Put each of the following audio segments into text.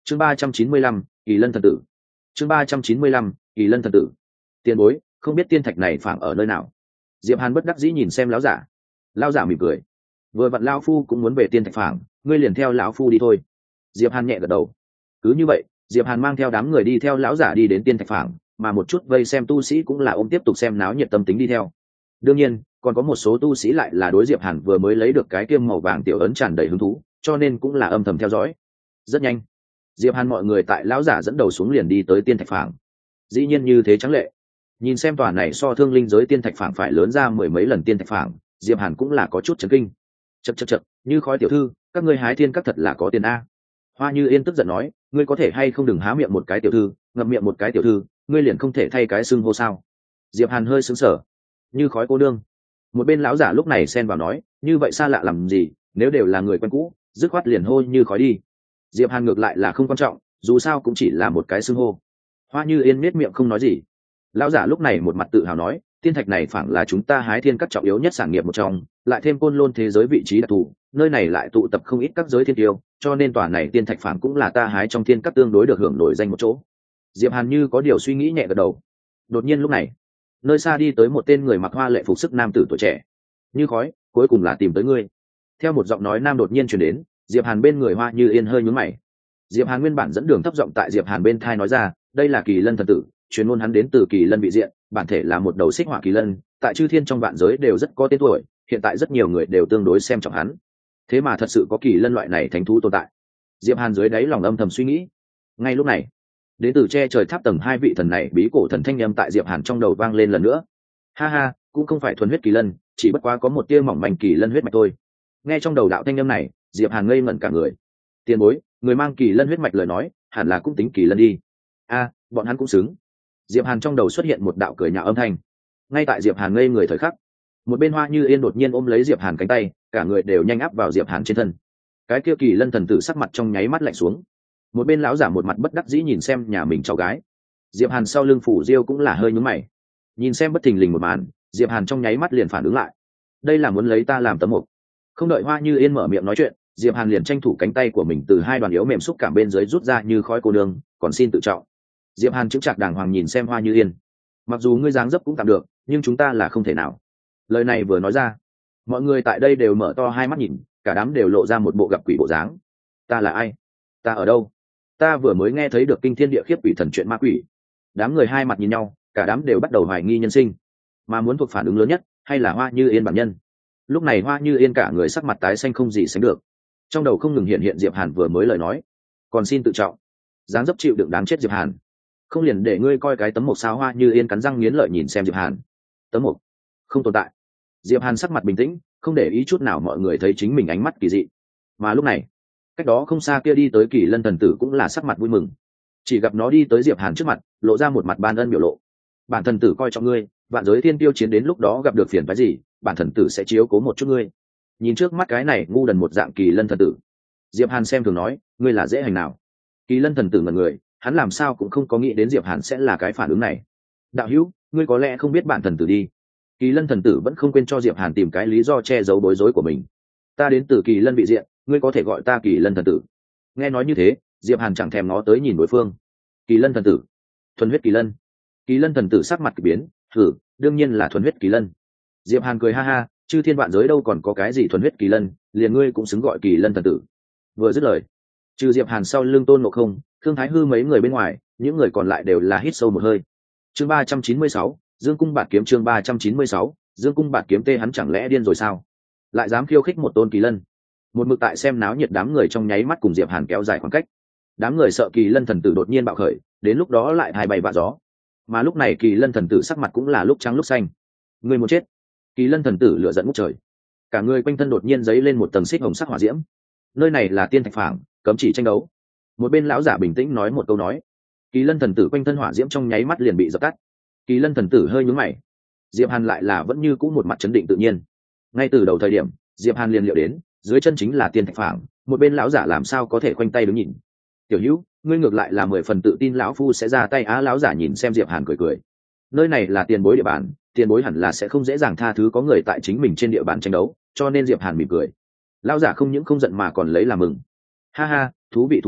chương 395, kỳ lân thần tử. chương 395, kỳ lân thần tử. Tiền bối, không biết tiên thạch này phảng ở nơi nào? Diệp Hàn bất đắc dĩ nhìn xem lão giả. Lão giả mỉm cười, vừa vặn lão phu cũng muốn về tiên thạch phảng, ngươi liền theo lão phu đi thôi. Diệp Hàn nhẹ gật đầu. Cứ như vậy, Diệp Hàn mang theo đám người đi theo lão giả đi đến tiên thạch phảng, mà một chút vây xem tu sĩ cũng là ôm tiếp tục xem náo nhiệt tâm tính đi theo. Đương nhiên, còn có một số tu sĩ lại là đối Diệp Hàn vừa mới lấy được cái kiêm màu vàng tiểu ấn tràn đầy hứng thú, cho nên cũng là âm thầm theo dõi. Rất nhanh, Diệp Hàn mọi người tại lão giả dẫn đầu xuống liền đi tới tiên thạch phảng. Dĩ nhiên như thế trắng lệ. Nhìn xem tòa này so thương linh giới tiên thạch phảng phải lớn ra mười mấy lần tiên thạch phảng, Diệp Hàn cũng là có chút chấn kinh. Chậc, như khói tiểu thư, các ngươi hái thiên các thật là có tiền a. Hoa Như Yên tức giận nói, ngươi có thể hay không đừng há miệng một cái tiểu thư, ngậm miệng một cái tiểu thư, ngươi liền không thể thay cái xưng hô sao? Diệp Hàn hơi sững sờ. Như khói cô nương. Một bên lão giả lúc này xen vào nói, như vậy xa lạ làm gì, nếu đều là người quen cũ, dứt khoát liền hô như khói đi. Diệp Hàn ngược lại là không quan trọng, dù sao cũng chỉ là một cái xưng hô. Hoa Như Yên miết miệng không nói gì. Lão giả lúc này một mặt tự hào nói, tiên thạch này phảng là chúng ta hái thiên các trọng yếu nhất sản nghiệp một trong, lại thêm côn lôn thế giới vị trí đặc thù, nơi này lại tụ tập không ít các giới thiên tiêu, cho nên tòa này tiên thạch phảng cũng là ta hái trong thiên các tương đối được hưởng nổi danh một chỗ. Diệp Hàn như có điều suy nghĩ nhẹ gật đầu. Đột nhiên lúc này, nơi xa đi tới một tên người mặc hoa lệ phục sức nam tử tuổi trẻ. Như khói, cuối cùng là tìm tới ngươi. Theo một giọng nói nam đột nhiên truyền đến, Diệp Hàn bên người Hoa Như Yên hơi nhướng mày. Diệp Hàn nguyên bản dẫn đường thấp giọng tại Diệp Hàn bên thai nói ra, đây là kỳ lân thần tử, truyền ngôn hắn đến từ kỳ lân vị diện, bản thể là một đầu xích hỏa kỳ lân, tại chư thiên trong vạn giới đều rất có tên tuổi, hiện tại rất nhiều người đều tương đối xem trọng hắn. Thế mà thật sự có kỳ lân loại này thánh thú tồn tại. Diệp Hàn dưới đáy lòng âm thầm suy nghĩ. Ngay lúc này, đến từ che trời tháp tầng hai vị thần này bí cổ thần thanh âm tại Diệp Hàn trong đầu vang lên lần nữa. Ha ha, cũng không phải thuần huyết kỳ lân, chỉ bất quá có một tia mỏng manh kỳ lân huyết mạch thôi. Nghe trong đầu đạo thanh âm này, Diệp Hàn ngây ngẩn cả người. Tiền bối, người mang kỳ lân huyết mạch lời nói, hẳn là cũng tính kỳ lân đi. A, bọn hắn cũng xứng. Diệp Hàn trong đầu xuất hiện một đạo cười nhạo âm thanh. Ngay tại Diệp Hàn ngây người thời khắc, một bên Hoa Như Yên đột nhiên ôm lấy Diệp Hàn cánh tay, cả người đều nhanh áp vào Diệp Hàn trên thân. Cái kia kỳ lân thần tử sắc mặt trong nháy mắt lạnh xuống. Một bên lão giả một mặt bất đắc dĩ nhìn xem nhà mình cháu gái. Diệp Hàn sau lưng phủ diêu cũng là hơi nhướng mày. Nhìn xem bất thình lình một màn, Diệp Hàn trong nháy mắt liền phản ứng lại. Đây là muốn lấy ta làm tấm mục. Không đợi Hoa Như Yên mở miệng nói chuyện, Diệp Hàn liền tranh thủ cánh tay của mình từ hai đoàn yếu mềm xúc cảm bên dưới rút ra như khói cô nương, còn xin tự trọng. Diệp Hàn chững chạc đàng hoàng nhìn xem Hoa Như Yên. Mặc dù ngươi dáng dấp cũng tạm được, nhưng chúng ta là không thể nào. Lời này vừa nói ra, mọi người tại đây đều mở to hai mắt nhìn, cả đám đều lộ ra một bộ gặp quỷ bộ dáng. Ta là ai? Ta ở đâu? Ta vừa mới nghe thấy được kinh thiên địa khiếp quỷ thần chuyện ma quỷ. Đám người hai mặt nhìn nhau, cả đám đều bắt đầu hoài nghi nhân sinh. Mà muốn thuộc phản ứng lớn nhất, hay là Hoa Như Yên bản nhân. Lúc này Hoa Như Yên cả người sắc mặt tái xanh không gì sánh được. Trong đầu không ngừng hiện Diệp Hàn vừa mới lời nói. Còn xin tự trọng. Dáng dấp chịu đựng đáng chết Diệp Hàn. Không liền để ngươi coi cái tấm mộc sao? Hoa Như Yên cắn răng nghiến lợi nhìn xem Diệp Hàn. Tấm mộc không tồn tại. Diệp Hàn sắc mặt bình tĩnh, không để ý chút nào mọi người thấy chính mình ánh mắt kỳ dị. Mà lúc này, cách đó không xa kia đi tới kỳ lân thần tử cũng là sắc mặt vui mừng. Chỉ gặp nó đi tới Diệp Hàn trước mặt, lộ ra một mặt ban ân biểu lộ. Bản thần tử coi trọng ngươi, vạn giới thiên tiêu chiến đến lúc đó gặp được phiền phức gì, bản thần tử sẽ chiếu cố một chút ngươi. Nhìn trước mắt cái này ngu đần một dạng kỳ lân thần tử, Diệp Hàn xem thường nói, ngươi là dễ hành nào? Kỳ lân thần tử ngẩn người, hắn làm sao cũng không có nghĩ đến Diệp Hàn sẽ là cái phản ứng này. Đạo hữu, ngươi có lẽ không biết bản thần tử đi. Kỳ lân thần tử vẫn không quên cho Diệp Hàn tìm cái lý do che giấu bối rối của mình. Ta đến từ kỳ lân vị diện, ngươi có thể gọi ta kỳ lân thần tử. Nghe nói như thế, Diệp Hàn chẳng thèm ngó tới nhìn đối phương. Kỳ lân thần tử, thuần huyết kỳ lân. Kỳ lân thần tử sắc mặt kỳ biến, thử, đương nhiên là thuần huyết kỳ lân. Diệp Hàn cười ha ha, chư thiên vạn giới đâu còn có cái gì thuần huyết kỳ lân, liền ngươi cũng xứng gọi kỳ lân thần tử. Vừa dứt lời, trừ Diệp Hàn sau lưng Tôn Ngộ Không, Thương Thái Hư mấy người bên ngoài, những người còn lại đều là hít sâu một hơi. Chương 396, Dương cung bạt kiếm. Chương 396, Dương cung bạt kiếm. Tê, hắn chẳng lẽ điên rồi sao? Lại dám khiêu khích một tôn kỳ lân. Một mực tại xem náo nhiệt đám người trong nháy mắt cùng Diệp Hàn kéo dài khoảng cách. Đám người sợ kỳ lân thần tử đột nhiên bạo khởi, đến lúc đó lại hai bay vạ gió. Mà lúc này kỳ lân thần tử sắc mặt cũng là lúc trắng lúc xanh. Người muốn chết. Kỳ lân thần tử lửa giận ngút trời, cả người quanh thân đột nhiên giấy lên một tầng xích hồng sắc hỏa diễm. Nơi này là tiên thạch phảng, cấm chỉ tranh đấu. Một bên lão giả bình tĩnh nói một câu nói. Kỳ lân thần tử quanh thân hỏa diễm trong nháy mắt liền bị dập tắt. Kỳ lân thần tử hơi nhướng mày. Diệp Hàn lại là vẫn như cũ một mặt chấn định tự nhiên. Ngay từ đầu thời điểm, Diệp Hàn liền liệu đến, dưới chân chính là tiên thạch phảng, một bên lão giả làm sao có thể khoanh tay đứng nhìn. Tiểu Hữu, ngươi ngược lại là 10 phần tự tin lão phu sẽ ra tay á. Lão giả nhìn xem Diệp Hàn cười cười. Nơi này là tiền bối địa bàn, tiền bối hẳn là sẽ không dễ dàng tha thứ có người tại chính mình trên địa bàn tranh đấu, cho nên Diệp Hàn mỉm cười. Lão giả không những không giận mà còn lấy làm mừng. Ha ha, thú vị,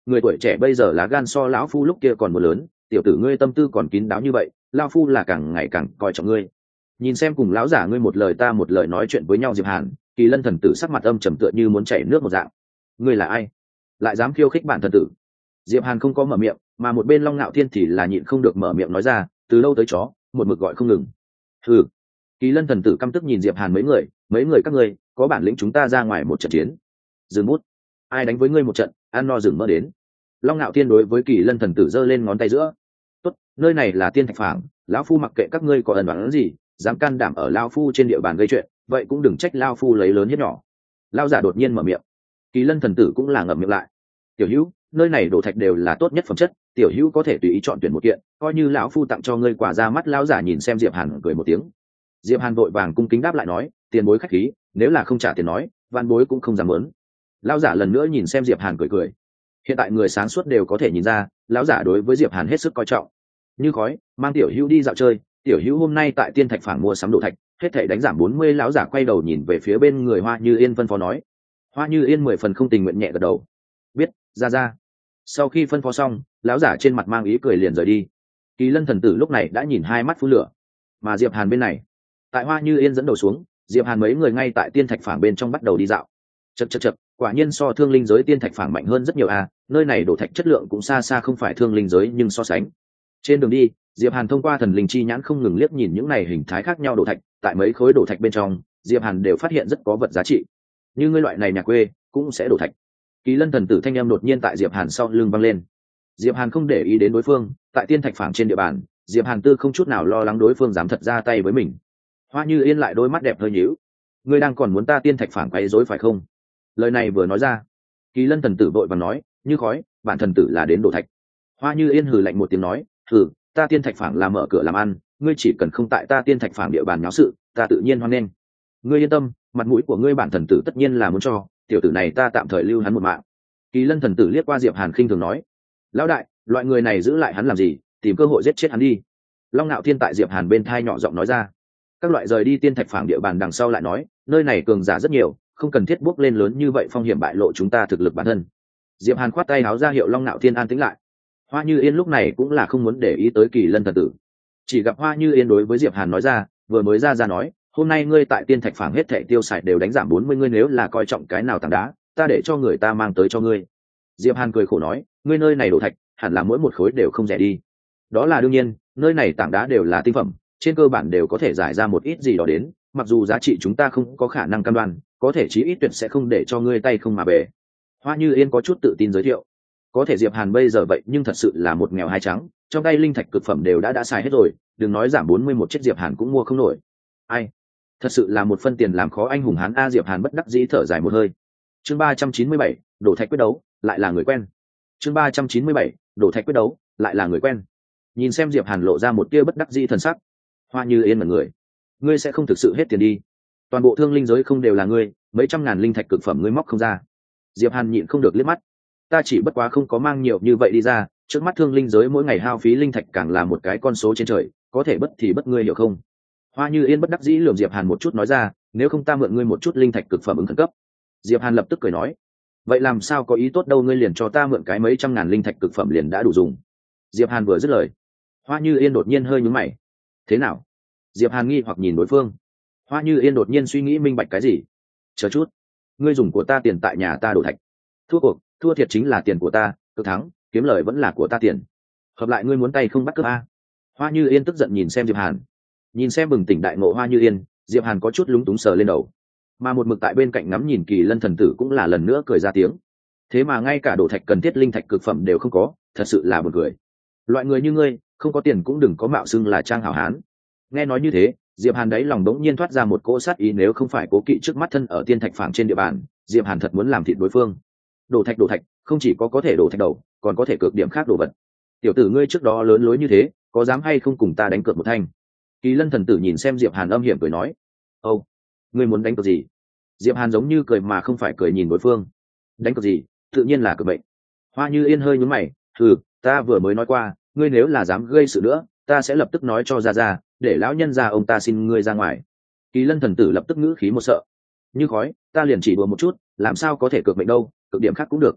người tuổi trẻ bây giờ lá gan so lão phu lúc kia còn một lớn, tiểu tử ngươi tâm tư còn kín đáo như vậy, lão phu là càng ngày càng coi trọng ngươi. Nhìn xem cùng lão giả ngươi một lời ta một lời nói chuyện với nhau Diệp Hàn, Kỳ Lân thần tử sắc mặt âm trầm tựa như muốn chảy nước một dạng. Ngươi là ai, lại dám khiêu khích bản thần tử? Diệp Hàn không có mở miệng, mà một bên Long Nạo Thiên thì là nhịn không được mở miệng nói ra, từ lâu tới chó, một mực gọi không ngừng. Hừ. Kỳ Lân thần tử căm tức nhìn Diệp Hàn mấy người các ngươi, có bản lĩnh chúng ta ra ngoài một trận chiến. Dừng bút. Ai đánh với ngươi một trận, ăn no rừng mỡ đến. Long Nạo Thiên đối với Kỳ Lân thần tử giơ lên ngón tay giữa. Tốt, nơi này là Tiên Thạch Phảng, lão phu mặc kệ các ngươi có ẩn oán gì, dám can đảm ở lão phu trên địa bàn gây chuyện, vậy cũng đừng trách lão phu lấy lớn hiếp nhỏ. Lão giả đột nhiên mở miệng. Kỳ Lân thần tử cũng là ngậm miệng lại. Tiểu Hữu, nơi này đổ thạch đều là tốt nhất phẩm chất, tiểu Hữu có thể tùy ý chọn tuyển một kiện, coi như lão phu tặng cho ngươi quả ra mắt. Lão giả nhìn xem Diệp Hàn cười một tiếng. Diệp Hàn vội vàng cung kính đáp lại nói, tiền bối khách khí, nếu là không trả tiền nói, van bối cũng không dám muốn. Lão giả lần nữa nhìn xem Diệp Hàn cười cười. Hiện tại người sáng suốt đều có thể nhìn ra, lão giả đối với Diệp Hàn hết sức coi trọng. Như khói, mang tiểu Hữu đi dạo chơi, tiểu Hữu hôm nay tại Tiên Thạch Phảng mua sắm đồ thạch, hết thảy đánh giảm 40. Lão giả quay đầu nhìn về phía bên người Hoa Như Yên phân phó nói. Hoa Như Yên 10 phần không tình nguyện nhẹ gật đầu. Biết, ra. Sau khi phân phó xong, lão giả trên mặt mang ý cười liền rời đi. Kỳ Lân thần tử lúc này đã nhìn hai mắt phun lửa. Mà Diệp Hàn bên này, tại Hoa Như Yên dẫn đầu xuống, Diệp Hàn mấy người ngay tại Tiên Thạch Phảng bên trong bắt đầu đi dạo. Chậc, quả nhiên so Thương Linh giới Tiên Thạch Phảng mạnh hơn rất nhiều à, nơi này đổ thạch chất lượng cũng xa xa không phải Thương Linh giới nhưng so sánh. Trên đường đi, Diệp Hàn thông qua thần linh chi nhãn không ngừng liếc nhìn những này hình thái khác nhau đổ thạch, tại mấy khối đổ thạch bên trong, Diệp Hàn đều phát hiện rất có vật giá trị. Như ngươi loại này nhà quê cũng sẽ đổ thạch. Kỳ Lân thần tử thanh âm đột nhiên tại Diệp Hàn sau lưng vang lên. Diệp Hàn không để ý đến đối phương, tại Tiên Thạch Phảng trên địa bàn, Diệp Hàn tư không chút nào lo lắng đối phương dám thật ra tay với mình. Hoa Như Yên lại đôi mắt đẹp hơi nhíu. Ngươi đang còn muốn ta Tiên Thạch Phảng quấy rối phải không? Lời này vừa nói ra, Kỳ Lân thần tử vội vàng nói, như khói, bản thần tử là đến đổ thạch. Hoa Như Yên hừ lạnh một tiếng nói, hừ, ta Tiên Thạch Phảng là mở cửa làm ăn, ngươi chỉ cần không tại ta Tiên Thạch Phảng địa bàn nháo sự, ta tự nhiên hoan nghênh. Ngươi yên tâm, mặt mũi của ngươi bản thần tử tất nhiên là muốn cho, tiểu tử này ta tạm thời lưu hắn một mạng. Kỳ Lân thần tử liếc qua Diệp Hàn khinh thường nói, lão đại, loại người này giữ lại hắn làm gì, tìm cơ hội giết chết hắn đi. Long Nạo Thiên tại Diệp Hàn bên thai nhỏ giọng nói ra. Các loại rời đi Tiên Thạch Phảng địa bàn đằng sau lại nói, nơi này cường giả rất nhiều, không cần thiết bước lên lớn như vậy phong hiểm bại lộ chúng ta thực lực bản thân. Diệp Hàn khoát tay áo ra hiệu Long Nạo Thiên an tĩnh lại. Hoa Như Yên lúc này cũng là không muốn để ý tới Kỳ Lân thần tử, chỉ gặp Hoa Như Yên đối với Diệp Hàn nói ra, vừa mới ra nói, hôm nay ngươi tại Tiên Thạch Phảng hết thảy tiêu xài đều đánh giảm 40, ngươi nếu là coi trọng cái nào tảng đá, ta để cho người ta mang tới cho ngươi. Diệp Hàn cười khổ nói, ngươi nơi này đổ thạch, hẳn là mỗi một khối đều không rẻ đi. Đó là đương nhiên, nơi này tảng đá đều là tinh phẩm, trên cơ bản đều có thể giải ra một ít gì đó đến, mặc dù giá trị chúng ta không có khả năng cam đoan, có thể chí ít tuyệt sẽ không để cho ngươi tay không mà bể. Hoa Như Yên có chút tự tin giới thiệu. Có thể Diệp Hàn bây giờ vậy nhưng thật sự là một nghèo hai trắng, trong tay linh thạch cực phẩm đều đã xài hết rồi, đừng nói giảm 40 một chiếc Diệp Hàn cũng mua không nổi. Ai, thật sự là một phân tiền làm khó anh hùng hán a. Diệp Hàn bất đắc dĩ thở dài một hơi. Chương 397, đổ thạch quyết đấu, lại là người quen. Chương 397, đổ thạch quyết đấu, lại là người quen. Nhìn xem Diệp Hàn lộ ra một tia bất đắc dĩ thần sắc, Hoa Như Yên mặt người, ngươi sẽ không thực sự hết tiền đi? Toàn bộ Thương Linh giới không đều là ngươi, mấy trăm ngàn linh thạch cực phẩm ngươi móc không ra. Diệp Hàn nhịn không được liếc mắt, ta chỉ bất quá không có mang nhiều như vậy đi ra, trước mắt Thương Linh giới mỗi ngày hao phí linh thạch càng là một cái con số trên trời, có thể bất thì bất, ngươi hiểu không? Hoa Như Yên bất đắc dĩ lườm Diệp Hàn một chút nói ra, nếu không ta mượn ngươi một chút linh thạch cực phẩm ứng khẩn cấp. Diệp Hàn lập tức cười nói, vậy làm sao có ý tốt đâu, ngươi liền cho ta mượn cái mấy trăm ngàn linh thạch cực phẩm liền đã đủ dùng. Diệp Hàn vừa dứt lời, Hoa Như Yên đột nhiên hơi nhướng mày. Thế nào? Diệp Hàn nghi hoặc nhìn đối phương. Hoa Như Yên đột nhiên suy nghĩ minh bạch cái gì. Chờ chút, ngươi dùng của ta tiền tại nhà ta đổ thạch, thua cuộc, thua thiệt chính là tiền của ta, cực thắng, kiếm lời vẫn là của ta tiền. Hợp lại ngươi muốn tay không bắt cướp a? Hoa Như Yên tức giận nhìn xem Diệp Hàn. Nhìn xem bừng tỉnh đại ngộ Hoa Như Yên, Diệp Hàn có chút lúng túng sờ lên đầu. Mà một mực tại bên cạnh ngắm nhìn Kỳ Lân thần tử cũng là lần nữa cười ra tiếng. Thế mà ngay cả đổ thạch cần thiết linh thạch cực phẩm đều không có, thật sự là buồn cười. Loại người như ngươi, không có tiền cũng đừng có mạo xưng là trang hảo hán. Nghe nói như thế, Diệp Hàn đáy lòng đống nhiên thoát ra một cỗ sát ý, nếu không phải cố kỵ trước mắt thân ở Tiên Thạch Phảng trên địa bàn, Diệp Hàn thật muốn làm thịt đối phương. Đổ thạch, không chỉ có thể đổ thạch đầu, còn có thể cược điểm khác đồ vật. Tiểu tử ngươi trước đó lớn lối như thế, có dám hay không cùng ta đánh cược một thanh? Kỳ Lân thần tử nhìn xem Diệp Hàn âm hiểm cười nói, "Âu, ngươi muốn đánh cược gì?" Diệp Hàn giống như cười mà không phải cười nhìn đối phương. "Đánh cược gì? Tự nhiên là cược mệnh." Hoa Như Yên hơi nhướng mày, ta vừa mới nói qua, ngươi nếu là dám gây sự nữa, ta sẽ lập tức nói cho ra, để lão nhân gia ông ta xin ngươi ra ngoài." Kỳ Lân thần tử lập tức ngữ khí một sợ. "Như khói, ta liền chỉ đùa một chút, làm sao có thể cược mệnh đâu, cực điểm khác cũng được."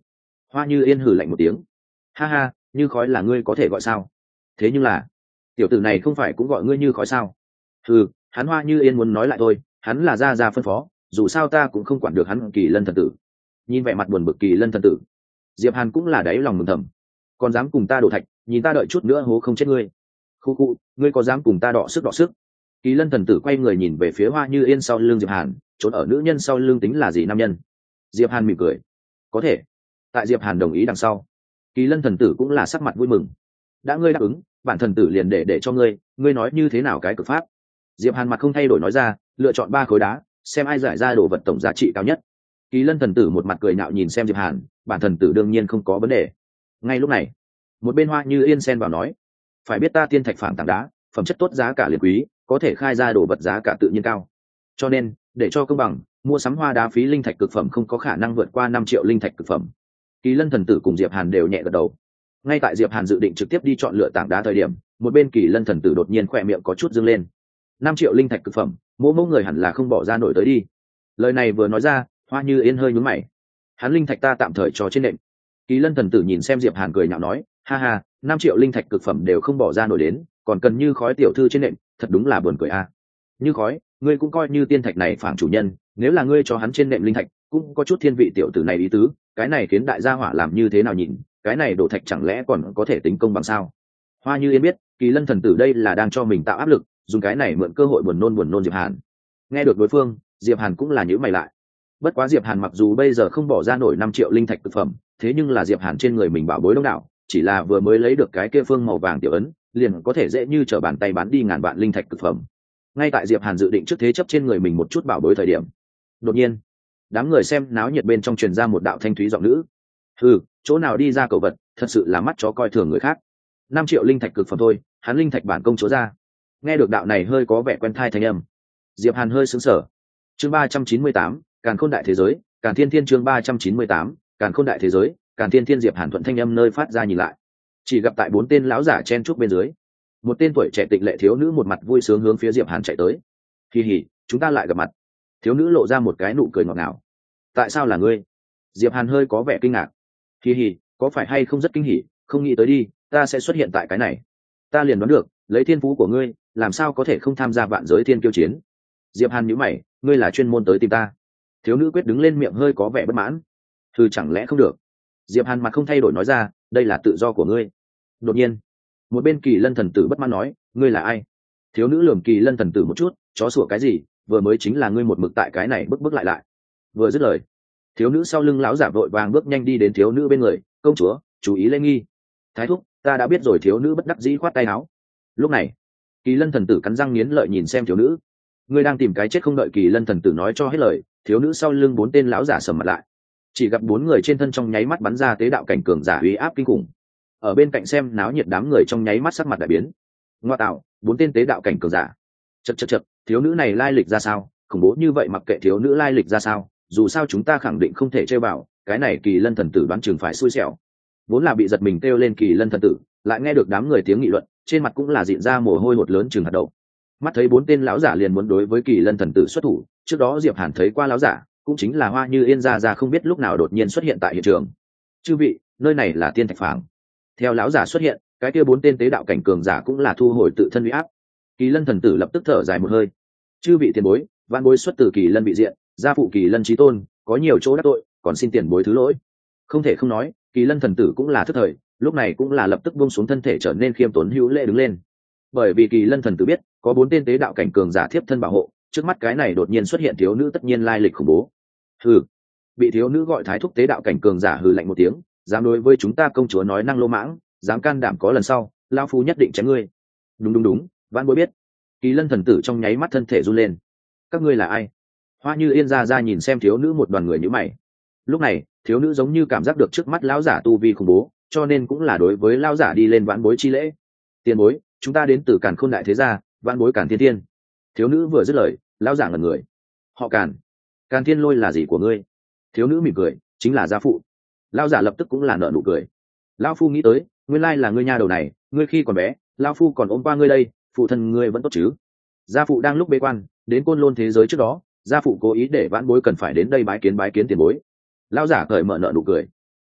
Hoa Như Yên hừ lạnh một tiếng. Ha ha, Như Khói là ngươi có thể gọi sao? Thế nhưng là tiểu tử này không phải cũng gọi ngươi Như Khói sao? Hắn Hoa Như Yên muốn nói lại thôi, hắn là gia phân phó, dù sao ta cũng không quản được hắn. Kỳ Lân thần tử nhìn vẻ mặt buồn bực Kỳ Lân thần tử, Diệp Hàn cũng là đáy lòng mừng thầm. Còn dám cùng ta đổ thạch, nhìn ta đợi chút nữa hố không chết ngươi. Khu, ngươi có dám cùng ta đọ sức? Kỳ Lân thần tử quay người nhìn về phía Hoa Như Yên sau lưng Diệp Hàn, trốn ở nữ nhân sau lưng tính là gì nam nhân? Diệp Hàn mỉm cười. Có thể. Tại Diệp Hàn đồng ý đằng sau, Kỳ Lân thần tử cũng là sắc mặt vui mừng. Đã ngươi đáp ứng, bản thần tử liền để cho ngươi nói như thế nào cái cực pháp? Diệp Hàn mặt không thay đổi nói ra, lựa chọn 3 khối đá, xem ai giải ra đồ vật tổng giá trị cao nhất. Kỳ Lân thần tử một mặt cười nhạo nhìn xem Diệp Hàn, bản thần tử đương nhiên không có vấn đề. Ngay lúc này, một bên Hoa Như Yên xen vào nói, phải biết ta tiên thạch phản tảng đá, phẩm chất tốt giá cả liền quý, có thể khai ra đồ vật giá cả tự nhiên cao. Cho nên, để cho công bằng, mua sắm hoa đá phí linh thạch cực phẩm không có khả năng vượt qua 5 triệu linh thạch cực phẩm. Kỳ Lân thần tử cùng Diệp Hàn đều nhẹ gật đầu. Ngay tại Diệp Hàn dự định trực tiếp đi chọn lựa tảng đá thời điểm, một bên Kỳ Lân thần tử đột nhiên khỏe miệng có chút dương lên. 5 triệu linh thạch cực phẩm, mỗi người hẳn là không bỏ ra nổi tới đi. Lời này vừa nói ra, Hoa Như Yên hơi nhướng mày. Hắn linh thạch ta tạm thời cho trên nệm. Kỳ Lân thần tử nhìn xem Diệp Hàn cười nhạo nói, ha ha, 5 triệu linh thạch cực phẩm đều không bỏ ra nổi đến, còn cần Như Khói tiểu thư trên nệm, thật đúng là buồn cười a. Như Khói, ngươi cũng coi như tiên thạch này phản chủ nhân, nếu là ngươi cho hắn trên nệm linh thạch, cũng có chút thiên vị tiểu tử này ý tứ, cái này khiến đại gia hỏa làm như thế nào nhìn, cái này đổ thạch chẳng lẽ còn có thể tính công bằng sao? Hoa Như Yên biết, Kỳ Lân thần tử đây là đang cho mình tạo áp lực, dùng cái này mượn cơ hội buồn nôn Diệp Hàn. Nghe được đối phương, Diệp Hàn cũng là nhíu mày lại. Bất quá Diệp Hàn mặc dù bây giờ không bỏ ra nổi 5 triệu linh thạch thực phẩm, thế nhưng là Diệp Hàn trên người mình bảo bối đông đảo, chỉ là vừa mới lấy được cái kia phương màu vàng tiểu ấn, liền có thể dễ như trở bàn tay bán đi ngàn vạn linh thạch thực phẩm. Ngay tại Diệp Hàn dự định trước thế chấp trên người mình một chút bảo bối thời điểm, đột nhiên, đám người xem náo nhiệt bên trong truyền ra một đạo thanh thúy giọng nữ. Chỗ nào đi ra cầu vật, thật sự là mắt chó coi thường người khác. 5 triệu linh thạch cực phẩm thôi, hắn linh thạch bản công chúa ra. Nghe được đạo này hơi có vẻ quen thai thanh âm, Diệp Hàn hơi sững sờ. Chương 398, Càn Khôn đại thế giới, Càn Thiên Thiên. Chương 398, Càn Khôn đại thế giới, Càn Thiên Thiên. Diệp Hàn thuận thanh âm nơi phát ra nhìn lại, chỉ gặp tại 4 tên lão giả chen trúc bên dưới, một tên tuổi trẻ tịnh lệ thiếu nữ một mặt vui sướng hướng phía Diệp Hàn chạy tới. Kỳ hỉ, chúng ta lại gặp mặt. Thiếu nữ lộ ra một cái nụ cười ngọt ngào. Tại sao là ngươi? Diệp Hàn hơi có vẻ kinh ngạc. Kỳ hỉ, có phải hay không rất kinh hỉ, không nghĩ tới đi, ta sẽ xuất hiện tại cái này. Ta liền đoán được, lấy thiên phú của ngươi, làm sao có thể không tham gia vạn giới thiên kiêu chiến? Diệp Hàn nhíu mày, ngươi là chuyên môn tới tìm ta? Thiếu nữ quyết đứng lên miệng hơi có vẻ bất mãn. Chẳng lẽ không được? Diệp Hàn mặt không thay đổi nói ra, đây là tự do của ngươi. Đột nhiên, một bên Kỳ Lân thần tử bất mãn nói, ngươi là ai? Thiếu nữ lườm Kỳ Lân thần tử một chút, chó sủa cái gì, vừa mới chính là ngươi một mực tại cái này bước lại. Vừa dứt lời, thiếu nữ sau lưng lão giả vội vàng bước nhanh đi đến thiếu nữ bên người, công chúa, chú ý lễ nghi. Thái thúc, ta đã biết rồi. Thiếu nữ bất đắc dĩ khoát tay áo. Lúc này, Kỳ Lân thần tử cắn răng nghiến lợi nhìn xem thiếu nữ. Ngươi đang tìm cái chết không đợi Kỳ Lân thần tử nói cho hết lời, thiếu nữ sau lưng 4 tên lão giả sầm mặt lại. Chỉ gặp 4 người trên thân trong nháy mắt bắn ra tế đạo cảnh cường giả uy áp kinh khủng. Ở bên cạnh xem náo nhiệt đám người trong nháy mắt sắc mặt đại biến. Ngoa tạo, 4 tên tế đạo cảnh cường giả. Chậc, thiếu nữ này lai lịch ra sao? Khủng bố như vậy mặc kệ thiếu nữ lai lịch ra sao, dù sao chúng ta khẳng định không thể chơi bảo, cái này Kỳ Lân thần tử đoán chừng phải xui xẻo. Vốn là bị giật mình kêu lên Kỳ Lân thần tử, lại nghe được đám người tiếng nghị luận, trên mặt cũng là dịn ra mồ hôi hột lớn chừng hạt đậu. Mắt thấy 4 tên lão giả liền muốn đối với Kỳ Lân thần tử xuất thủ, trước đó Diệp Hàn thấy qua lão giả, cũng chính là Hoa Như Yên ra không biết lúc nào đột nhiên xuất hiện tại hiện trường. Chư vị, nơi này là tiên thạch phảng. Theo lão giả xuất hiện, cái kia 4 tên tế đạo cảnh cường giả cũng là thu hồi tự thân uy áp. Kỳ Lân thần tử lập tức thở dài một hơi. Chư vị tiền bối, vạn bối xuất từ Kỳ Lân bị diện, gia phụ Kỳ Lân chí tôn, có nhiều chỗ đắc tội, còn xin tiền bối thứ lỗi. Không thể không nói, Kỳ Lân thần tử cũng là thức thời, lúc này cũng là lập tức buông xuống thân thể trở nên khiêm tốn hữu lễ đứng lên. Bởi vì Kỳ Lân thần tử biết, có 4 tên tế đạo cảnh cường giả thiếp thân bảo hộ, trước mắt cái này đột nhiên xuất hiện thiếu nữ tất nhiên lai lịch khủng bố. Bị thiếu nữ gọi thái thúc tế đạo cảnh cường giả hừ lạnh một tiếng, dám đối với chúng ta công chúa nói năng lô mãng, dám can đảm có lần sau, lão phu nhất định chém ngươi. Đúng, vãn bối biết. Kỳ Lân thần tử trong nháy mắt thân thể run lên. Các ngươi là ai? Hoa Như Yên ra nhìn xem thiếu nữ một đoàn người như mày. Lúc này, thiếu nữ giống như cảm giác được trước mắt lão giả tu vi khủng bố, cho nên cũng là đối với lão giả đi lên vãn bối chi lễ. Tiền bối, chúng ta đến từ Càn Khôn đại thế gia, vãn bối Càn Thiên Thiên. Thiếu nữ vừa dứt lời, lão giả ngẩn người. Họ Càn Thiên Lôi là gì của ngươi? Thiếu nữ mỉm cười, chính là gia phụ. Lão giả lập tức cũng là nở nụ cười. Lão phu nghĩ tới, nguyên lai là ngươi nha đầu này, ngươi khi còn bé, lão phu còn ôm qua ngươi đây, phụ thân ngươi vẫn tốt chứ? Gia phụ đang lúc bế quan, đến Côn Lôn thế giới trước đó, gia phụ cố ý để vãn bối cần phải đến đây bái kiến tiền bối. Lão giả cởi mở nở nụ cười.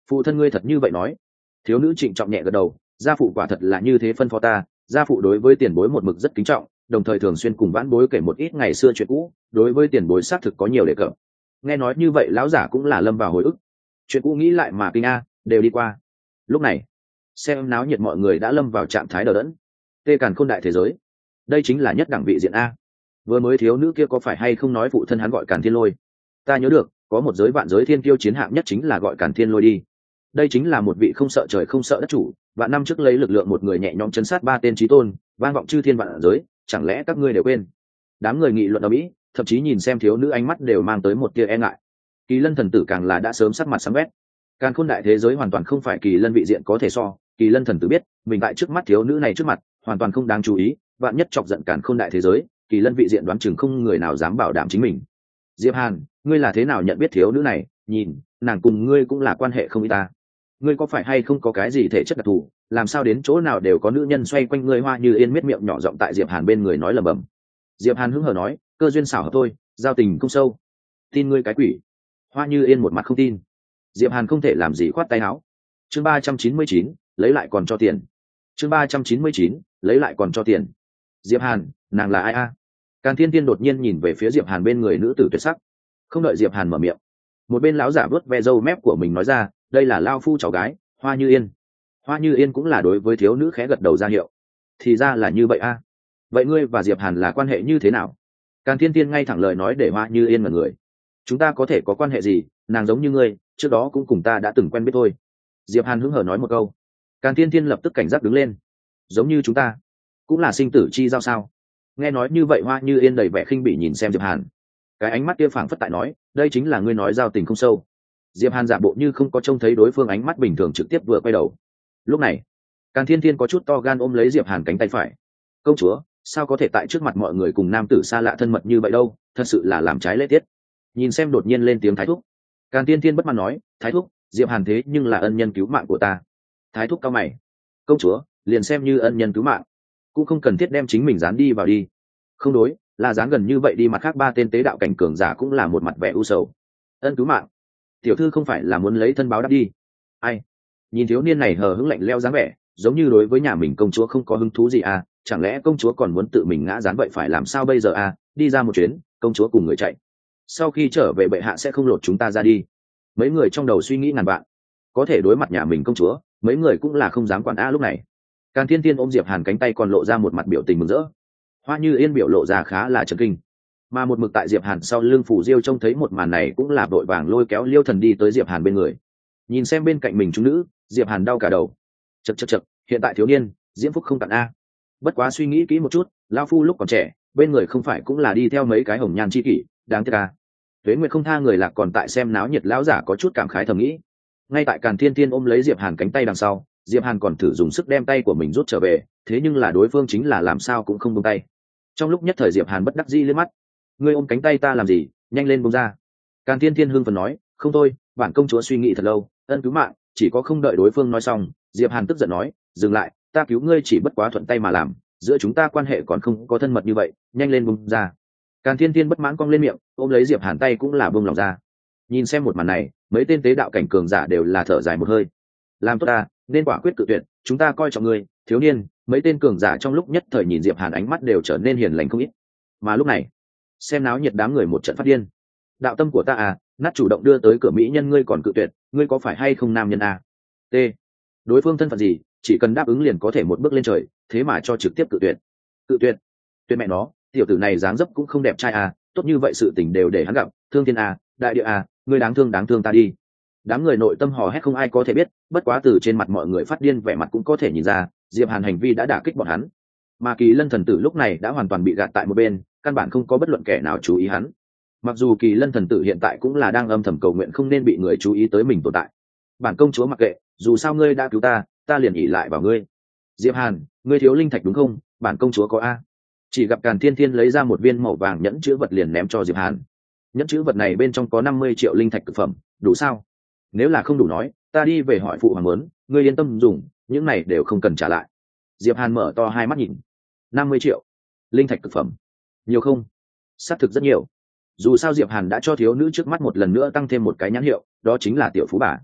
Phụ thân ngươi thật như vậy nói. Thiếu nữ trịnh trọng nhẹ gật đầu, gia phụ quả thật là như thế phân phó ta, gia phụ đối với tiền bối một mực rất kính trọng, đồng thời thường xuyên cùng vãn bối kể một ít ngày xưa chuyện cũ, đối với tiền bối xác thực có nhiều đề cập. Nghe nói như vậy lão giả cũng là lâm vào hồi ức. Chuyện cũ nghĩ lại mà kinh a, đều đi qua. Lúc này xem náo nhiệt mọi người đã lâm vào trạng thái đờ đẫn. Tê Càn Khôn đại thế giới, đây chính là nhất đẳng vị diện a. Vừa mới thiếu nữ kia có phải hay không nói phụ thân hắn gọi Càn Thiên Lôi? Ta nhớ được có một giới vạn giới thiên kiêu chiến hạng nhất chính là gọi Càn Thiên Lôi đi. Đây chính là một vị không sợ trời không sợ đất chủ, vạn năm trước lấy lực lượng một người nhẹ nhõm chấn sát 3 tên chí tôn, vang vọng chư thiên vạn giới, chẳng lẽ các ngươi đều quên? Đám người nghị luận ầm ĩ, thậm chí nhìn xem thiếu nữ ánh mắt đều mang tới một tia e ngại. Kỳ Lân thần tử càng là đã sớm sắc mặt sám bét. Càn Khôn đại thế giới hoàn toàn không phải Kỳ Lân vị diện có thể so, Kỳ Lân thần tử biết, mình tại trước mắt thiếu nữ này trước mặt, hoàn toàn không đáng chú ý, vạn nhất chọc giận Càn Khôn đại thế giới, Kỳ Lân vị diện đoán chừng không người nào dám bảo đảm chính mình. Diệp Hàn, ngươi là thế nào nhận biết thiếu nữ này? Nhìn, nàng cùng ngươi cũng là quan hệ không ít ta. Ngươi có phải hay không có cái gì thể chất đặc thù, làm sao đến chỗ nào đều có nữ nhân xoay quanh ngươi? Hoa Như Yên miết miệng nhỏ giọng tại Diệp Hàn bên người nói lẩm bẩm. Diệp Hàn hứng hờ nói, cơ duyên xảo hợp thôi, giao tình không sâu. Tin ngươi cái quỷ. Hoa Như Yên một mặt không tin. Diệp Hàn không thể làm gì khoát tay áo. Chương 399, lấy lại còn cho tiền. Chương 399, lấy lại còn cho tiền. Diệp Hàn, nàng là ai a? Càn Thiên Tiên đột nhiên nhìn về phía Diệp Hàn bên người nữ tử tuyệt sắc. Không đợi Diệp Hàn mở miệng, một bên lão giả vớt ve râu mép của mình nói ra, đây là lao phu cháu gái, Hoa Như Yên. Hoa Như Yên cũng là đối với thiếu nữ khẽ gật đầu ra hiệu. Thì ra là như vậy a. Vậy ngươi và Diệp Hàn là quan hệ như thế nào? Càn Thiên Tiên ngay thẳng lời nói để Hoa Như Yên mà người. Chúng ta có thể có quan hệ gì, nàng giống như ngươi, trước đó cũng cùng ta đã từng quen biết thôi. Diệp Hàn hứng hờ nói một câu. Càn Thiên Thiên lập tức cảnh giác đứng lên. Giống như chúng ta, cũng là sinh tử chi giao sao? Nghe nói như vậy Hoa Như Yên đầy vẻ khinh bỉ nhìn xem Diệp Hàn. Cái ánh mắt kia phảng phất tại nói, đây chính là ngươi nói giao tình không sâu. Diệp Hàn giả bộ như không có trông thấy đối phương ánh mắt bình thường trực tiếp vừa quay đầu. Lúc này, Càn Thiên Thiên có chút to gan ôm lấy Diệp Hàn cánh tay phải. Công chúa, sao có thể tại trước mặt mọi người cùng nam tử xa lạ thân mật như vậy đâu, thật sự là làm trái lễ tiết. Nhìn xem đột nhiên lên tiếng Thái thúc. Càn Thiên Thiên bất mãn nói, Thái thúc, Diệp Hàn thế nhưng là ân nhân cứu mạng của ta. Thái thúc cao mày. Công chúa, liền xem như ân nhân cứu mạng, cũng không cần thiết đem chính mình dán đi vào đi. Không đối, là dán gần như vậy đi, mặt khác 3 tên tế đạo cảnh cường giả cũng là một mặt vẻ u sầu. Ân cứu mạng, tiểu thư không phải là muốn lấy thân báo đáp đi? Ai? Nhìn thiếu niên này hờ hững lạnh lẽo dáng vẻ, giống như đối với nhà mình công chúa không có hứng thú gì à? Chẳng lẽ công chúa còn muốn tự mình ngã dán, vậy phải làm sao bây giờ à? Đi ra một chuyến, công chúa cùng người chạy. Sau khi trở về bệ hạ sẽ không lột chúng ta ra đi. Mấy người trong đầu suy nghĩ ngàn vạn. Có thể đối mặt nhà mình công chúa, mấy người cũng là không dám quản a. Lúc này Càn Thiên Thiên ôm Diệp Hàn cánh tay còn lộ ra một mặt biểu tình mừng rỡ. Hoa Như Yên biểu lộ ra khá là chấn kinh, mà một mực tại Diệp Hàn sau lưng Phủ Diêu trông thấy một màn này cũng là vội vàng lôi kéo Liêu Thần đi tới Diệp Hàn bên người. Nhìn xem bên cạnh mình chúng nữ, Diệp Hàn đau cả đầu. Chậc, hiện tại thiếu niên diễm phúc không tận a. Bất quá suy nghĩ kỹ một chút, lão phu lúc còn trẻ bên người không phải cũng là đi theo mấy cái hồng nhan chi kỷ, đáng tiếc a. Tuế Nguyệt không tha người lạc còn tại xem náo nhiệt, lão giả có chút cảm khái thầm nghĩ. Ngay tại Càn Thiên Thiên ôm lấy Diệp Hàn cánh tay đằng sau, Diệp Hàn còn thử dùng sức đem tay của mình rút trở về, thế nhưng là đối phương chính là làm sao cũng không buông tay. Trong lúc nhất thời Diệp Hàn bất đắc dĩ liếc mắt, ngươi ôm cánh tay ta làm gì, nhanh lên buông ra. Càn Thiên Thiên hưng phấn nói, không thôi, bản công chúa suy nghĩ thật lâu, ân cứu mạng, chỉ có không đợi đối phương nói xong, Diệp Hàn tức giận nói, dừng lại, ta cứu ngươi chỉ bất quá thuận tay mà làm, giữa chúng ta quan hệ còn không có thân mật như vậy, nhanh lên buông ra. Càn Thiên Thiên bất mãn cong lên miệng, ôm lấy Diệp Hàn tay cũng là buông lòng ra. Nhìn xem một màn này, mấy tên tế đạo cảnh cường giả đều là thở dài một hơi. Làm tốt ta, nên quả quyết cự tuyệt, chúng ta coi trọng ngươi, thiếu niên. Mấy tên cường giả trong lúc nhất thời nhìn Diệp Hàn ánh mắt đều trở nên hiền lành không ít. Mà lúc này, xem náo nhiệt đám người một trận phát điên. Đạo tâm của ta à, nát chủ động đưa tới cửa mỹ nhân ngươi còn cự tuyệt, ngươi có phải hay không nam nhân à? T. Đối phương thân phận gì, chỉ cần đáp ứng liền có thể một bước lên trời, thế mà cho trực tiếp cự tuyệt. Cự tuyệt? Tuyệt mẹ nó, tiểu tử này dáng dấp cũng không đẹp trai à, tốt như vậy sự tình đều để hắn gặp, thương thiên à, đại địa à, ngươi đáng thương ta đi. Đám người nội tâm hò hét không ai có thể biết, bất quá từ trên mặt mọi người phát điên vẻ mặt cũng có thể nhìn ra, Diệp Hàn hành vi đã đả kích bọn hắn. Mà Kỳ Lân thần tử lúc này đã hoàn toàn bị gạt tại một bên, căn bản không có bất luận kẻ nào chú ý hắn. Mặc dù Kỳ Lân thần tử hiện tại cũng là đang âm thầm cầu nguyện không nên bị người chú ý tới mình tồn tại. Bản công chúa mặc kệ, dù sao ngươi đã cứu ta, ta liền ỷ lại vào ngươi. Diệp Hàn, ngươi thiếu linh thạch đúng không? Bản công chúa có a. Chỉ gặp Càn Thiên Thiên lấy ra một viên màu vàng nhẫn chữ vật liền ném cho Diệp Hàn. Nhẫn chữ vật này bên trong có 50 triệu linh thạch cực phẩm, đủ sao? Nếu là không đủ nói, ta đi về hỏi phụ hoàng muốn, ngươi yên tâm dùng, những này đều không cần trả lại. Diệp Hàn mở to hai mắt nhìn. 50 triệu linh thạch cực phẩm, nhiều không? Xác thực rất nhiều. Dù sao Diệp Hàn đã cho thiếu nữ trước mắt một lần nữa tăng thêm một cái nhãn hiệu, đó chính là tiểu phú bà.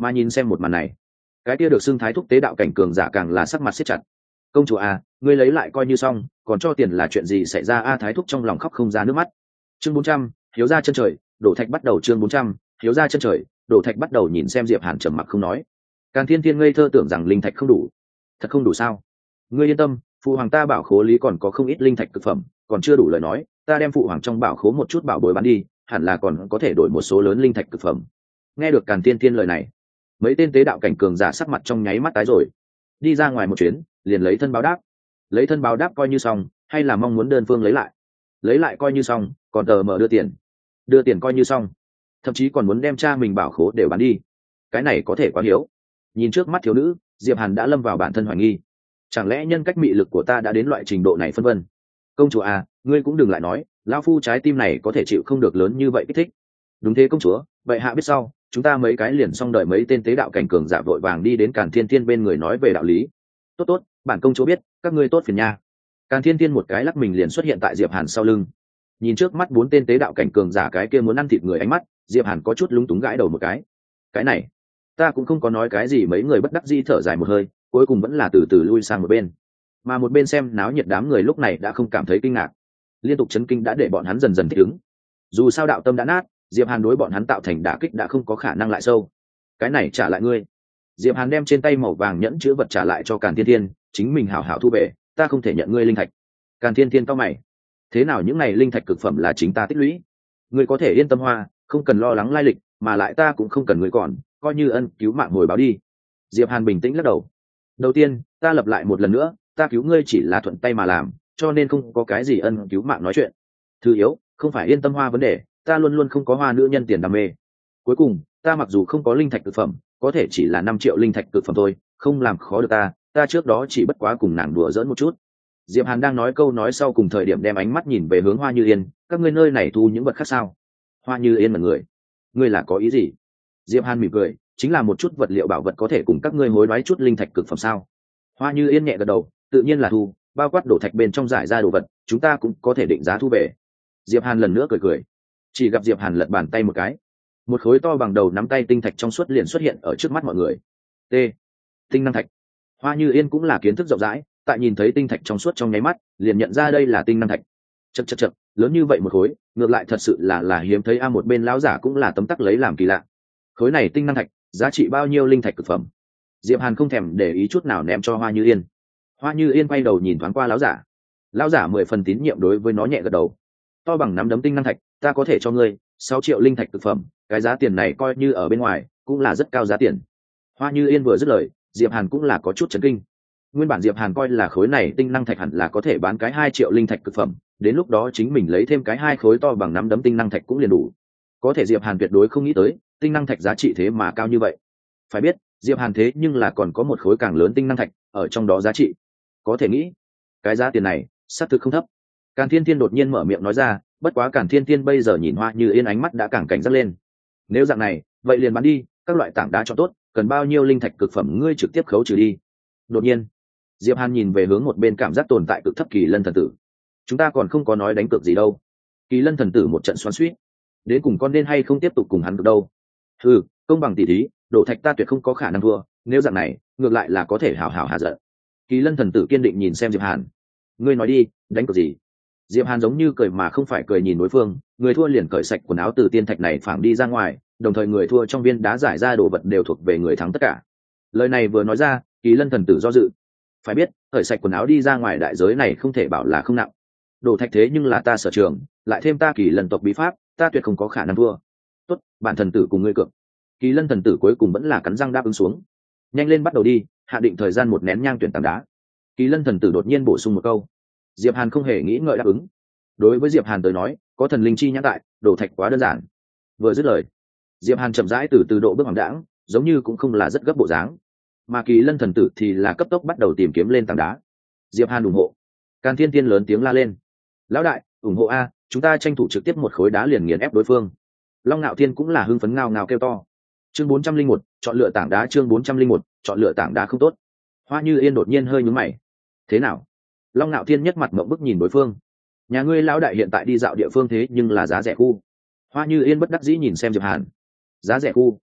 Mà nhìn xem một màn này, cái kia được xưng thái thúc tế đạo cảnh cường giả càng là sắc mặt siết chặt. Công chúa à, ngươi lấy lại coi như xong, còn cho tiền là chuyện gì xảy ra a? Thái thúc trong lòng khóc không ra nước mắt. Chương 400, hiếu ra chân trời, đổ thạch bắt đầu. Chương 400, hiếu ra chân trời, đổ thạch bắt đầu. Nhìn xem Diệp Hàn trầm mặc không nói. Càn Thiên Thiên ngây thơ tưởng rằng linh thạch không đủ. Thật không đủ sao? Ngươi yên tâm, phụ hoàng ta bảo khố lý còn có không ít linh thạch cực phẩm, còn chưa đủ lời nói, ta đem phụ hoàng trong bảo khố một chút bảo bối bán đi, hẳn là còn có thể đổi một số lớn linh thạch cực phẩm. Nghe được Càn Thiên Thiên lời này, mấy tên tế đạo cảnh cường giả sắc mặt trong nháy mắt tái rồi. Đi ra ngoài một chuyến, liền lấy thân báo đáp. Lấy thân báo đáp coi như xong, hay là mong muốn đơn phương lấy lại? Lấy lại coi như xong, còn tờ mở đưa tiền coi như xong, thậm chí còn muốn đem cha mình bảo khố đều bán đi. Cái này có thể quá hiếu. Nhìn trước mắt thiếu nữ, Diệp Hàn đã lâm vào bản thân hoài nghi. Chẳng lẽ nhân cách mị lực của ta đã đến loại trình độ này phân vân? Công chúa à, ngươi cũng đừng lại nói, lão phu trái tim này có thể chịu không được lớn như vậy kích thích. Đúng thế công chúa, vậy hạ biết sau, chúng ta mấy cái liền xong đợi mấy tên tế đạo cảnh cường giả vội vàng đi đến Càn Thiên Thiên bên người nói về đạo lý. Tốt tốt, bản công chúa biết, các ngươi tốt phiền nha. Càn Thiên Thiên một cái lắc mình liền xuất hiện tại Diệp Hàn sau lưng. Nhìn trước mắt 4 tên tế đạo cảnh cường giả cái kia muốn ăn thịt người ánh mắt, Diệp Hàn có chút lúng túng gãi đầu một cái. Cái này, ta cũng không có nói cái gì, mấy người bất đắc dĩ thở dài một hơi, cuối cùng vẫn là từ từ lui sang một bên. Mà một bên xem náo nhiệt đám người lúc này đã không cảm thấy kinh ngạc, liên tục chấn kinh đã để bọn hắn dần dần thích ứng. Dù sao đạo tâm đã nát, Diệp Hàn đối bọn hắn tạo thành đả kích đã không có khả năng lại sâu. Cái này trả lại ngươi. Diệp Hàn đem trên tay màu vàng nhẫn chứa vật trả lại cho Càn Thiên Thiên, chính mình hảo hảo thu về, ta không thể nhận ngươi linh thạch. Càn Thiên Thiên cau mày, thế nào những này linh thạch cực phẩm là chính ta tích lũy, ngươi có thể yên tâm hoa, không cần lo lắng lai lịch, mà lại ta cũng không cần ngươi còn, coi như ân cứu mạng hồi báo đi. Diệp Hàn bình tĩnh lắc đầu. Đầu tiên, ta lập lại một lần nữa, ta cứu ngươi chỉ là thuận tay mà làm, cho nên không có cái gì ân cứu mạng nói chuyện. Thứ yếu, không phải yên tâm hoa vấn đề, ta luôn luôn không có hoa nữ nhân tiền đam mê. Cuối cùng, ta mặc dù không có linh thạch cực phẩm, có thể chỉ là 5 triệu linh thạch cực phẩm thôi, không làm khó được ta trước đó chỉ bất quá cùng nàng đùa giỡn một chút. Diệp Hàn đang nói câu nói sau cùng thời điểm đem ánh mắt nhìn về hướng Hoa Như Yên, các ngươi nơi này thu những vật khác sao? Hoa Như Yên mặt người, ngươi là có ý gì? Diệp Hàn mỉm cười, chính là một chút vật liệu bảo vật có thể cùng các ngươi hối đoái chút linh thạch cực phẩm sao? Hoa Như Yên nhẹ gật đầu, tự nhiên là thu, bao quát đổ thạch bên trong giải ra đồ vật, chúng ta cũng có thể định giá thu về. Diệp Hàn lần nữa cười cười, chỉ gặp Diệp Hàn lật bàn tay một cái, một khối to bằng đầu nắm tay tinh thạch trong suốt liền xuất hiện ở trước mắt mọi người. T. Tinh năng thạch. Hoa Như Yên cũng là kiến thức rộng rãi, tại nhìn thấy tinh thạch trong suốt trong nháy mắt, liền nhận ra đây là tinh năng thạch. Chậc, lớn như vậy một khối, ngược lại thật sự là hiếm thấy a. Một bên lão giả cũng là tấm tắc lấy làm kỳ lạ. Khối này tinh năng thạch, giá trị bao nhiêu linh thạch cực phẩm? Diệp Hàn không thèm để ý chút nào ném cho Hoa Như Yên. Hoa Như Yên quay đầu nhìn thoáng qua lão giả. Lão giả 10 phần tín nhiệm đối với nó nhẹ gật đầu. To bằng nắm đấm tinh năng thạch, ta có thể cho ngươi 6 triệu linh thạch cực phẩm, cái giá tiền này coi như ở bên ngoài cũng là rất cao giá tiền. Hoa Như Yên vừa dứt lời, Diệp Hàn cũng là có chút chấn kinh. Nguyên bản Diệp Hàn coi là khối này tinh năng thạch hẳn là có thể bán cái 2 triệu linh thạch cực phẩm, đến lúc đó chính mình lấy thêm cái 2 khối to bằng nắm đấm tinh năng thạch cũng liền đủ. Có thể Diệp Hàn tuyệt đối không nghĩ tới, tinh năng thạch giá trị thế mà cao như vậy. Phải biết, Diệp Hàn thế nhưng là còn có một khối càng lớn tinh năng thạch ở trong đó giá trị. Có thể nghĩ, cái giá tiền này xác thực không thấp. Càn Thiên Thiên đột nhiên mở miệng nói ra, bất quá Càn Thiên Thiên bây giờ nhìn Hoa Như Yên ánh mắt đã càng cảnh giác lên. Nếu dạng này, vậy liền bán đi, các loại tảng đá cho tốt, cần bao nhiêu linh thạch cực phẩm ngươi trực tiếp khấu trừ đi. Đột nhiên, Diệp Hàn nhìn về hướng một bên cảm giác tồn tại cực thấp Kỳ Lân thần tử. Chúng ta còn không có nói đánh cược gì đâu. Kỳ Lân thần tử một trận xoắn xuýt, đến cùng con nên hay không tiếp tục cùng hắn được đâu. Ừ, công bằng tỷ thí, đổ thạch ta tuyệt không có khả năng thua, nếu dạng này, ngược lại là có thể hảo hảo hạ giận. Kỳ Lân thần tử kiên định nhìn xem Diệp Hàn. Ngươi nói đi, đánh cược gì? Diệp Hàn giống như cười mà không phải cười nhìn đối phương, người thua liền cởi sạch quần áo từ tiên thạch này phảng đi ra ngoài, đồng thời người thua trong viên đá giải ra đồ vật đều thuộc về người thắng tất cả. Lời này vừa nói ra, Kỳ Lân thần tử do dự. Phải biết, cởi sạch quần áo đi ra ngoài đại giới này không thể bảo là không nặng. Đồ thạch thế nhưng là ta sở trường, lại thêm ta Kỳ Lân tộc bí pháp, ta tuyệt không có khả năng thua. Tốt, bản thần tử cùng ngươi cược. Kỳ Lân thần tử cuối cùng vẫn là cắn răng đáp ứng xuống. Nhanh lên bắt đầu đi, hạ định thời gian 1 nén nhang tuyển tảng đá. Kỳ Lân thần tử đột nhiên bổ sung một câu. Diệp Hàn không hề nghĩ ngợi đáp ứng. Đối với Diệp Hàn tới nói, có thần linh chi nhãn tại, đổ thạch quá đơn giản. Vừa dứt lời, Diệp Hàn chậm rãi từ độ bước hoàng đãng, giống như cũng không là rất gấp bộ dáng. Mà Kỳ Lân thần tử thì là cấp tốc bắt đầu tìm kiếm lên tảng đá. Diệp Hàn ủng hộ. Càn Thiên Thiên lớn tiếng la lên. Lão đại, ủng hộ a, chúng ta tranh thủ trực tiếp một khối đá liền nghiền ép đối phương. Long Nạo Thiên cũng là hưng phấn ngao ngao kêu to. Chương 401, chọn lựa tảng đá. Chương 401, chọn lựa tảng đá không tốt. Hoa Như Yên đột nhiên hơi nhướng mày. Thế nào? Long Nạo Thiên nhất mặt ngậm bức nhìn đối phương. Nhà ngươi lão đại hiện tại đi dạo địa phương thế nhưng là giá rẻ khu. Hoa Như Yên bất đắc dĩ nhìn xem Diệp Hàn. Giá rẻ khu?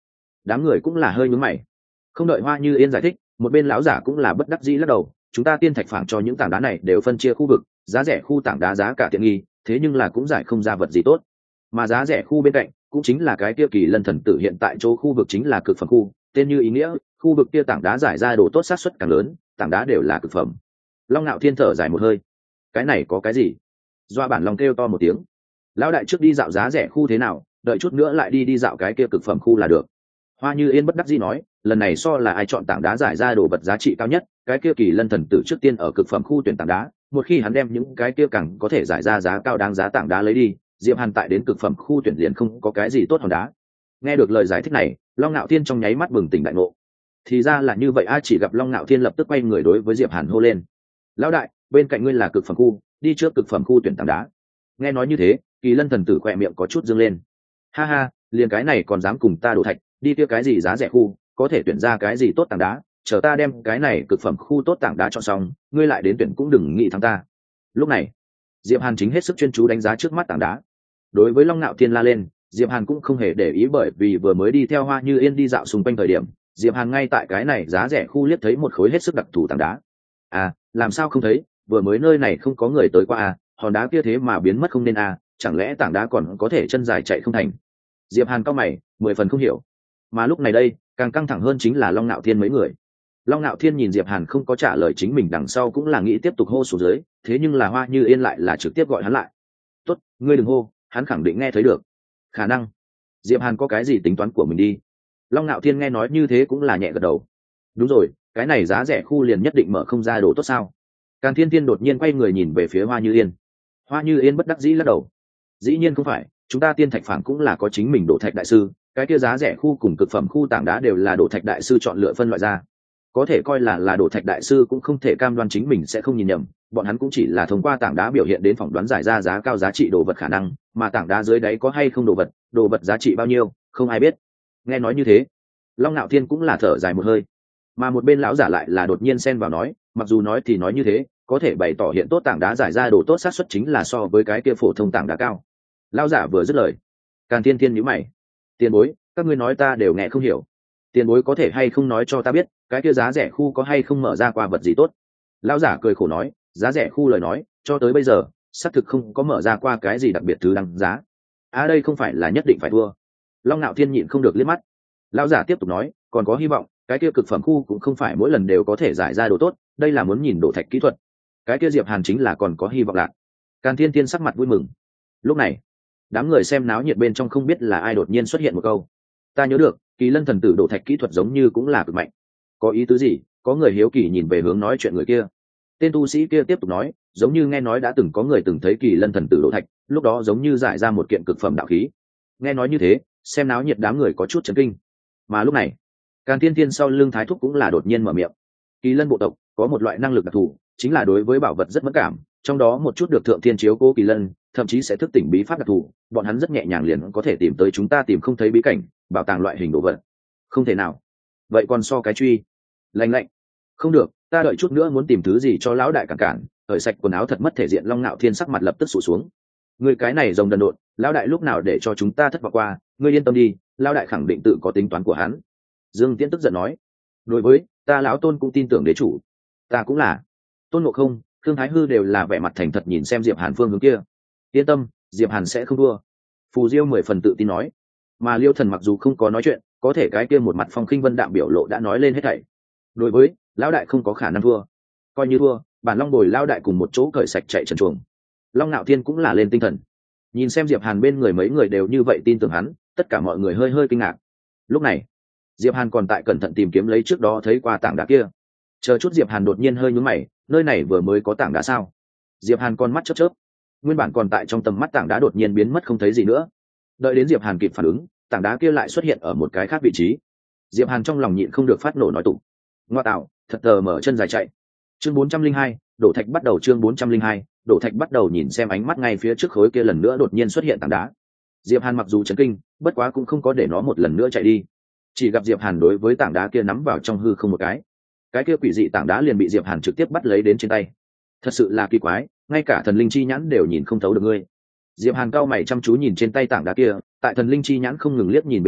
Đám người cũng là hơi nhướng mày. Không đợi Hoa Như Yên giải thích, một bên lão giả cũng là bất đắc dĩ lắc đầu, chúng ta tiên thạch phảng cho những tảng đá này đều phân chia khu vực, giá rẻ khu tảng đá giá cả tiện nghi, thế nhưng là cũng giải không ra vật gì tốt. Mà giá rẻ khu bên cạnh cũng chính là cái kia Kỳ Lân thần tử hiện tại chỗ khu vực chính là cực phẩm khu, tên như ý nghĩa, khu vực kia tảng đá giải ra đồ tốt xác suất càng lớn, tảng đá đều là cực phẩm. Long Nạo Thiên thở dài một hơi, cái này có cái gì? Doa bản lòng kêu to một tiếng. Lão đại trước đi dạo giá rẻ khu thế nào, đợi chút nữa lại đi dạo cái kia cực phẩm khu là được. Hoa Như Yên bất đắc dĩ nói, lần này so là ai chọn tảng đá giải ra đồ vật giá trị cao nhất, cái kia Kỳ Lân thần tử trước tiên ở cực phẩm khu tuyển tảng đá, một khi hắn đem những cái kia càng có thể giải ra giá cao đáng giá tảng đá lấy đi, Diệp Hàn tại đến cực phẩm khu tuyển liền không có cái gì tốt hòn đá. Nghe được lời giải thích này, Long Nạo Thiên trong nháy mắt bừng tỉnh đại ngộ. Thì ra là như vậy a, chỉ gặp Long Nạo Thiên lập tức quay người đối với Diệp Hàn hô lên, lão đại, bên cạnh ngươi là cực phẩm khu, đi trước cực phẩm khu tuyển tảng đá. Nghe nói như thế, Kỳ Lân thần tử khỏe miệng có chút dương lên. Ha ha, liền cái này còn dám cùng ta đổ thạch, đi kia cái gì giá rẻ khu, có thể tuyển ra cái gì tốt tảng đá, chờ ta đem cái này cực phẩm khu tốt tảng đá chọn xong, ngươi lại đến tuyển cũng đừng nghĩ thắng ta. Lúc này, Diệp Hàn chính hết sức chuyên chú đánh giá trước mắt tảng đá. Đối với Long Nạo Thiên la lên, Diệp Hàn cũng không hề để ý, bởi vì vừa mới đi theo Hoa Như Yên đi dạo xung quanh thời điểm, Diệp Hàn ngay tại cái này giá rẻ khu liếc thấy một khối hết sức đặc thù tảng đá. À, làm sao không thấy, vừa mới nơi này không có người tới qua à, hòn đá kia thế mà biến mất không nên à, chẳng lẽ tảng đá còn có thể chân dài chạy không thành? Diệp Hàn cau mày, 10 phần không hiểu. Mà lúc này đây, càng căng thẳng hơn chính là Long Nạo Thiên mấy người. Long Nạo Thiên nhìn Diệp Hàn không có trả lời chính mình, đằng sau cũng là nghĩ tiếp tục hô xuống dưới, thế nhưng là Hoa Như Yên lại là trực tiếp gọi hắn lại. "Tốt, ngươi đừng hô, hắn khẳng định nghe thấy được." Khả năng Diệp Hàn có cái gì tính toán của mình đi. Long Nạo Thiên nghe nói như thế cũng là nhẹ gật đầu. Đúng rồi, cái này giá rẻ khu liền nhất định mở không ra đồ tốt sao? Càn Thiên Thiên đột nhiên quay người nhìn về phía Hoa Như Yên. Hoa Như Yên bất đắc dĩ lắc đầu. Dĩ nhiên không phải, chúng ta Tiên Thạch Phảng cũng là có chính mình đổ thạch đại sư, cái kia giá rẻ khu cùng cực phẩm khu tảng đá đều là đổ thạch đại sư chọn lựa phân loại ra. Có thể coi là đổ thạch đại sư cũng không thể cam đoan chính mình sẽ không nhìn nhầm, bọn hắn cũng chỉ là thông qua tảng đá biểu hiện đến phỏng đoán giải ra giá cao giá trị đồ vật khả năng, mà tảng đá dưới đáy có hay không đồ vật giá trị bao nhiêu, không ai biết. Nghe nói như thế, Long Nạo Thiên cũng là thở dài một hơi, mà một bên lão giả lại là đột nhiên xen vào nói, mặc dù nói thì nói như thế, có thể bày tỏ hiện tốt tảng đá giải ra đồ tốt xác suất chính là so với cái kia phổ thông tảng đá cao. Lão giả vừa dứt lời, Càn Thiên Thiên nhíu mày, tiền bối, các ngươi nói ta đều nghe không hiểu, tiền bối có thể hay không nói cho ta biết, cái kia giá rẻ khu có hay không mở ra qua vật gì tốt? Lão giả cười khổ nói, giá rẻ khu lời nói, cho tới bây giờ, xác thực không có mở ra qua cái gì đặc biệt thứ đăng giá. Đây không phải là nhất định phải thua. Long Nạo Thiên nhịn không được liếc mắt. Lão giả tiếp tục nói, còn có hy vọng, cái kia cực phẩm khu cũng không phải mỗi lần đều có thể giải ra đồ tốt, đây là muốn nhìn đổ thạch kỹ thuật. Cái kia Diệp Hàn chính là còn có hy vọng lạc. Càn Thiên Thiên sắc mặt vui mừng. Lúc này, đám người xem náo nhiệt bên trong không biết là ai đột nhiên xuất hiện một câu, ta nhớ được, Kỳ Lân thần tử đổ thạch kỹ thuật giống như cũng là cực mạnh. Có ý tứ gì? Có người hiếu kỳ nhìn về hướng nói chuyện người kia. Tên tu sĩ kia tiếp tục nói, giống như nghe nói đã từng có người từng thấy Kỳ Lân thần tử đổ thạch, lúc đó giống như giải ra một kiện cực phẩm đạo khí. Nghe nói như thế, xem náo nhiệt đám người có chút chấn kinh. Mà lúc này, Càn Thiên Thiên sau lưng Thái Thúc cũng là đột nhiên mở miệng. Kỳ Lân bộ tộc có một loại năng lực đặc thù, chính là đối với bảo vật rất mẫn cảm, trong đó một chút được thượng thiên chiếu cố Kỳ Lân, thậm chí sẽ thức tỉnh bí pháp đặc thù, bọn hắn rất nhẹ nhàng liền có thể tìm tới chúng ta tìm không thấy bí cảnh, bảo tàng loại hình đồ vật. Không thể nào. Vậy còn so cái truy? Lạnh lạnh. Không được, ta đợi chút nữa muốn tìm thứ gì cho lão đại cản cản, cởi sạch quần áo thật mất thể diện. Long Nạo Thiên sắc mặt lập tức sụt xuống. Người cái này rồng đần độn, lão đại lúc nào để cho chúng ta thất vọng qua, ngươi yên tâm đi, lão đại khẳng định tự có tính toán của hắn. Dương Tiễn tức giận nói, đối với ta lão Tôn cũng tin tưởng đế chủ, ta cũng là. Tôn Ngộ Không, Thương Thái Hư đều là vẻ mặt thành thật nhìn xem Diệp Hàn phương hướng kia. Yên tâm, Diệp Hàn sẽ không thua. Phù Diêu 10 phần tự tin nói. Mà Liêu Thần mặc dù không có nói chuyện, có thể cái kia một mặt phong khinh vân đạm biểu lộ đã nói lên hết thảy. Đối với lão đại không có khả năng thua, coi như thua, bản Long Bồi lão đại cùng một chỗ cởi sạch chạy trần truồng. Long Nạo Thiên cũng là lên tinh thần, nhìn xem Diệp Hàn bên người mấy người đều như vậy tin tưởng hắn, tất cả mọi người hơi hơi kinh ngạc. Lúc này, Diệp Hàn còn tại cẩn thận tìm kiếm lấy trước đó thấy qua tảng đá kia. Chờ chút Diệp Hàn đột nhiên hơi nhướng mày, nơi này vừa mới có tảng đá sao? Diệp Hàn con mắt chớp chớp, nguyên bản còn tại trong tầm mắt tảng đá đột nhiên biến mất không thấy gì nữa. Đợi đến Diệp Hàn kịp phản ứng, tảng đá kia lại xuất hiện ở một cái khác vị trí. Diệp Hàn trong lòng nhịn không được phát nổ nói tụng, ngoa tạo, thật tờ mở chân dài chạy. Chương 402, đổ thạch bắt đầu. Chương 402, đổ thạch bắt đầu. Nhìn xem ánh mắt ngay phía trước khối kia lần nữa đột nhiên xuất hiện tảng đá, Diệp Hàn mặc dù chấn kinh, bất quá cũng không có để nó một lần nữa chạy đi. Chỉ gặp Diệp Hàn đối với tảng đá kia nắm vào trong hư không một cái kia quỷ dị tảng đá liền bị Diệp Hàn trực tiếp bắt lấy đến trên tay. Thật sự là kỳ quái, ngay cả thần linh chi nhãn đều nhìn không thấu được ngươi. Diệp Hàn cao mày chăm chú nhìn trên tay tảng đá kia, tại thần linh chi nhãn không ngừng liếc nhìn bên dưới,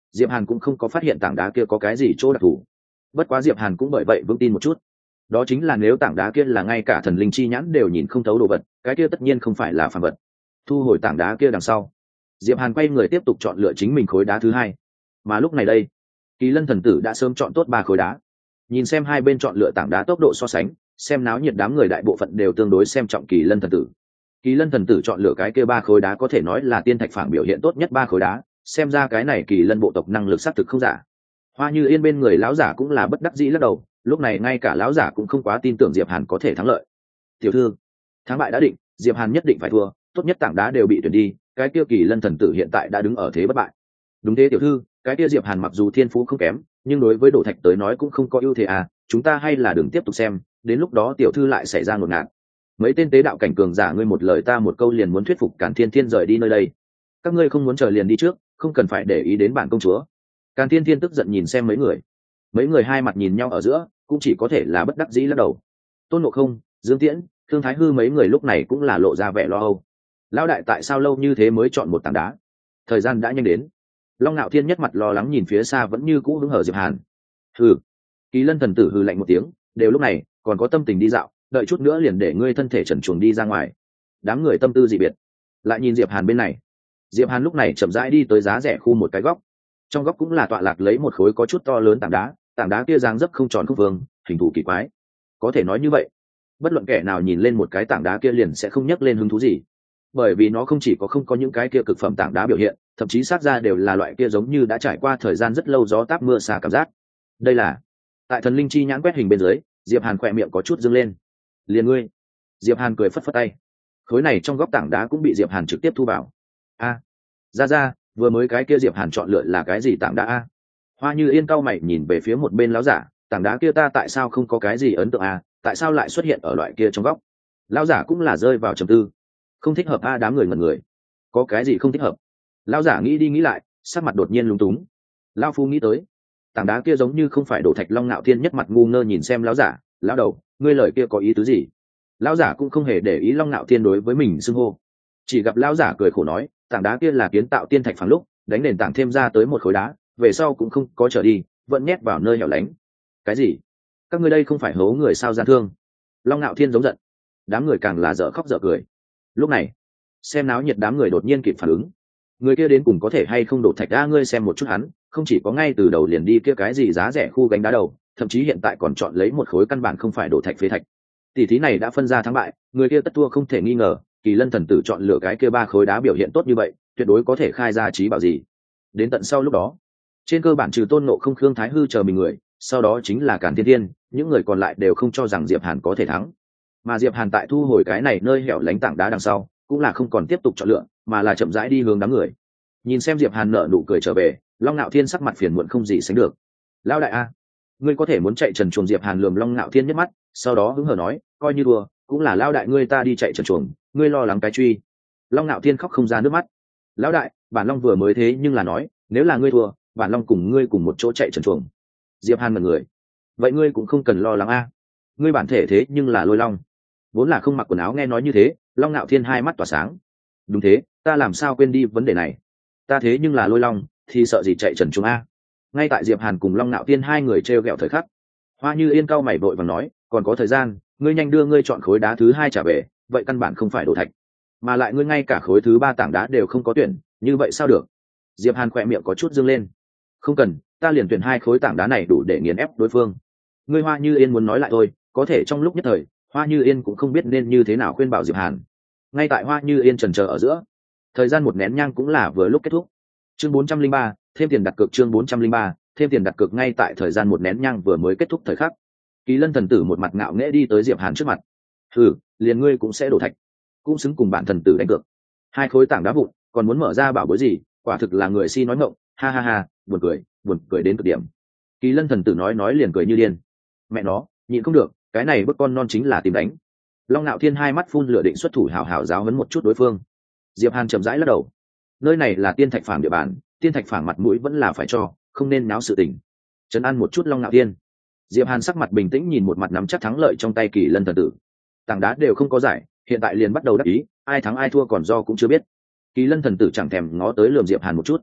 Diệp Hàn cũng không có phát hiện tảng đá kia có cái gì chỗ đặc thù. Bất quá Diệp Hàn cũng bởi vậy vững tin một chút, đó chính là nếu tảng đá kia là ngay cả thần linh chi nhãn đều nhìn không thấu đồ vật, cái kia tất nhiên không phải là phàm vật. Thu hồi tảng đá kia đằng sau, Diệp Hàn quay người tiếp tục chọn lựa chính mình khối đá thứ hai. Mà lúc này đây, Kỳ Lân thần tử đã sớm chọn tốt 3 khối đá. Nhìn xem hai bên chọn lựa tảng đá tốc độ so sánh, xem náo nhiệt đám người đại bộ phận đều tương đối xem trọng Kỳ Lân thần tử. Kỳ Lân thần tử chọn lựa cái kia 3 khối đá có thể nói là tiên thạch phảng biểu hiện tốt nhất 3 khối đá, xem ra cái này Kỳ Lân bộ tộc năng lực xác thực không giả. Hoa Như Yên bên người lão giả cũng là bất đắc dĩ lắc đầu, lúc này ngay cả lão giả cũng không quá tin tưởng Diệp Hàn có thể thắng lợi. Tiểu thư, thắng bại đã định, Diệp Hàn nhất định phải thua, tốt nhất tảng đá đều bị tuyển đi, cái kia Kỳ Lân thần tử hiện tại đã đứng ở thế bất bại. Đúng thế tiểu thư, cái kia Diệp Hàn mặc dù thiên phú không kém, nhưng đối với đổ thạch tới nói cũng không có ưu thế à, chúng ta hay là đừng tiếp tục xem, đến lúc đó tiểu thư lại xảy ra ngột ngạt. Mấy tên tế đạo cảnh cường giả ngươi một lời ta một câu liền muốn thuyết phục Càn Thiên Thiên rời đi nơi đây. Các ngươi không muốn chờ liền đi trước, không cần phải để ý đến bản công chúa. Càn Thiên Thiên tức giận nhìn xem mấy người hai mặt nhìn nhau ở giữa, cũng chỉ có thể là bất đắc dĩ lắc đầu. Tôn Ngộ Không, Dương Tiễn, Thương Thái Hư mấy người lúc này cũng là lộ ra vẻ lo âu. Lão đại tại sao lâu như thế mới chọn một tảng đá? Thời gian đã nhanh đến. Long Nạo Thiên nhất mặt lo lắng nhìn phía xa vẫn như cũ hứng hở Diệp Hàn. Hừ. Kỳ Lân thần tử hừ lạnh một tiếng, đều lúc này còn có tâm tình đi dạo, đợi chút nữa liền để ngươi thân thể trần truồng đi ra ngoài. Đám người tâm tư dị biệt, lại nhìn Diệp Hàn bên này. Diệp Hàn lúc này chậm rãi đi tới giá rẻ khu một cái góc. Trong góc cũng là tọa lạc lấy một khối có chút to lớn tảng đá kia dáng dấp không tròn không vương, hình thù kỳ quái. Có thể nói như vậy, bất luận kẻ nào nhìn lên một cái tảng đá kia liền sẽ không nhắc lên hứng thú gì, bởi vì nó không chỉ có không có những cái kia cực phẩm tảng đá biểu hiện, thậm chí sát ra đều là loại kia giống như đã trải qua thời gian rất lâu gió táp mưa xả cảm giác. Đây là tại thần linh chi nhãn quét hình bên dưới, Diệp Hàn khỏe miệng có chút dương lên. Liền ngươi. Diệp Hàn cười phất phất tay, khối này trong góc tảng đá cũng bị Diệp Hàn trực tiếp thu vào. A, ra vừa mới cái kia Diệp Hàn chọn lựa là cái gì tảng đá a? Hoa Như Yên cau mày nhìn về phía một bên lão giả, tảng đá kia ta tại sao không có cái gì ấn tượng a, tại sao lại xuất hiện ở loại kia trong góc? Lão giả cũng là rơi vào trầm tư. Không thích hợp a, đám người ngẩn người. Có cái gì không thích hợp? Lão giả nghĩ đi nghĩ lại, sắc mặt đột nhiên lúng túng. Lão phu nghĩ tới, tảng đá kia giống như không phải đổ thạch. Long Nạo Thiên nhất mặt ngu ngơ nhìn xem lão giả, lão đầu, ngươi lời kia có ý tứ gì? Lão giả cũng không hề để ý Long Nạo Thiên đối với mình xưng hô, chỉ gặp lão giả cười khổ nói, tảng đá kia là kiến tạo tiên thạch phẳng lúc đánh nền tảng thêm ra tới một khối đá, về sau cũng không có trở đi, vẫn nhét vào nơi hẻo lánh. Cái gì? Các ngươi đây không phải hố người sao gian thương? Long Nạo Thiên giống giận, đám người càng là dở khóc dở cười. Lúc này, xem náo nhiệt đám người đột nhiên kịp phản ứng, người kia đến cùng có thể hay không đổ thạch a? Ngươi xem một chút hắn, không chỉ có ngay từ đầu liền đi kia cái gì giá rẻ khu gánh đá đầu, thậm chí hiện tại còn chọn lấy một khối căn bản không phải đổ thạch phế thạch. Tỷ thí này đã phân ra thắng bại, người kia tất thua không thể nghi ngờ. Kỳ Lân thần tử chọn lựa cái kia 3 khối đá biểu hiện tốt như vậy, tuyệt đối có thể khai ra trí bảo gì. Đến tận sau lúc đó, trên cơ bản trừ Tôn Ngộ Không, Khương Thái Hư chờ mình người, sau đó chính là Càn Thiên Thiên, những người còn lại đều không cho rằng Diệp Hàn có thể thắng. Mà Diệp Hàn tại thu hồi cái này nơi hẻo lánh tảng đá đằng sau, cũng là không còn tiếp tục chọn lựa, mà là chậm rãi đi hướng đám người. Nhìn xem Diệp Hàn nở nụ cười trở về, Long Nạo Thiên sắc mặt phiền muộn không gì sánh được. Lão đại a, ngươi có thể muốn chạy trần chuồng? Diệp Hàn lườm Long Nạo Thiên nhất mắt, sau đó hứng hờ nói, coi như đùa, cũng là lão đại ngươi ta đi chạy trần chuồng, ngươi lo lắng cái truy. Long Nạo Thiên khóc không ra nước mắt. Lão đại, bản Long vừa mới thế nhưng là nói, nếu là ngươi thua, bản Long cùng ngươi cùng một chỗ chạy trần chuồng. Diệp Hàn mật người, vậy ngươi cũng không cần lo lắng a, ngươi bản thể thế nhưng là Lôi Long, vốn là không mặc quần áo. Nghe nói như thế, Long Nạo Thiên hai mắt tỏa sáng. Đúng thế, ta làm sao quên đi vấn đề này, ta thế nhưng là Lôi Long thì sợ gì chạy trần chuồng a? Ngay tại Diệp Hàn cùng Long Nạo Thiên hai người treo gẹo thời khắc, Hoa Như Yên cau mày vội vàng nói, còn có thời gian, ngươi nhanh đưa ngươi chọn khối đá thứ 2 trả về, vậy căn bản không phải đổ thạch, mà lại ngươi ngay cả khối thứ 3 tảng đá đều không có tuyển, như vậy sao được? Diệp Hàn khỏe miệng có chút dương lên. Không cần, ta liền tuyển 2 khối tảng đá này đủ để nghiền ép đối phương. Ngươi Hoa Như Yên muốn nói lại thôi, có thể trong lúc nhất thời, Hoa Như Yên cũng không biết nên như thế nào khuyên bảo Diệp Hàn. Ngay tại Hoa Như Yên chần chờ ở giữa, thời gian một nén nhang cũng là vừa lúc kết thúc. Chương 403, thêm tiền đặt cược. Chương 403, thêm tiền đặt cược. Ngay tại thời gian một nén nhang vừa mới kết thúc thời khắc, Kỳ Lân thần tử một mặt ngạo nghễ đi tới Diệp Hàn trước mặt. Hừ, liền ngươi cũng sẽ đổ thạch, cũng xứng cùng bản thần tử đánh cược? 2 khối tảng đá vụn, còn muốn mở ra bảo bối gì? Quả thực là người si nói ngọng, ha ha ha, buồn cười đến cực điểm. Kỳ Lân thần tử nói liền cười như điên. Mẹ nó, nhịn không được, cái này bức con non chính là tìm đánh. Long Nạo Thiên hai mắt phun lửa định xuất thủ hảo hảo giáo huấn một chút đối phương. Diệp Hàn chậm rãi lắc đầu. Nơi này là tiên thạch phàm địa bàn, tiên thạch phàm mặt mũi vẫn là phải cho, không nên náo sự tình. Trấn an một chút Long Nạo Thiên. Diệp Hàn sắc mặt bình tĩnh nhìn một mặt nắm chắc thắng lợi trong tay Kỳ Lân thần tử. Tảng đá đều không có giải, hiện tại liền bắt đầu đắc ý, ai thắng ai thua còn do cũng chưa biết. Kỳ Lân thần tử chẳng thèm ngó tới lườm Diệp Hàn một chút.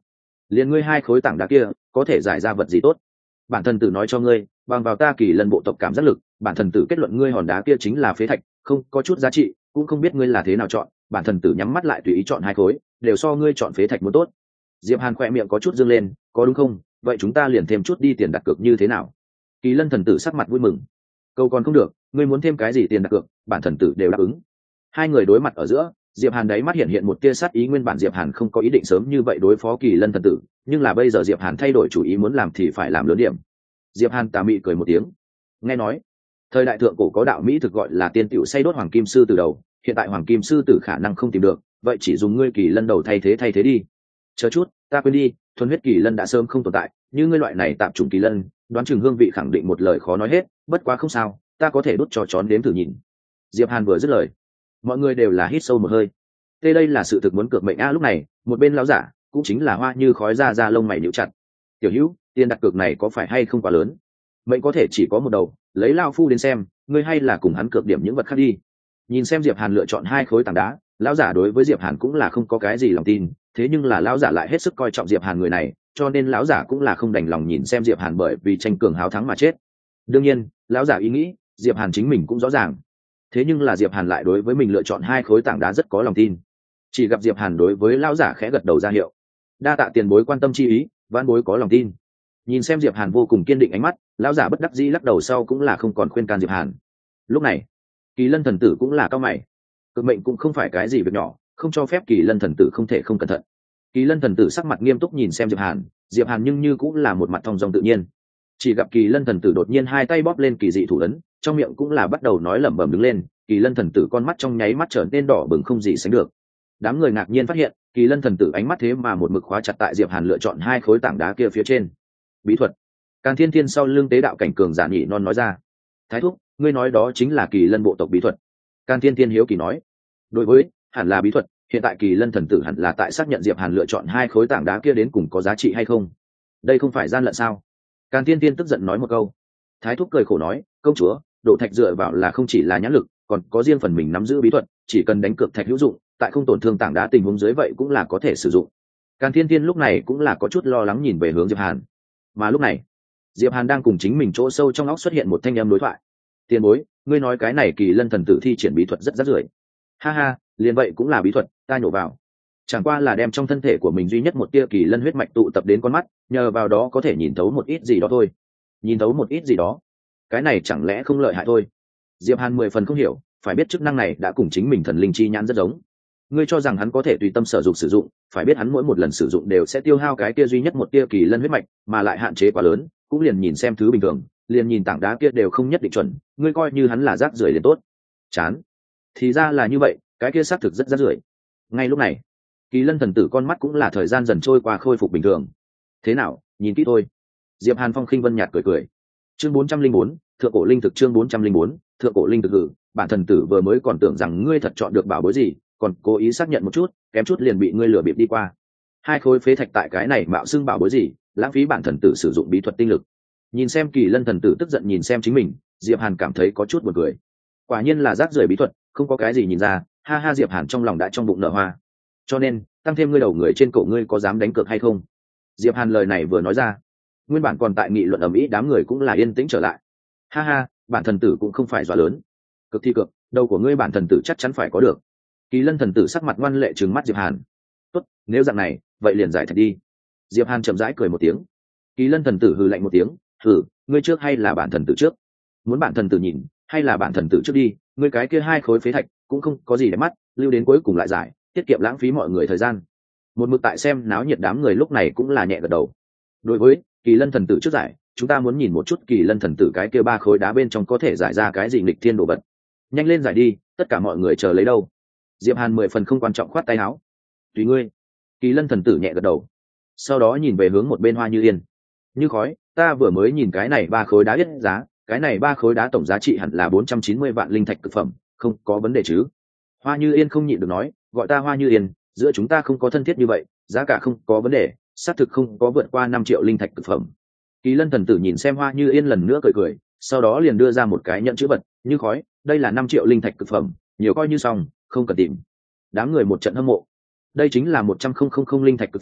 liền ngươi hai khối tảng đá kia có thể giải ra vật gì tốt? Bản thần tử nói cho ngươi, bằng vào ta kỳ lân bộ tộc cảm giác lực, bản thần tử kết luận ngươi hòn đá kia chính là phế thạch, không có chút giá trị, cũng không biết ngươi là thế nào chọn. Bản thần tử nhắm mắt lại tùy ý chọn hai khối, đều so ngươi chọn phế thạch muốn tốt. Diệp Hàn khỏe miệng có chút dương lên, có đúng không? Vậy chúng ta liền thêm chút đi tiền đặt cược như thế nào? Kỳ lân thần tử sắc mặt vui mừng. Câu còn không được, ngươi muốn thêm cái gì tiền đặt cược, bản thần tử đều đáp ứng. Hai người đối mặt ở giữa, Diệp Hàn đáy mắt hiện hiện một tia sát ý. Nguyên bản Diệp Hàn không có ý định sớm như vậy đối phó Kỳ Lân thần tử, nhưng là bây giờ Diệp Hàn thay đổi chủ ý, muốn làm thì phải làm lớn điểm. Diệp Hàn tà mị cười một tiếng, nghe nói thời đại thượng cổ có đạo mỹ thực gọi là tiên tiểu say đốt hoàng kim sư từ đầu, hiện tại hoàng kim sư tử khả năng không tìm được, vậy chỉ dùng ngươi Kỳ Lân đầu thay thế đi. Chờ chút, ta quên đi, thuần huyết Kỳ Lân đã sớm không tồn tại, như ngươi loại này tạm chủng Kỳ Lân, đoán chừng hương vị khẳng định một lời khó nói hết, bất quá không sao, ta có thể đút cho chón đếm thử nhìn. Diệp Hàn vừa dứt lời, mọi người đều là hít sâu một hơi. Tê, đây là sự thực muốn cược mệnh a. Lúc này một bên lão giả cũng chính là Hoa Như khói ra lông mày nhíu chặt. Tiểu Hữu, tiền đặt cược này có phải hay không quá lớn? Mệnh có thể chỉ có một đầu, lấy lao phu đến xem, ngươi hay là cùng hắn cược điểm những vật khác đi. Nhìn xem Diệp Hàn lựa chọn hai khối tảng đá, lão giả đối với Diệp Hàn cũng là không có cái gì lòng tin, thế nhưng là lão giả lại hết sức coi trọng Diệp Hàn người này, cho nên lão giả cũng là không đành lòng nhìn xem Diệp Hàn bởi vì tranh cường háo thắng mà chết. Đương nhiên, lão giả ý nghĩ, Diệp Hàn chính mình cũng rõ ràng. Thế nhưng là Diệp Hàn lại đối với mình lựa chọn hai khối tảng đá rất có lòng tin. Chỉ gặp Diệp Hàn đối với lão giả khẽ gật đầu ra hiệu, đa tạ tiền bối quan tâm chi ý, vãn bối có lòng tin. Nhìn xem Diệp Hàn vô cùng kiên định ánh mắt, lão giả bất đắc dĩ lắc đầu sau cũng là không còn khuyên can Diệp Hàn. Lúc này Kỳ Lân thần tử cũng là cao mày, cực mệnh cũng không phải cái gì việc nhỏ, không cho phép Kỳ Lân thần tử không thể không cẩn thận. Kỳ Lân thần tử sắc mặt nghiêm túc nhìn xem Diệp Hàn nhưng như cũng là một mặt thong dong tự nhiên. Chỉ gặp Kỳ Lân thần tử đột nhiên hai tay bóp lên kỳ dị thủ ấn, trong miệng cũng là bắt đầu nói lẩm bẩm đứng lên. Kỳ Lân thần tử con mắt trong nháy mắt trở nên đỏ bừng không gì sánh được. Đám người ngạc nhiên phát hiện, Kỳ Lân thần tử ánh mắt thế mà một mực khóa chặt tại Diệp Hàn lựa chọn hai khối tảng đá kia phía trên. Bí thuật. Càn Thiên Thiên sau lưng tế đạo cảnh cường giả nhị non nói ra. Thái thúc, ngươi nói đó chính là Kỳ Lân bộ tộc bí thuật? Càn Thiên Thiên hiếu kỳ nói. Đối với, hẳn là bí thuật, hiện tại Kỳ Lân thần tử hẳn là tại xác nhận Diệp Hàn lựa chọn hai khối tảng đá kia đến cùng có giá trị hay không. Đây không phải gian lận sao? Càn Thiên Thiên tức giận nói một câu. Thái thúc cười khổ nói, công chúa, độ thạch dựa vào là không chỉ là nhãn lực, còn có riêng phần mình nắm giữ bí thuật, chỉ cần đánh cược thạch hữu dụng, tại không tổn thương tảng đá tình huống dưới vậy cũng là có thể sử dụng. Càn Thiên Thiên lúc này cũng là có chút lo lắng nhìn về hướng Diệp Hàn. Mà lúc này, Diệp Hàn đang cùng chính mình chỗ sâu trong óc xuất hiện một thanh âm đối thoại. Tiền bối, ngươi nói cái này Kỳ Lân thần tử thi triển bí thuật rất rác rưởi. Ha ha, liền vậy cũng là bí thuật, ta nhổ vào. Chẳng qua là đem trong thân thể của mình duy nhất một tia Kỳ Lân huyết mạch tụ tập đến con mắt, nhờ vào đó có thể nhìn thấu một ít gì đó thôi. Nhìn thấu một ít gì đó, cái này chẳng lẽ không lợi hại thôi? Diệp Hàn 10 phần không hiểu, phải biết chức năng này đã cùng chính mình thần linh chi nhãn rất giống. Ngươi cho rằng hắn có thể tùy tâm sở dụng sử dụng, phải biết hắn mỗi một lần sử dụng đều sẽ tiêu hao cái kia duy nhất một tia Kỳ Lân huyết mạch, mà lại hạn chế quá lớn, cũng liền nhìn xem thứ bình thường, liền nhìn tảng đá kia đều không nhất định chuẩn, ngươi coi như hắn là rác rưởi liền tốt. Chán. Thì ra là như vậy, cái kia xác thực rất rác rưởi. Ngay lúc này, Kỳ Lân thần tử con mắt cũng là thời gian dần trôi qua khôi phục bình thường. Thế nào, nhìn kỹ thôi. Diệp Hàn phong khinh vân nhạt cười cười. Chương 404, thượng cổ linh thực. Chương 404, thượng cổ linh thực. Bản thần tử vừa mới còn tưởng rằng ngươi thật chọn được bảo bối gì, còn cố ý xác nhận một chút, kém chút liền bị ngươi lừa bịp đi qua. Hai khối phế thạch tại cái này mạo xưng bảo bối gì, lãng phí bản thần tử sử dụng bí thuật tinh lực. Nhìn xem Kỳ Lân thần tử tức giận nhìn xem chính mình, Diệp Hàn cảm thấy có chút buồn cười. Quả nhiên là rác rưởi bí thuật, không có cái gì nhìn ra, ha ha. Diệp Hàn trong lòng đã trong bụng nở hoa. Cho nên, tăng thêm ngươi đầu người trên cổ ngươi có dám đánh cược hay không? Diệp Hàn lời này vừa nói ra, nguyên bản còn tại nghị luận ầm ĩ đám người cũng là yên tĩnh trở lại. Ha ha, bản thần tử cũng không phải dọa lớn. Cực thi cực, đầu của ngươi bản thần tử chắc chắn phải có được. Kỳ Lân thần tử sắc mặt ngoan lệ trừng mắt Diệp Hàn. Tốt, nếu dạng này, vậy liền giải thạch đi. Diệp Hàn chậm rãi cười một tiếng. Kỳ Lân thần tử hừ lạnh một tiếng, hừ, ngươi trước hay là bản thần tử trước? Muốn bản thần tử nhìn, hay là bản thần tử trước đi? Ngươi cái kia hai khối phế thạch cũng không có gì để mắt, lưu đến cuối cùng lại giải, tiết kiệm lãng phí mọi người thời gian. Một mực tại xem náo nhiệt đám người lúc này cũng là nhẹ gật đầu. Đối với Kỳ Lân thần tử trước giải, chúng ta muốn nhìn một chút Kỳ Lân thần tử cái kia ba khối đá bên trong có thể giải ra cái gì nghịch thiên đồ vật. Nhanh lên giải đi, tất cả mọi người chờ lấy đâu. Diệp Hàn 10 phần không quan trọng khoát tay áo. Tùy ngươi. Kỳ Lân thần tử nhẹ gật đầu, sau đó nhìn về hướng một bên Hoa Như Yên. Như khói, ta vừa mới nhìn cái này ba khối đá biết giá, cái này ba khối đá tổng giá trị hẳn là 490 vạn linh thạch cực phẩm, không có vấn đề chứ? Hoa Như Yên không nhịn được nói, gọi ta Hoa Như Yên, giữa chúng ta không có thân thiết như vậy, giá cả không có vấn đề, xác thực không có vượt qua 5 triệu linh thạch cực phẩm. Kỳ Lân thần tử nhìn xem Hoa Như Yên lần nữa cười cười, sau đó liền đưa ra một cái nhẫn chữ vật. Như khói, đây là 5 triệu linh thạch cực phẩm, nhiều coi như xong, không cần tìm. Đám người một trận hâm mộ. Đây chính là 100,000 linh thạch cực phẩm,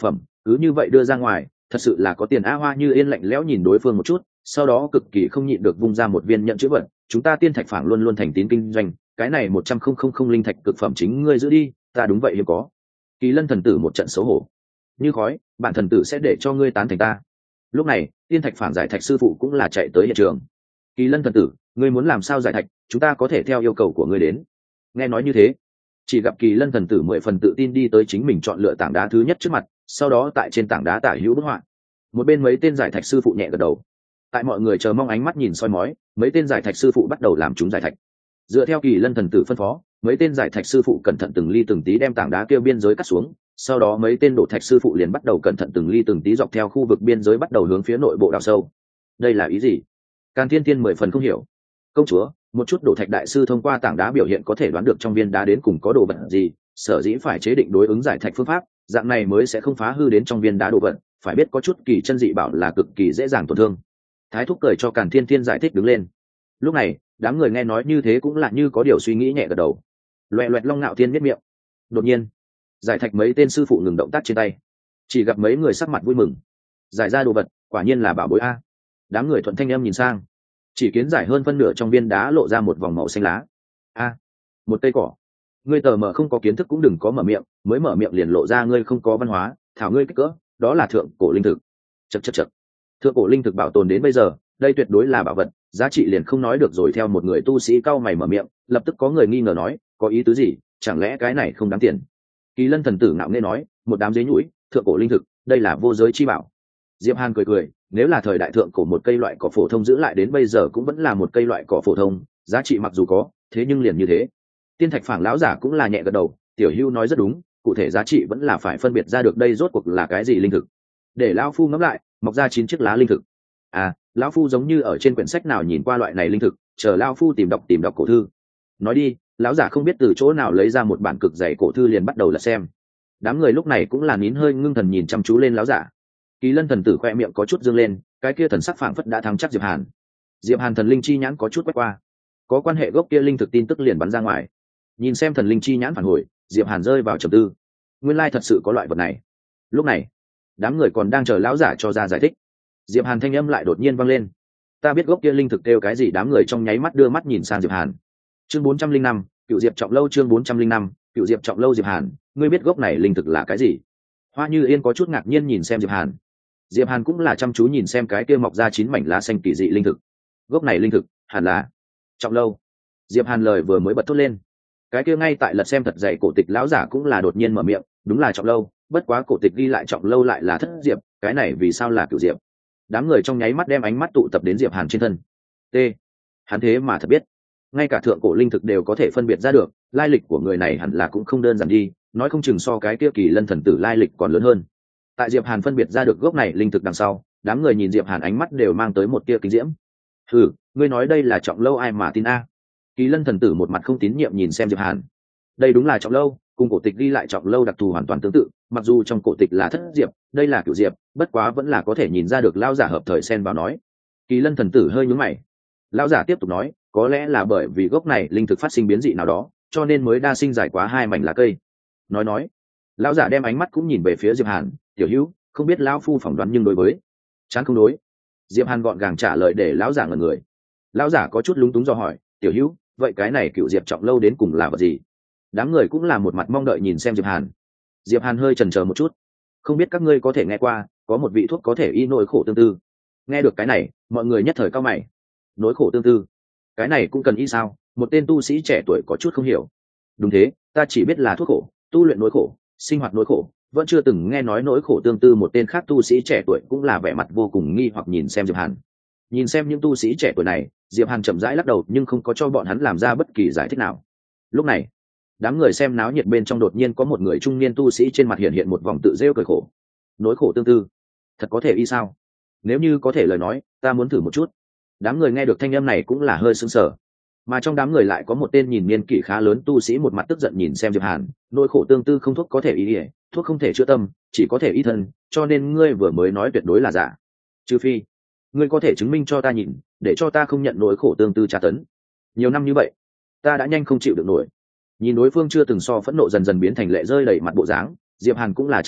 cứ như vậy đưa ra ngoài, thật sự là có tiền a. Hoa Như Yên lạnh lẽo nhìn đối phương một chút, sau đó cực kỳ không nhịn được vung ra một viên nhận chữ vật. Chúng ta Tiên Thạch Phảng luôn luôn thành tín kinh doanh, cái này 100,000 linh thạch cực phẩm chính ngươi giữ đi, ta đúng vậy hiếm có. Kỳ Lân thần tử một trận xấu hổ. Như khói, bản thần tử sẽ để cho ngươi tán thành ta. Lúc này, Tiên Thạch Phảng giải thạch sư phụ cũng là chạy tới hiện trường. Kỳ Lân thần tử, ngươi muốn làm sao giải thạch, chúng ta có thể theo yêu cầu của ngươi đến. Nghe nói như thế, chỉ gặp Kỳ Lân thần tử 10 phần tự tin đi tới chính mình chọn lựa tảng đá thứ nhất trước mặt, sau đó tại trên tảng đá tả hữu bức họa. Một bên mấy tên giải thạch sư phụ nhẹ gật đầu. Tại mọi người chờ mong ánh mắt nhìn soi mói, mấy tên giải thạch sư phụ bắt đầu làm chúng giải thạch. Dựa theo Kỳ Lân thần tử phân phó, mấy tên giải thạch sư phụ cẩn thận từng ly từng tí đem tảng đá kia biên giới cắt xuống, sau đó mấy tên đổ thạch sư phụ liền bắt đầu cẩn thận từng ly từng tí dọc theo khu vực biên giới bắt đầu hướng phía nội bộ đào sâu. Đây là ý gì? Càn Thiên Tiên 10 phần không hiểu. Công chúa, một chút đổ thạch đại sư thông qua tảng đá biểu hiện có thể đoán được trong viên đá đến cùng có đồ vật gì, sở dĩ phải chế định đối ứng giải thạch phương pháp, dạng này mới sẽ không phá hư đến trong viên đá đồ vật, phải biết có chút kỳ chân dị bảo là cực kỳ dễ dàng tổn thương. Thái thúc cười cho Càn Thiên Thiên giải thích đứng lên. Lúc này, đám người nghe nói như thế cũng là như có điều suy nghĩ nhẹ gật đầu. Loẹt loẹt Long Nạo Thiên miết miệng. Đột nhiên, giải thạch mấy tên sư phụ ngừng động tác trên tay, chỉ gặp mấy người sắc mặt vui mừng. Giải ra đồ vật, quả nhiên là bảo bối a. Đám người thuận thanh âm nhìn sang, chỉ kiến giải hơn phân nửa trong viên đá lộ ra một vòng màu xanh lá. A, một cây cỏ. Ngươi tờ mờ không có kiến thức cũng đừng có mở miệng, mới mở miệng liền lộ ra ngươi không có văn hóa, thảo ngươi kích cỡ, đó là thượng cổ linh thực. Chậc chậc chậc. Thượng cổ linh thực bảo tồn đến bây giờ, đây tuyệt đối là bảo vật, giá trị liền không nói được rồi. Theo một người tu sĩ cau mày mở miệng, lập tức có người nghi ngờ nói, có ý tứ gì, chẳng lẽ cái này không đáng tiền? Kỳ Lân thần tử ngạo nghễ nói, một đám dế nhũi, thượng cổ linh thực, đây là vô giới chi bảo. Diệp Hàn cười cười, nếu là thời đại thượng cổ một cây loại cỏ phổ thông giữ lại đến bây giờ cũng vẫn là một cây loại cỏ phổ thông, giá trị mặc dù có, thế nhưng liền như thế. Tiên Thạch Phảng lão giả cũng là nhẹ gật đầu, Tiểu Hưu nói rất đúng, cụ thể giá trị vẫn là phải phân biệt ra được đây rốt cuộc là cái gì linh thực. Để lão phu ngẫm lại, mọc ra 9 chiếc lá linh thực. À, lão phu giống như ở trên quyển sách nào nhìn qua loại này linh thực, chờ lão phu tìm đọc cổ thư. Nói đi, lão giả không biết từ chỗ nào lấy ra một bản cực dày cổ thư liền bắt đầu lật xem. Đám người lúc này cũng là nín hơi ngưng thần nhìn chăm chú lên lão giả. Kỳ Lân thần tử khoe miệng có chút dương lên, cái kia thần sắc phảng phất đã thắng chắc Diệp Hàn. Diệp Hàn thần linh chi nhãn có chút quét qua, có quan hệ gốc kia linh thực tin tức liền bắn ra ngoài. Nhìn xem thần linh chi nhãn phản hồi, Diệp Hàn rơi vào trầm tư. Nguyên lai thật sự có loại vật này. Lúc này, đám người còn đang chờ lão giả cho ra giải thích. Diệp Hàn thanh âm lại đột nhiên vang lên. Ta biết gốc kia linh thực kêu cái gì? Đám người trong nháy mắt đưa mắt nhìn sang Diệp Hàn. Chương 405, Cựu Diệp Trọng Lâu. Chương 405, Cựu Diệp Trọng Lâu. Diệp Hàn, ngươi biết gốc này linh thực là cái gì? Hoa Như Yên có chút ngạc nhiên nhìn xem Diệp Hàn. Diệp Hàn cũng là chăm chú nhìn xem cái kia mọc ra 9 mảnh lá xanh kỳ dị linh thực. Gốc này linh thực, hẳn là Trọng Lâu. Diệp Hàn lời vừa mới bật thốt lên, cái kia ngay tại lật xem thật dày cổ tịch lão giả cũng là đột nhiên mở miệng, đúng là Trọng Lâu, bất quá cổ tịch ghi lại Trọng Lâu lại là Thất Diệp, cái này vì sao là Cửu Diệp? Đám người trong nháy mắt đem ánh mắt tụ tập đến Diệp Hàn trên thân. T, hắn thế mà thật biết, ngay cả thượng cổ linh thực đều có thể phân biệt ra được, lai lịch của người này hẳn là cũng không đơn giản đi, nói không chừng so cái kia Kỳ Lân thần tử lai lịch còn lớn hơn. Tại Diệp Hàn phân biệt ra được gốc này linh thực đằng sau, đám người nhìn Diệp Hàn ánh mắt đều mang tới một tia kinh diễm. Hừ, ngươi nói đây là Trọng Lâu ai mà tin a? Kỳ Lân thần tử một mặt không tín nhiệm nhìn xem Diệp Hàn. Đây đúng là Trọng Lâu, cùng cổ tịch ghi lại Trọng Lâu đặc thù hoàn toàn tương tự, mặc dù trong cổ tịch là Thất Diệp, đây là Cửu Diệp, bất quá vẫn là có thể nhìn ra được lão giả hợp thời xen vào nói. Kỳ Lân thần tử hơi nhướng mày. Lão giả tiếp tục nói, có lẽ là bởi vì gốc này linh thực phát sinh biến dị nào đó, cho nên mới đa sinh dài quá 2 mảnh lá cây. Nói, lão giả đem ánh mắt cũng nhìn về phía Diệp Hàn, Tiểu Hữu, không biết lão phu phỏng đoán nhưng đối với chán không đối. Diệp Hàn gọn gàng trả lời để lão giả ngẩn người. Lão giả có chút lúng túng do hỏi, Tiểu Hữu, vậy cái này Cựu Diệp Trọng Lâu đến cùng là vật gì? Đám người cũng là một mặt mong đợi nhìn xem Diệp Hàn. Diệp Hàn hơi chần chờ một chút, không biết các ngươi có thể nghe qua, có một vị thuốc có thể y nỗi khổ tương tư. Nghe được cái này, mọi người nhất thời cau mày. Nỗi khổ tương tư, cái này cũng cần y sao? Một tên tu sĩ trẻ tuổi có chút không hiểu. Đúng thế, ta chỉ biết là thuốc khổ, tu luyện nỗi khổ, sinh hoạt nỗi khổ, vẫn chưa từng nghe nói nỗi khổ tương tư. Một tên khác tu sĩ trẻ tuổi cũng là vẻ mặt vô cùng nghi hoặc nhìn xem Diệp Hàn. Nhìn xem những tu sĩ trẻ tuổi này, Diệp Hàn chậm rãi lắc đầu nhưng không có cho bọn hắn làm ra bất kỳ giải thích nào. Lúc này, đám người xem náo nhiệt bên trong đột nhiên có một người trung niên tu sĩ trên mặt hiện một vòng tự rêu cười khổ. Nỗi khổ tương tư, thật có thể y sao? Nếu như có thể lời nói, ta muốn thử một chút. Đám người nghe được thanh âm này cũng là hơi sững sờ. Mà trong đám người lại có một tên nhìn niên kỷ khá lớn tu sĩ một mặt tức giận nhìn xem Diệp Hàn. Nỗi khổ tương tư không thuốc có thể y, thuốc không thể chữa tâm, chỉ có thể y thân, cho nên ngươi vừa mới nói tuyệt đối là giả. Trừ phi ngươi có thể chứng minh cho ta nhìn, để cho ta không nhận nỗi khổ tương tư tra tấn. Nhiều năm như vậy, ta đã nhanh không chịu được nổi. Nhìn đối phương chưa từng so phẫn nộ dần dần biến thành lệ rơi đầy mặt bộ dáng, Diệp Hàn cũng là trầm mặc,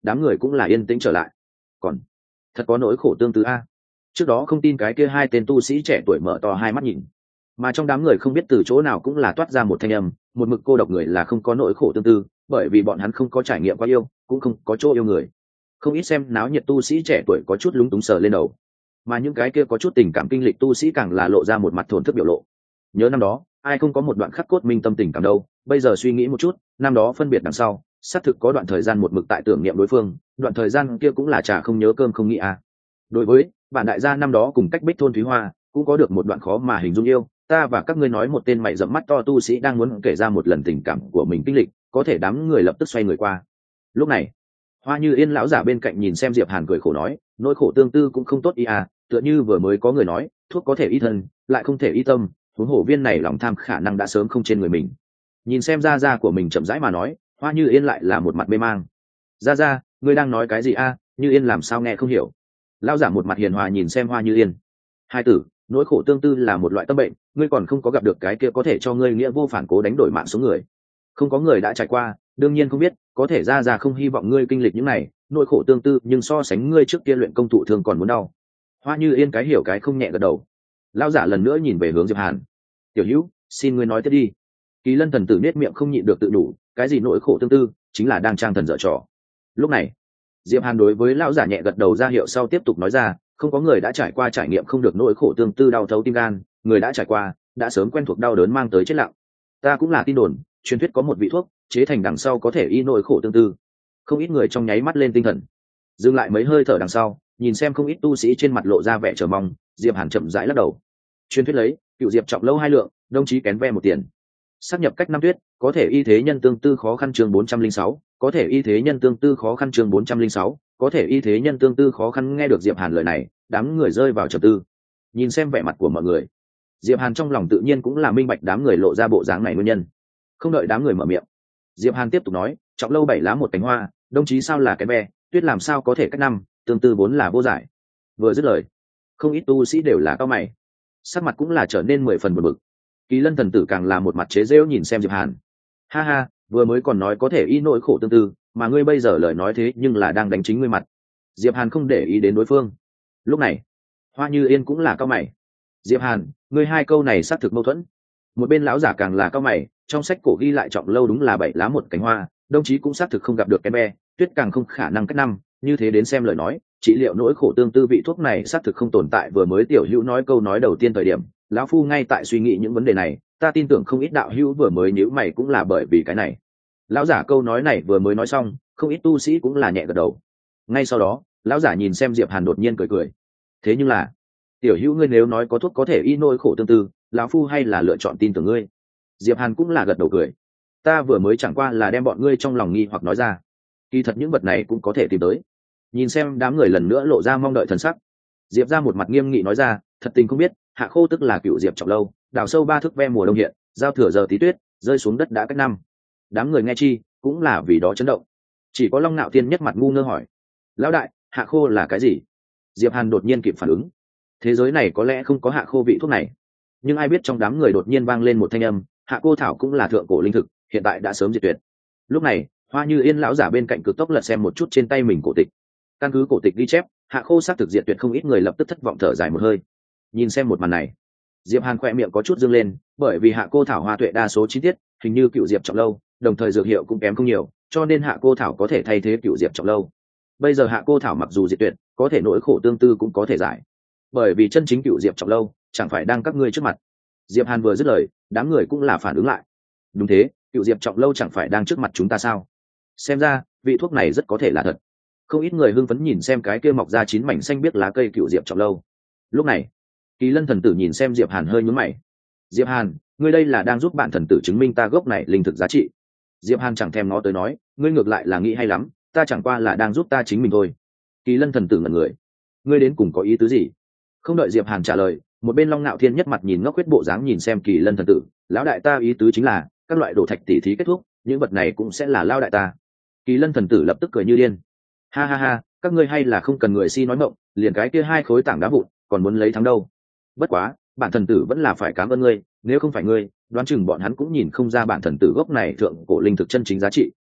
đám người cũng là yên tĩnh trở lại. Còn thật có nỗi khổ tương tư a. Trước đó không tin cái kia hai tên tu sĩ trẻ tuổi mở to hai mắt nhìn, mà trong đám người không biết từ chỗ nào cũng là toát ra một thanh âm, một mực cô độc người là không có nỗi khổ tương tư, bởi vì bọn hắn không có trải nghiệm qua yêu, cũng không có chỗ yêu người. Không ít xem náo nhiệt tu sĩ trẻ tuổi có chút lúng túng sờ lên đầu, mà những cái kia có chút tình cảm kinh lịch tu sĩ càng là lộ ra một mặt thổn thức biểu lộ. Nhớ năm đó ai không có một đoạn khắc cốt minh tâm tình cảm đâu, bây giờ suy nghĩ một chút, năm đó phân biệt đằng sau xác thực có đoạn thời gian một mực tại tưởng niệm đối phương, đoạn thời gian kia cũng là chả không nhớ cơm không nghĩ à. Đối với bản đại gia năm đó cùng cách Bích thôn Thúy Hoa cũng có được một đoạn khó mà hình dung yêu, ta và các ngươi nói một tên mày rậm mắt to tu sĩ đang muốn kể ra một lần tình cảm của mình kinh lịch, có thể đám người lập tức xoay người qua. Lúc này Hoa Như Yên lão giả bên cạnh nhìn xem Diệp Hàn cười khổ nói, nỗi khổ tương tư cũng không tốt ý à, tựa như vừa mới có người nói, thuốc có thể y thân, lại không thể y tâm, huống hồ viên này lòng tham khả năng đã sớm không trên người mình. Nhìn xem gia gia của mình chậm rãi mà nói, Hoa Như Yên lại là một mặt mê mang. Gia gia, ngươi đang nói cái gì a? Như Yên làm sao nghe không hiểu. Lão giả một mặt hiền hòa nhìn xem Hoa Như Yên. Hai tử, nỗi khổ tương tư là một loại tâm bệnh, ngươi còn không có gặp được cái kia có thể cho ngươi nghĩa vô phản cố đánh đổi mạng số người. Không có người đã trải qua, đương nhiên không biết, có thể gia gia không hy vọng ngươi kinh lịch những này, nỗi khổ tương tư nhưng so sánh ngươi trước kia luyện công thụ thường còn muốn đau. Hoa Như Yên cái hiểu cái không nhẹ gật đầu. Lão giả lần nữa nhìn về hướng Diệp Hàn. Tiểu Hữu, xin ngươi nói tiếp đi. Kỳ Lân thần tử nết miệng không nhịn được tự đủ, cái gì nỗi khổ tương tư, chính là đang trang thần dở trò. Lúc này Diệp Hàn đối với lão giả nhẹ gật đầu ra hiệu sau tiếp tục nói ra, không có người đã trải qua trải nghiệm không được nỗi khổ tương tư đau thấu tim gan, người đã trải qua đã sớm quen thuộc đau đớn mang tới chết lặng. Ta cũng là tin đồn, truyền thuyết có một vị thuốc chế thành đằng sau có thể y nỗi khổ tương tư. Không ít người trong nháy mắt lên tinh thần, dừng lại mấy hơi thở đằng sau, nhìn xem không ít tu sĩ trên mặt lộ ra vẻ chờ mong, Diệp Hàn chậm rãi lắc đầu. Truyền thuyết lấy, cựu Diệp trọng lâu 2 lượng, đồng chí kén ve 1 tiền. Sắp nhập cách năm tuyết, có thể y thế nhân tương tư khó khăn chương 406, có thể y thế nhân tương tư khó khăn chương 406, có thể y thế nhân tương tư khó khăn. Nghe được Diệp Hàn lời này, đám người rơi vào trầm tư. Nhìn xem vẻ mặt của mọi người, Diệp Hàn trong lòng tự nhiên cũng là minh bạch đám người lộ ra bộ dáng này nguyên nhân. Không đợi đám người mở miệng, Diệp Hàn tiếp tục nói, trọng lâu 7 lá 1 cánh hoa, đồng chí sao là cái bè, tuyết làm sao có thể cách năm, tương tư vốn là vô giải. Vừa dứt lời, không ít tu sĩ đều là cao mày, sắc mặt cũng là trở nên 10 phần buồn bực. Kỳ Lân thần tử càng là một mặt chế giễu nhìn xem Diệp Hàn. Ha ha, vừa mới còn nói có thể y nỗi khổ tương tư, mà ngươi bây giờ lời nói thế nhưng là đang đánh chính ngươi mặt. Diệp Hàn không để ý đến đối phương. Lúc này Hoa Như Yên cũng là cao mày. Diệp Hàn, ngươi hai câu này xác thực mâu thuẫn. Một bên lão giả càng là cao mày, trong sách cổ ghi lại trọng lâu đúng là 7 lá 1 cánh hoa, đồng chí cũng xác thực không gặp được cái be, tuyết càng không khả năng cách năm, như thế đến xem lời nói, trị liệu nỗi khổ tương tư vị thuốc này xác thực không tồn tại. Vừa mới tiểu hữu nói câu nói đầu tiên thời điểm, lão phu ngay tại suy nghĩ những vấn đề này, ta tin tưởng không ít đạo hữu vừa mới nhíu mày cũng là bởi vì cái này. Lão giả câu nói này vừa mới nói xong, không ít tu sĩ cũng là nhẹ gật đầu. Ngay sau đó lão giả nhìn xem Diệp Hàn đột nhiên cười cười. Thế nhưng là tiểu hữu ngươi nếu nói có thuốc có thể y nỗi khổ tương tư, lão phu hay là lựa chọn tin tưởng ngươi. Diệp Hàn cũng là gật đầu cười. Ta vừa mới chẳng qua là đem bọn ngươi trong lòng nghi hoặc nói ra, kỳ thật những vật này cũng có thể tìm tới. Nhìn xem đám người lần nữa lộ ra mong đợi thần sắc, Diệp ra một mặt nghiêm nghị nói ra, thật tình không biết, hạ khô tức là cựu Diệp trọng lâu, đào sâu 3 thước ve mùa đông hiện, giao thừa giờ tí tuyết rơi xuống đất đã cách năm. Đám người nghe chi cũng là vì đó chấn động. Chỉ có Long Nạo Thiên nhất mặt ngu ngơ hỏi, lão đại, hạ khô là cái gì? Diệp Hàn đột nhiên kịp phản ứng, thế giới này có lẽ không có hạ khô vị thuốc này, nhưng ai biết trong đám người đột nhiên vang lên một thanh âm, hạ cô thảo cũng là thượng cổ linh thực, hiện tại đã sớm diệt tuyệt. Lúc này Hoa Như Yên lão giả bên cạnh cực tốc lật xem một chút trên tay mình cổ tịch. Căn cứ cổ tịch ghi chép, hạ khô xác thực diệt tuyệt, không ít người lập tức thất vọng thở dài một hơi. Nhìn xem một màn này, Diệp Hàn khỏe miệng có chút dương lên, bởi vì hạ cô thảo hoa tuệ đa số chi tiết hình như cựu Diệp trọng lâu, đồng thời dược hiệu cũng kém không nhiều, cho nên hạ cô thảo có thể thay thế cựu Diệp trọng lâu. Bây giờ hạ cô thảo mặc dù diệt tuyệt, có thể nỗi khổ tương tư cũng có thể giải, bởi vì chân chính cựu Diệp trọng lâu chẳng phải đang các ngươi trước mặt. Diệp Hàn vừa dứt lời, đám người cũng là phản ứng lại. Đúng thế, cựu Diệp trọng lâu chẳng phải đang trước mặt chúng ta sao? Xem ra vị thuốc này rất có thể là thật. Không ít người hưng phấn nhìn xem cái kia mọc ra 9 mảnh xanh biếc lá cây cựu Diệp trọng lâu. Lúc này Kỳ Lân thần tử nhìn xem Diệp Hàn hơi nhướng mày. Diệp Hàn, ngươi đây là đang giúp bạn thần tử chứng minh ta gốc này linh thực giá trị. Diệp Hàn chẳng thèm ngó tới nói, ngươi ngược lại là nghĩ hay lắm, ta chẳng qua là đang giúp ta chính mình thôi. Kỳ Lân thần tử ngẩn người, ngươi đến cùng có ý tứ gì? Không đợi Diệp Hàn trả lời, một bên Long Nạo Thiên nhất mặt nhìn ngốc huyết bộ dáng nhìn xem Kỳ Lân thần tử, lão đại ta ý tứ chính là các loại đồ thạch tỉ thí kết thúc, những vật này cũng sẽ là lao đại ta. Kỳ Lân thần tử lập tức cười như điên. Ha ha ha, các ngươi hay là không cần người si nói mộng, liền cái kia 2 khối tảng đá vụn, còn muốn lấy thắng đâu. Bất quá, bản thần tử vẫn là phải cảm ơn ngươi, nếu không phải ngươi, đoán chừng bọn hắn cũng nhìn không ra bản thần tử gốc này thượng cổ linh thực chân chính giá trị.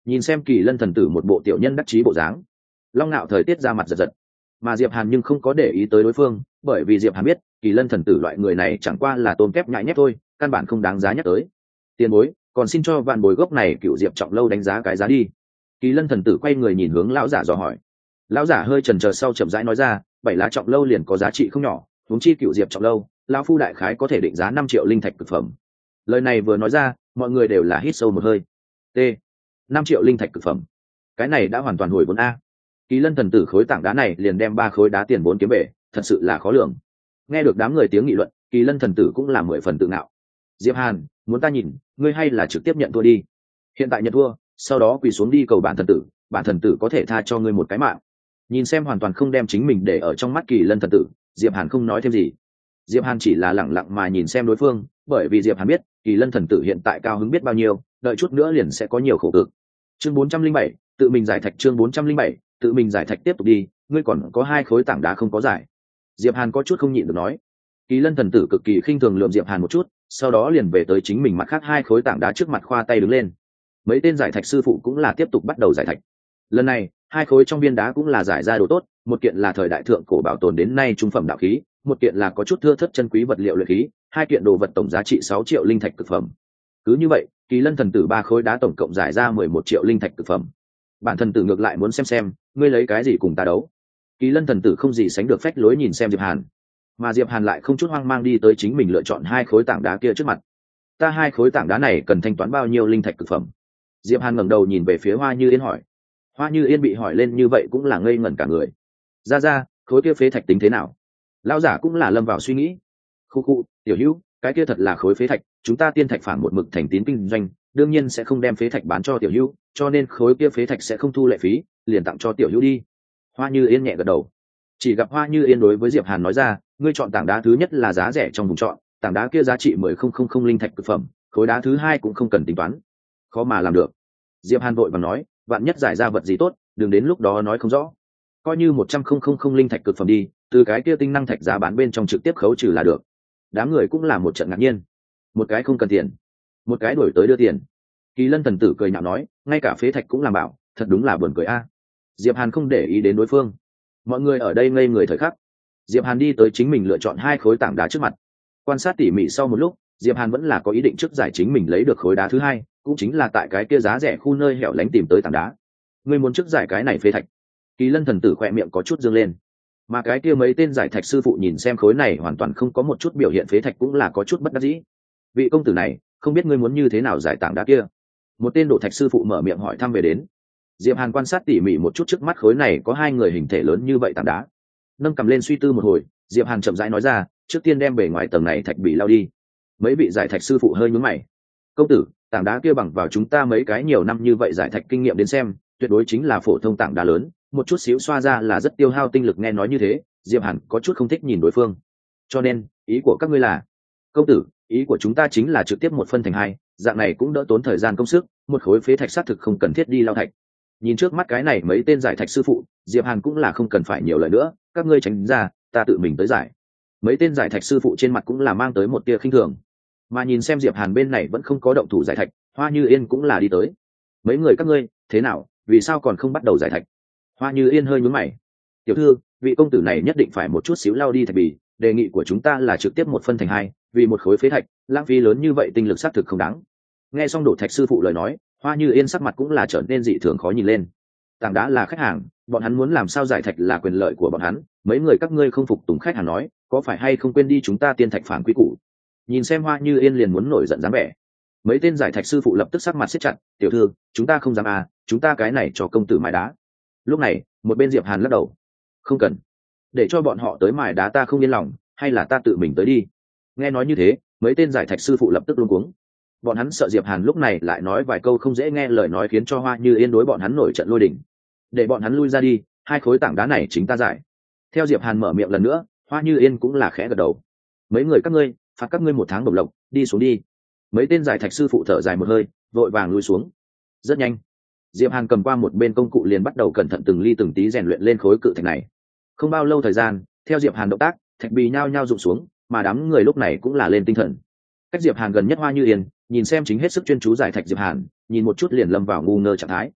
Nhìn xem Kỳ Lân thần tử một bộ tiểu nhân đắc chí bộ dáng, Long Nạo thời tiết ra mặt giật giật, mà Diệp Hàn nhưng không có để ý tới đối phương, bởi vì Diệp Hàn biết Kỳ Lân thần tử loại người này chẳng qua là tôm kép nhại nhép thôi, căn bản không đáng giá nhắc tới. Tiền bối, còn xin cho vạn bối gốc này cựu Diệp Trọng Lâu đánh giá cái giá đi. Kỳ Lân thần tử quay người nhìn hướng lão giả dò hỏi. Lão giả hơi chần chờ sau chậm rãi nói ra, 7 lá Trọng Lâu liền có giá trị không nhỏ, huống chi cựu Diệp Trọng Lâu, lão phu đại khái có thể định giá 5 triệu linh thạch cực phẩm. Lời này vừa nói ra, mọi người đều là hít sâu một hơi. T. 5 triệu linh thạch cực phẩm. Cái này đã hoàn toàn hồi vốn a. Kỳ Lân thần tử khối tảng đá này liền đem 3 khối đá tiền vốn kiếm về, thật sự là khó lường. Nghe được đám người tiếng nghị luận, Kỳ Lân thần tử cũng là 10 phần tự ngạo. Diệp Hàn, muốn ta nhìn, ngươi hay là trực tiếp nhận thua đi. Hiện tại nhận thua, sau đó quỳ xuống đi cầu bản thần tử có thể tha cho ngươi một cái mạng. Nhìn xem hoàn toàn không đem chính mình để ở trong mắt Kỳ Lân thần tử, Diệp Hàn không nói thêm gì. Diệp Hàn chỉ là lặng lặng mà nhìn xem đối phương, bởi vì Diệp Hàn biết Kỳ Lân thần tử hiện tại cao hứng biết bao nhiêu, đợi chút nữa liền sẽ có nhiều khổ cực. Chương 407, tự mình giải thạch. Chương 407, tự mình giải thạch. Tiếp tục đi, ngươi còn có 2 khối tảng đá không có giải. Diệp Hàn có chút không nhịn được nói. Kỳ Lân thần tử cực kỳ khinh thường lườm Diệp Hàn một chút, sau đó liền về tới chính mình mặt khác 2 khối tảng đá trước mặt khoa tay đứng lên. Mấy tên giải thạch sư phụ cũng là tiếp tục bắt đầu giải thạch. Lần này 2 khối trong viên đá cũng là giải ra đồ tốt, một kiện là thời đại thượng cổ bảo tồn đến nay trung phẩm đạo khí, một kiện là có chút thưa thớt chân quý vật liệu luyện khí, 2 kiện đồ vật tổng giá trị 6 triệu linh thạch cực phẩm. Cứ như vậy, Kỳ Lân thần tử 3 khối đá tổng cộng giải ra 11 triệu linh thạch cực phẩm. Bản thần tử ngược lại muốn xem ngươi lấy cái gì cùng ta đấu. Kỳ Lân thần tử không gì sánh được phách lối nhìn xem Diệp Hàn, mà Diệp Hàn lại không chút hoang mang đi tới chính mình lựa chọn 2 khối tảng đá kia trước mặt. Ta 2 khối tảng đá này cần thanh toán bao nhiêu linh thạch cực phẩm? Diệp Hàn ngẩng đầu nhìn về phía Hoa Như Yên hỏi. Hoa Như Yên bị hỏi lên như vậy cũng là ngây ngẩn cả người. Ra, khối kia phế thạch tính thế nào? Lão giả cũng là lâm vào suy nghĩ. Khu, tiểu hữu, cái kia thật là khối phế thạch, chúng ta Tiên Thạch phản một mực thành tín kinh doanh, đương nhiên sẽ không đem phế thạch bán cho tiểu hữu, cho nên khối kia phế thạch sẽ không thu lệ phí, liền tặng cho tiểu hữu đi. Hoa Như Yên nhẹ gật đầu. Chỉ gặp Hoa Như Yên đối với Diệp Hàn nói ra, ngươi chọn tảng đá thứ nhất là giá rẻ trong vùng chọn, tảng đá kia giá trị 10,000 linh thạch cực phẩm, khối đá thứ hai cũng không cần tính toán. Khó mà làm được. Diệp Hàn vội vàng nói, vạn nhất giải ra vật gì tốt, đừng đến lúc đó nói không rõ. Coi như 100,000 linh thạch cực phẩm đi, từ cái kia tinh năng thạch giá bán bên trong trực tiếp khấu trừ là được. Đám người cũng là một trận ngạc nhiên. Một cái không cần tiền, một cái đổi tới đưa tiền. Kỳ Lân thần tử cười nhạo nói, ngay cả phế thạch cũng làm bảo, thật đúng là buồn cười a. Diệp Hàn không để ý đến đối phương. Mọi người ở đây ngây người thời khắc. Diệp Hàn đi tới chính mình lựa chọn 2 khối tảng đá trước mặt. Quan sát tỉ mỉ sau một lúc, Diệp Hàn vẫn là có ý định trước giải chính mình lấy được khối đá thứ hai, cũng chính là tại cái kia giá rẻ khu nơi hẻo lánh tìm tới tảng đá. Ngươi muốn trước giải cái này phế thạch? Kỳ Lân thần tử khỏe miệng có chút dương lên. Mà cái kia mấy tên giải thạch sư phụ nhìn xem khối này hoàn toàn không có một chút biểu hiện phế thạch cũng là có chút bất đắc dĩ. Vị công tử này, không biết ngươi muốn như thế nào giải tảng đá kia? Một tên độ thạch sư phụ mở miệng hỏi thăm về đến. Diệp Hàn quan sát tỉ mỉ một chút trước mắt khối này có 2 người hình thể lớn như vậy tảng đá. Nâng cầm lên suy tư một hồi, Diệp Hàn chậm rãi nói ra, trước tiên đem bề ngoài tầng này thạch bị lao đi. Mấy vị giải thạch sư phụ hơi nhướng mày. Công tử, tảng đá kia bằng vào chúng ta mấy cái nhiều năm như vậy giải thạch kinh nghiệm đến xem, tuyệt đối chính là phổ thông tảng đá lớn, một chút xíu xoa ra là rất tiêu hao tinh lực. Nghe nói như thế, Diệp Hàn có chút không thích nhìn đối phương. Cho nên, ý của các ngươi là? Công tử, ý của chúng ta chính là trực tiếp một phân thành 2, dạng này cũng đỡ tốn thời gian công sức, một khối phế thạch xác thực không cần thiết đi lao thạch. Nhìn trước mắt cái này mấy tên giải thạch sư phụ, Diệp Hàn cũng là không cần phải nhiều lời nữa, các ngươi tránh ra, ta tự mình tới giải. Mấy tên giải thạch sư phụ trên mặt cũng là mang tới một tia khinh thường. Mà nhìn xem Diệp Hàn bên này vẫn không có động thủ giải thạch, Hoa Như Yên cũng là đi tới. Mấy người các ngươi, thế nào, vì sao còn không bắt đầu giải thạch? Hoa Như Yên hơi nhướng mày. Tiểu thư, vị công tử này nhất định phải một chút xíu lao đi thạch bì, đề nghị của chúng ta là trực tiếp một phân thành 2, vì một khối phế thạch, lãng phí lớn như vậy tinh lực xác thực không đáng. Nghe xong đổ thạch sư phụ lời nói, Hoa Như Yên sắc mặt cũng là trở nên dị thường khó nhìn lên. Tảng đá là khách hàng, bọn hắn muốn làm sao giải thạch là quyền lợi của bọn hắn, mấy người các ngươi không phục tùng khách hàng nói, có phải hay không quên đi chúng ta Tiên Thạch phản quy củ? Nhìn xem Hoa Như Yên liền muốn nổi giận dáng vẻ. Mấy tên giải thạch sư phụ lập tức sắc mặt siết chặt, tiểu thư, chúng ta không dám à, chúng ta cái này cho công tử mài đá. Lúc này, một bên Diệp Hàn lắc đầu, không cần, để cho bọn họ tới mài đá ta không yên lòng, hay là ta tự mình tới đi. Nghe nói như thế, mấy tên giải thạch sư phụ lập tức luống cuống. Bọn hắn sợ Diệp Hàn lúc này lại nói vài câu không dễ nghe lời nói khiến cho Hoa Như Yên đối bọn hắn nổi trận lôi đình. Để bọn hắn lui ra đi, 2 khối tảng đá này chính ta giải. Theo Diệp Hàn mở miệng lần nữa, Hoa Như Yên cũng là khẽ gật đầu. Mấy người các ngươi, phạt các ngươi 1 tháng đồng lộc, đi xuống đi. Mấy tên giải thạch sư phụ thở dài một hơi, vội vàng lui xuống. Rất nhanh, Diệp Hàn cầm qua một bên công cụ liền bắt đầu cẩn thận từng ly từng tí rèn luyện lên khối cự thạch này. Không bao lâu thời gian, theo Diệp Hàn động tác, thạch bì nhao nhao rụng xuống, mà đám người lúc này cũng là lên tinh thần. Cách Diệp Hàn gần nhất Hoa Như Yên, nhìn xem chính hết sức chuyên chú giải thạch Diệp Hàn, nhìn một chút liền lâm vào ngu ngơ trạng thái.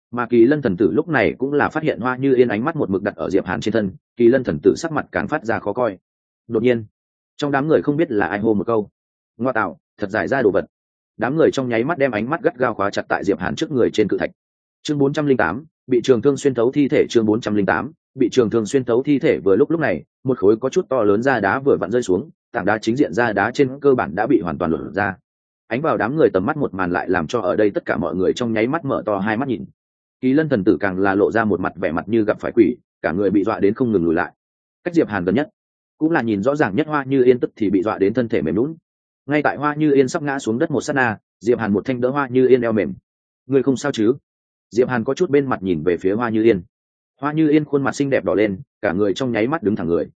Mà Kỳ Lân thần tử lúc này cũng là phát hiện Hoa Như Yên ánh mắt một mực đặt ở Diệp Hàn trên thân, Kỳ Lân thần tử sắc mặt càng phát ra khó coi. Đột nhiên, trong đám người không biết là ai hô một câu: "Ngoa tạo, thật giải ra đồ vật." Đám người trong nháy mắt đem ánh mắt gắt gao khóa chặt tại Diệp Hàn trước người trên cự thạch. Chương 408, bị trường thương xuyên thấu thi thể. Chương 408, bị trường thương xuyên thấu thi thể. Vừa lúc này, một khối có chút to lớn ra đá vừa vặn rơi xuống, tảng đá chính diện ra đá trên cơ bản đã bị hoàn toàn lột ra. Ánh vào đám người tầm mắt một màn lại làm cho ở đây tất cả mọi người trong nháy mắt mở to hai mắt nhìn. Kỳ Lân thần tử càng là lộ ra một mặt vẻ mặt như gặp phải quỷ, cả người bị dọa đến không ngừng lùi lại. Cách Diệp Hàn gần nhất, cũng là nhìn rõ ràng nhất Hoa Như Yên tức thì bị dọa đến thân thể mềm nhũn. Ngay tại Hoa Như Yên sắp ngã xuống đất một sát na, Diệp Hàn một thanh đỡ Hoa Như Yên eo mềm. "Ngươi không sao chứ?" Diệp Hàn có chút bên mặt nhìn về phía Hoa Như Yên. Hoa Như Yên khuôn mặt xinh đẹp đỏ lên, cả người trong nháy mắt đứng thẳng người.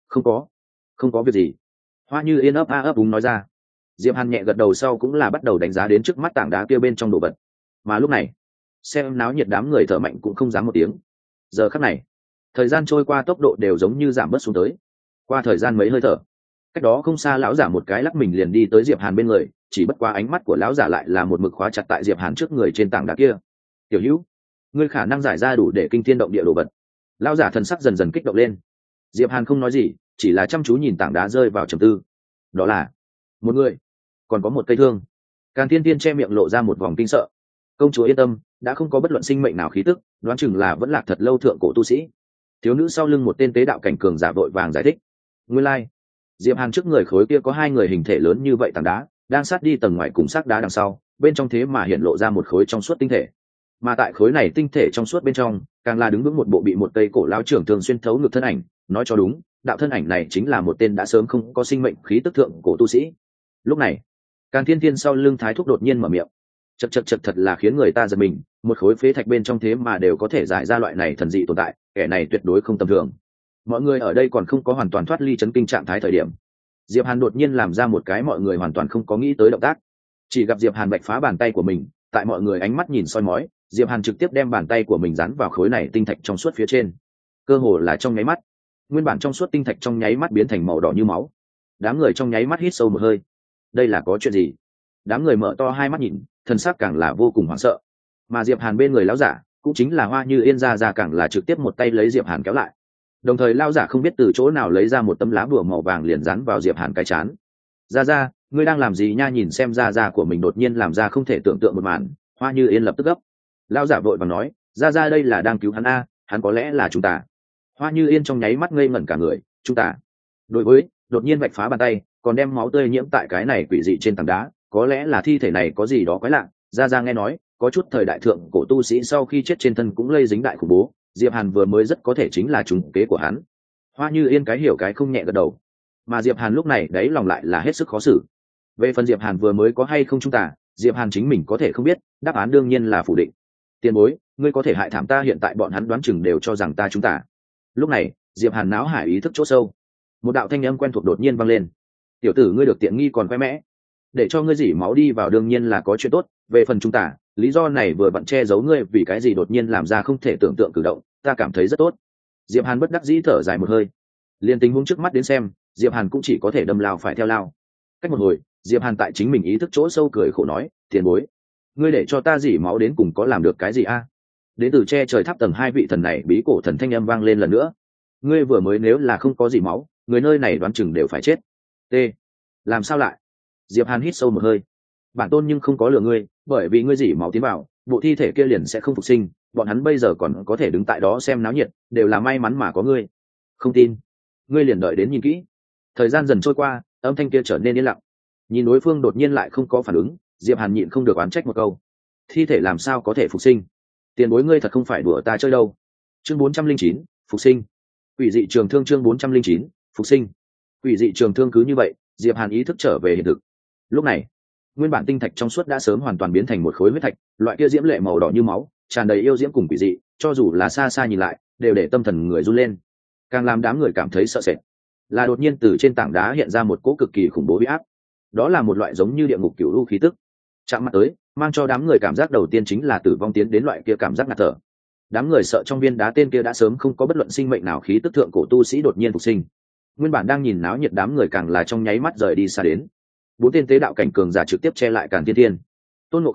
Không có việc gì." Hoa Như Yên ấp a ấp úng nói ra. Diệp Hàn nhẹ gật đầu sau cũng là bắt đầu đánh giá đến trước mắt tảng đá kia bên trong đồ vật. Mà lúc này, xem náo nhiệt đám người thở mạnh cũng không dám một tiếng. Giờ khắc này, thời gian trôi qua tốc độ đều giống như giảm bớt xuống tới. Qua thời gian mấy hơi thở, cách đó không xa lão giả một cái lắc mình liền đi tới Diệp Hàn bên người, chỉ bất quá ánh mắt của lão giả lại là một mực khóa chặt tại Diệp Hàn trước người trên tảng đá kia. "Tiểu Hữu, ngươi khả năng giải ra đủ để kinh thiên động địa đồ vật." Lão giả thần sắc dần dần kích động lên. Diệp Hàn không nói gì, chỉ là chăm chú nhìn tảng đá rơi vào trầm tư. Đó là một người, còn có một cây thương. Càn Thiên Tiên che miệng lộ ra một vòng kinh sợ. "Công chúa yên tâm, đã không có bất luận sinh mệnh nào khí tức, đoán chừng là vẫn lạc thật lâu thượng cổ tu sĩ." Thiếu nữ sau lưng một tên tế đạo cảnh cường giả vội vàng giải thích. Nguyên lai, Diệp Hàn trước người khối kia có hai người hình thể lớn như vậy tảng đá, đang sát đi tầng ngoài cùng xác đá đằng sau, bên trong thế mà hiện lộ ra một khối trong suốt tinh thể. Mà tại khối này tinh thể trong suốt bên trong, càng là đứng vững một bộ bị một cây cổ lão trưởng thường xuyên thấu ngực thân ảnh, nói cho đúng, đạo thân ảnh này chính là một tên đã sớm không có sinh mệnh khí tức thượng cổ tu sĩ. Lúc này, Càn Thiên Thiên sau lưng Thái Thúc đột nhiên mở miệng. Chật thật là khiến người ta giật mình, một khối phế thạch bên trong thế mà đều có thể giải ra loại này thần dị tồn tại, kẻ này tuyệt đối không tầm thường. Mọi người ở đây còn không có hoàn toàn thoát ly chấn kinh trạng thái thời điểm, Diệp Hàn đột nhiên làm ra một cái mọi người hoàn toàn không có nghĩ tới động tác. Chỉ gặp Diệp Hàn bạch phá bàn tay của mình, tại mọi người ánh mắt nhìn soi mói, Diệp Hàn trực tiếp đem bàn tay của mình dán vào khối này tinh thạch trong suốt phía trên. Cơ hồ là trong nháy mắt, nguyên bản trong suốt tinh thạch trong nháy mắt biến thành màu đỏ như máu. Đám người trong nháy mắt hít sâu một hơi. Đây là có chuyện gì? Đám người mở to hai mắt nhìn, thần sắc càng là vô cùng hoảng sợ. Mà Diệp Hàn bên người lão giả, cũng chính là Hoa Như Yên ra càng là trực tiếp một tay lấy Diệp Hàn kéo lại. Đồng thời lão giả không biết từ chỗ nào lấy ra một tấm lá bùa màu vàng liền dán vào Diệp Hàn cái chán. "Ra, ngươi đang làm gì nha?" Nhìn xem ra của mình đột nhiên làm ra không thể tưởng tượng một màn, Hoa Như Yên lập tức gấp. Lão giả vội vàng nói, "Ra đây là đang cứu hắn a, hắn có lẽ là chúng ta." Hoa Như Yên trong nháy mắt ngây ngẩn cả người, "Chúng ta?" Đối với, đột nhiên vạch phá bàn tay, còn đem máu tươi nhiễm tại cái này quỷ dị trên tảng đá, có lẽ là thi thể này có gì đó quái lạ. Ra nghe nói, có chút thời đại thượng cổ tu sĩ sau khi chết trên thân cũng lây dính đại khủng bố, Diệp Hàn vừa mới rất có thể chính là trùng kế của hắn. Hoa Như Yên cái hiểu cái không nhẹ gật đầu. Mà Diệp Hàn lúc này đấy lòng lại là hết sức khó xử. Về phần Diệp Hàn vừa mới có hay không chúng ta, Diệp Hàn chính mình có thể không biết, đáp án đương nhiên là phủ định. "Tiền bối, ngươi có thể hại thảm ta." Hiện tại bọn hắn đoán chừng đều cho rằng ta chúng ta. Lúc này, Diệp Hàn náo hải ý thức chỗ sâu, một đạo thanh âm quen thuộc đột nhiên vang lên. "Tiểu tử, ngươi được tiện nghi còn khoe mẽ, để cho ngươi dỉ máu đi vào đương nhiên là có chuyện tốt, về phần chúng ta, lý do này vừa vặn che giấu ngươi vì cái gì đột nhiên làm ra không thể tưởng tượng cử động, ta cảm thấy rất tốt." Diệp Hàn bất đắc dĩ thở dài một hơi. Liên tình huống trước mắt đến xem, Diệp Hàn cũng chỉ có thể đâm lao phải theo lao. Cách một hồi, Diệp Hàn tại chính mình ý thức chỗ sâu cười khổ nói, "Tiền bối, ngươi để cho ta dỉ máu đến cùng có làm được cái gì a?" Đến từ che trời tháp tầng hai vị thần này bí cổ thần thanh âm vang lên lần nữa. "Ngươi vừa mới nếu là không có dỉ máu, người nơi này đoán chừng đều phải chết." T. Làm sao lại? Diệp Hàn hít sâu một hơi. "Bản tôn nhưng không có lừa ngươi, bởi vì ngươi dỉ máu tiến vào, bộ thi thể kia liền sẽ không phục sinh, bọn hắn bây giờ còn có thể đứng tại đó xem náo nhiệt, đều là may mắn mà có ngươi. Không tin, ngươi liền đợi đến nhìn kỹ." Thời gian dần trôi qua, âm thanh kia trở nên yên lặng. Nhìn đối phương đột nhiên lại không có phản ứng, Diệp Hàn nhịn không được oán trách một câu: "Thi thể làm sao có thể phục sinh? Tiền bối ngươi thật không phải đùa ta chơi đâu." Chương 409, phục sinh. Quỷ dị trường thương. Chương 409, phục sinh. Quỷ dị trường thương. Cứ như vậy, Diệp Hàn ý thức trở về hiện thực. Lúc này, nguyên bản tinh thạch trong suốt đã sớm hoàn toàn biến thành một khối huyết thạch, loại kia diễm lệ màu đỏ như máu, tràn đầy yêu diễm cùng quỷ dị, cho dù là xa xa nhìn lại, đều để tâm thần người run lên. Càng làm đám người cảm thấy sợ sệt, là đột nhiên từ trên tảng đá hiện ra một cỗ cực kỳ khủng bố uy áp. Đó là một loại giống như địa ngục cửu u khí tức. Chạm mặt tới, mang cho đám người cảm giác đầu tiên chính là tử vong tiến đến loại kia cảm giác ngạt thở. Đám người sợ trong viên đá tên kia đã sớm không có bất luận sinh mệnh nào khí tức thượng cổ tu sĩ đột nhiên phục sinh. Nguyên bản đang nhìn náo nhiệt đám người càng là trong nháy mắt rời đi xa đến. Bốn tên tế đạo cảnh cường giả trực tiếp che lại Càn Thiên Thiên. Tôn Ngộ Không,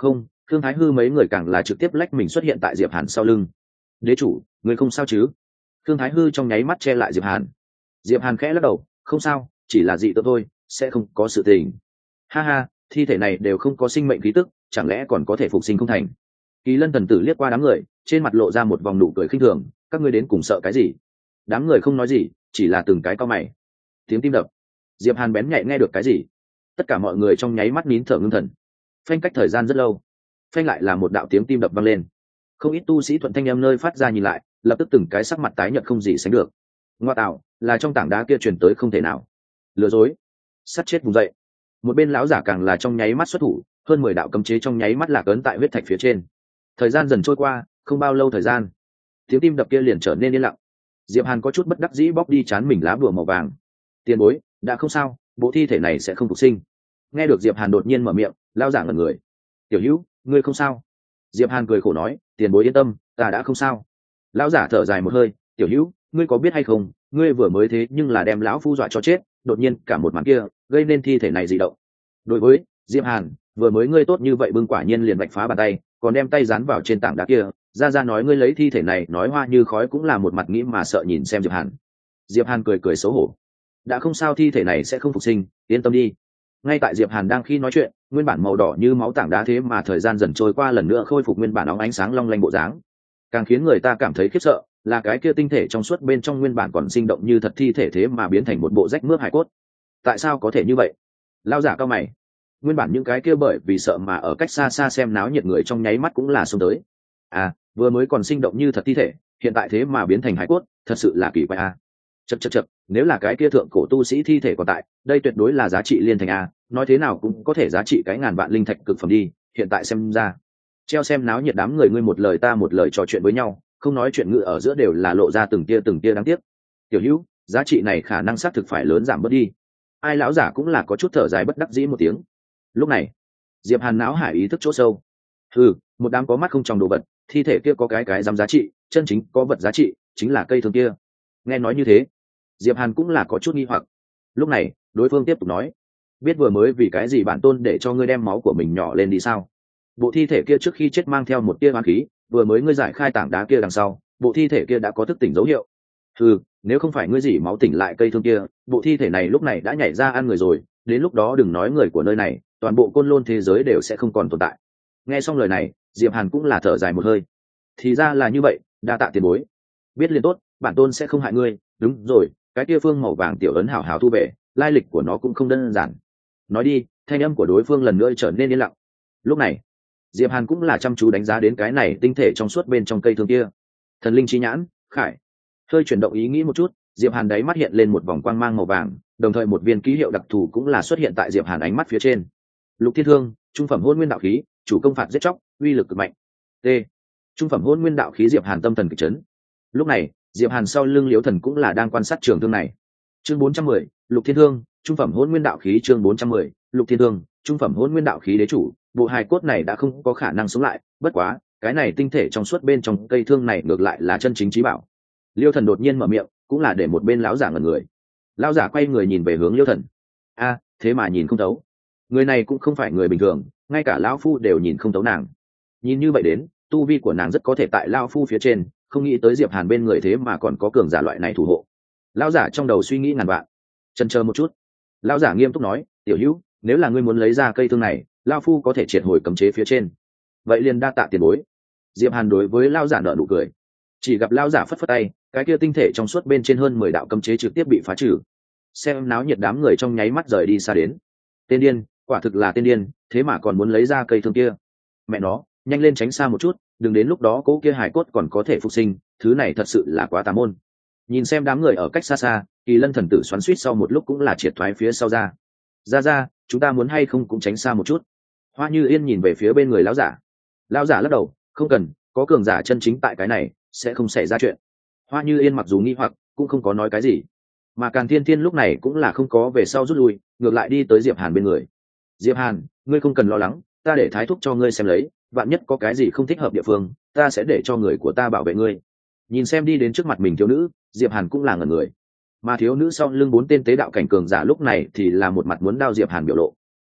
Khương Thái Hư mấy người càng là trực tiếp lách mình xuất hiện tại Diệp Hàn sau lưng. Đế chủ, người không sao chứ? Khương Thái Hư trong nháy mắt che lại Diệp Hàn. Diệp Hàn khẽ lắc đầu, không sao, chỉ là dị tượng thôi, sẽ không có sự tình. Ha ha, thi thể này đều không có sinh mệnh khí tức, chẳng lẽ còn có thể phục sinh không thành? Kỳ Lân thần tử liếc qua đám người, trên mặt lộ ra một vòng nụ cười khinh thường, các ngươi đến cùng sợ cái gì? Đám người không nói gì, chỉ là từng cái cau mày. Tiếng tim đập. Diệp Hàn bén nhạy nghe được cái gì? Tất cả mọi người trong nháy mắt nín thở ngưng thần. Phanh cách thời gian rất lâu, phanh lại là một đạo tiếng tim đập vang lên. Không ít tu sĩ thuận thanh âm nơi phát ra nhìn lại, lập tức từng cái sắc mặt tái nhợt không gì sánh được. Ngoa tạo, là trong tảng đá kia truyền tới không thể nào. Lừa dối. Sắt chết vùng dậy. Một bên lão giả càng là trong nháy mắt xuất thủ, hơn 10 đạo cấm chế trong nháy mắt lạc ấn tại huyết thạch phía trên. Thời gian dần trôi qua, không bao lâu thời gian, tiếng tim đập kia liền trở nên yên lặng. Diệp Hàn có chút bất đắc dĩ bóc đi trán mình lá bùa màu vàng. Tiền bối, đã không sao, bộ thi thể này sẽ không phục sinh. Nghe được Diệp Hàn đột nhiên mở miệng, lão giả ngẩn người. Tiểu Hữu, ngươi không sao? Diệp Hàn cười khổ nói, tiền bối yên tâm, ta đã không sao. Lão giả thở dài một hơi, Tiểu Hữu, ngươi có biết hay không, ngươi vừa mới thế nhưng là đem lão phu dọa cho chết, đột nhiên cả một màn kia gây nên thi thể này dị động. Đối với Diệp Hàn, vừa mới ngươi tốt như vậy bưng quả nhiên liền vạch phá bàn tay, còn đem tay dán vào trên tảng đá kia, ra nói ngươi lấy thi thể này nói hoa như khói cũng là một mặt nghĩ mà sợ nhìn xem Diệp Hàn. Diệp Hàn cười cười xấu hổ, đã không sao, thi thể này sẽ không phục sinh, yên tâm đi. Ngay tại Diệp Hàn đang khi nói chuyện, nguyên bản màu đỏ như máu tảng đá thế mà thời gian dần trôi qua lần nữa khôi phục nguyên bản óng ánh sáng long lanh bộ dáng. Càng khiến người ta cảm thấy khiếp sợ là cái kia tinh thể trong suốt bên trong nguyên bản còn sinh động như thật thi thể thế mà biến thành một bộ rách mướp hải cốt. Tại sao có thể như vậy? Lao giả cao mày. Nguyên bản những cái kia bởi vì sợ mà ở cách xa xa xem náo nhiệt người trong nháy mắt cũng là xông tới. À, vừa mới còn sinh động như thật thi thể, hiện tại thế mà biến thành hải cốt, thật sự là kỳ quái a. Chậc, nếu là cái kia thượng cổ tu sĩ thi thể còn tại, đây tuyệt đối là giá trị liên thành a, nói thế nào cũng có thể giá trị cái ngàn vạn linh thạch cực phẩm đi, hiện tại xem ra. Treo xem náo nhiệt đám người ngươi một lời ta một lời trò chuyện với nhau, không nói chuyện ngự ở giữa đều là lộ ra từng tia đáng tiếc. Tiểu Hữu, giá trị này khả năng xác thực phải lớn giảm bớt đi. Ai lão giả cũng là có chút thở dài bất đắc dĩ một tiếng. Lúc này, Diệp Hàn não hải ý thức chỗ sâu. Một đám có mắt không trong đồ vật, thi thể kia có cái dám giá trị, chân chính có vật giá trị chính là cây thương kia. Nghe nói như thế, Diệp Hàn cũng là có chút nghi hoặc. Lúc này, đối phương tiếp tục nói, biết vừa mới vì cái gì bản tôn để cho ngươi đem máu của mình nhỏ lên đi sao? Bộ thi thể kia trước khi chết mang theo một tia oán khí, vừa mới ngươi giải khai tảng đá kia đằng sau, bộ thi thể kia đã có thức tỉnh dấu hiệu. Nếu không phải ngươi dỉ máu tỉnh lại cây thương kia, bộ thi thể này lúc này đã nhảy ra ăn người rồi, đến lúc đó đừng nói người của nơi này, toàn bộ côn lôn thế giới đều sẽ không còn tồn tại. Nghe xong lời này, Diệp Hàn cũng là thở dài một hơi. Thì ra là như vậy, đa tạ tiền bối. Biết liền tốt, bản tôn sẽ không hại ngươi. Đúng rồi, cái kia phương màu vàng tiểu ấn hảo hảo thu về, lai lịch của nó cũng không đơn giản. Nói đi, thanh âm của đối phương lần nữa trở nên yên lặng. Lúc này, Diệp Hàn cũng là chăm chú đánh giá đến cái này tinh thể trong suốt bên trong cây thương kia. Thần linh chi nhãn, khải. Hơi chuyển động ý nghĩ một chút, Diệp Hàn đáy mắt hiện lên một vòng quang mang màu vàng, đồng thời một viên ký hiệu đặc thù cũng là xuất hiện tại Diệp Hàn ánh mắt phía trên. Lục Thiên Thương, trung phẩm hôn nguyên đạo khí, chủ công phạt giết chóc, uy lực cực mạnh. T. Trung phẩm hôn nguyên đạo khí Diệp Hàn tâm thần kịch chấn. Lúc này, Diệp Hàn sau lưng Liễu Thần cũng là đang quan sát trường thương này. Chương 410, Lục Thiên Thương, trung phẩm hôn nguyên đạo khí. Chương 410, Lục Thiên Thương, trung phẩm hôn nguyên đạo khí đế chủ, bộ hài cốt này đã không có khả năng sống lại, bất quá, cái này tinh thể trong suốt bên trong cây thương này ngược lại là chân chính chí bảo. Liêu Thần đột nhiên mở miệng, cũng là để một bên lão giả ngẩn người. Lão giả quay người nhìn về hướng Liêu Thần. A, thế mà nhìn không thấu. Người này cũng không phải người bình thường, ngay cả lão phu đều nhìn không thấu nàng. Nhìn như vậy đến, tu vi của nàng rất có thể tại lão phu phía trên, không nghĩ tới Diệp Hàn bên người thế mà còn có cường giả loại này thủ hộ. Lão giả trong đầu suy nghĩ ngàn vạn. Chần chờ một chút, lão giả nghiêm túc nói, "Tiểu Hữu, nếu là ngươi muốn lấy ra cây thương này, lão phu có thể triệt hồi cấm chế phía trên." Vậy liền đa tạ tiền bối. Diệp Hàn đối với lão giả nở nụ cười. Chỉ gặp lão giả phất phất tay, cái kia tinh thể trong suốt bên trên hơn 10 đạo cấm chế trực tiếp bị phá trừ. Xem náo nhiệt đám người trong nháy mắt rời đi xa đến. Tên điên, quả thực là tên điên, thế mà còn muốn lấy ra cây thương kia. Mẹ nó, nhanh lên tránh xa một chút, đừng đến lúc đó cố kia hài cốt còn có thể phục sinh, thứ này thật sự là quá tà môn. Nhìn xem đám người ở cách xa xa, Kỳ Lân thần tử xoắn xuýt sau một lúc cũng là triệt thoái phía sau ra. Ra, chúng ta muốn hay không cũng tránh xa một chút. Hoa Như Yên nhìn về phía bên người lão giả. Lão giả lắc đầu, không cần, có cường giả chân chính tại cái này, sẽ không xảy ra chuyện. Hoa Như Yên mặc dù nghi hoặc, cũng không có nói cái gì. Mà Càn Thiên Thiên lúc này cũng là không có về sau rút lui, ngược lại đi tới Diệp Hàn bên người. Diệp Hàn, ngươi không cần lo lắng, ta để thái thúc cho ngươi xem lấy, vạn nhất có cái gì không thích hợp địa phương, ta sẽ để cho người của ta bảo vệ ngươi. Nhìn xem đi đến trước mặt mình thiếu nữ, Diệp Hàn cũng là ngẩn người. Mà thiếu nữ sau lưng 4 tên tế đạo cảnh cường giả lúc này thì là một mặt muốn đao Diệp Hàn biểu lộ.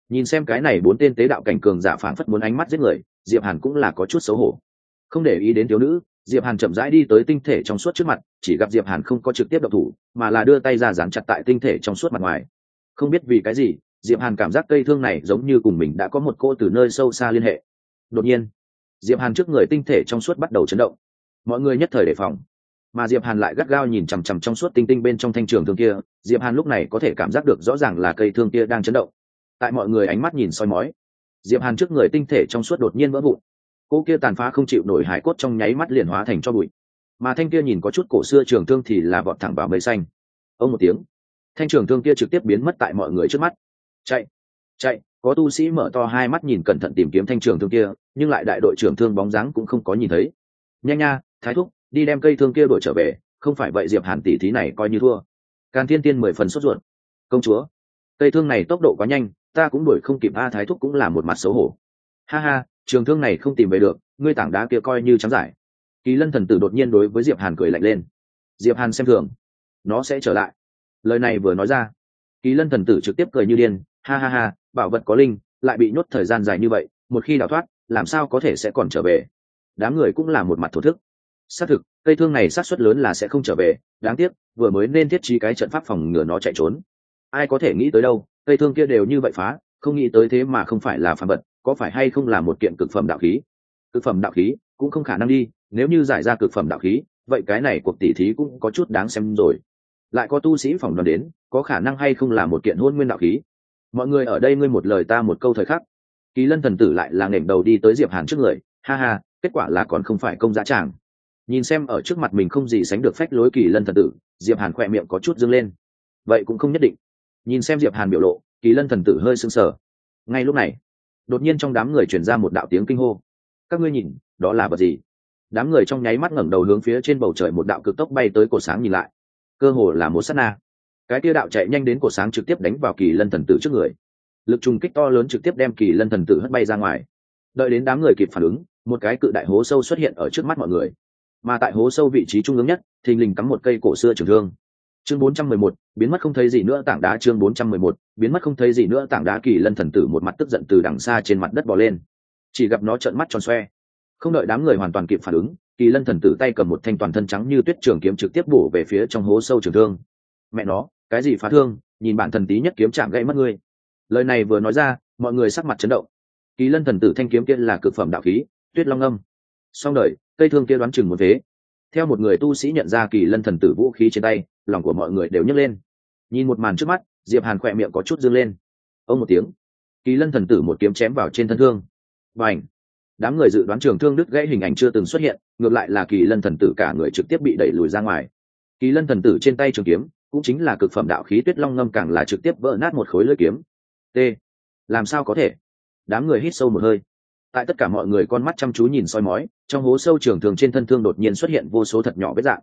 Nhìn xem cái này 4 tên tế đạo cảnh cường giả phảng phất muốn ánh mắt giết người, Diệp Hàn cũng là có chút xấu hổ. Không để ý đến thiếu nữ, Diệp Hàn chậm rãi đi tới tinh thể trong suốt trước mặt, chỉ gặp Diệp Hàn không có trực tiếp động thủ, mà là đưa tay ra dán chặt tại tinh thể trong suốt mặt ngoài. Không biết vì cái gì, Diệp Hàn cảm giác cây thương này giống như cùng mình đã có một cô từ nơi sâu xa liên hệ. Đột nhiên, Diệp Hàn trước người tinh thể trong suốt bắt đầu chấn động. Mọi người nhất thời đề phòng, mà Diệp Hàn lại gắt gao nhìn chằm chằm trong suốt tinh tinh bên trong thanh trường thương kia. Diệp Hàn lúc này có thể cảm giác được rõ ràng là cây thương kia đang chấn động. Tại mọi người ánh mắt nhìn soi mói, Diệp Hàn trước người tinh thể trong suốt đột nhiên vỡ vụn. Cô kia tàn phá không chịu nổi hải cốt trong nháy mắt liền hóa thành tro bụi, mà thanh kia nhìn có chút cổ xưa trường thương thì là vọt thẳng vào mây xanh. Ông một tiếng, thanh trường thương kia trực tiếp biến mất tại mọi người trước mắt. Chạy, chạy! Có tu sĩ mở to hai mắt nhìn cẩn thận tìm kiếm thanh trường thương kia, nhưng lại đại đội trưởng thương bóng dáng cũng không có nhìn thấy. Nhanh nha, Thái thúc, đi đem cây thương kia đuổi trở về, không phải vậy Diệp Hàn tỷ thí này coi như thua. Càn Thiên Tiên 10 phần sốt ruột. Công chúa, cây thương này tốc độ quá nhanh, ta cũng đuổi không kịp. A Thái thúc cũng là một mặt xấu hổ. Ha ha, trường thương này không tìm về được, ngươi tảng đá kia coi như trắng giải. Kỳ Lân thần tử đột nhiên đối với Diệp Hàn cười lạnh lên. Diệp Hàn xem thường, nó sẽ trở lại. Lời này vừa nói ra, Kỳ Lân thần tử trực tiếp cười như điên. Ha ha ha, bảo vật có linh, lại bị nhốt thời gian dài như vậy, một khi đào thoát, làm sao có thể sẽ còn trở về. Đám người cũng là một mặt thổ thức. Xác thực, cây thương này xác suất lớn là sẽ không trở về, đáng tiếc vừa mới nên thiết trí cái trận pháp phòng ngừa nó chạy trốn. Ai có thể nghĩ tới đâu, cây thương kia đều như vậy phá, không nghĩ tới thế mà không phải là phàm vật, có phải hay không là một kiện cực phẩm đạo khí. Cực phẩm đạo khí cũng không khả năng đi, nếu như giải ra cực phẩm đạo khí, vậy cái này cuộc tỷ thí cũng có chút đáng xem rồi. Lại có tu sĩ phỏng đoán đến, có khả năng hay không là một kiện hôn nguyên đạo khí. Mọi người ở đây ngươi một lời ta một câu thời khắc, Kỳ Lân thần tử lại là nghển đầu đi tới Diệp Hàn trước người. Ha ha, kết quả là còn không phải công dã tràng. Nhìn xem ở trước mặt mình không gì sánh được phách lối Kỳ Lân thần tử, Diệp Hàn khỏe miệng có chút dương lên. Vậy cũng không nhất định. Nhìn xem Diệp Hàn biểu lộ, Kỳ Lân thần tử hơi sững sờ. Ngay lúc này, đột nhiên trong đám người truyền ra một đạo tiếng kinh hô. Các ngươi nhìn, đó là vật gì? Đám người trong nháy mắt ngẩng đầu hướng phía trên bầu trời một đạo cực tốc bay tới cột sáng nhìn lại. Cơ hồ là một sát na, cái tia đạo chạy nhanh đến cột sáng trực tiếp đánh vào Kỳ Lân thần tử trước người. Lực trùng kích to lớn trực tiếp đem Kỳ Lân thần tử hất bay ra ngoài. Đợi đến đám người kịp phản ứng, một cái cự đại hố sâu xuất hiện ở trước mắt mọi người, mà tại hố sâu vị trí trung ương nhất thình lình cắm một cây cổ xưa trường thương. Chương 411, biến mất không thấy gì nữa tảng đá. Chương 411, biến mất không thấy gì nữa tảng đá. Kỳ Lân thần tử một mặt tức giận từ đằng xa trên mặt đất bò lên, chỉ gặp nó trợn mắt tròn xoe. Không đợi đám người hoàn toàn kịp phản ứng, Kỳ Lân thần tử tay cầm một thanh toàn thân trắng như tuyết trường kiếm trực tiếp bổ về phía trong hố sâu trường thương. Mẹ nó, cái gì phá thương, nhìn bạn thần tí nhất kiếm chạm gãy mất ngươi. Lời này vừa nói ra, mọi người sắc mặt chấn động. Kỳ Lân thần tử thanh kiếm kia là cực phẩm đạo khí, Tuyết Long Âm. Xong đời, cây thương kia đoán chừng một thế. Theo một người tu sĩ nhận ra Kỳ Lân thần tử vũ khí trên tay, lòng của mọi người đều nhấc lên. Nhìn một màn trước mắt, Diệp Hàn khỏe miệng có chút dương lên. Ông một tiếng, Kỳ Lân thần tử một kiếm chém vào trên thân thương. Bành! Đám người dự đoán trường thương đứt gãy hình ảnh chưa từng xuất hiện, ngược lại là Kỳ Lân thần tử cả người trực tiếp bị đẩy lùi ra ngoài. Kỳ Lân thần tử trên tay trường kiếm cũng chính là cực phẩm đạo khí Tuyết Long Ngâm càng là trực tiếp vỡ nát một khối lưỡi kiếm. T. Làm sao có thể? Đám người hít sâu một hơi. Tại tất cả mọi người con mắt chăm chú nhìn soi mói, trong hố sâu trường thương trên thân thương đột nhiên xuất hiện vô số thật nhỏ vết dạng.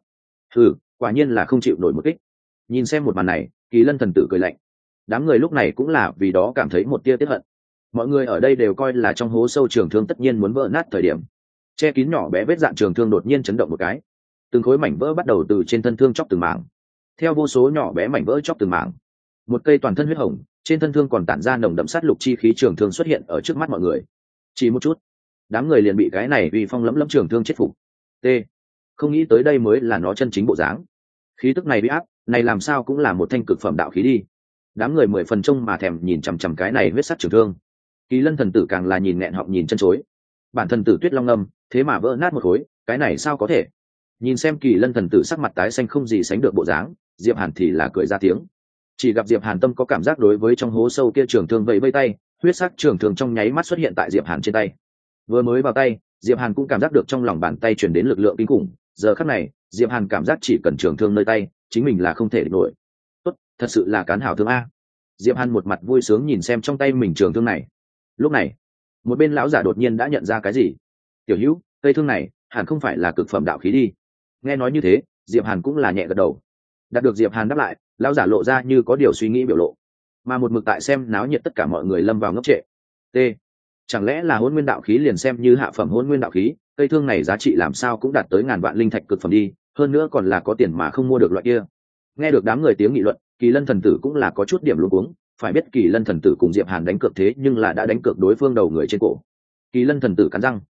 Quả nhiên là không chịu nổi một kích. Nhìn xem một màn này, Kỳ Lân thần tử cười lạnh. Đám người lúc này cũng là vì đó cảm thấy một tia tiếc hận. Mọi người ở đây đều coi là trong hố sâu trường thương tất nhiên muốn vỡ nát thời điểm. Che kín nhỏ bé vết dạng trường thương đột nhiên chấn động một cái. Từng khối mảnh vỡ bắt đầu từ trên thân thương chóc từng mảng. Theo vô số nhỏ bé mảnh vỡ chóc từng mảng, một cây toàn thân huyết hồng, trên thân thương còn tản ra nồng đậm sát lục chi khí trường thương xuất hiện ở trước mắt mọi người. Chỉ một chút, đám người liền bị cái này uy phong lẫm lẫm trường thương chết phục. T. Không nghĩ tới đây mới là nó chân chính bộ dáng. Khí tức này bị áp, này làm sao cũng là một thanh cực phẩm đạo khí đi. Đám người 10 phần trông mà thèm nhìn chằm chằm cái này huyết sắc trường thương. Kỳ Lân thần tử càng là nhìn nghẹn họng nhìn chân chối. Bản thần tử Tuyết Long Ngâm, thế mà vỡ nát một khối, cái này sao có thể? Nhìn xem Kỳ Lân thần tử sắc mặt tái xanh không gì sánh được bộ dáng, Diệp Hàn thì là cười ra tiếng. Chỉ gặp Diệp Hàn tâm có cảm giác đối với trong hố sâu kia trường thương vẫy vây tay, huyết sắc trường thương trong nháy mắt xuất hiện tại Diệp Hàn trên tay. Vừa mới vào tay, Diệp Hàn cũng cảm giác được trong lòng bàn tay truyền đến lực lượng kinh khủng. Giờ khắc này, Diệp Hàn cảm giác chỉ cần trường thương nơi tay, chính mình là không thể địch nổi. Tốt, thật sự là cán hảo thương a. Diệp Hàn một mặt vui sướng nhìn xem trong tay mình trường thương này. Lúc này, một bên lão giả đột nhiên đã nhận ra cái gì. Tiểu Hữu, cây thương này hẳn không phải là cực phẩm đạo khí đi. Nghe nói như thế, Diệp Hàn cũng là nhẹ gật đầu. Đạt được Diệp Hàn đáp lại, lão giả lộ ra như có điều suy nghĩ biểu lộ. Mà một mực tại xem náo nhiệt tất cả mọi người lâm vào ngốc trệ. T. Chẳng lẽ là hỗn nguyên đạo khí liền xem như hạ phẩm hỗn nguyên đạo khí, cây thương này giá trị làm sao cũng đạt tới ngàn vạn linh thạch cực phẩm đi, hơn nữa còn là có tiền mà không mua được loại kia. Nghe được đám người tiếng nghị luận, Kỳ Lân thần tử cũng là có chút điểm luống cuống, phải biết Kỳ Lân thần tử cùng Diệp Hàn đánh cược thế nhưng là đã đánh cược đối phương đầu người trên cổ. Kỳ Lân thần tử cắn răng,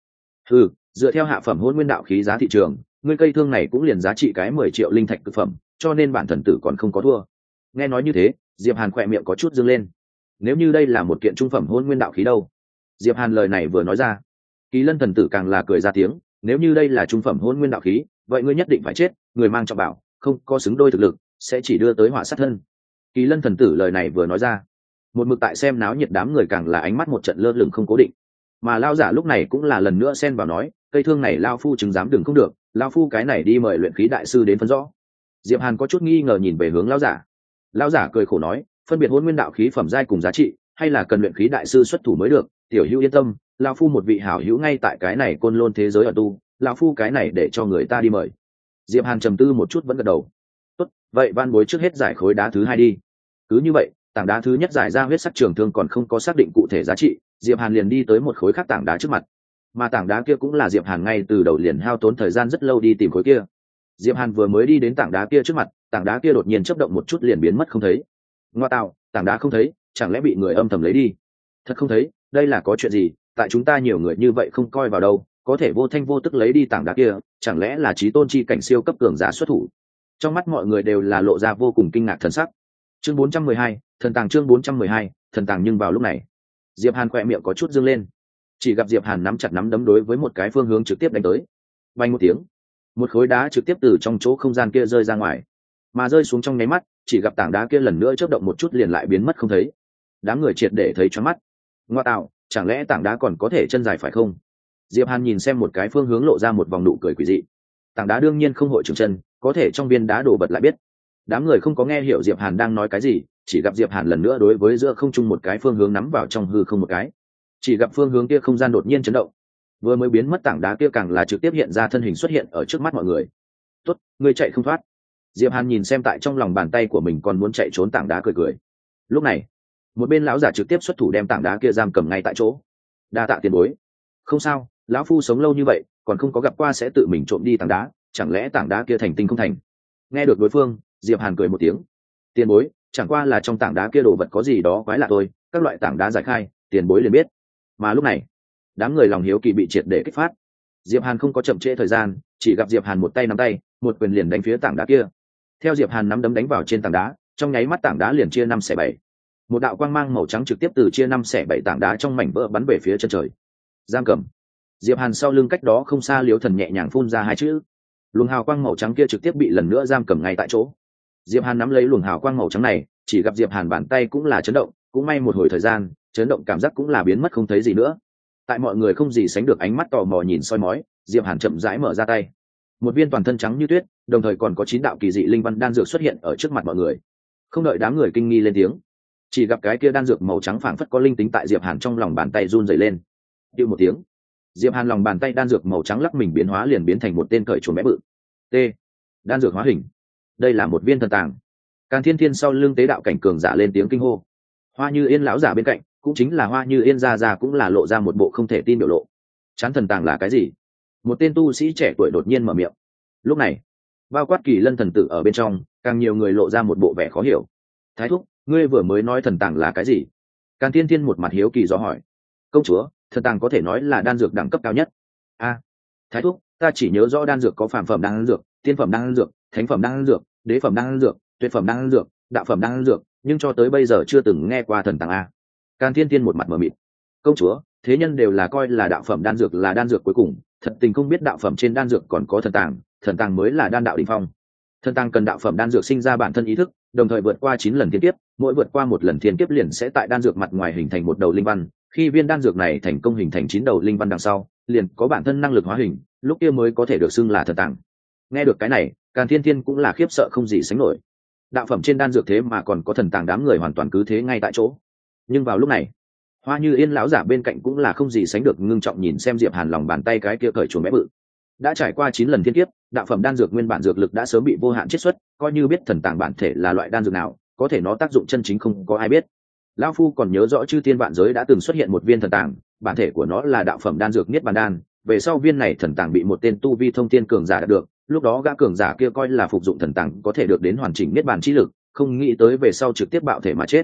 dựa theo hạ phẩm hôn nguyên đạo khí giá thị trường, ngươi cây thương này cũng liền giá trị cái 10 triệu linh thạch cực phẩm, cho nên bản thần tử còn không có thua. Nghe nói như thế, Diệp Hàn khỏe miệng có chút dương lên. Nếu như đây là một kiện trung phẩm hôn nguyên đạo khí đâu? Diệp Hàn lời này vừa nói ra, Kỳ Lân thần tử càng là cười ra tiếng, nếu như đây là trung phẩm hôn nguyên đạo khí, vậy ngươi nhất định phải chết, người mang trọng bảo, không có xứng đôi thực lực, sẽ chỉ đưa tới họa sát thân. Kỳ Lân thần tử lời này vừa nói ra, một mực tại xem náo nhiệt đám người càng là ánh mắt một trận lơ lửng không cố định. Mà lão giả lúc này cũng là lần nữa xen vào nói, cây thương này lão phu chứng dám đừng không được, lão phu cái này đi mời luyện khí đại sư đến phân rõ. Diệp Hàn có chút nghi ngờ nhìn về hướng lão giả. Lão giả cười khổ nói, phân biệt hôn nguyên đạo khí phẩm giai cùng giá trị, hay là cần luyện khí đại sư xuất thủ mới được, tiểu hữu yên tâm, lão phu một vị hảo hữu ngay tại cái này côn lôn thế giới ở tu, lão phu cái này để cho người ta đi mời. Diệp Hàn trầm tư một chút vẫn gật đầu. Tốt, vậy van bối trước hết giải khối đá thứ hai đi. Cứ như vậy, tảng đá thứ nhất giải ra huyết sắc trường thương còn không có xác định cụ thể giá trị, Diệp Hàn liền đi tới một khối khác tảng đá trước mặt. Mà tảng đá kia cũng là Diệp Hàn ngay từ đầu liền hao tốn thời gian rất lâu đi tìm khối kia. Diệp Hàn vừa mới đi đến tảng đá kia trước mặt, tảng đá kia đột nhiên chớp động một chút liền biến mất không thấy. Ngoa tạo, tảng đá không thấy, chẳng lẽ bị người âm thầm lấy đi? Thật không thấy, đây là có chuyện gì? Tại chúng ta nhiều người như vậy không coi vào đâu, có thể vô thanh vô tức lấy đi tảng đá kia, chẳng lẽ là chí tôn chi cảnh siêu cấp cường giả xuất thủ? Trong mắt mọi người đều là lộ ra vô cùng kinh ngạc thần sắc. Chương 412, thần tàng chương 412, thần tàng nhưng vào lúc này, Diệp Hàn khỏe miệng có chút dương lên. Chỉ gặp Diệp Hàn nắm chặt nắm đấm đối với một cái phương hướng trực tiếp đánh tới. Vang một tiếng, một khối đá trực tiếp từ trong chỗ không gian kia rơi ra ngoài, mà rơi xuống trong nháy mắt, chỉ gặp tảng đá kia lần nữa chớp động một chút liền lại biến mất không thấy. Đám người triệt để thấy choáng mắt. Ngoa tạo, chẳng lẽ tảng đá còn có thể chân dài phải không? Diệp Hàn nhìn xem một cái phương hướng lộ ra một vòng nụ cười quỷ dị. Tảng đá đương nhiên không hội trưởng chân, có thể trong viên đá đổ bật lại biết. Đám người không có nghe hiểu Diệp Hàn đang nói cái gì, chỉ gặp Diệp Hàn lần nữa đối với giữa không trung một cái phương hướng nắm vào trong hư không một cái. Chỉ gặp phương hướng kia không gian đột nhiên chấn động, vừa mới biến mất tảng đá kia càng là trực tiếp hiện ra thân hình xuất hiện ở trước mắt mọi người. Tốt, ngươi chạy không thoát. Diệp Hàn nhìn xem tại trong lòng bàn tay của mình còn muốn chạy trốn tảng đá cười cười. Lúc này, một bên lão giả trực tiếp xuất thủ đem tảng đá kia giam cầm ngay tại chỗ. Đa tạ tiền bối. Không sao, lão phu sống lâu như vậy, còn không có gặp qua sẽ tự mình trộm đi tảng đá, chẳng lẽ tảng đá kia thành tinh không thành? Nghe được đối phương, Diệp Hàn cười một tiếng. Tiền bối, chẳng qua là trong tảng đá kia đồ vật có gì đó quái lạ thôi, các loại tảng đá giải khai, tiền bối liền biết. Mà lúc này, đám người lòng hiếu kỳ bị triệt để kích phát. Diệp Hàn không có chậm trễ thời gian, chỉ gặp Diệp Hàn một tay nắm tay, một quyền liền đánh phía tảng đá kia. Theo Diệp Hàn nắm đấm đánh vào trên tảng đá, trong nháy mắt tảng đá liền chia 5/7. Một đạo quang mang màu trắng trực tiếp từ chia 5/7 tảng đá trong mảnh vỡ bắn về phía chân trời. Giam cầm. Diệp Hàn sau lưng cách đó không xa Liễu Thần nhẹ nhàng phun ra hai chữ. Luồng hào quang màu trắng kia trực tiếp bị lần nữa giam cầm ngay tại chỗ. Diệp Hàn nắm lấy luồng hào quang màu trắng này, chỉ gặp Diệp Hàn bàn tay cũng là chấn động, cũng may một hồi thời gian, chấn động cảm giác cũng là biến mất không thấy gì nữa. Tại mọi người không gì sánh được ánh mắt tò mò nhìn soi mói, Diệp Hàn chậm rãi mở ra tay. Một viên toàn thân trắng như tuyết, đồng thời còn có 9 đạo kỳ dị linh văn đan dược xuất hiện ở trước mặt mọi người. Không đợi đám người kinh nghi lên tiếng, chỉ gặp cái kia đan dược màu trắng phảng phất có linh tính tại Diệp Hàn trong lòng bàn tay run rẩy lên. Điệu một tiếng, Diệp Hàn lòng bàn tay đan dược màu trắng lắc mình biến hóa liền biến thành một tên cởi chuồn bé bự. T. Đan dược hóa hình. Đây là một viên thần tàng. Càn Thiên Thiên sau lưng tế đạo cảnh cường giả lên tiếng kinh hô. Hoa Như Yên lão giả bên cạnh, cũng chính là Hoa Như Yên gia cũng là lộ ra một bộ không thể tin biểu lộ. Chán thần tàng là cái gì? Một tên tu sĩ trẻ tuổi đột nhiên mở miệng. Lúc này, bao quát Kỳ Lân thần tử ở bên trong, càng nhiều người lộ ra một bộ vẻ khó hiểu. Thái thúc, ngươi vừa mới nói thần tàng là cái gì? Càn Thiên Thiên một mặt hiếu kỳ dò hỏi. Công chúa, thần tàng có thể nói là đan dược đẳng cấp cao nhất. A, Thái thúc, ta chỉ nhớ rõ đan dược có phàm phẩm đan dược, tiên phẩm đan dược, thánh phẩm đan dược, đế phẩm đan dược, tuyệt phẩm đan dược, đạo phẩm đan dược, nhưng cho tới bây giờ chưa từng nghe qua thần tàng a. Càn Thiên Thiên một mặt mờ mịt. Công chúa, thế nhân đều là coi là đạo phẩm đan dược là đan dược cuối cùng, thật tình không biết đạo phẩm trên đan dược còn có thần tàng mới là đan đạo đỉnh phong. Thần tàng cần đạo phẩm đan dược sinh ra bản thân ý thức, đồng thời vượt qua 9 lần thiên kiếp, mỗi vượt qua một lần thiên kiếp liền sẽ tại đan dược mặt ngoài hình thành một đầu linh văn, khi viên đan dược này thành công hình thành 9 đầu linh văn đằng sau, liền có bản thân năng lực hóa hình, lúc kia mới có thể được xưng là thần tàng. Nghe được cái này, Càn Thiên Thiên cũng là khiếp sợ không gì sánh nổi. Đạo phẩm trên đan dược thế mà còn có thần tàng, đám người hoàn toàn cứ thế ngay tại chỗ. Nhưng vào lúc này, Hoa Như Yên lão giả bên cạnh cũng là không gì sánh được ngưng trọng nhìn xem Diệp Hàn lòng bàn tay cái kia cởi chuồn bé bự. Đã trải qua 9 lần thiên kiếp, đạo phẩm đan dược nguyên bản dược lực đã sớm bị vô hạn chiết xuất, coi như biết thần tàng bản thể là loại đan dược nào, có thể nó tác dụng chân chính không có ai biết. Lão phu còn nhớ rõ chư thiên vạn giới đã từng xuất hiện một viên thần tàng, bản thể của nó là đạo phẩm đan dược niết bàn đan, về sau viên này thần tàng bị một tên tu vi thông thiên cường giả đạt được, lúc đó gã cường giả kia coi là phục dụng thần tàng có thể được đến hoàn chỉnh niết bàn chi lực, không nghĩ tới về sau trực tiếp bạo thể mà chết.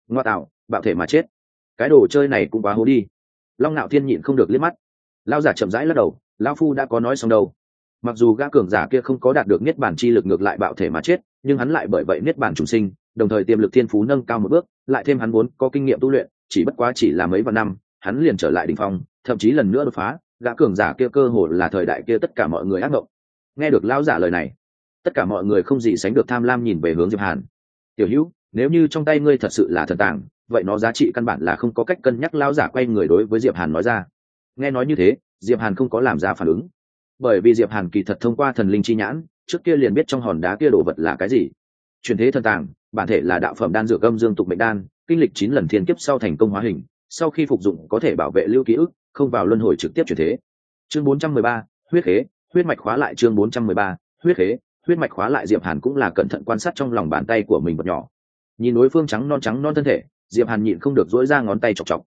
ngoa tạo, bạo thể mà chết, cái đồ chơi này cũng quá hố đi. Long Nạo Thiên nhịn không được liếc mắt. Lão giả chậm rãi lắc đầu, lão phu đã có nói xong đâu. Mặc dù gã cường giả kia không có đạt được niết bàn chi lực ngược lại bạo thể mà chết, nhưng hắn lại bởi vậy niết bàn trùng sinh, đồng thời tiềm lực thiên phú nâng cao một bước, lại thêm hắn vốn có kinh nghiệm tu luyện, chỉ bất quá chỉ là mấy vạn năm, hắn liền trở lại đỉnh phong, thậm chí lần nữa đột phá. Gã cường giả kia cơ hồ là thời đại kia tất cả mọi người ác mộng. Nghe được lão giả lời này, tất cả mọi người không gì sánh được tham lam nhìn về hướng Diệp Hàn. Tiểu Hữu, nếu như trong tay ngươi thật sự là thần tàng, vậy nó giá trị căn bản là không có cách cân nhắc. Lão giả quay người đối với Diệp Hàn nói ra. Nghe nói như thế, Diệp Hàn không có làm ra phản ứng, bởi vì Diệp Hàn kỳ thật thông qua thần linh chi nhãn, trước kia liền biết trong hòn đá kia đồ vật là cái gì. Truyền thế thần tàng, bản thể là đạo phẩm đan dược âm dương tục mệnh đan, kinh lịch 9 lần thiên kiếp sau thành công hóa hình, sau khi phục dụng có thể bảo vệ lưu ký ức, không vào luân hồi trực tiếp chuyển thế. Chương 413, huyết khế, huyết mạch khóa lại. Chương 413, huyết khế, huyết mạch khóa lại. Diệp Hàn cũng là cẩn thận quan sát trong lòng bàn tay của mình vật nhỏ, nhìn đối phương trắng non thân thể, Diệp Hàn nhịn không được duỗi ra ngón tay chọc chọc.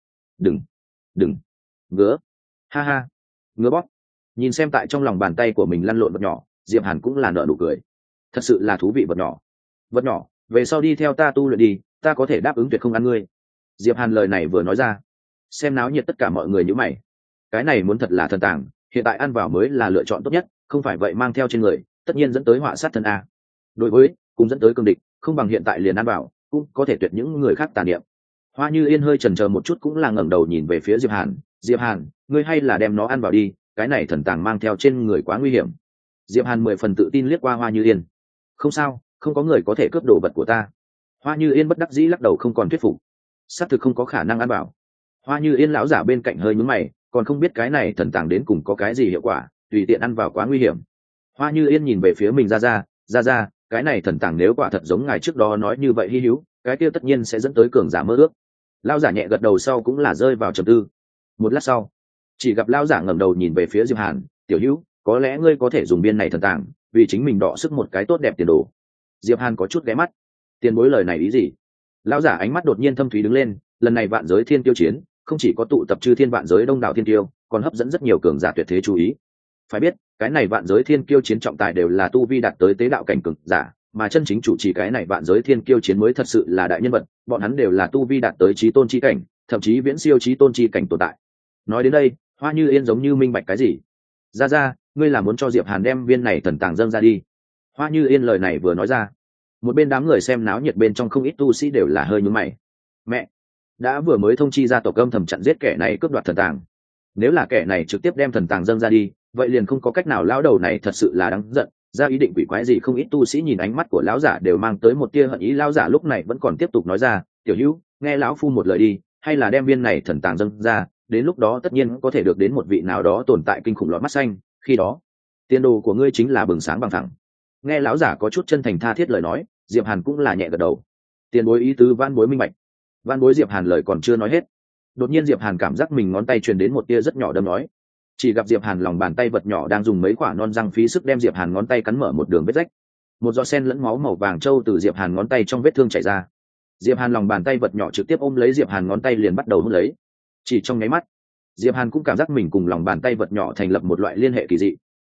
Đừng, ngứa, ha ha, ngứa bóp. Nhìn xem tại trong lòng bàn tay của mình lăn lộn vật nhỏ, Diệp Hàn cũng là nở nụ cười. Thật sự là thú vị vật nhỏ, về sau đi theo ta tu luyện đi, ta có thể đáp ứng tuyệt không ăn ngươi. Diệp Hàn lời này vừa nói ra, xem náo nhiệt tất cả mọi người nhíu mày. Cái này muốn thật là thần tàng, hiện tại ăn vào mới là lựa chọn tốt nhất, không phải vậy mang theo trên người, tất nhiên dẫn tới họa sát thân a. Đối với, cũng dẫn tới cương địch, không bằng hiện tại liền ăn vào, cũng có thể tuyệt những người khác tàn niệm. Hoa Như Yên hơi chần chờ một chút cũng là ngẩng đầu nhìn về phía Diệp Hàn. Diệp Hàn, ngươi hay là đem nó ăn vào đi, cái này thần tàng mang theo trên người quá nguy hiểm. Diệp Hàn 10 phần tự tin liếc qua Hoa Như Yên. Không sao, không có người có thể cướp đồ vật của ta. Hoa Như Yên bất đắc dĩ lắc đầu không còn thuyết phục. Xác thực không có khả năng ăn vào. Hoa Như Yên lão giả bên cạnh hơi nhướng mày, còn không biết cái này thần tàng đến cùng có cái gì hiệu quả, tùy tiện ăn vào quá nguy hiểm. Hoa Như Yên nhìn về phía mình ra, cái này thần tàng nếu quả thật giống ngài trước đó nói như vậy hi hữu, cái kia tất nhiên sẽ dẫn tới cường giả mơ ước. Lão giả nhẹ gật đầu sau cũng là rơi vào trầm tư. Một lát sau, chỉ gặp lão giả ngẩng đầu nhìn về phía Diệp Hàn. Tiểu Hữu, có lẽ ngươi có thể dùng viên này thần tàng, vì chính mình đọ sức một cái tốt đẹp tiền đồ. Diệp Hàn có chút ghé mắt. Tiền bối lời này ý gì? Lão giả ánh mắt đột nhiên thâm thúy đứng lên. Lần này vạn giới thiên tiêu chiến, không chỉ có tụ tập chư thiên vạn giới đông đảo thiên tiêu, còn hấp dẫn rất nhiều cường giả tuyệt thế chú ý. Phải biết, cái này vạn giới thiên kiêu chiến trọng tài đều là tu vi đạt tới tế đạo cảnh cường giả, mà chân chính chủ trì cái này vạn giới thiên kiêu chiến mới thật sự là đại nhân vật, bọn hắn đều là tu vi đạt tới chí tôn chi cảnh, thậm chí viễn siêu chí tôn chi cảnh tồn tại. Nói đến đây, Hoa Như Yên giống như minh bạch cái gì. Ra, ngươi là muốn cho Diệp Hàn đem viên này thần tàng dâng ra đi. Hoa Như Yên lời này vừa nói ra, một bên đám người xem náo nhiệt bên trong không ít tu sĩ đều là hơi nhướng mày. Mẹ, đã vừa mới thông chi ra tộc âm thầm chặn giết kẻ này cướp đoạt thần tàng, nếu là kẻ này trực tiếp đem thần tàng dâng ra đi, vậy liền không có cách nào. Lão đầu này thật sự là đáng giận, ra ý định quỷ quái gì. Không ít tu sĩ nhìn ánh mắt của lão giả đều mang tới một tia hận ý. Lão giả lúc này vẫn còn tiếp tục nói ra, Tiểu Hữu, nghe lão phu một lời đi, hay là đem viên này thần tàng dâng ra, đến lúc đó tất nhiên có thể được đến một vị nào đó tồn tại kinh khủng lọt mắt xanh, khi đó tiền đồ của ngươi chính là bừng sáng bằng thẳng. Nghe lão giả có chút chân thành tha thiết lời nói, Diệp Hàn cũng là nhẹ gật đầu. Tiền bối ý tứ van bối minh bạch. Van bối. Diệp Hàn lời còn chưa nói hết, đột nhiên Diệp Hàn cảm giác mình ngón tay truyền đến một tia rất nhỏ đâm nói. Chỉ gặp Diệp Hàn lòng bàn tay vật nhỏ đang dùng mấy quả non răng phí sức đem Diệp Hàn ngón tay cắn mở một đường vết rách. Một giọt sen lẫn máu màu vàng trâu từ Diệp Hàn ngón tay trong vết thương chảy ra. Diệp Hàn lòng bàn tay vật nhỏ trực tiếp ôm lấy Diệp Hàn ngón tay liền bắt đầu hút lấy. Chỉ trong nháy mắt, Diệp Hàn cũng cảm giác mình cùng lòng bàn tay vật nhỏ thành lập một loại liên hệ kỳ dị.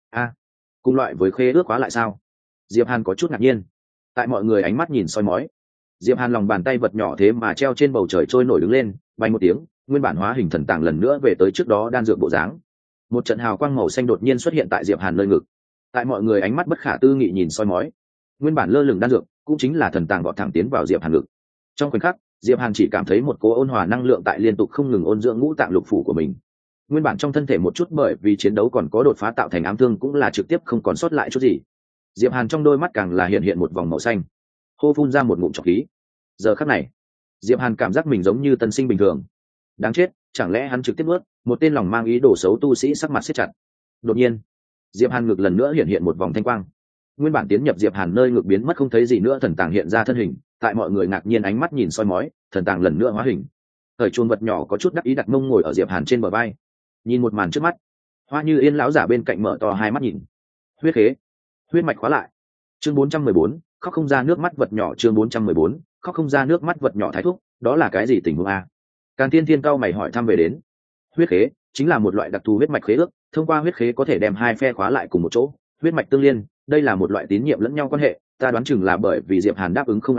Cùng loại với khế ước khóa lại sao? Diệp Hàn có chút ngạc nhiên. Tại mọi người ánh mắt nhìn soi mói, Diệp Hàn lòng bàn tay vật nhỏ thế mà treo trên bầu trời trôi nổi đứng lên, bay một tiếng, nguyên bản hóa hình thần tàng lần nữa về tới trước đó đan dược bộ dáng. Một trận hào quang màu xanh đột nhiên xuất hiện tại Diệp Hàn nơi ngực. Tại mọi người ánh mắt bất khả tư nghị nhìn soi mói, nguyên bản lơ lửng đan dược cũng chính là thần tàng vọt thẳng tiến vào Diệp Hàn ngực. Trong khoảnh khắc, Diệp Hàn chỉ cảm thấy một cỗ ôn hòa năng lượng tại liên tục không ngừng ôn dưỡng ngũ tạng lục phủ của mình. Nguyên bản trong thân thể một chút bởi vì chiến đấu còn có đột phá tạo thành ám thương cũng là trực tiếp không còn sót lại chút gì. Diệp Hàn trong đôi mắt càng là hiện một vòng màu xanh, hô phun ra một ngụm trọc khí. Giờ khắc này, Diệp Hàn cảm giác mình giống như tân sinh bình thường. Đáng chết, chẳng lẽ hắn trực tiếp nuốt? Một tên lòng mang ý đồ xấu tu sĩ sắc mặt siết chặt. Đột nhiên, Diệp Hàn ngực lần nữa hiện một vòng thanh quang. Nguyên bản tiến nhập Diệp Hàn nơi ngực biến mất không thấy gì nữa, thần tàng hiện ra thân hình. Tại mọi người ngạc nhiên ánh mắt nhìn soi mói, thần tàng lần nữa hóa hình. Thời chuông vật nhỏ có chút đắc ý đặt mông ngồi ở Diệp Hàn trên bờ vai, nhìn một màn trước mắt. Hoa Như Yên lão giả bên cạnh mở to hai mắt nhìn. Huyết khế, huyết mạch khóa lại. Chương 414, khóc không ra nước mắt vật nhỏ. Chương 414, khóc không ra nước mắt vật nhỏ. Thái thúc, đó là cái gì tình huống a? Càn Thiên Thiên cao mày hỏi thăm về đến. Huyết khế chính là một loại đặc thù huyết mạch khế ước, thông qua huyết khế có thể đem hai phe khóa lại cùng một chỗ, huyết mạch tương liên, đây là một loại tín nhiệm lẫn nhau quan hệ. Ta đoán chừng là bởi vì Diệp Hàn đáp ứng không ăn nó,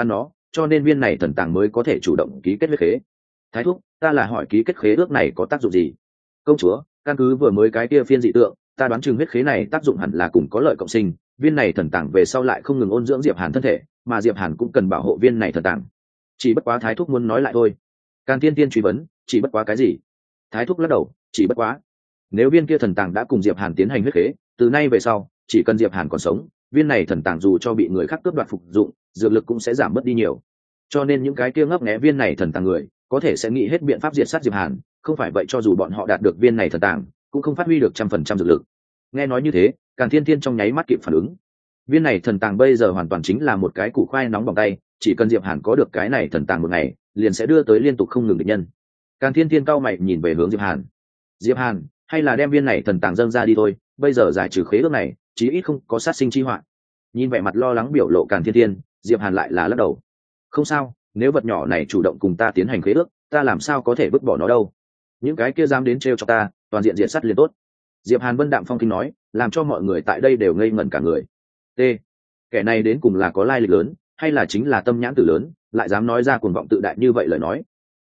cho nên viên này thần tàng mới có thể chủ động ký kết huyết khế. Thái thúc, ta là hỏi ký kết khế ước này có tác dụng gì? Công chúa, căn cứ vừa mới cái kia phiên dị tượng, ta đoán chừng huyết khế này tác dụng hẳn là cùng có lợi cộng sinh, viên này thần tàng về sau lại không ngừng ôn dưỡng Diệp Hàn thân thể, mà Diệp Hàn cũng cần bảo hộ viên này thần tàng. Chỉ bất quá Thái thúc muốn nói lại thôi. Càn Thiên Tiên truy vấn, chỉ bất quá cái gì? Thái thúc lắc đầu, chỉ bất quá, nếu viên kia thần tàng đã cùng Diệp Hàn tiến hành huyết khế, từ nay về sau, chỉ cần Diệp Hàn còn sống, viên này thần tàng dù cho bị người khác cướp đoạt phục dụng, dược lực cũng sẽ giảm bớt đi nhiều. Cho nên những cái kia ngấp nghé viên này thần tàng người, có thể sẽ nghĩ hết biện pháp diệt sát Diệp Hàn, không phải vậy cho dù bọn họ đạt được viên này thần tàng, cũng không phát huy được 100% dược lực. Nghe nói như thế, Càn Thiên Thiên trong nháy mắt kịp phản ứng. Viên này thần tàng bây giờ hoàn toàn chính là một cái củ khoai nóng bỏng tay, chỉ cần Diệp Hàn có được cái này thần tàng một ngày, liền sẽ đưa tới liên tục không ngừng địch nhân. Càn Thiên Thiên cao mày nhìn về hướng Diệp Hàn. Diệp Hàn, hay là đem viên này thần tàng dâng ra đi thôi, bây giờ giải trừ khế ước này, chí ít không có sát sinh chi họa. Nhìn vẻ mặt lo lắng biểu lộ Càn Thiên Thiên, Diệp Hàn lại là lắc đầu. Không sao, nếu vật nhỏ này chủ động cùng ta tiến hành khế ước, ta làm sao có thể vứt bỏ nó đâu? Những cái kia dám đến trêu cho ta, toàn diện diệt sát liền tốt. Diệp Hàn vân đạm phong kinh nói, làm cho mọi người tại đây đều ngây ngẩn cả người. T. Kẻ này đến cùng là có lai lịch lớn, hay là chính là tâm nhãn tử lớn, lại dám nói ra cuồng vọng tự đại như vậy lời nói.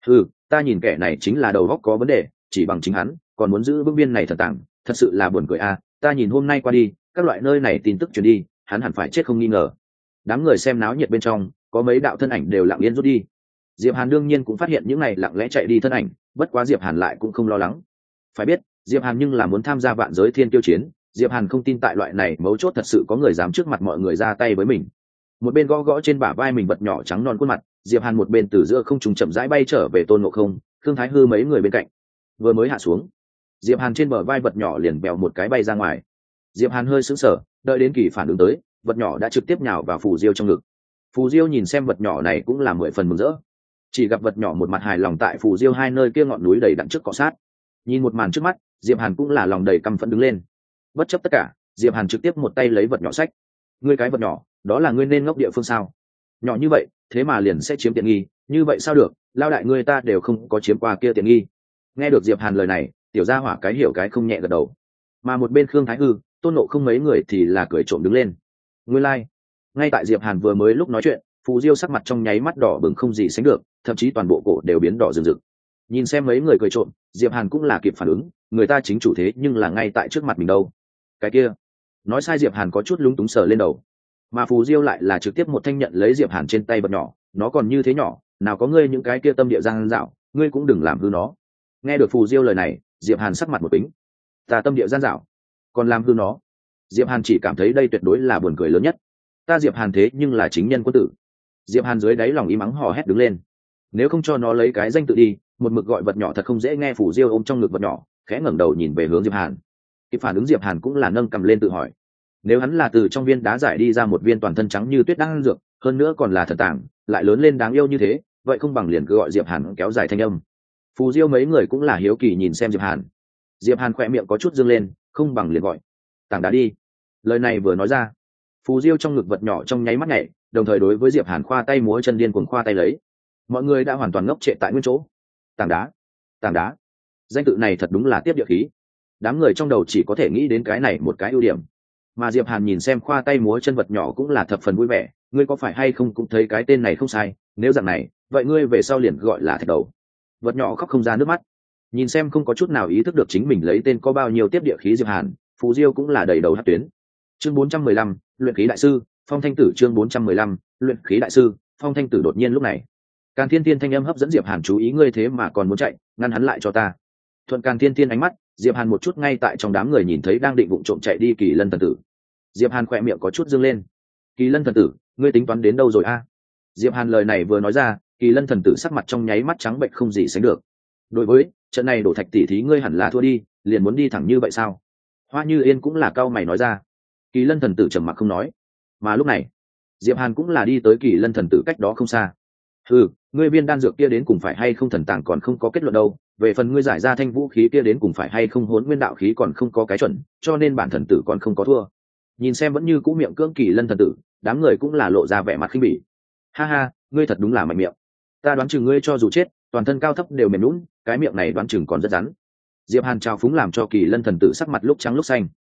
Ta nhìn kẻ này chính là đầu óc có vấn đề, chỉ bằng chính hắn còn muốn giữ vững viên này thần tàng, thật sự là buồn cười a. Ta nhìn hôm nay qua đi, các loại nơi này tin tức truyền đi, hắn hẳn phải chết không nghi ngờ. Đám người xem náo nhiệt bên trong, có mấy đạo thân ảnh đều lặng yên rút đi. Diệp Hàn đương nhiên cũng phát hiện những này lặng lẽ chạy đi thân ảnh, bất quá Diệp Hàn lại cũng không lo lắng. Phải biết, Diệp Hàn nhưng là muốn tham gia vạn giới thiên tiêu chiến, Diệp Hàn không tin tại loại này mấu chốt thật sự có người dám trước mặt mọi người ra tay với mình. Một bên gõ gõ trên bả vai mình vật nhỏ trắng non khuôn mặt, Diệp Hàn một bên từ giữa không trung chậm rãi bay trở về Tôn Ngộ Không, Thương Thái Hư mấy người bên cạnh. Vừa mới hạ xuống, Diệp Hàn trên bờ vai vật nhỏ liền bèo một cái bay ra ngoài. Diệp Hàn hơi sững sờ, đợi đến Kỳ phản ứng tới, vật nhỏ đã trực tiếp nhào vào Phù Diêu trong ngực. Phù Diêu nhìn xem vật nhỏ này cũng là 10 phần mừng rỡ. Chỉ gặp vật nhỏ một mặt hài lòng tại Phù Diêu hai nơi kia ngọn núi đầy đặn trước cọ sát. Nhìn một màn trước mắt, Diệp Hàn cũng là lòng đầy căm phẫn đứng lên. Bất chấp tất cả, Diệp Hàn trực tiếp một tay lấy vật nhỏ xách. Ngươi cái vật nhỏ, đó là ngươi nên ngốc địa phương sao? Nhỏ như vậy, thế mà liền sẽ chiếm tiện nghi, như vậy sao được? Lao đại ngươi ta đều không có chiếm qua kia tiện nghi. Nghe được Diệp Hàn lời này, tiểu gia hỏa cái hiểu cái không nhẹ gật đầu. Mà một bên Khương Thái Hư, Tôn Nộ Không mấy người thì là cười trộm đứng lên. Nguyên lai, like. Ngay tại Diệp Hàn vừa mới lúc nói chuyện, Phù Diêu sắc mặt trong nháy mắt đỏ bừng không gì sánh được, thậm chí toàn bộ cổ đều biến đỏ rừng rực. Nhìn xem mấy người cười trộm, Diệp Hàn cũng là kịp phản ứng, người ta chính chủ thế nhưng là ngay tại trước mặt mình đâu. Cái kia, nói sai Diệp Hàn có chút lúng túng sờ lên đầu. Mà Phù Diêu lại là trực tiếp một thanh nhận lấy Diệp Hàn trên tay vật nhỏ, nó còn như thế nhỏ, nào có ngươi những cái kia tâm địa giang dạo, ngươi cũng đừng làm hư nó. Nghe được Phù Diêu lời này, Diệp Hàn sắc mặt một bính. Ta tâm địa gian dạo, còn làm hư nó? Diệp Hàn chỉ cảm thấy đây tuyệt đối là buồn cười lớn nhất. Ta Diệp Hàn thế nhưng là chính nhân quân tử. Diệp Hàn dưới đáy lòng ý mắng hò hét đứng lên. Nếu không cho nó lấy cái danh tự đi, một mực gọi vật nhỏ thật không dễ nghe. Phù Diêu ôm trong ngực vật nhỏ, khẽ ngẩng đầu nhìn về hướng Diệp Hàn. Kịp phản ứng Diệp Hàn cũng là nâng cầm lên tự hỏi. Nếu hắn là từ trong viên đá giải đi ra một viên toàn thân trắng như tuyết đang dược, hơn nữa còn là thần tàng, lại lớn lên đáng yêu như thế, vậy không bằng liền cứ gọi Diệp Hàn kéo dài thanh âm. Phù Diêu mấy người cũng là hiếu kỳ nhìn xem Diệp Hàn. Diệp Hàn khỏe miệng có chút dương lên, không bằng liền gọi tảng đá đi. Lời này vừa nói ra, Phù Diêu trong ngực vật nhỏ trong nháy mắt nhảy, đồng thời đối với Diệp Hàn khoa tay múa chân điên cuồng khoa tay lấy. Mọi người đã hoàn toàn ngốc trệ tại nguyên chỗ. Tảng đá, tảng đá, danh tự này thật đúng là tiếp địa khí. Đám người trong đầu chỉ có thể nghĩ đến cái này một cái ưu điểm. Mà Diệp Hàn nhìn xem khoa tay múa chân vật nhỏ cũng là thập phần vui vẻ. Ngươi có phải hay không cũng thấy cái tên này không sai, nếu dạng này, vậy ngươi về sau liền gọi là thạch đầu. Vật nhỏ khóc không ra nước mắt, nhìn xem không có chút nào ý thức được chính mình lấy tên có bao nhiêu tiếp địa khí Diệp Hàn. Phù Diêu cũng là đầy đầu hất tuyến. Chương 415, luyện khí đại sư Phong Thanh Tử. Chương 415, luyện khí đại sư Phong Thanh Tử. Đột nhiên lúc này, Càn Thiên Thiên thanh âm hấp dẫn Diệp Hàn chú ý. Ngươi thế mà còn muốn chạy, ngăn hắn lại cho ta. Thuận Càn Thiên Thiên ánh mắt, Diệp Hàn một chút ngay tại trong đám người nhìn thấy đang định vụng trộm chạy đi Kỳ Lân thần tử. Diệp Hàn khỏe miệng có chút dương lên. Kỳ Lân thần tử, ngươi tính toán đến đâu rồi a? Diệp Hàn lời này vừa nói ra, Kỳ Lân thần tử sắc mặt trong nháy mắt trắng bệch không gì sánh được. Đối với trận này đổ thạch tỷ thí ngươi hẳn là thua đi, liền muốn đi thẳng như vậy sao? Hoa Như Yên cũng là cau mày nói ra. Kỳ Lân thần tử trầm mặc không nói. Mà lúc này, Diệp Hàn cũng là đi tới Kỳ Lân thần tử cách đó không xa. Ngươi viên đan dược kia đến cùng phải hay không thần tàng còn không có kết luận đâu, về phần ngươi giải ra thanh vũ khí kia đến cùng phải hay không hỗn nguyên đạo khí còn không có cái chuẩn, cho nên bản thần tử còn không có thua. Nhìn xem vẫn như cũ miệng cưỡng Kỳ Lân thần tử, đám người cũng là lộ ra vẻ mặt khinh bỉ. Ha ha, ngươi thật đúng là mạnh miệng. Ta đoán chừng ngươi cho dù chết, toàn thân cao thấp đều mềm nhũn, cái miệng này đoán chừng còn rất rắn. Diệp Hàn trao phúng làm cho Kỳ Lân thần tử sắc mặt lúc trắng lúc xanh.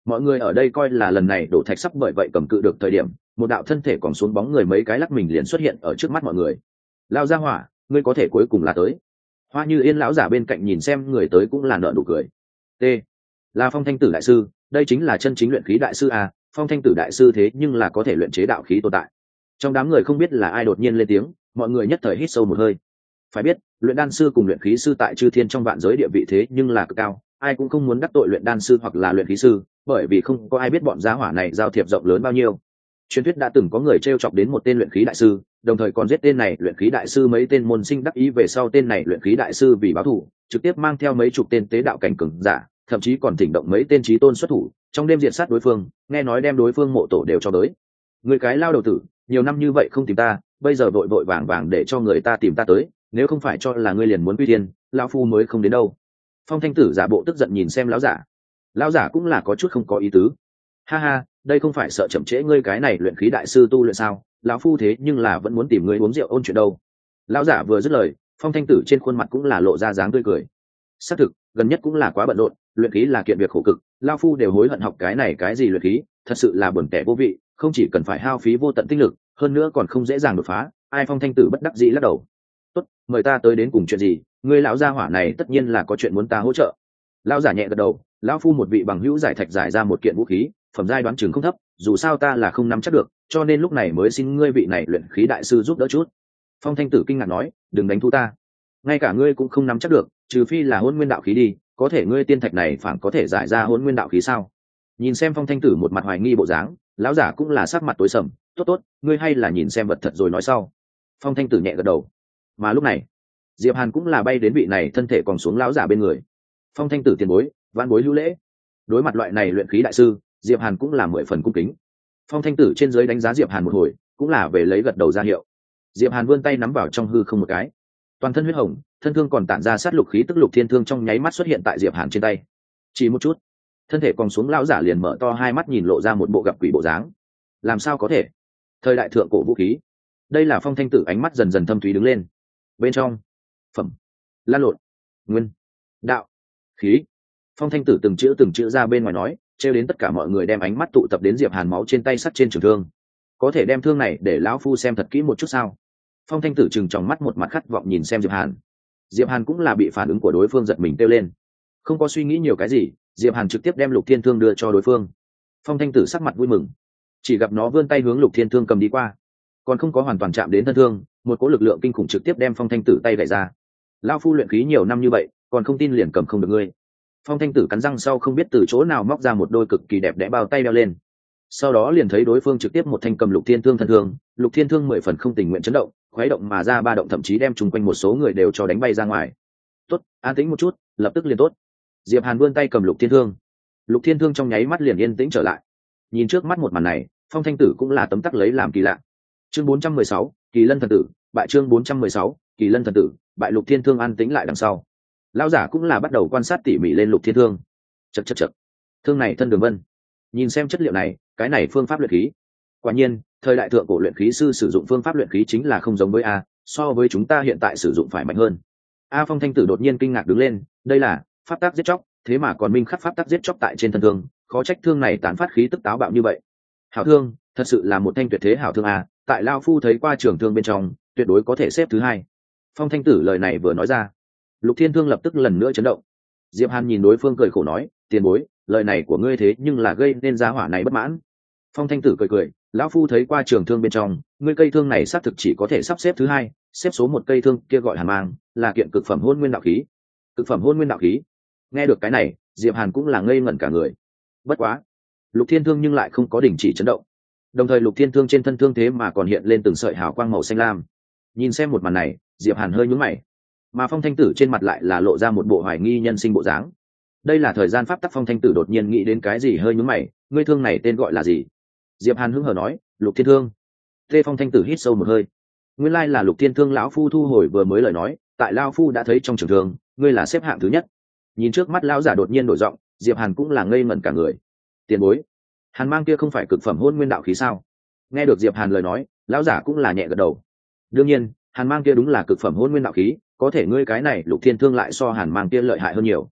mọi người ở đây coi là lần này đổ thạch sắp bởi vậy cầm cự được thời điểm, một đạo thân thể còn xuống bóng người mấy cái lắc mình liền xuất hiện ở trước mắt mọi người. Lao ra hỏa, ngươi có thể cuối cùng là tới. Hoa Như Yên lão giả bên cạnh nhìn xem người tới cũng là nở nụ cười. T, là Phong Thanh Tử đại sư, đây chính là chân chính luyện khí đại sư à? Phong Thanh Tử đại sư thế nhưng là có thể luyện chế đạo khí tồn tại. Trong đám người không biết là ai đột nhiên lên tiếng, mọi người nhất thời hít sâu một hơi. Phải biết, luyện đan sư cùng luyện khí sư tại chư thiên trong vạn giới địa vị thế nhưng là cực cao, ai cũng không muốn đắc tội luyện đan sư hoặc là luyện khí sư, bởi vì không có ai biết bọn giá hỏa này giao thiệp rộng lớn bao nhiêu. Truyền thuyết đã từng có người trêu chọc đến một tên luyện khí đại sư, đồng thời còn giết tên này luyện khí đại sư mấy tên môn sinh đắc ý về sau tên này luyện khí đại sư vì báo thù, trực tiếp mang theo mấy chục tên tế đạo cảnh cường giả, thậm chí còn thỉnh động mấy tên chí tôn xuất thủ, trong đêm diệt sát đối phương, nghe nói đem đối phương mộ tổ đều cho tới. Người cái lao đầu tử, nhiều năm như vậy không tìm ta, bây giờ vội vội vàng vàng để cho người ta tìm ta tới, nếu không phải cho là ngươi liền muốn quy thiên, lão phu mới không đến đâu. Phong Thanh Tử giả bộ tức giận nhìn xem lão giả. Lão giả cũng là có chút không có ý tứ. Ha ha, đây không phải sợ chậm trễ ngươi cái này luyện khí đại sư tu luyện sao? Lão phu thế nhưng là vẫn muốn tìm ngươi uống rượu ôn chuyện đâu. Lão giả vừa dứt lời, Phong Thanh Tử trên khuôn mặt cũng là lộ ra dáng tươi cười. Xác thực, gần nhất cũng là quá bận rộn, luyện khí là kiện việc khổ cực, lão phu đều hối hận học cái này cái gì luyện khí, thật sự là buồn tẻ vô vị, không chỉ cần phải hao phí vô tận tinh lực, hơn nữa còn không dễ dàng đột phá. Ai? Phong Thanh Tử bất đắc dĩ lắc đầu. Tốt, mời ta tới đến cùng chuyện gì? Ngươi lão gia hỏa này tất nhiên là có chuyện muốn ta hỗ trợ. Lão giả nhẹ gật đầu, lão phu một vị bằng hữu giải thạch giải ra một kiện vũ khí, phẩm giai đoán chừng không thấp, dù sao ta là không nắm chắc được, cho nên lúc này mới xin ngươi vị này luyện khí đại sư giúp đỡ chút. Phong Thanh Tử kinh ngạc nói, đừng đánh thu ta, ngay cả ngươi cũng không nắm chắc được, trừ phi là hôn nguyên đạo khí đi, có thể ngươi tiên thạch này phản có thể giải ra hôn nguyên đạo khí sao? Nhìn xem Phong Thanh Tử một mặt hoài nghi bộ dáng, lão giả cũng là sắc mặt tối sầm, tốt tốt, ngươi hay là nhìn xem vật thật rồi nói sau. Phong Thanh Tử nhẹ gật đầu. Mà lúc này Diệp Hàn cũng là bay đến vị này thân thể còn xuống lão giả bên người. Phong Thanh Tử tiền bối, vãn bối hữu lễ. Đối mặt loại này luyện khí đại sư, Diệp Hàn cũng là 10 phần cung kính. Phong Thanh Tử trên dưới đánh giá Diệp Hàn một hồi, cũng là về lấy gật đầu ra hiệu. Diệp Hàn vươn tay nắm vào trong hư không một cái, toàn thân huyết hồng, thân thương còn tản ra sát lục khí tức lục thiên thương trong nháy mắt xuất hiện tại Diệp Hàn trên tay. Chỉ một chút, thân thể còn xuống lão giả liền mở to hai mắt nhìn lộ ra một bộ gặp quỷ bộ dáng. Làm sao có thể? Thời đại thượng cổ vũ khí. Đây là Phong Thanh Tử ánh mắt dần dần thâm thúy đứng lên. Bên trong, phẩm, lan lộn, nguyên, đạo, khí. Phong Thanh Tử từng chữ ra bên ngoài nói, trêu đến tất cả mọi người đem ánh mắt tụ tập đến Diệp Hàn máu trên tay sắt trên trường thương. Có thể đem thương này để lão phu xem thật kỹ một chút sao? Phong Thanh Tử trừng tròng mắt một mặt khát vọng nhìn xem Diệp Hàn. Diệp Hàn cũng là bị phản ứng của đối phương giật mình kêu lên, không có suy nghĩ nhiều cái gì, Diệp Hàn trực tiếp đem Lục Thiên Thương đưa cho đối phương. Phong Thanh Tử sắc mặt vui mừng, chỉ gặp nó vươn tay hướng Lục Thiên Thương cầm đi qua, còn không có hoàn toàn chạm đến thân thương, một cỗ lực lượng kinh khủng trực tiếp đem Phong Thanh Tử tay gãy ra. Lão phu luyện khí nhiều năm như vậy, còn không tin liền cầm không được ngươi. Phong Thanh Tử cắn răng sau không biết từ chỗ nào móc ra một đôi cực kỳ đẹp đẽ bao tay đeo lên, sau đó liền thấy đối phương trực tiếp một thanh cầm Lục Thiên Thương thân thương, Lục Thiên Thương 10 phần không tình nguyện chấn động, khuấy động mà ra ba động thậm chí đem chung quanh một số người đều cho đánh bay ra ngoài. Tốt, an tĩnh một chút, lập tức liền tốt. Diệp Hàn vươn tay cầm Lục Thiên Thương, Lục Thiên Thương trong nháy mắt liền yên tĩnh trở lại. Nhìn trước mắt một màn này, Phong Thanh Tử cũng là tấm tắc lấy làm kỳ lạ. Chương 416, Kỳ Lân thần tử, bại. Chương 416, Kỳ Lân thần tử, bại. Lục Thiên Thương an tĩnh lại đằng sau. Lão giả cũng là bắt đầu quan sát tỉ mỉ lên Lục Thiên Thương. Chậc. Thương này thân đường vân. Nhìn xem chất liệu này, cái này phương pháp luyện khí. Quả nhiên, thời đại thượng cổ luyện khí sư sử dụng phương pháp luyện khí chính là không giống với a, so với chúng ta hiện tại sử dụng phải mạnh hơn. Phong Thanh Tử đột nhiên kinh ngạc đứng lên, đây là pháp tắc giết chóc, thế mà còn minh khắc pháp tắc giết chóc tại trên thân thương, khó trách thương này tán phát khí tức táo bạo như vậy. Hảo thương, thật sự là một thanh tuyệt thế hảo thương a, tại lao phu thấy qua trường thương bên trong, tuyệt đối có thể xếp thứ hai. Phong Thanh Tử lời này vừa nói ra, Lục Thiên Thương lập tức lần nữa chấn động. Diệp Hàn nhìn đối phương cười khổ nói, tiền bối, lời này của ngươi thế nhưng là gây nên gia hỏa này bất mãn. Phong Thanh Tử cười, lão phu thấy qua trường thương bên trong, ngươi cây thương này xác thực chỉ có thể sắp xếp thứ hai, xếp số một cây thương kia gọi Hàn Mang, là kiện cực phẩm hôn nguyên đạo khí. Cực phẩm hôn nguyên đạo khí. Nghe được cái này, Diệp Hàn cũng là ngây ngẩn cả người. Bất quá, Lục Thiên Thương nhưng lại không có đình chỉ chấn động. Đồng thời Lục Thiên Thương trên thân thương thế mà còn hiện lên từng sợi hào quang màu xanh lam. Nhìn xem một màn này, Diệp Hàn hơi nhướng mày. Mà Phong Thanh Tử trên mặt lại là lộ ra một bộ hoài nghi nhân sinh bộ dáng. Đây là thời gian pháp tắc. Phong Thanh Tử đột nhiên nghĩ đến cái gì hơi nhướng mày, ngươi thương này tên gọi là gì? Diệp Hàn hứng hờ nói, Lục Thiên Thương. Tê Phong Thanh Tử hít sâu một hơi. Nguyên lai là Lục Thiên Thương lão phu thu hồi vừa mới lời nói, tại lão phu đã thấy trong trường thương, ngươi là xếp hạng thứ nhất. Nhìn trước mắt lão giả đột nhiên đổi giọng, Diệp Hàn cũng là ngây ngẩn cả người. Tiền bối, Hàn Mang kia không phải cực phẩm hôn nguyên đạo khí sao? Nghe được Diệp Hàn lời nói, lão giả cũng là nhẹ gật đầu. Đương nhiên, Hàn Mang kia đúng là cực phẩm hôn nguyên đạo khí, có thể ngươi cái này Lục Thiên Thương lại so Hàn Mang kia lợi hại hơn nhiều.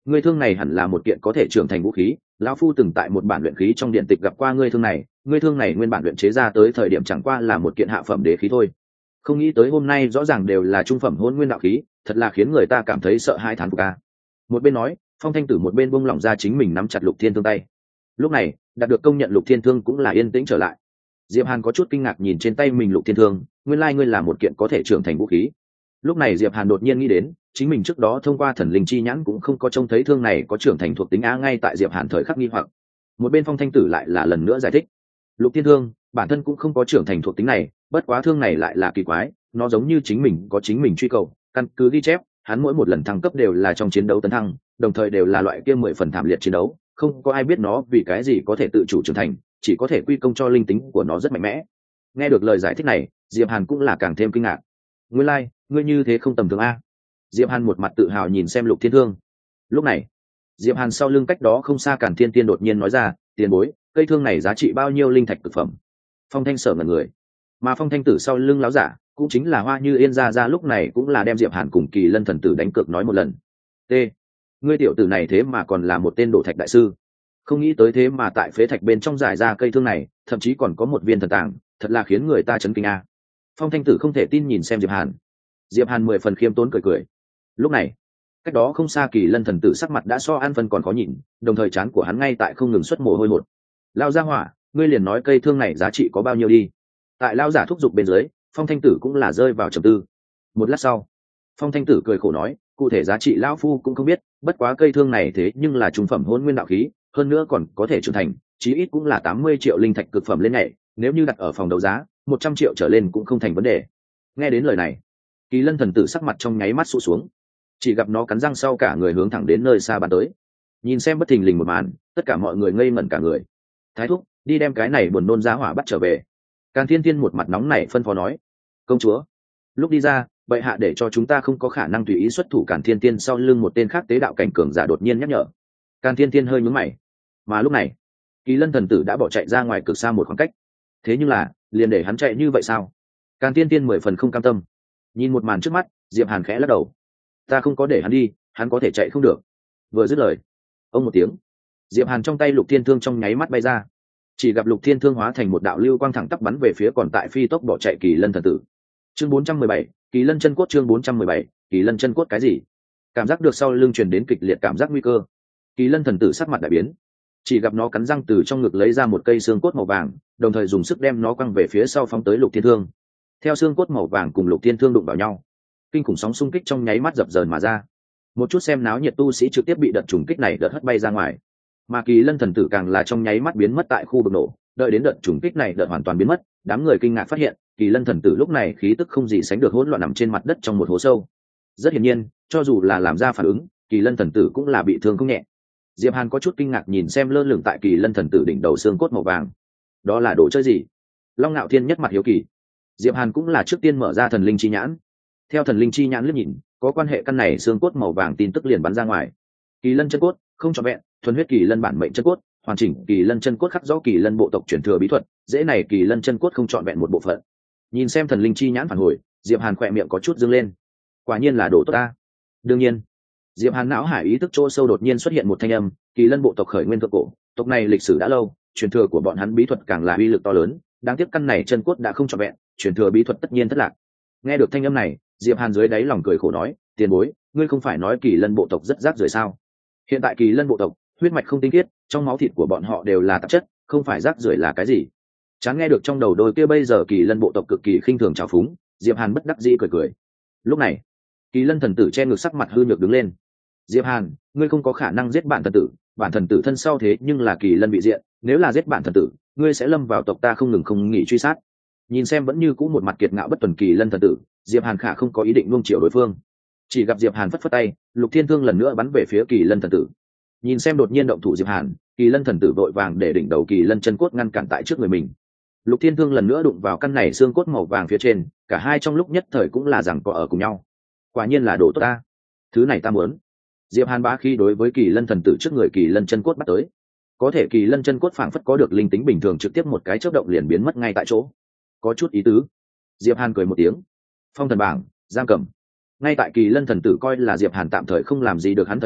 ngươi thương này hẳn là một kiện có thể trưởng thành vũ khí, lão phu từng tại một bản luyện khí trong điện tịch gặp qua ngươi thương này nguyên bản luyện chế ra tới thời điểm chẳng qua là một kiện hạ phẩm đế khí thôi, không nghĩ tới hôm nay rõ ràng đều là trung phẩm hôn nguyên đạo khí, thật là khiến người ta cảm thấy sợ hai thán phục ca. Một bên nói, Phong Thanh Tử một bên buông lỏng ra chính mình nắm chặt Lục Thiên Thương tay. Lúc này đạt được công nhận Lục Thiên Thương cũng là yên tĩnh trở lại. Diệp Hàn có chút kinh ngạc nhìn trên tay mình Lục Thiên Thương, nguyên lai ngươi là một kiện có thể trưởng thành vũ khí. Lúc này Diệp Hàn đột nhiên nghĩ đến, chính mình trước đó thông qua thần linh chi nhãn cũng không có trông thấy thương này có trưởng thành thuộc tính á. Ngay tại Diệp Hàn thời khắc nghi hoặc, một bên Phong Thanh Tử lại là lần nữa giải thích, Lục Thiên Thương bản thân cũng không có trưởng thành thuộc tính này, bất quá thương này lại là kỳ quái, nó giống như chính mình có chính mình truy cầu, căn cứ ghi chép hắn mỗi một lần thăng cấp đều là trong chiến đấu tấn thăng, đồng thời đều là loại kia 10 phần thảm liệt chiến đấu, không có ai biết nó vì cái gì có thể tự chủ trưởng thành, chỉ có thể quy công cho linh tính của nó rất mạnh mẽ. Nghe được lời giải thích này, Diệp Hàn cũng là càng thêm kinh ngạc. Nguyên lai, ngươi như thế không tầm thường a. Diệp Hàn một mặt tự hào nhìn xem Lục Thiên Thương. Lúc này, Diệp Hàn sau lưng cách đó không xa Càn Thiên Tiên đột nhiên nói ra, tiền bối, cây thương này giá trị bao nhiêu linh thạch cực phẩm? Phong Thanh Sở ngẩn người, mà Phong Thanh Tử sau lưng láo giả cũng chính là Hoa Như Yên ra lúc này cũng là đem Diệp Hàn cùng Kỳ Lân thần tử đánh cược nói một lần. T, ngươi tiểu tử này thế mà còn là một tên đổ thạch đại sư, không nghĩ tới thế mà tại phế thạch bên trong giải ra cây thương này, thậm chí còn có một viên thần tàng, thật là khiến người ta chấn kinh a. Phong Thanh Tử không thể tin nhìn xem Diệp Hàn. Diệp Hàn 10 phần khiêm tốn cười cười. Lúc này, cách đó không xa Kỳ Lân thần tử sắc mặt đã so an phân còn khó nhìn, đồng thời trán của hắn ngay tại không ngừng xuất mồ hôi hột. Lao gia hỏa, ngươi liền nói cây thương này giá trị có bao nhiêu đi. Tại lao giả thúc giục bên dưới, Phong Thanh Tử cũng là rơi vào trầm tư. Một lát sau, Phong Thanh Tử cười khổ nói, cụ thể giá trị lão phu cũng không biết, bất quá cây thương này thế nhưng là trung phẩm hôn nguyên đạo khí, hơn nữa còn có thể trưởng thành, chí ít cũng là 80 triệu linh thạch cực phẩm lên ngày, nếu như đặt ở phòng đấu giá, 100 triệu trở lên cũng không thành vấn đề. Nghe đến lời này, Kỳ Lân thần tử sắc mặt trong nháy mắt sụ xuống, chỉ gặp nó cắn răng sau cả người hướng thẳng đến nơi xa bắn tới. Nhìn xem bất thình lình một màn, tất cả mọi người ngây ngẩn cả người. Thái thúc, đi đem cái này buồn nôn giá hỏa bắt trở về. Càn Thiên Thiên một mặt nóng nảy phân phó nói. Công chúa, lúc đi ra, bệ hạ để cho chúng ta không có khả năng tùy ý xuất thủ. Càn Thiên Thiên sau lưng một tên khác tế đạo cảnh cường giả đột nhiên nhắc nhở. Càn Thiên Thiên hơi nhướng mày, mà lúc này Kỳ Lân thần tử đã bỏ chạy ra ngoài cực xa một khoảng cách. Thế nhưng là liền để hắn chạy như vậy sao? Càn Thiên Thiên 10 phần không cam tâm. Nhìn một màn trước mắt, Diệp Hàn khẽ lắc đầu. Ta không có để hắn đi, hắn có thể chạy không được. Vừa dứt lời, ông một tiếng, Diệp Hàn trong tay Lục Thiên Thương trong nháy mắt bay ra, chỉ gặp Lục Thiên Thương hóa thành một đạo lưu quang thẳng tắp bắn về phía còn tại phi tốc bỏ chạy Kỳ Lân thần tử. Chương 417, Kỳ Lân chân cốt. Chương 417, Kỳ Lân chân cốt. Cái gì? Cảm giác được sau lưng truyền đến kịch liệt cảm giác nguy cơ. Kỳ Lân thần tử sắc mặt đại biến, chỉ gặp nó cắn răng từ trong ngực lấy ra một cây xương cốt màu vàng, đồng thời dùng sức đem nó quăng về phía sau phóng tới Lục Thiên Thương. Theo xương cốt màu vàng cùng Lục Thiên Thương đụng vào nhau, kinh khủng sóng xung kích trong nháy mắt dập dờn mà ra. Một chút xem náo nhiệt tu sĩ trực tiếp bị đợt trùng kích này đợt hất bay ra ngoài, mà Kỳ Lân thần tử càng là trong nháy mắt biến mất tại khu vực nổ. Đợi đến đợt trùng kích này đợt hoàn toàn biến mất, đám người kinh ngạc phát hiện Kỳ Lân thần tử lúc này khí tức không gì sánh được hỗn loạn nằm trên mặt đất trong một hố sâu. Rất hiển nhiên, cho dù là làm ra phản ứng, Kỳ Lân thần tử cũng là bị thương không nhẹ. Diệp Hàn có chút kinh ngạc nhìn xem lơ lửng tại Kỳ Lân thần tử đỉnh đầu xương cốt màu vàng, đó là đồ chơi gì? Long Nạo Thiên nhất mặt hiếu kỳ. Diệp Hàn cũng là trước tiên mở ra thần linh chi nhãn. Theo thần linh chi nhãn liếc nhìn, có quan hệ căn này xương cốt màu vàng tin tức liền bắn ra ngoài. Kỳ Lân chân cốt, không trọn vẹn, thuần huyết Kỳ Lân bản mệnh chân cốt, hoàn chỉnh Kỳ Lân chân cốt khắc rõ Kỳ Lân bộ tộc truyền thừa bí thuật, dễ này Kỳ Lân chân cốt không trọn vẹn một bộ phận. Nhìn xem thần linh chi nhãn phản hồi, Diệp Hàn khỏe miệng có chút dương lên. Quả nhiên là đồ tốt ta. Đương nhiên, Diệp Hàn não hải ý thức chỗ sâu đột nhiên xuất hiện một thanh âm, Kỳ Lân bộ tộc khởi nguyên thượng cổ, tộc này lịch sử đã lâu, truyền thừa của bọn hắn bí thuật càng là uy lực to lớn, đáng tiếc căn này chân cốt đã không trọn vẹn, truyền thừa bí thuật tất nhiên thất lạc. Nghe được thanh âm này, Diệp Hàn dưới đáy lòng cười khổ nói, tiền bối, ngươi không phải nói Kỳ Lân bộ tộc rất rác rưởi sao? Hiện tại Kỳ Lân bộ tộc huyết mạch không tinh khiết, trong máu thịt của bọn họ đều là tạp chất, không phải rác rưởi là cái gì? Chán nghe được trong đầu đôi kia bây giờ Kỳ Lân bộ tộc cực kỳ khinh thường trào phúng, Diệp Hàn bất đắc dĩ cười cười. Lúc này, Kỳ Lân thần tử che ngực sắc mặt hư nhược đứng lên. Diệp Hàn, ngươi không có khả năng giết bản thần tử thân sau thế nhưng là Kỳ Lân bị diện, nếu là giết bản thần tử, ngươi sẽ lâm vào tộc ta không nghỉ truy sát. Nhìn xem vẫn như cũ một mặt kiệt ngạo bất tuần Kỳ Lân thần tử, Diệp Hàn khả không có ý định nuông chiều đối phương. Chỉ gặp Diệp Hàn phất phất tay, Lục Thiên Thương lần nữa bắn về phía Kỳ Lân thần tử. Nhìn xem đột nhiên động thủ Diệp Hàn, Kỳ Lân thần tử vội vàng để đỉnh đầu Kỳ Lân chân cốt ngăn cản tại trước người mình. Lục Thiên Thương lần nữa đụng vào căn này xương cốt màu vàng phía trên, cả hai trong lúc nhất thời cũng là rằng có ở cùng nhau. Quả nhiên là đồ tốt ta, thứ này ta muốn. Diệp Hàn bá khi đối với Kỳ Lân thần tử trước người Kỳ Lân chân cốt bắt tới, có thể Kỳ Lân chân cốt phảng phất có được linh tính bình thường, trực tiếp một cái chớp động liền biến mất ngay tại chỗ. Có chút ý tứ. Diệp Hàn cười một tiếng. Phong thần bảng, giam cầm. Ngay tại Kỳ Lân thần tử coi là Diệp Hàn tạm thời không làm gì được hắn thời điểm,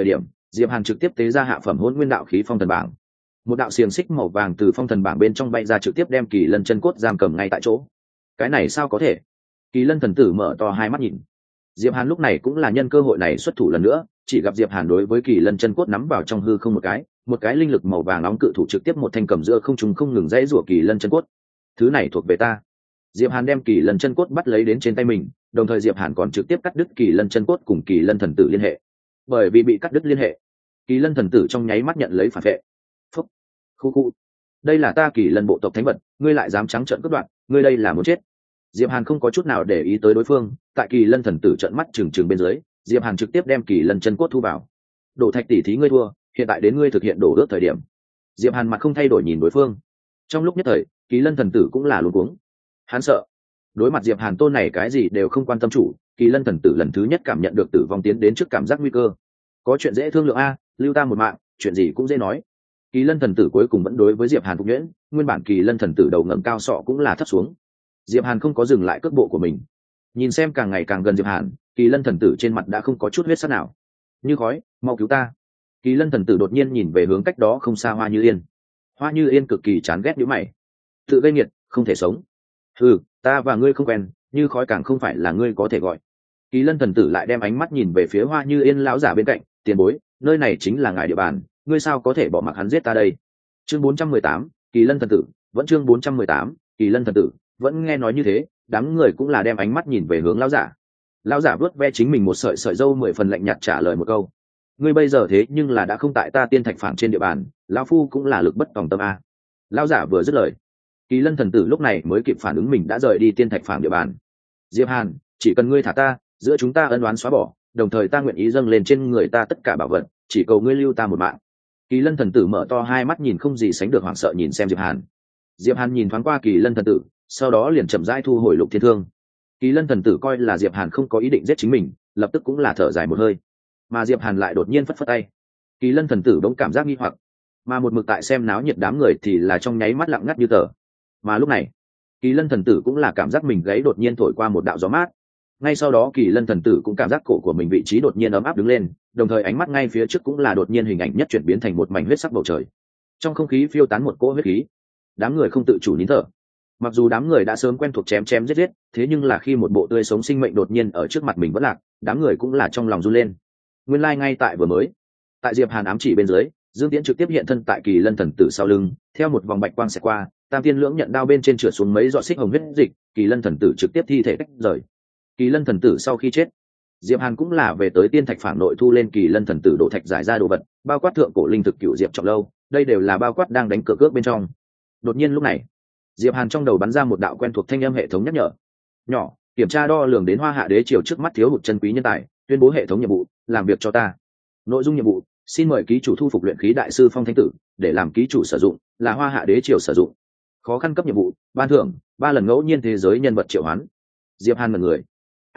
Diệp Hàn trực tiếp tế ra hạ phẩm hỗn nguyên đạo khí phong thần bảng. Một đạo xiềng xích màu vàng từ phong thần bảng bên trong bay ra, trực tiếp đem Kỳ Lân chân cốt giam cầm ngay tại chỗ. Cái này sao có thể? Kỳ Lân thần tử mở to hai mắt nhìn. Diệp Hàn lúc này cũng là nhân cơ hội này xuất thủ lần nữa, chỉ gặp Diệp Hàn đối với Kỳ Lân chân cốt nắm vào trong hư không một cái linh lực màu vàng nóng cự thủ trực tiếp một thanh cầm giữa không trung không ngừng dãy rủa Kỳ Lân chân cốt. Thứ này thuộc về ta. Diệp Hàn đem Kỳ Lân chân cốt bắt lấy đến trên tay mình, đồng thời Diệp Hàn còn trực tiếp cắt đứt Kỳ Lân chân cốt cùng Kỳ Lân thần tử liên hệ. Bởi vì bị cắt đứt liên hệ, Kỳ Lân thần tử trong nháy mắt nhận lấy phản vệ. Phúc, khu khu, đây là ta Kỳ Lân bộ tộc thánh vật, ngươi lại dám trắng trợn cướp đoạt, ngươi đây là muốn chết. Diệp Hàn không có chút nào để ý tới đối phương, tại Kỳ Lân thần tử trợn mắt trừng trừng bên dưới, Diệp Hàn trực tiếp đem Kỳ Lân chân cốt thu vào. Đổ thạch tỷ thí ngươi thua, hiện tại đến ngươi thực hiện đổ ước thời điểm. Diệp Hàn mặt không thay đổi nhìn đối phương. Trong lúc nhất thời, Kỳ Lân thần tử cũng là luống cuống. Hắn sợ. Đối mặt Diệp Hàn tôn này cái gì đều không quan tâm chủ, Kỳ Lân thần tử lần thứ nhất cảm nhận được tử vong tiến đến trước cảm giác nguy cơ. Có chuyện dễ thương lượng a, lưu ta một mạng, chuyện gì cũng dễ nói. Kỳ Lân thần tử cuối cùng vẫn đối với Diệp Hàn phục nhuyễn, nguyên bản Kỳ Lân thần tử đầu ngẩng cao sọ cũng là thấp xuống. Diệp Hàn không có dừng lại cước bộ của mình, nhìn xem càng ngày càng gần Diệp Hàn, Kỳ Lân thần tử trên mặt đã không có chút huyết sắc nào. Như khói, mau cứu ta. Kỳ Lân thần tử đột nhiên nhìn về hướng cách đó không xa Hoa Như Yên. Hoa Như Yên cực kỳ chán ghét nhíu mày. Tự gây nghiệt, không thể sống. Ừ, ta và ngươi không quen, như khói càng không phải là ngươi có thể gọi. Kỳ Lân thần tử lại đem ánh mắt nhìn về phía Hoa Như Yên lão giả bên cạnh, tiền bối, nơi này chính là ngài địa bàn, ngươi sao có thể bỏ mặc hắn giết ta đây? Chương 418, Kỳ Lân thần tử, vẫn chương 418, Kỳ Lân thần tử, vẫn nghe nói như thế, đám người cũng là đem ánh mắt nhìn về hướng lão giả. Lão giả vuốt ve chính mình một sợi sợi râu 10 phần lạnh nhạt trả lời một câu: ngươi bây giờ thế nhưng là đã không tại ta Tiên Thạch Phảng trên địa bàn, lão phu cũng là lực bất tòng tâm a. Lão giả vừa dứt lời, Kỳ Lân thần tử lúc này mới kịp phản ứng mình đã rời đi Tiên Thạch Phảng địa bàn. Diệp Hàn, chỉ cần ngươi thả ta, giữa chúng ta ân oán xóa bỏ, đồng thời ta nguyện ý dâng lên trên người ta tất cả bảo vật, chỉ cầu ngươi lưu ta một mạng. Kỳ Lân thần tử mở to hai mắt nhìn không gì sánh được hoảng sợ nhìn xem Diệp Hàn. Diệp Hàn nhìn thoáng qua Kỳ Lân thần tử, sau đó liền chậm rãi thu hồi Lục Thiên Thương. Kỳ Lân thần tử coi là Diệp Hàn không có ý định giết chính mình, lập tức cũng là thở dài một hơi. Mà Diệp Hàn lại đột nhiên phất phất tay. Kỳ Lân thần tử bỗng cảm giác nghi hoặc, mà một mực tại xem náo nhiệt đám người thì là trong nháy mắt lặng ngắt như tờ. Mà lúc này, Kỳ Lân thần tử cũng là cảm giác mình gáy đột nhiên thổi qua một đạo gió mát. Ngay sau đó Kỳ Lân thần tử cũng cảm giác cổ của mình vị trí đột nhiên ấm áp đứng lên, đồng thời ánh mắt ngay phía trước cũng là đột nhiên hình ảnh nhất chuyển biến thành một mảnh huyết sắc bầu trời. Trong không khí phiêu tán một cỗ huyết khí, đám người không tự chủ nín thở. Mặc dù đám người đã sớm quen thuộc chém chém giết giết, thế nhưng là khi một bộ tươi sống sinh mệnh đột nhiên ở trước mặt mình vẫn lạc, đám người cũng là trong lòng run lên. Nguyên lai ngay tại vừa mới, tại Diệp Hàn ám chỉ bên dưới, Dương Tiễn trực tiếp hiện thân tại Kỳ Lân thần tử sau lưng, theo một vòng bạch quang xẹt qua, Tam Tiên Lưỡng nhận đao bên trên trượt xuống mấy giọt xích hồng huyết dịch, Kỳ Lân thần tử trực tiếp thi thể tách rời. Kỳ Lân thần tử sau khi chết, Diệp Hàn cũng là về tới Tiên Thạch Phảng nội thu lên Kỳ Lân thần tử đổ thạch giải ra đồ vật, bao quát thượng cổ linh thực cựu diệp trọng lâu, đây đều là bao quát đang đánh cược cước bên trong. Đột nhiên lúc này, Diệp Hàn trong đầu bắn ra một đạo quen thuộc thanh âm hệ thống nhắc nhở. Nhỏ, kiểm tra đo lường đến Hoa Hạ đế triều trước mắt thiếu hụt chân quý nhân tài, tuyên bố hệ thống nhiệm vụ, làm việc cho ta. Nội dung nhiệm vụ: xin mời ký chủ thu phục luyện khí đại sư Phong Thánh Tử, để làm ký chủ sử dụng, là Hoa Hạ đế triều sử dụng. Khó khăn cấp nhiệm vụ: ban thưởng 3 lần ngẫu nhiên thế giới nhân vật triệu hoán. Diệp Hàn mật người.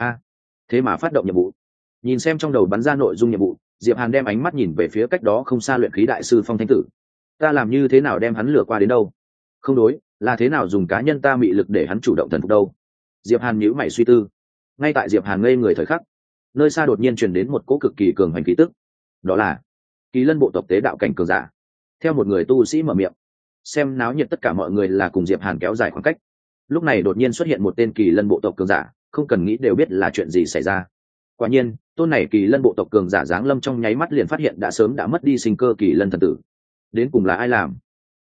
Thế mà phát động nhiệm vụ. Nhìn xem trong đầu bắn ra nội dung nhiệm vụ, Diệp Hàn đem ánh mắt nhìn về phía cách đó không xa luyện khí đại sư Phong Thánh Tử. Ta làm như thế nào đem hắn lừa qua đến đâu? Không đối, là thế nào dùng cá nhân ta mị lực để hắn chủ động thần phục đâu? Diệp Hàn nhíu mày suy tư. Ngay tại Diệp Hàn ngây người thời khắc, nơi xa đột nhiên truyền đến một cỗ cực kỳ cường hành khí tức. Đó là Kỳ Lân bộ tộc tế đạo cảnh cường giả. Theo một người tu sĩ mở miệng, xem náo nhiệt tất cả mọi người là cùng Diệp Hàn kéo dài khoảng cách. Lúc này đột nhiên xuất hiện một tên Kỳ Lân bộ tộc cường giả, không cần nghĩ đều biết là chuyện gì xảy ra. Quả nhiên, tôn này Kỳ Lân bộ tộc cường giả giáng lâm trong nháy mắt liền phát hiện đã sớm đã mất đi sinh cơ Kỳ Lân thần tử. Đến cùng là ai làm?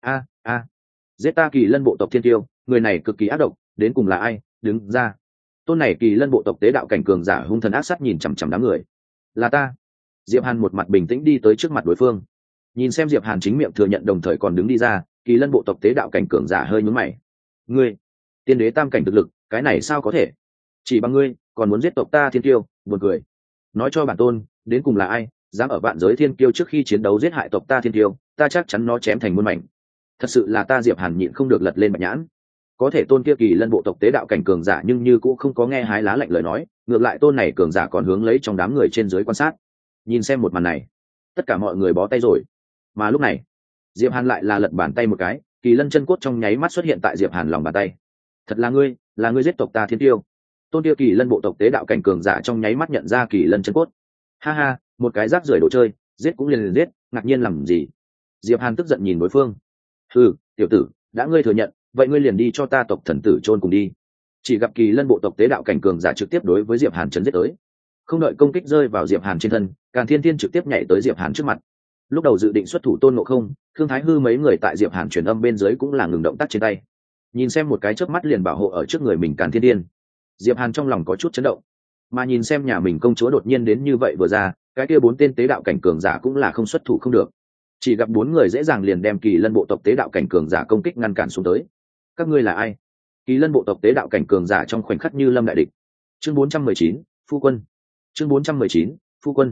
Giết ta Kỳ Lân bộ tộc thiên tiêu, người này cực kỳ ác độc, đến cùng là ai? Đứng ra. Tôn này Kỳ Lân bộ tộc tế đạo cảnh cường giả hung thần ác sát nhìn chằm chằm đám người. Là ta. Diệp Hàn một mặt bình tĩnh đi tới trước mặt đối phương. Nhìn xem Diệp Hàn chính miệng thừa nhận đồng thời còn đứng đi ra, Kỳ Lân bộ tộc tế đạo cảnh cường giả hơi nhướng mày. Ngươi, tiên đế tam cảnh thực lực, cái này sao có thể? Chỉ bằng ngươi, còn muốn giết tộc ta thiên kiêu, buồn cười. Nói cho bản tôn, đến cùng là ai, dám ở vạn giới thiên kiêu trước khi chiến đấu giết hại tộc ta thiên kiêu, ta chắc chắn nó chém thành muôn mảnh. Thật sự là ta Diệp Hàn nhịn không được lật lên bạch nhãn. Có thể tôn kia Kỳ Lân bộ tộc tế đạo cảnh cường giả nhưng như cũng không có nghe hái lá lạnh lời nói, ngược lại tôn này cường giả còn hướng lấy trong đám người trên dưới quan sát. Nhìn xem một màn này, tất cả mọi người bó tay rồi. Mà lúc này, Diệp Hàn lại là lật bàn tay một cái, Kỳ Lân chân cốt trong nháy mắt xuất hiện tại Diệp Hàn lòng bàn tay. Thật là ngươi giết tộc ta thiên tiêu. Tôn kia Kỳ Lân bộ tộc tế đạo cảnh cường giả trong nháy mắt nhận ra Kỳ Lân chân cốt. Ha ha, một cái rác rưởi đồ chơi, giết cũng liền giết, ngạc nhiên làm gì? Diệp Hàn tức giận nhìn đối phương. Tiểu tử, đã ngươi thừa nhận, vậy ngươi liền đi cho ta tộc thần tử chôn cùng đi. Chỉ gặp Kỳ Lân bộ tộc tế đạo cảnh cường giả trực tiếp đối với Diệp Hàn chấn giết tới. Không đợi công kích rơi vào Diệp Hàn trên thân, Càn Thiên Thiên trực tiếp nhảy tới Diệp Hàn trước mặt. Lúc đầu dự định xuất thủ Tôn Ngộ Không, Thương Thái Hư mấy người tại Diệp Hàn truyền âm bên dưới cũng là ngừng động tác trên tay. Nhìn xem một cái chớp mắt liền bảo hộ ở trước người mình Càn Thiên Thiên. Diệp Hàn trong lòng có chút chấn động, mà nhìn xem nhà mình công chúa đột nhiên đến như vậy vừa ra, cái kia 4 tên tế đạo cảnh cường giả cũng là không xuất thủ không được. Chỉ gặp 4 người dễ dàng liền đem Kỳ Lân bộ tộc tế đạo cảnh cường giả công kích ngăn cản xuống tới. Các ngươi là ai? Kỳ Lân bộ tộc tế đạo cảnh cường giả trong khoảnh khắc như lâm đại địch. Chương 419, phu quân. Chương 419, phu quân.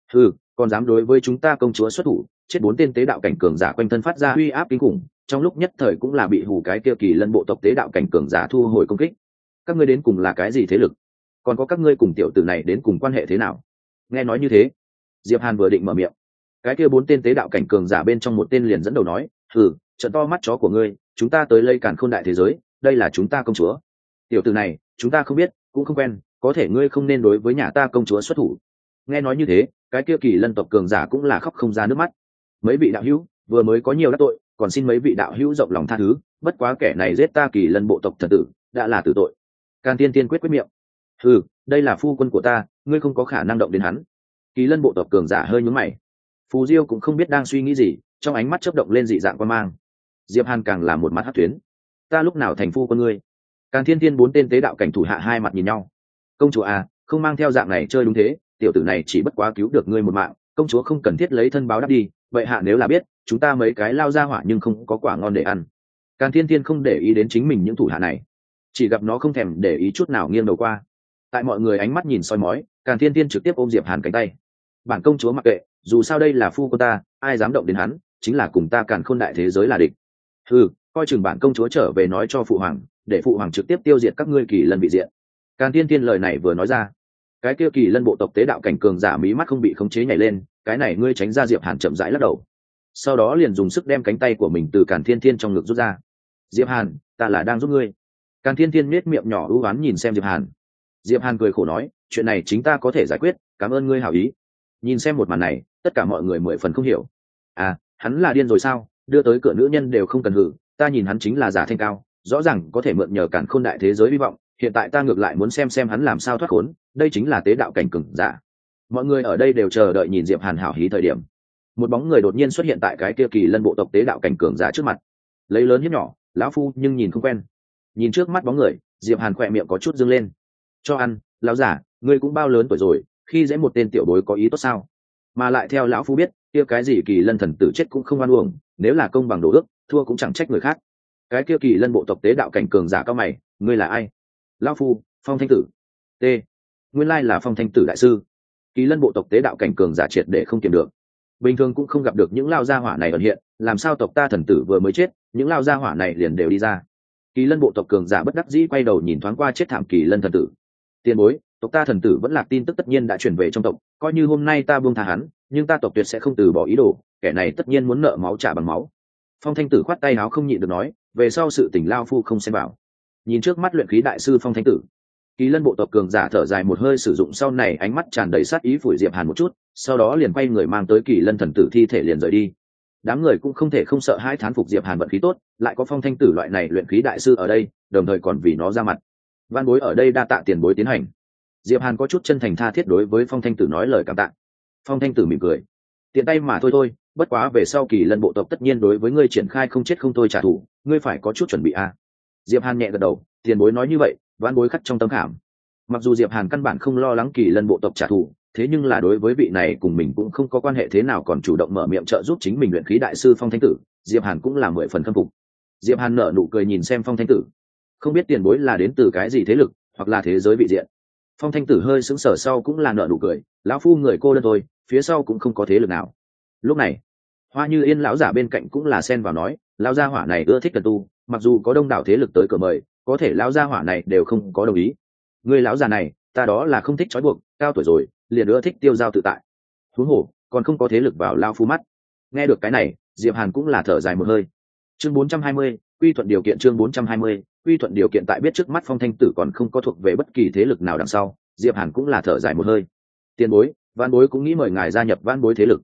Còn dám đối với chúng ta công chúa xuất thủ, chết 4 tên tế đạo cảnh cường giả quanh thân phát ra uy áp kinh khủng, trong lúc nhất thời cũng là bị hù cái kia Kỳ Lân bộ tộc tế đạo cảnh cường giả thu hồi công kích. Các ngươi đến cùng là cái gì thế lực? Còn có các ngươi cùng tiểu tử này đến cùng quan hệ thế nào? Nghe nói như thế, Diệp Hàn vừa định mở miệng, cái kia 4 tên tế đạo cảnh cường giả bên trong một tên liền dẫn đầu nói, trận to mắt chó của ngươi, chúng ta tới lây càn khôn đại thế giới, đây là chúng ta công chúa. Tiểu tử này chúng ta không biết cũng không quen, có thể ngươi không nên đối với nhà ta công chúa xuất thủ. Nghe nói như thế, cái kia Kỳ Lân tộc cường giả cũng là khóc không ra nước mắt. Mấy vị đạo hữu vừa mới có nhiều đắc tội, còn xin mấy vị đạo hữu rộng lòng tha thứ, bất quá kẻ này giết ta Kỳ Lân bộ tộc thần tử, đã là tử tội. Càn Tiên Tiên quyết miệng. Đây là phu quân của ta, ngươi không có khả năng động đến hắn. Kỳ Lân bộ tộc cường giả hơi nhướng mày. Phù Diêu cũng không biết đang suy nghĩ gì, trong ánh mắt chớp động lên dị dạng quan mang. Diệp Hàn càng là một mắt hắc tuyến. Ta lúc nào thành phu quân ngươi? Càn Thiên Thiên 4 tên tế đạo cảnh thủ hạ hai mặt nhìn nhau. Công chúa à, không mang theo dạng này chơi đúng thế, tiểu tử này chỉ bất quá cứu được ngươi một mạng, công chúa không cần thiết lấy thân báo đáp đi, vậy hạ nếu là biết, chúng ta mấy cái lao ra hỏa nhưng không có quả ngon để ăn. Càn Thiên Thiên không để ý đến chính mình những thủ hạ này, chỉ gặp nó không thèm để ý chút nào nghiêng đầu qua. Tại mọi người ánh mắt nhìn soi mói, Càn Thiên Thiên trực tiếp ôm Diệp Hàn cánh tay. Bản công chúa mặc kệ, dù sao đây là phu của ta, ai dám động đến hắn, chính là cùng ta Càn Khôn đại thế giới là địch. Coi chừng bản công chúa trở về nói cho phụ hoàng, để phụ hoàng trực tiếp tiêu diệt các ngươi Kỳ Lân bị diện. Càn Thiên Thiên lời này vừa nói ra, cái kia Kỳ Lân bộ tộc tế đạo cảnh cường giả mí mắt không bị khống chế nhảy lên, cái này ngươi tránh ra. Diệp Hàn chậm rãi lắc đầu, sau đó liền dùng sức đem cánh tay của mình từ Càn Thiên Thiên trong ngực rút ra. Diệp Hàn, ta là đang giúp ngươi. Càn Thiên Thiên nhếch miệng nhỏ ưu ám nhìn xem Diệp Hàn. Diệp Hàn cười khổ nói, chuyện này chính ta có thể giải quyết, cảm ơn ngươi hảo ý. Nhìn xem một màn này, tất cả mọi người 10 phần không hiểu. Hắn là điên rồi sao? Đưa tới cửa nữ nhân đều không cần hử, ta nhìn hắn chính là giả thanh cao, rõ ràng có thể mượn nhờ Càn Khôn đại thế giới hy vọng, hiện tại ta ngược lại muốn xem hắn làm sao thoát khốn, đây chính là tế đạo cảnh cường giả. Mọi người ở đây đều chờ đợi nhìn Diệp Hàn hảo hí thời điểm. Một bóng người đột nhiên xuất hiện tại cái kia Kỳ Lân bộ tộc tế đạo cảnh cường giả trước mặt. Lấy lớn hiếp nhỏ, lão phu nhưng nhìn không quen. Nhìn trước mắt bóng người, Diệp Hàn khỏe miệng có chút dương lên. Cho ăn, lão giả, ngươi cũng bao lớn tuổi rồi, khi dễ một tên tiểu bối có ý tốt sao? Mà lại theo lão phu biết, kia cái gì Kỳ Lân thần tử chết cũng không oan uổng, nếu là công bằng đổ ước, thua cũng chẳng trách người khác. Cái kia Kỳ Lân bộ tộc tế đạo cảnh cường giả cao mày, ngươi là ai? Lão phu, Phong Thanh Tử. T. Nguyên lai là Phong Thanh Tử đại sư. Kỳ Lân bộ tộc tế đạo cảnh cường giả triệt để không kiềm được. Bình thường cũng không gặp được những lao gia hỏa này ẩn hiện, làm sao tộc ta thần tử vừa mới chết, những lao gia hỏa này liền đều đi ra. Kỳ Lân bộ tộc cường giả bất đắc dĩ quay đầu nhìn thoáng qua chết thảm Kỳ Lân thần tử. Tiền bối, tộc ta thần tử vẫn lạc tin tức tất nhiên đã truyền về trong tộc, coi như hôm nay ta buông tha hắn, nhưng ta tộc tuyệt sẽ không từ bỏ ý đồ, kẻ này tất nhiên muốn nợ máu trả bằng máu. Phong Thanh Tử khoát tay áo không nhịn được nói, về sau sự tình lao phu không xem vào. Nhìn trước mắt luyện khí đại sư Phong Thanh Tử, Kỳ Lân bộ tộc cường giả thở dài một hơi, sử dụng sau này ánh mắt tràn đầy sát ý phủi Diệp Hàn một chút, sau đó liền quay người mang tới Kỳ Lân thần tử thi thể liền rời đi. Đám người cũng không thể không sợ hãi thán phục Diệp Hàn vận khí tốt, lại có Phong Thanh Tử loại này luyện khí đại sư ở đây, đồng thời còn vì nó ra mặt. Van bối ở đây đa tạ tiền bối tiến hành. Diệp Hàn có chút chân thành tha thiết đối với Phong Thanh Tử nói lời cảm tạ. Phong Thanh Tử mỉm cười, tiện tay mà thôi, bất quá về sau Kỳ Lân bộ tộc tất nhiên đối với ngươi triển khai không chết không thôi trả thù, ngươi phải có chút chuẩn bị a. Diệp Hàn nhẹ gật đầu, tiền bối nói như vậy, van bối khắc trong tâm khảm. Mặc dù Diệp Hàn căn bản không lo lắng Kỳ Lân bộ tộc trả thù, thế nhưng là đối với vị này cùng mình cũng không có quan hệ thế nào còn chủ động mở miệng trợ giúp chính mình luyện khí đại sư Phong Thanh Tử, Diệp Hàn cũng là 10 phần khâm phục. Diệp Hàn nở nụ cười nhìn xem Phong Thanh Tử, không biết tiền bối là đến từ cái gì thế lực, hoặc là thế giới vị diện. Phong Thanh Tử hơi sững sờ sau cũng là nở nụ cười, lão phu người cô đơn thôi, phía sau cũng không có thế lực nào. Lúc này, Hoa Như Yên lão giả bên cạnh cũng là xen vào nói, lão gia hỏa này ưa thích cần tu, mặc dù có đông đảo thế lực tới cửa mời, có thể lão gia hỏa này đều không có đồng ý. Người lão già này, ta đó là không thích trói buộc, cao tuổi rồi, liền ưa thích tiêu dao tự tại. Huống hồ, còn không có thế lực vào lao phu mắt. Nghe được cái này, Diệp Hàn cũng là thở dài một hơi. Chương 420, quy thuận điều kiện. Chương 420, quy thuận điều kiện. Tại biết trước mắt Phong Thanh Tử còn không có thuộc về bất kỳ thế lực nào đằng sau, Diệp Hàn cũng là thở dài một hơi. Tiền bối, Vãn bối cũng nghĩ mời ngài gia nhập Vãn bối thế lực.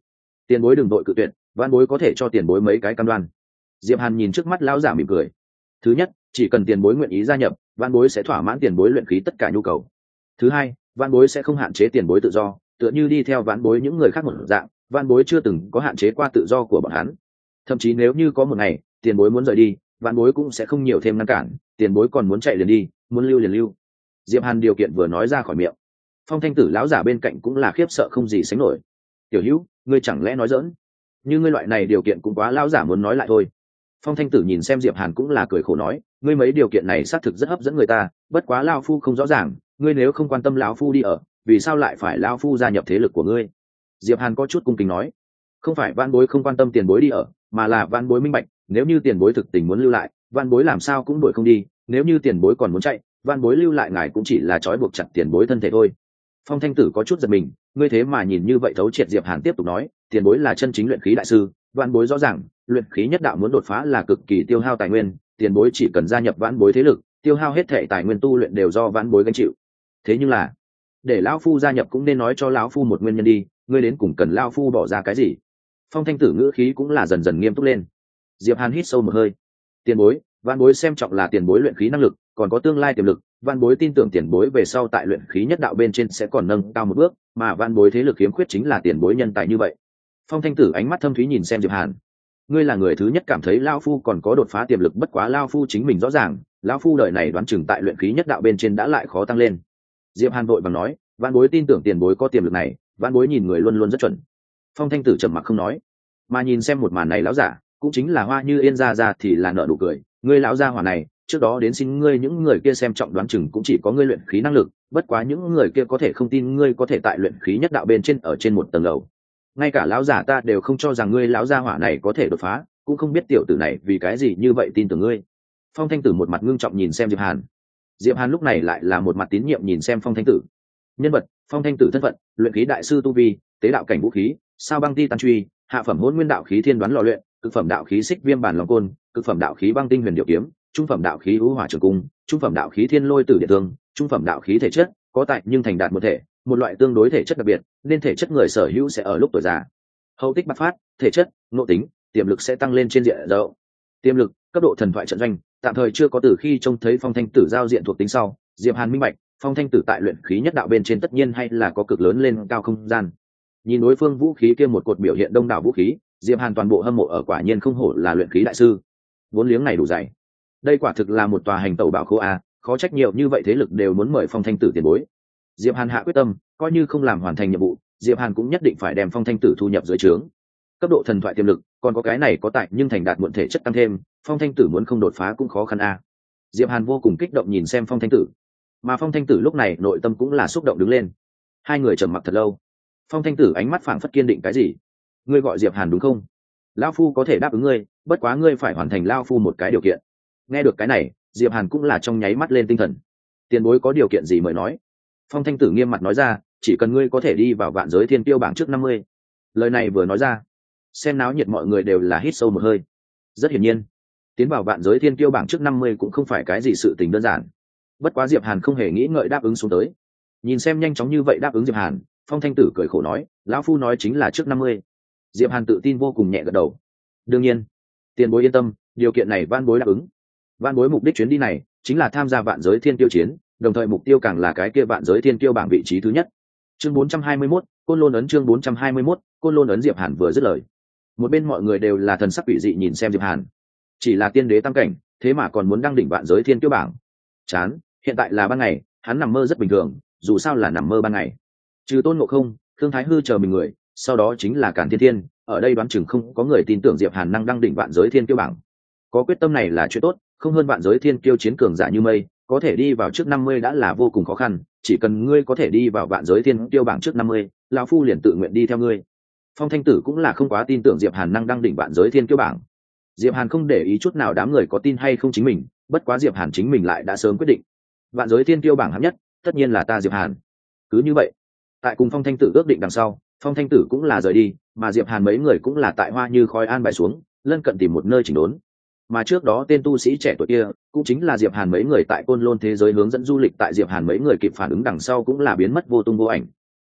Tiền bối đừng đội cự tuyệt, văn bối có thể cho tiền bối mấy cái cam đoan. Diệp Hàn nhìn trước mắt lão giả mỉm cười. Thứ nhất, chỉ cần tiền bối nguyện ý gia nhập, văn bối sẽ thỏa mãn tiền bối luyện khí tất cả nhu cầu. Thứ hai, văn bối sẽ không hạn chế tiền bối tự do, tựa như đi theo văn bối những người khác một dạng, văn bối chưa từng có hạn chế qua tự do của bọn hắn. Thậm chí nếu như có một ngày tiền bối muốn rời đi, văn bối cũng sẽ không nhiều thêm ngăn cản, tiền bối còn muốn chạy liền đi, muốn lưu liền lưu. Diệp Hàn điều kiện vừa nói ra khỏi miệng, Phong Thanh Tử lão giả bên cạnh cũng là khiếp sợ không gì sánh nổi. Tiểu Hữu, ngươi chẳng lẽ nói giỡn? Như ngươi loại này điều kiện cũng quá, lão giả muốn nói lại thôi. Phong Thanh Tử nhìn xem Diệp Hàn cũng là cười khổ nói, ngươi mấy điều kiện này xác thực rất hấp dẫn người ta, bất quá lão phu không rõ ràng, ngươi nếu không quan tâm lão phu đi ở, vì sao lại phải lão phu gia nhập thế lực của ngươi? Diệp Hàn có chút cung kính nói, không phải vãn bối không quan tâm tiền bối đi ở, mà là vãn bối minh bạch, nếu như tiền bối thực tình muốn lưu lại, vãn bối làm sao cũng đuổi không đi, nếu như tiền bối còn muốn chạy, vãn bối lưu lại ngài cũng chỉ là trói buộc chặt tiền bối thân thể thôi. Phong Thanh Tử có chút giật mình, ngươi thế mà nhìn như vậy thấu triệt. Diệp Hàn tiếp tục nói, tiền bối là chân chính luyện khí đại sư, vãn bối rõ ràng, luyện khí nhất đạo muốn đột phá là cực kỳ tiêu hao tài nguyên, tiền bối chỉ cần gia nhập vãn bối thế lực, tiêu hao hết thể tài nguyên tu luyện đều do vãn bối gánh chịu. Thế nhưng là, để lão phu gia nhập cũng nên nói cho lão phu một nguyên nhân đi, ngươi đến cùng cần lão phu bỏ ra cái gì? Phong Thanh Tử ngữ khí cũng là dần dần nghiêm túc lên. Diệp Hàn hít sâu một hơi, tiền bối, vãn bối xem trọng là tiền bối luyện khí năng lực, còn có tương lai tiềm lực, vãn bối tin tưởng tiền bối về sau tại luyện khí nhất đạo bên trên sẽ còn nâng cao một bước, mà vãn bối thế lực khiếm khuyết chính là tiền bối nhân tài như vậy. Phong Thanh Tử ánh mắt thâm thúy nhìn xem Diệp Hàn, ngươi là người thứ nhất cảm thấy lão phu còn có đột phá tiềm lực, bất quá lão phu chính mình rõ ràng, lão phu đời này đoán chừng tại luyện khí nhất đạo bên trên đã lại khó tăng lên. Diệp Hàn vội vàng nói, vãn bối tin tưởng tiền bối có tiềm lực này, vãn bối nhìn người luôn luôn rất chuẩn. Phong Thanh Tử trầm mặc không nói, mà nhìn xem một màn này lão giả, cũng chính là Hoa Như Yên ra thì là nở nụ cười, ngươi lão gia hỏa này, trước đó đến xin ngươi những người kia xem trọng đoán chừng cũng chỉ có ngươi luyện khí năng lực, bất quá những người kia có thể không tin ngươi có thể tại luyện khí nhất đạo bên trên ở trên một tầng lầu. Ngay cả lão giả ta đều không cho rằng ngươi lão gia hỏa này có thể đột phá, cũng không biết tiểu tử này vì cái gì như vậy tin tưởng ngươi. Phong Thanh Tử một mặt ngưng trọng nhìn xem Diệp Hàn. Diệp Hàn lúc này lại là một mặt tín nhiệm nhìn xem Phong Thanh Tử. Nhân vật, Phong Thanh Tử thân phận, luyện khí đại sư tu vi, tế đạo cảnh vũ khí, sao băng ti tàn truy, hạ phẩm hỗn nguyên đạo khí thiên đoán lò luyện, cực phẩm đạo khí xích viêm bản lòng côn, cực phẩm đạo khí băng tinh huyền điệu kiếm, trung phẩm đạo khí ưu hỏa trường cung, trung phẩm đạo khí thiên lôi tử điện thương, trung phẩm đạo khí thể chất, có tại nhưng thành đạt một thể, một loại tương đối thể chất đặc biệt, nên thể chất người sở hữu sẽ ở lúc tuổi già hậu tích bạc phát, thể chất, nội tính, tiềm lực sẽ tăng lên trên diện rộng. Tiềm lực, cấp độ thần thoại trận doanh, tạm thời chưa có. Từ khi trông thấy Phong Thanh Tử giao diện thuộc tính sau, Diệp Hàn minh bạch, Phong Thanh Tử tại luyện khí nhất đạo bên trên tất nhiên hay là có cực lớn lên cao không gian. Nhìn đối phương vũ khí kia một cột biểu hiện đông đảo vũ khí, Diệp Hàn toàn bộ hâm mộ ở, quả nhiên không hổ là luyện khí đại sư, vốn liếng này đủ dày. Đây quả thực là một tòa hành tẩu bảo khố a, khó trách nhiều như vậy thế lực đều muốn mời Phong Thanh Tử tiền bối. Diệp Hàn hạ quyết tâm, coi như không làm hoàn thành nhiệm vụ, Diệp Hàn cũng nhất định phải đem Phong Thanh Tử thu nhập dưới trướng. Cấp độ thần thoại tiềm lực, còn có cái này có tại nhưng thành đạt muộn thể chất tăng thêm, Phong Thanh Tử muốn không đột phá cũng khó khăn a. Diệp Hàn vô cùng kích động nhìn xem Phong Thanh Tử, mà Phong Thanh Tử lúc này nội tâm cũng là xúc động đứng lên. Hai người trầm mặc thật lâu. Phong Thanh Tử ánh mắt phảng phất kiên định cái gì. Ngươi gọi Diệp Hàn đúng không? Lão phu có thể đáp ứng ngươi, bất quá ngươi phải hoàn thành lão phu một cái điều kiện. Nghe được cái này, Diệp Hàn cũng là trong nháy mắt lên tinh thần. Tiền bối có điều kiện gì mời nói. Phong Thanh Tử nghiêm mặt nói ra, chỉ cần ngươi có thể đi vào vạn giới thiên tiêu bảng trước 50. Lời này vừa nói ra, xem náo nhiệt mọi người đều là hít sâu một hơi. Rất hiển nhiên, tiến vào vạn giới thiên tiêu bảng trước 50 cũng không phải cái gì sự tình đơn giản. Bất quá Diệp Hàn không hề nghĩ ngợi đáp ứng xuống tới. Nhìn xem nhanh chóng như vậy đáp ứng Diệp Hàn, Phong Thanh Tử cười khổ nói, lão phu nói chính là trước 50. Diệp Hàn tự tin vô cùng nhẹ gật đầu. Đương nhiên, tiền bối yên tâm, điều kiện này van bối đáp ứng. Van bối mục đích chuyến đi này chính là tham gia vạn giới thiên tiêu chiến, đồng thời mục tiêu càng là cái kia vạn giới thiên tiêu bảng vị trí thứ nhất. Chương 421, Côn Lôn ấn. Chương 421, Côn Lôn ấn. Diệp Hàn vừa dứt lời, một bên mọi người đều là thần sắc quỷ dị nhìn xem Diệp Hàn. Chỉ là tiên đế tam cảnh, thế mà còn muốn đăng đỉnh vạn giới thiên tiêu bảng. Chán, hiện tại là ban ngày, hắn nằm mơ rất bình thường, dù sao là nằm mơ ban ngày. Trừ Tôn Ngộ Không, Thương Thái Hư chờ mình người, sau đó chính là Càn Thiên Thiên, ở đây đoán chừng không có người tin tưởng Diệp Hàn năng đăng đỉnh vạn giới thiên kiêu bảng. Có quyết tâm này là chuyện tốt, không hơn vạn giới thiên kiêu chiến cường giả như mây, có thể đi vào trước 50 đã là vô cùng khó khăn, chỉ cần ngươi có thể đi vào vạn giới thiên kiêu bảng trước 50, lão phu liền tự nguyện đi theo ngươi. Phong Thanh Tử cũng là không quá tin tưởng Diệp Hàn năng đăng đỉnh vạn giới thiên kiêu bảng. Diệp Hàn không để ý chút nào đám người có tin hay không chính mình, bất quá Diệp Hàn chính mình lại đã sớm quyết định, vạn giới thiên kiêu bảng hạng nhất, tất nhiên là ta Diệp Hàn. Cứ như vậy, tại cùng Phong Thanh Tử ước định đằng sau, Phong Thanh Tử cũng là rời đi, mà Diệp Hàn mấy người cũng là tại Hoa Như khói an bài xuống, lân cận tìm một nơi chỉnh đốn. Mà trước đó tên tu sĩ trẻ tuổi kia, cũng chính là Diệp Hàn mấy người tại Côn Lôn thế giới hướng dẫn du lịch, tại Diệp Hàn mấy người kịp phản ứng đằng sau cũng là biến mất vô tung vô ảnh.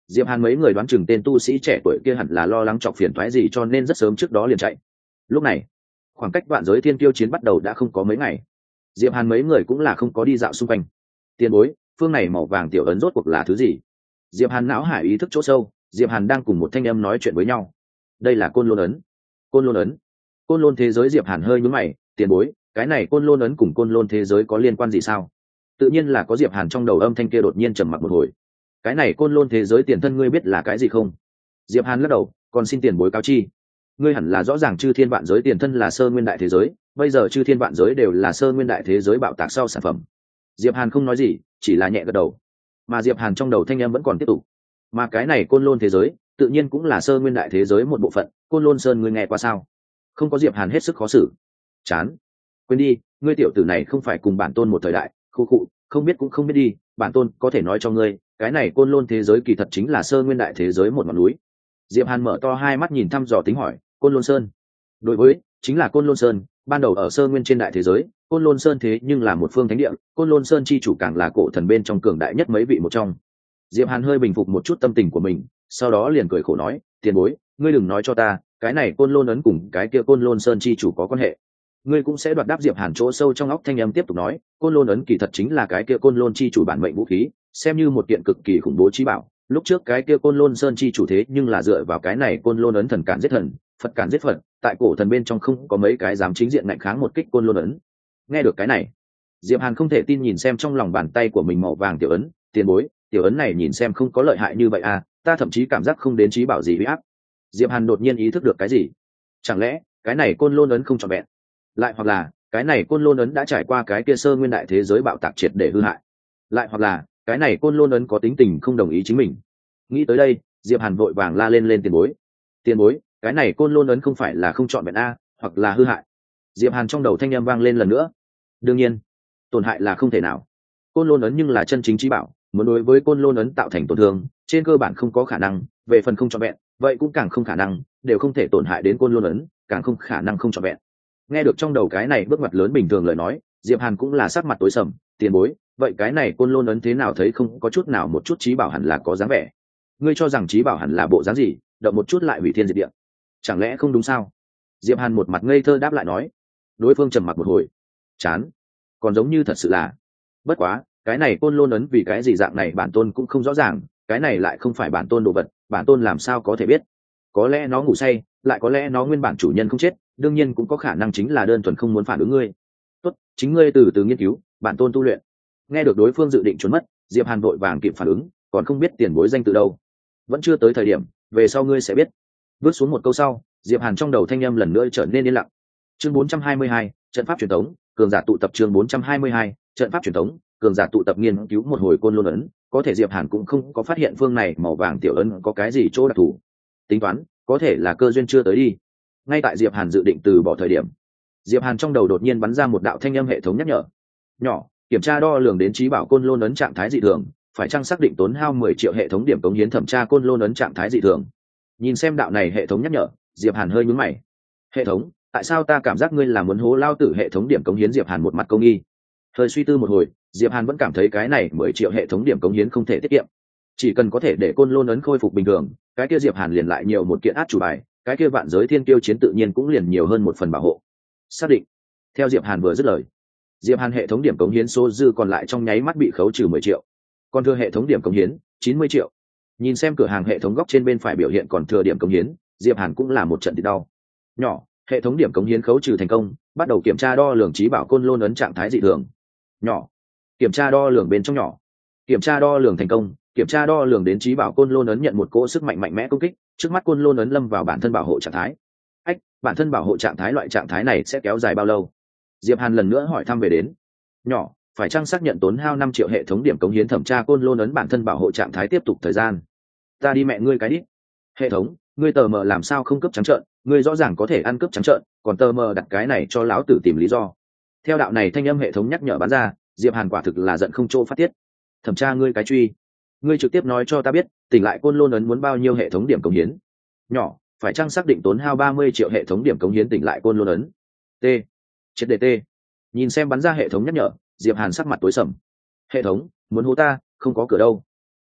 Diệp Hàn mấy người đoán chừng tên tu sĩ trẻ tuổi kia hẳn là lo lắng chọc phiền toái gì cho nên rất sớm trước đó liền chạy. Lúc này khoảng cách vạn giới thiên kiêu chiến bắt đầu đã không có mấy ngày, Diệp Hàn mấy người cũng là không có đi dạo xung quanh. Tiền bối, phương này màu vàng tiểu ấn rốt cuộc là thứ gì? Diệp Hàn não hải ý thức chỗ sâu, Diệp Hàn đang cùng một thanh âm nói chuyện với nhau. Đây là côn lôn ấn. Côn lôn ấn? Côn lôn thế giới? Diệp Hàn hơi nhướng mày. Tiền bối, cái này côn lôn ấn cùng côn lôn thế giới có liên quan gì sao? Tự nhiên là có. Diệp Hàn trong đầu âm thanh kia đột nhiên trầm mặc một hồi. Cái này côn lôn thế giới tiền thân ngươi biết là cái gì không? Diệp Hàn lắc đầu, còn xin tiền bối cáo chi. Ngươi hẳn là rõ ràng chư thiên vạn giới tiền thân là sơ nguyên đại thế giới, bây giờ chư thiên vạn giới đều là sơ nguyên đại thế giới bạo tạc sau sản phẩm. Diệp Hàn không nói gì, chỉ là nhẹ gật đầu. Mà Diệp Hàn trong đầu thanh âm vẫn còn tiếp tục. Mà cái này côn lôn thế giới tự nhiên cũng là sơ nguyên đại thế giới một bộ phận. Côn lôn sơn ngươi nghe qua sao? Không có. Diệp Hàn hết sức khó xử. Chán. Quên đi, ngươi tiểu tử này không phải cùng bản tôn một thời đại. Khu khụ, không biết cũng không biết đi. Bản tôn có thể nói cho ngươi, cái này côn lôn thế giới kỳ thật chính là sơ nguyên đại thế giới một ngọn núi. Diệp Hàn mở to hai mắt nhìn thăm dò tính hỏi, côn lôn sơn? Đối với, chính là côn lôn sơn. Ban đầu ở sơ nguyên trên đại thế giới, côn lôn sơn thế nhưng là một phương thánh địa, côn lôn sơn chi chủ càng là cổ thần bên trong cường đại nhất mấy vị một trong. Diệp Hàn hơi bình phục một chút tâm tình của mình, sau đó liền cười khổ nói, tiền bối, ngươi đừng nói cho ta, cái này côn lôn ấn cùng cái kia côn lôn sơn chi chủ có quan hệ. Ngươi cũng sẽ đoạt đáp. Diệp Hàn chỗ sâu trong óc thanh âm tiếp tục nói, côn lôn ấn kỳ thật chính là cái kia côn lôn chi chủ bản mệnh vũ khí, xem như một kiện cực kỳ khủng bố chí bảo. Lúc trước cái kia côn lôn sơn chi chủ thế nhưng là dựa vào cái này côn lôn ấn thần cản giết thần, Phật cản giết Phật, tại cổ thần bên trong không có mấy cái dám chính diện ngạnh kháng một kích côn lôn ấn. Nghe được cái này, Diệp Hàn không thể tin nhìn xem trong lòng bàn tay của mình màu vàng tiểu ấn, tiền bối, tiểu ấn này nhìn xem không có lợi hại như vậy à, ta thậm chí cảm giác không đến chí bảo gì uy áp. Diệp Hàn đột nhiên ý thức được cái gì? Chẳng lẽ cái này côn lôn ấn không trọn vẹn? Lại hoặc là cái này côn lôn ấn đã trải qua cái kia sơ nguyên đại thế giới bạo tạc triệt để hư hại? Lại hoặc là cái này côn lôn ấn có tính tình không đồng ý chính mình? Nghĩ tới đây, Diệp Hàn vội vàng la lên tiền bối. Tiền bối, cái này côn lôn ấn không phải là không trọn vẹn a, hoặc là hư hại? Diệp Hàn trong đầu thanh âm vang lên lần nữa. Đương nhiên, tổn hại là không thể nào. Côn lôn ấn nhưng là chân chính chí bảo, muốn đối với côn lôn ấn tạo thành tổn thương, trên cơ bản không có khả năng. Về phần không trọn vẹn, vậy cũng càng không khả năng, đều không thể tổn hại đến côn lôn ấn, càng không khả năng không trọn vẹn. Nghe được trong đầu cái này bước ngoặt lớn bình thường lời nói, Diệp Hàn cũng là sắc mặt tối sầm. Tiền bối, vậy cái này côn lôn ấn thế nào thấy không có chút nào một chút chí bảo hẳn là có dáng vẻ? Ngươi cho rằng chí bảo hẳn là bộ dáng gì, động một chút lại hủy thiên diệt địa? Chẳng lẽ không đúng sao? Diệp Hàn một mặt ngây thơ đáp lại nói. Đối phương trầm mặc một hồi, chán, còn giống như thật sự là. Bất quá, cái này côn lôn ấn vì cái gì dạng này bản tôn cũng không rõ ràng, cái này lại không phải bản tôn đồ vật, bản tôn làm sao có thể biết? Có lẽ nó ngủ say, lại có lẽ nó nguyên bản chủ nhân không chết, đương nhiên cũng có khả năng chính là đơn thuần không muốn phản ứng ngươi. Tốt, chính ngươi từ từ nghiên cứu, bản tôn tu luyện. Nghe được đối phương dự định trốn mất, Diệp Hàn vội vàng kịp phản ứng, còn không biết tiền bối danh từ đâu. Vẫn chưa tới thời điểm, về sau ngươi sẽ biết. Bước xuống một câu sau, Diệp Hàn trong đầu thanh âm lần nữa trở nên yên lặng. Chương 422, trận pháp truyền thống, cường giả tụ tập. Chương 422, trận pháp truyền thống, cường giả tụ tập. Nghiên cứu một hồi côn lôn ấn, có thể Diệp Hàn cũng không có phát hiện phương này màu vàng tiểu ấn có cái gì chỗ đặc thù. Tính toán, có thể là cơ duyên chưa tới đi. Ngay tại Diệp Hàn dự định từ bỏ thời điểm, Diệp Hàn trong đầu đột nhiên bắn ra một đạo thanh âm hệ thống nhắc nhở. Nhỏ, kiểm tra đo lường đến trí bảo côn lôn ấn trạng thái dị thường, phải chăng xác định tốn hao 10 triệu hệ thống điểm cống hiến thẩm tra côn lôn ấn trạng thái dị thường. Nhìn xem đạo này hệ thống nhắc nhở, Diệp Hàn hơi nhướng mày. Hệ thống, tại sao ta cảm giác ngươi là muốn hố lao tử hệ thống điểm cống hiến? Diệp Hàn một mặt công nghi. Hơi suy tư một hồi, Diệp Hàn vẫn cảm thấy cái này 10 triệu hệ thống điểm cống hiến không thể tiết kiệm. Chỉ cần có thể để côn lôn ấn khôi phục bình thường, cái kia Diệp Hàn liền lại nhiều một kiện át chủ bài, cái kia vạn giới thiên kiêu chiến tự nhiên cũng liền nhiều hơn một phần bảo hộ. Xác định. Theo Diệp Hàn vừa dứt lời, Diệp Hàn hệ thống điểm cống hiến số dư còn lại trong nháy mắt bị khấu trừ 10 triệu. Còn thừa hệ thống điểm cống hiến 90 triệu. Nhìn xem cửa hàng hệ thống góc trên bên phải biểu hiện còn thừa điểm cống hiến, Diệp Hàn cũng là một trận thì đau. Nhỏ, hệ thống điểm cống hiến khấu trừ thành công, bắt đầu kiểm tra đo lường trí bảo côn lôn ấn trạng thái dị thường. Nhỏ, kiểm tra đo lường bên trong nhỏ. Kiểm tra đo lường thành công, kiểm tra đo lường đến trí bảo côn lôn ấn nhận một cỗ sức mạnh mạnh mẽ công kích, trước mắt côn lôn ấn lâm vào bản thân bảo hộ trạng thái. Ách, bản thân bảo hộ trạng thái, loại trạng thái này sẽ kéo dài bao lâu? Diệp Hàn lần nữa hỏi thăm về đến. Nhỏ, phải chăng xác nhận tốn hao 5 triệu hệ thống điểm cống hiến thẩm tra côn lôn ấn bản thân bảo hộ trạng thái tiếp tục thời gian. Ta đi mẹ ngươi cái đít. Hệ thống, ngươi tờ mờ làm sao không cướp trắng trợn, ngươi rõ ràng có thể ăn cướp trắng trợn, còn tờ mờ đặt cái này cho lão tử tìm lý do. Theo đạo này thanh âm hệ thống nhắc nhở bắn ra, Diệp Hàn quả thực là giận không chỗ phát tiết. Thẩm tra ngươi cái truy, ngươi trực tiếp nói cho ta biết, tỉnh lại côn lôn ấn muốn bao nhiêu hệ thống điểm cống hiến? Nhỏ, phải chăng xác định tốn hao 30 triệu hệ thống điểm cống hiến tỉnh lại côn lôn ấn? T. Chết đề T. Nhìn xem bắn ra hệ thống nhắc nhở, Diệp Hàn sắc mặt tối sầm. Hệ thống, muốn hố ta, không có cửa đâu.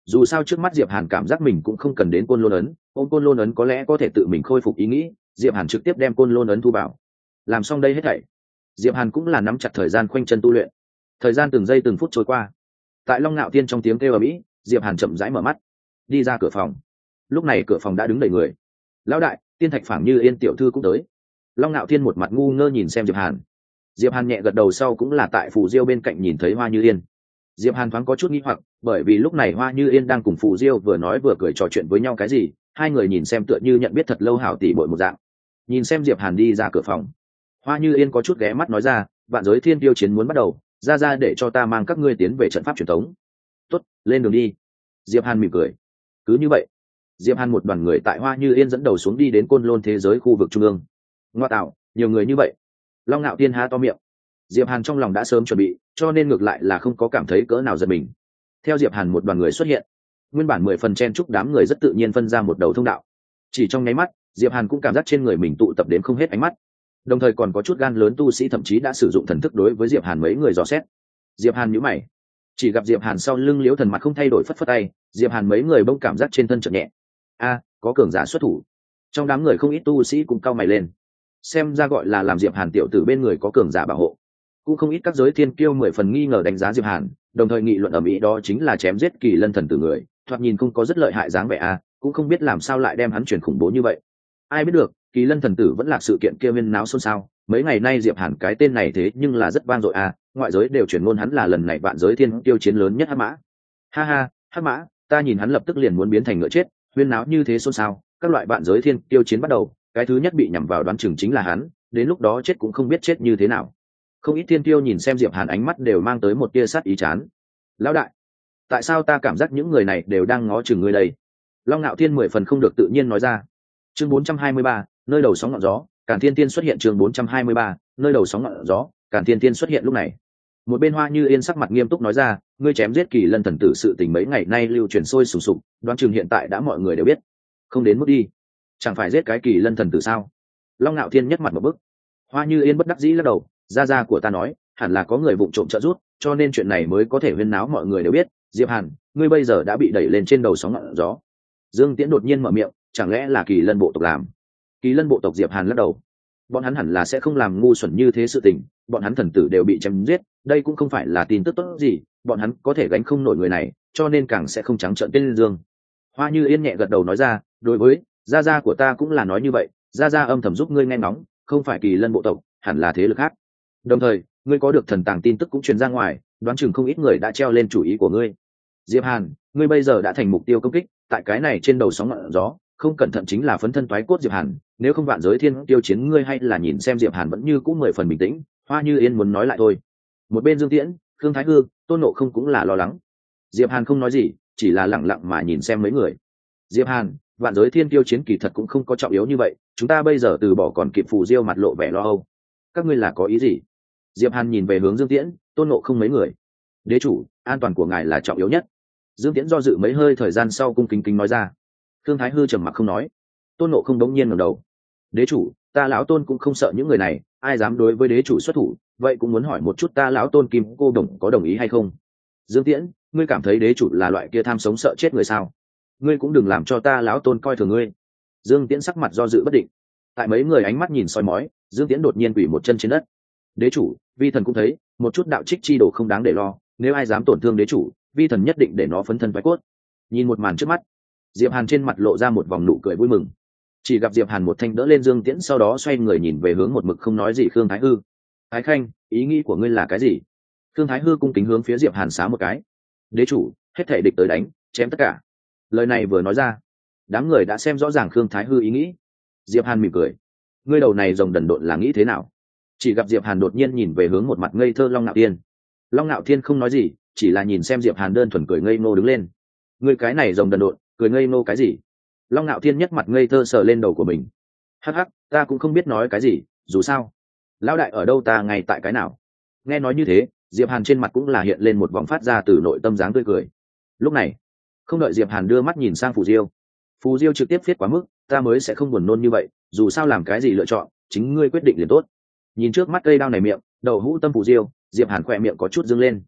dù sao trước mắt diệp hàn cảm giác mình cũng không cần đến côn lôn ấn, ôm côn lôn ấn có lẽ có thể tự mình khôi phục ý nghĩ. Diệp hàn trực tiếp đem côn lôn ấn thu vào, làm xong đây hết thảy diệp hàn cũng là nắm chặt thời gian khoanh chân tu luyện. Thời gian từng giây từng phút trôi qua, tại Long Nạo Thiên trong tiếng kêu ở mỹ, diệp hàn chậm rãi mở mắt, đi ra cửa phòng. Lúc này cửa phòng đã đứng đầy người. Lão đại, Tiên Thạch Phảng Như Yên tiểu thư cũng tới. Long Nạo Thiên một mặt ngu ngơ nhìn xem diệp hàn. Diệp hàn nhẹ gật đầu, sau cũng là tại phù diêu bên cạnh nhìn thấy Hoa Như Yên. Diệp hàn thoáng có chút nghi hoặc, bởi vì lúc này Hoa Như Yên đang cùng phù diêu vừa nói vừa cười trò chuyện với nhau cái gì, hai người nhìn xem tựa như nhận biết thật lâu, hảo tỉ bội một dạng. Nhìn xem diệp hàn đi ra cửa phòng, Hoa Như Yên có chút ghé mắt nói ra, vạn giới thiên tiêu chiến muốn bắt đầu, ra để cho ta mang các ngươi tiến về trận pháp truyền thống. Tốt, lên đường đi. Diệp hàn mỉm cười. Cứ như vậy, diệp hàn một đoàn người tại Hoa Như Yên dẫn đầu xuống đi đến côn lôn thế giới khu vực trung ương. Ngoa tạo, nhiều người như vậy. Long Nạo Thiên há to miệng. Diệp hàn trong lòng đã sớm chuẩn bị, cho nên ngược lại là không có cảm thấy cỡ nào giật mình. Theo diệp hàn một đoàn người xuất hiện, nguyên bản 10 phần chen chúc đám người rất tự nhiên phân ra một đầu thông đạo. Chỉ trong nháy mắt, diệp hàn cũng cảm giác trên người mình tụ tập đến không hết ánh mắt, đồng thời còn có chút gan lớn tu sĩ thậm chí đã sử dụng thần thức đối với diệp hàn mấy người dò xét. Diệp hàn nhíu mày, chỉ gặp diệp hàn sau lưng liễu thần mặt không thay đổi phất phất tay. Diệp hàn mấy người bỗng cảm giác trên thân chợt nhẹ. A, có cường giả xuất thủ. Trong đám người không ít tu sĩ cũng cau mày lên, xem ra gọi là làm diệp hàn tiểu tử bên người có cường giả bảo hộ. Cũng không ít các giới thiên kiêu 10 phần nghi ngờ đánh giá diệp hàn, đồng thời nghị luận ở mỹ đó chính là chém giết Kỳ Lân thần tử người, thoạt nhìn không có rất lợi hại dáng vẻ a, cũng không biết làm sao lại đem hắn chuyển khủng bố như vậy. Ai biết được, Kỳ Lân thần tử vẫn là sự kiện kia viên náo xôn xao, mấy ngày nay diệp hàn cái tên này thế nhưng là rất vang dội a, ngoại giới đều truyền ngôn hắn là lần này vạn giới thiên tiêu chiến lớn nhất hắc mã. Ha ha, hắc mã, ta nhìn hắn lập tức liền muốn biến thành ngựa chết, huyên náo như thế xôn xao, các loại vạn giới thiên tiêu chiến bắt đầu, cái thứ nhất bị nhắm vào đoán chừng chính là hắn, đến lúc đó chết cũng không biết chết như thế nào. Không ít thiên tiêu nhìn xem diệp hàn ánh mắt đều mang tới một tia sát ý chán. Lão đại, tại sao ta cảm giác những người này đều đang ngó chừng ngươi đây? Long Nạo Thiên 10 phần không được tự nhiên nói ra. Chương 423, nơi đầu sóng ngọn gió, Càn Thiên Tiên xuất hiện. Chương 423, nơi đầu sóng ngọn gió, Càn Thiên Tiên xuất hiện. Lúc này, một bên Hoa Như Yên sắc mặt nghiêm túc nói ra, ngươi chém giết Kỳ Lân thần tử sự tình mấy ngày nay lưu truyền sôi sùng sục, đoán chừng hiện tại đã mọi người đều biết. Không đến mức đi, chẳng phải giết cái Kỳ Lân thần tử sao? Long Nạo Thiên nhất mặt một bức. Hoa Như Yên bất đắc dĩ lắc đầu, gia của ta nói, hẳn là có người vụng trộm trợ giúp, cho nên chuyện này mới có thể huyên náo mọi người đều biết. Diệp Hàn, ngươi bây giờ đã bị đẩy lên trên đầu sóng ngọn gió. Dương Tiễn đột nhiên mở miệng, chẳng lẽ là Kỳ Lân bộ tộc làm? Kỳ Lân bộ tộc? Diệp Hàn lắc đầu, bọn hắn hẳn là sẽ không làm ngu xuẩn như thế sự tình, bọn hắn thần tử đều bị chém giết, đây cũng không phải là tin tức tốt gì, bọn hắn có thể gánh không nổi người này, cho nên càng sẽ không trắng trợn tên dương. Hoa Như Yên nhẹ gật đầu nói ra, đối với gia của ta cũng là nói như vậy, gia âm thầm giúp ngươi nghe ngóng, không phải Kỳ Lân bộ tộc, hẳn là thế lực khác. Đồng thời, ngươi có được thần tàng tin tức cũng truyền ra ngoài, đoán chừng không ít người đã treo lên chủ ý của ngươi. Diệp Hàn, ngươi bây giờ đã thành mục tiêu công kích, tại cái này trên đầu sóng ngọn gió, không cẩn thận chính là phấn thân toái cốt. Diệp Hàn, nếu không vạn giới thiên tiêu chiến ngươi hay là nhìn xem. Diệp Hàn vẫn như cũ 10 phần bình tĩnh. Hoa Như Yên muốn nói lại thôi. Một bên Dương Tiễn, Khương Thái Hư, Tôn Nộ Không cũng là lo lắng. Diệp Hàn không nói gì, chỉ là lặng lặng mà nhìn xem mấy người. Diệp Hàn, vạn giới thiên tiêu chiến kỳ thật cũng không có trọng yếu như vậy, chúng ta bây giờ từ bỏ còn kịp phù diêu mặt lộ vẻ lo âu. Các ngươi là có ý gì? Diệp Hàn nhìn về hướng Dương Tiễn, Tôn Nộ Không mấy người. Đế chủ, an toàn của ngài là trọng yếu nhất. Dương Tiễn do dự mấy hơi thời gian sau cung kính kính nói ra. Khương Thái Hư trầm mặc không nói. Tôn Nộ Không đống nhiên ngẩng đầu. Đế chủ, ta lão Tôn cũng không sợ những người này, ai dám đối với đế chủ xuất thủ, vậy cũng muốn hỏi một chút ta lão Tôn Kim cô đồng có đồng ý hay không? Dương Tiễn, ngươi cảm thấy đế chủ là loại kia tham sống sợ chết người sao? Ngươi cũng đừng làm cho ta lão Tôn coi thường ngươi. Dương Tiễn sắc mặt do dự bất định. Tại mấy người ánh mắt nhìn soi mói, Dương Tiễn đột nhiên quỳ một chân trên đất. Đế chủ, vi thần cũng thấy, một chút đạo trích chi đồ không đáng để lo, nếu ai dám tổn thương đế chủ, vi thần nhất định để nó phấn thân vãi cốt. Nhìn một màn trước mắt, Diệp Hàn trên mặt lộ ra một vòng nụ cười vui mừng. Chỉ gặp Diệp Hàn một thanh đỡ lên Dương Tiễn, sau đó xoay người nhìn về hướng một mực không nói gì Khương Thái Hư. Thái Khanh, ý nghĩ của ngươi là cái gì? Khương Thái Hư cung kính hướng phía Diệp Hàn xá một cái. Đế chủ, hết thảy địch tới đánh, chém tất cả. Lời này vừa nói ra, đám người đã xem rõ ràng Khương Thái Hư ý nghĩ. Diệp Hàn mỉm cười. Ngươi đầu này rồng đần độn là nghĩ thế nào? Chỉ gặp Diệp Hàn đột nhiên nhìn về hướng một mặt ngây thơ Long Nạo Thiên. Long Nạo Thiên không nói gì, chỉ là nhìn xem Diệp Hàn đơn thuần cười ngây ngô đứng lên. Ngươi cái này rồng đần độn, cười ngây ngô cái gì? Long Nạo Thiên nhất mặt ngây thơ sờ lên đầu của mình. Hắc hắc, ta cũng không biết nói cái gì, dù sao, lão đại ở đâu ta ngay tại cái nào. Nghe nói như thế, Diệp Hàn trên mặt cũng là hiện lên một vòng phát ra từ nội tâm dáng tươi cười. Lúc này, không đợi Diệp Hàn đưa mắt nhìn sang Phù Diêu, Phù Diêu trực tiếp viết quá mức, ta mới sẽ không buồn nôn như vậy, dù sao làm cái gì lựa chọn, chính ngươi quyết định liền tốt. Nhìn trước mắt cây đao này miệng, đầu hũ tâm Phù Diêu, Diệp Hàn khỏe miệng có chút dương lên.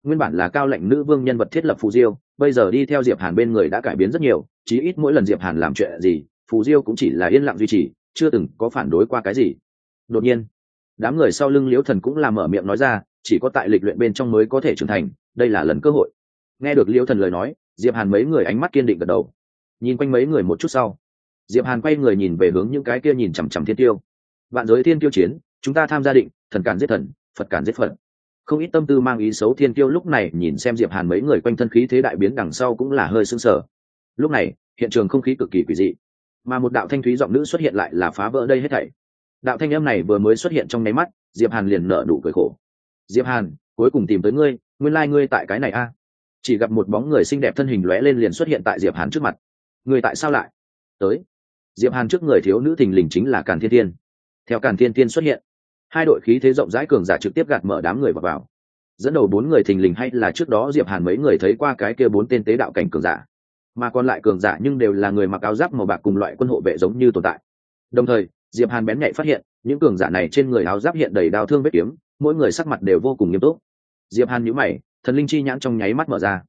nguyên bản là cao lệnh nữ vương nhân vật thiết lập phù diêu, bây giờ đi theo diệp hàn bên người đã cải biến rất nhiều, chí ít mỗi lần diệp hàn làm chuyện gì phù diêu cũng chỉ là yên lặng duy trì, chưa từng có phản đối qua cái gì. Đột nhiên đám người sau lưng liễu thần cũng làm mở miệng nói ra, chỉ có tại lịch luyện bên trong mới có thể trưởng thành, đây là lần cơ hội. Nghe được liễu thần lời nói, diệp hàn mấy người ánh mắt kiên định gật đầu. Nhìn quanh mấy người một chút sau, diệp hàn quay người nhìn về hướng những cái kia nhìn chằm chằm thiên tiêu. Vạn giới thiên tiêu chiến, chúng ta tham gia định, thần cản giết thần, phật cản giết phật. Không ít tâm tư mang ý xấu thiên tiêu lúc này nhìn xem diệp hàn mấy người quanh thân khí thế đại biến đằng sau cũng là hơi sững sờ. Lúc này hiện trường không khí cực kỳ quỷ dị, mà một đạo thanh thúy giọng nữ xuất hiện lại là phá vỡ đây hết thảy. Đạo thanh âm này vừa mới xuất hiện trong nháy mắt, diệp hàn liền nở nụ cười khổ. Diệp hàn, cuối cùng tìm tới ngươi, nguyên lai ngươi tại cái này a. Chỉ gặp một bóng người xinh đẹp thân hình lóe lên liền xuất hiện tại diệp hàn trước mặt. Ngươi tại sao lại tới? Diệp hàn trước người thiếu nữ thình lình chính là Càn Thiên Thiên. Theo Càn Thiên Thiên xuất hiện, hai đội khí thế rộng rãi cường giả trực tiếp gạt mở đám người vào. Dẫn đầu 4 người thình lình hay là trước đó diệp hàn mấy người thấy qua cái kia 4 tên tế đạo cảnh cường giả, mà còn lại cường giả nhưng đều là người mặc áo giáp màu bạc cùng loại quân hộ vệ giống như tồn tại. Đồng thời diệp hàn bén nhạy phát hiện những cường giả này trên người áo giáp hiện đầy đao thương vết kiếm, mỗi người sắc mặt đều vô cùng nghiêm túc. Diệp hàn nhíu mày, thần linh chi nhãn trong nháy mắt mở ra.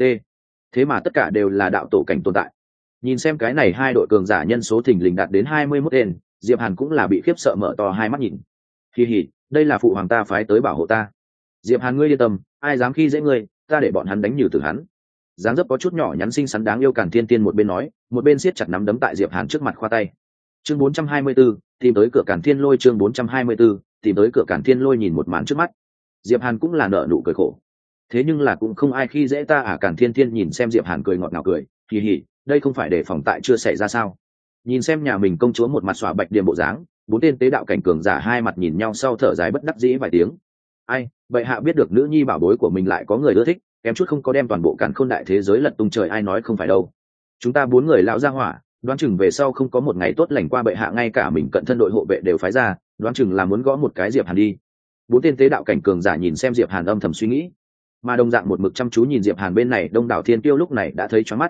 Thế mà tất cả đều là đạo tổ cảnh tồn tại. Nhìn xem cái này hai đội cường giả nhân số thình lình đạt đến 21 tên, diệp hàn cũng là bị khiếp sợ mở to hai mắt nhìn. Kỳ hỉ, đây là phụ hoàng ta phái tới bảo hộ ta. Diệp hàn ngươi yên tâm, ai dám khi dễ ngươi, ta để bọn hắn đánh nhừ từ hắn. Dáng dấp có chút nhỏ nhắn xinh xắn đáng yêu Càn Thiên Tiên một bên nói, một bên siết chặt nắm đấm tại diệp hàn trước mặt khoa tay. Chương 424, tìm tới cửa Càn Thiên Lôi. Chương 424, tìm tới cửa Càn Thiên Lôi. Nhìn một màn trước mắt, diệp hàn cũng là nở nụ cười khổ. Thế nhưng là cũng không ai khi dễ ta à? Càn Thiên Thiên nhìn xem diệp hàn cười ngọt ngào cười, kỳ hỉ, đây không phải để phòng tại chưa xảy ra sao? Nhìn xem nhà mình công chúa một mặt xòa bạch điềm bộ dáng, 4 tên tế đạo cảnh cường giả hai mặt nhìn nhau sau thở dài bất đắc dĩ vài tiếng. Ai, vậy hạ biết được nữ nhi bảo bối của mình lại có người ưa thích, kém chút không có đem toàn bộ Càn Khôn đại thế giới lật tung trời, ai nói không phải đâu. Chúng ta 4 người lão gia hỏa, đoán chừng về sau không có một ngày tốt lành qua, bệ hạ ngay cả mình cận thân đội hộ vệ đều phái ra, đoán chừng là muốn gõ một cái diệp hàn đi. 4 tên tế đạo cảnh cường giả nhìn xem diệp hàn âm thầm suy nghĩ, mà đồng dạng một mực chăm chú nhìn diệp hàn bên này đông đảo thiên tiêu lúc này đã thấy choáng mắt.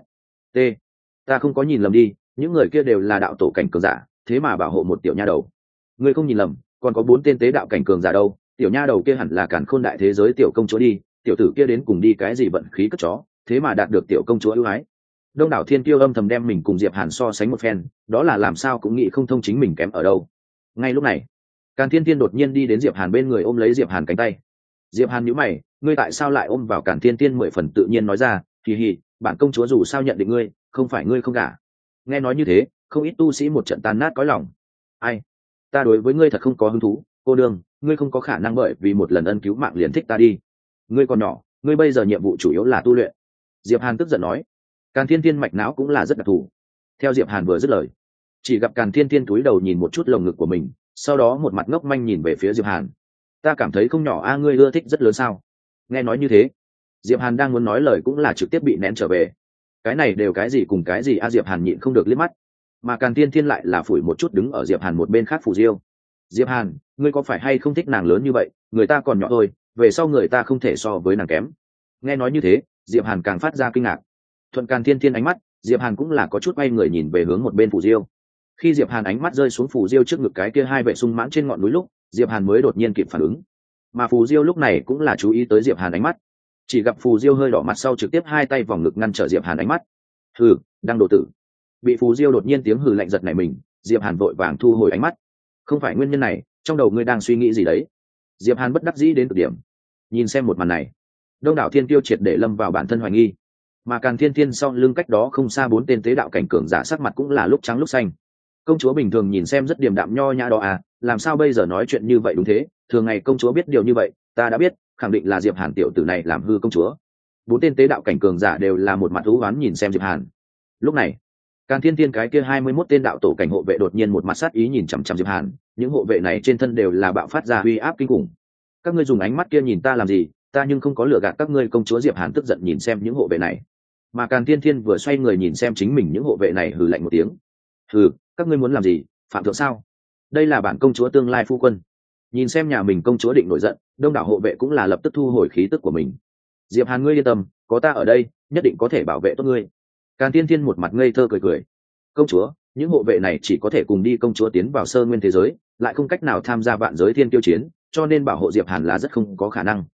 Ta không có nhìn lầm đi, những người kia đều là đạo tổ cảnh cường giả, thế mà bảo hộ một tiểu nha đầu. Ngươi không nhìn lầm, còn có 4 tên tế đạo cảnh cường giả đâu, tiểu nha đầu kia hẳn là Càn Khôn đại thế giới tiểu công chúa đi, tiểu tử kia đến cùng đi cái gì vận khí cất chó, thế mà đạt được tiểu công chúa ưu ái. Đông đảo thiên tiêu âm thầm đem mình cùng diệp hàn so sánh một phen, đó là làm sao cũng nghĩ không thông chính mình kém ở đâu. Ngay lúc này Càn Thiên Thiên đột nhiên đi đến diệp hàn bên người, ôm lấy diệp hàn cánh tay. Diệp hàn nhíu mày, ngươi tại sao lại ôm vào? Càn Thiên Thiên 10 phần tự nhiên nói ra, kỳ hỉ, bản công chúa dù sao nhận định ngươi, không phải ngươi không gả. Nghe nói như thế, không ít tu sĩ một trận tan nát cõi lòng. Ai, ta đối với ngươi thật không có hứng thú, cô đương, ngươi không có khả năng bởi vì một lần ân cứu mạng liền thích ta đi. Ngươi còn nhỏ, ngươi bây giờ nhiệm vụ chủ yếu là tu luyện. Diệp Hàn tức giận nói. Càn Thiên Thiên mạch não cũng là rất đặc thù. Theo Diệp Hàn vừa dứt lời, chỉ gặp Càn Thiên Thiên cúi đầu nhìn một chút lồng ngực của mình, sau đó một mặt ngốc manh nhìn về phía Diệp Hàn. Ta cảm thấy không nhỏ a, ngươi ưa thích rất lớn sao? Nghe nói như thế, Diệp Hàn đang muốn nói lời cũng là trực tiếp bị nén trở về. Cái này đều cái gì cùng cái gì a? Diệp Hàn nhịn không được liếc mắt, mà Càn Thiên Thiên lại là phủi một chút đứng ở Diệp Hàn một bên khác Phù Diêu. Diệp Hàn, ngươi có phải hay không thích nàng lớn như vậy? Người ta còn nhỏ thôi, về sau người ta không thể so với nàng kém. Nghe nói như thế, Diệp Hàn càng phát ra kinh ngạc. Thuận Càn Thiên Thiên ánh mắt, Diệp Hàn cũng là có chút quay người nhìn về hướng một bên Phù Diêu. Khi Diệp Hàn ánh mắt rơi xuống Phù Diêu trước ngực cái kia hai vệ sung mãn trên ngọn núi lúc, Diệp Hàn mới đột nhiên kịp phản ứng. Mà Phù Diêu lúc này cũng là chú ý tới Diệp Hàn ánh mắt. Chỉ gặp Phù Diêu hơi đỏ mặt sau trực tiếp hai tay vòng ngực ngăn trở Diệp Hàn ánh mắt. Hừ, đang đồ tử. Bị Phù Diêu đột nhiên tiếng hừ lạnh giật nảy mình, Diệp Hàn vội vàng thu hồi ánh mắt. Không phải nguyên nhân này, trong đầu ngươi đang suy nghĩ gì đấy? Diệp Hàn bất đắc dĩ đến cực điểm. Nhìn xem một màn này, đông đảo thiên tiêu triệt để lâm vào bản thân hoài nghi, mà Càn Thiên Thiên sau lưng cách đó không xa 4 tên tế đạo cảnh cường giả sắc mặt cũng là lúc trắng lúc xanh. Công chúa bình thường nhìn xem rất điềm đạm nho nhã đó à, làm sao bây giờ nói chuyện như vậy? Đúng thế, thường ngày công chúa biết điều như vậy, ta đã biết, khẳng định là Diệp Hàn tiểu tử này làm hư công chúa. 4 tên tế đạo cảnh cường giả đều là một mặt thú oán nhìn xem Diệp Hàn. Lúc này, Càn Thiên Thiên cái kia 21 tên đạo tổ cảnh hộ vệ đột nhiên một mặt sát ý nhìn chằm chằm Diệp Hàn, những hộ vệ này trên thân đều là bạo phát ra uy áp kinh khủng. Các ngươi dùng ánh mắt kia nhìn ta làm gì? Ta nhưng không có lừa gạt các ngươi. Công chúa Diệp Hàn tức giận nhìn xem những hộ vệ này, mà Càn Thiên Thiên vừa xoay người nhìn xem chính mình những hộ vệ này hừ lạnh một tiếng. Hừ, các ngươi muốn làm gì? Phạm thượng sao? Đây là bản công chúa tương lai phu quân. Nhìn xem nhà mình công chúa định nổi giận, đông đảo hộ vệ cũng là lập tức thu hồi khí tức của mình. Diệp Hàn ngươi yên tâm, có ta ở đây, nhất định có thể bảo vệ tốt ngươi. Càn Thiên Thiên một mặt ngây thơ cười cười. Công chúa, những hộ vệ này chỉ có thể cùng đi công chúa tiến vào sơ nguyên thế giới, lại không cách nào tham gia vạn giới thiên tiêu chiến, cho nên bảo hộ Diệp Hàn là rất không có khả năng.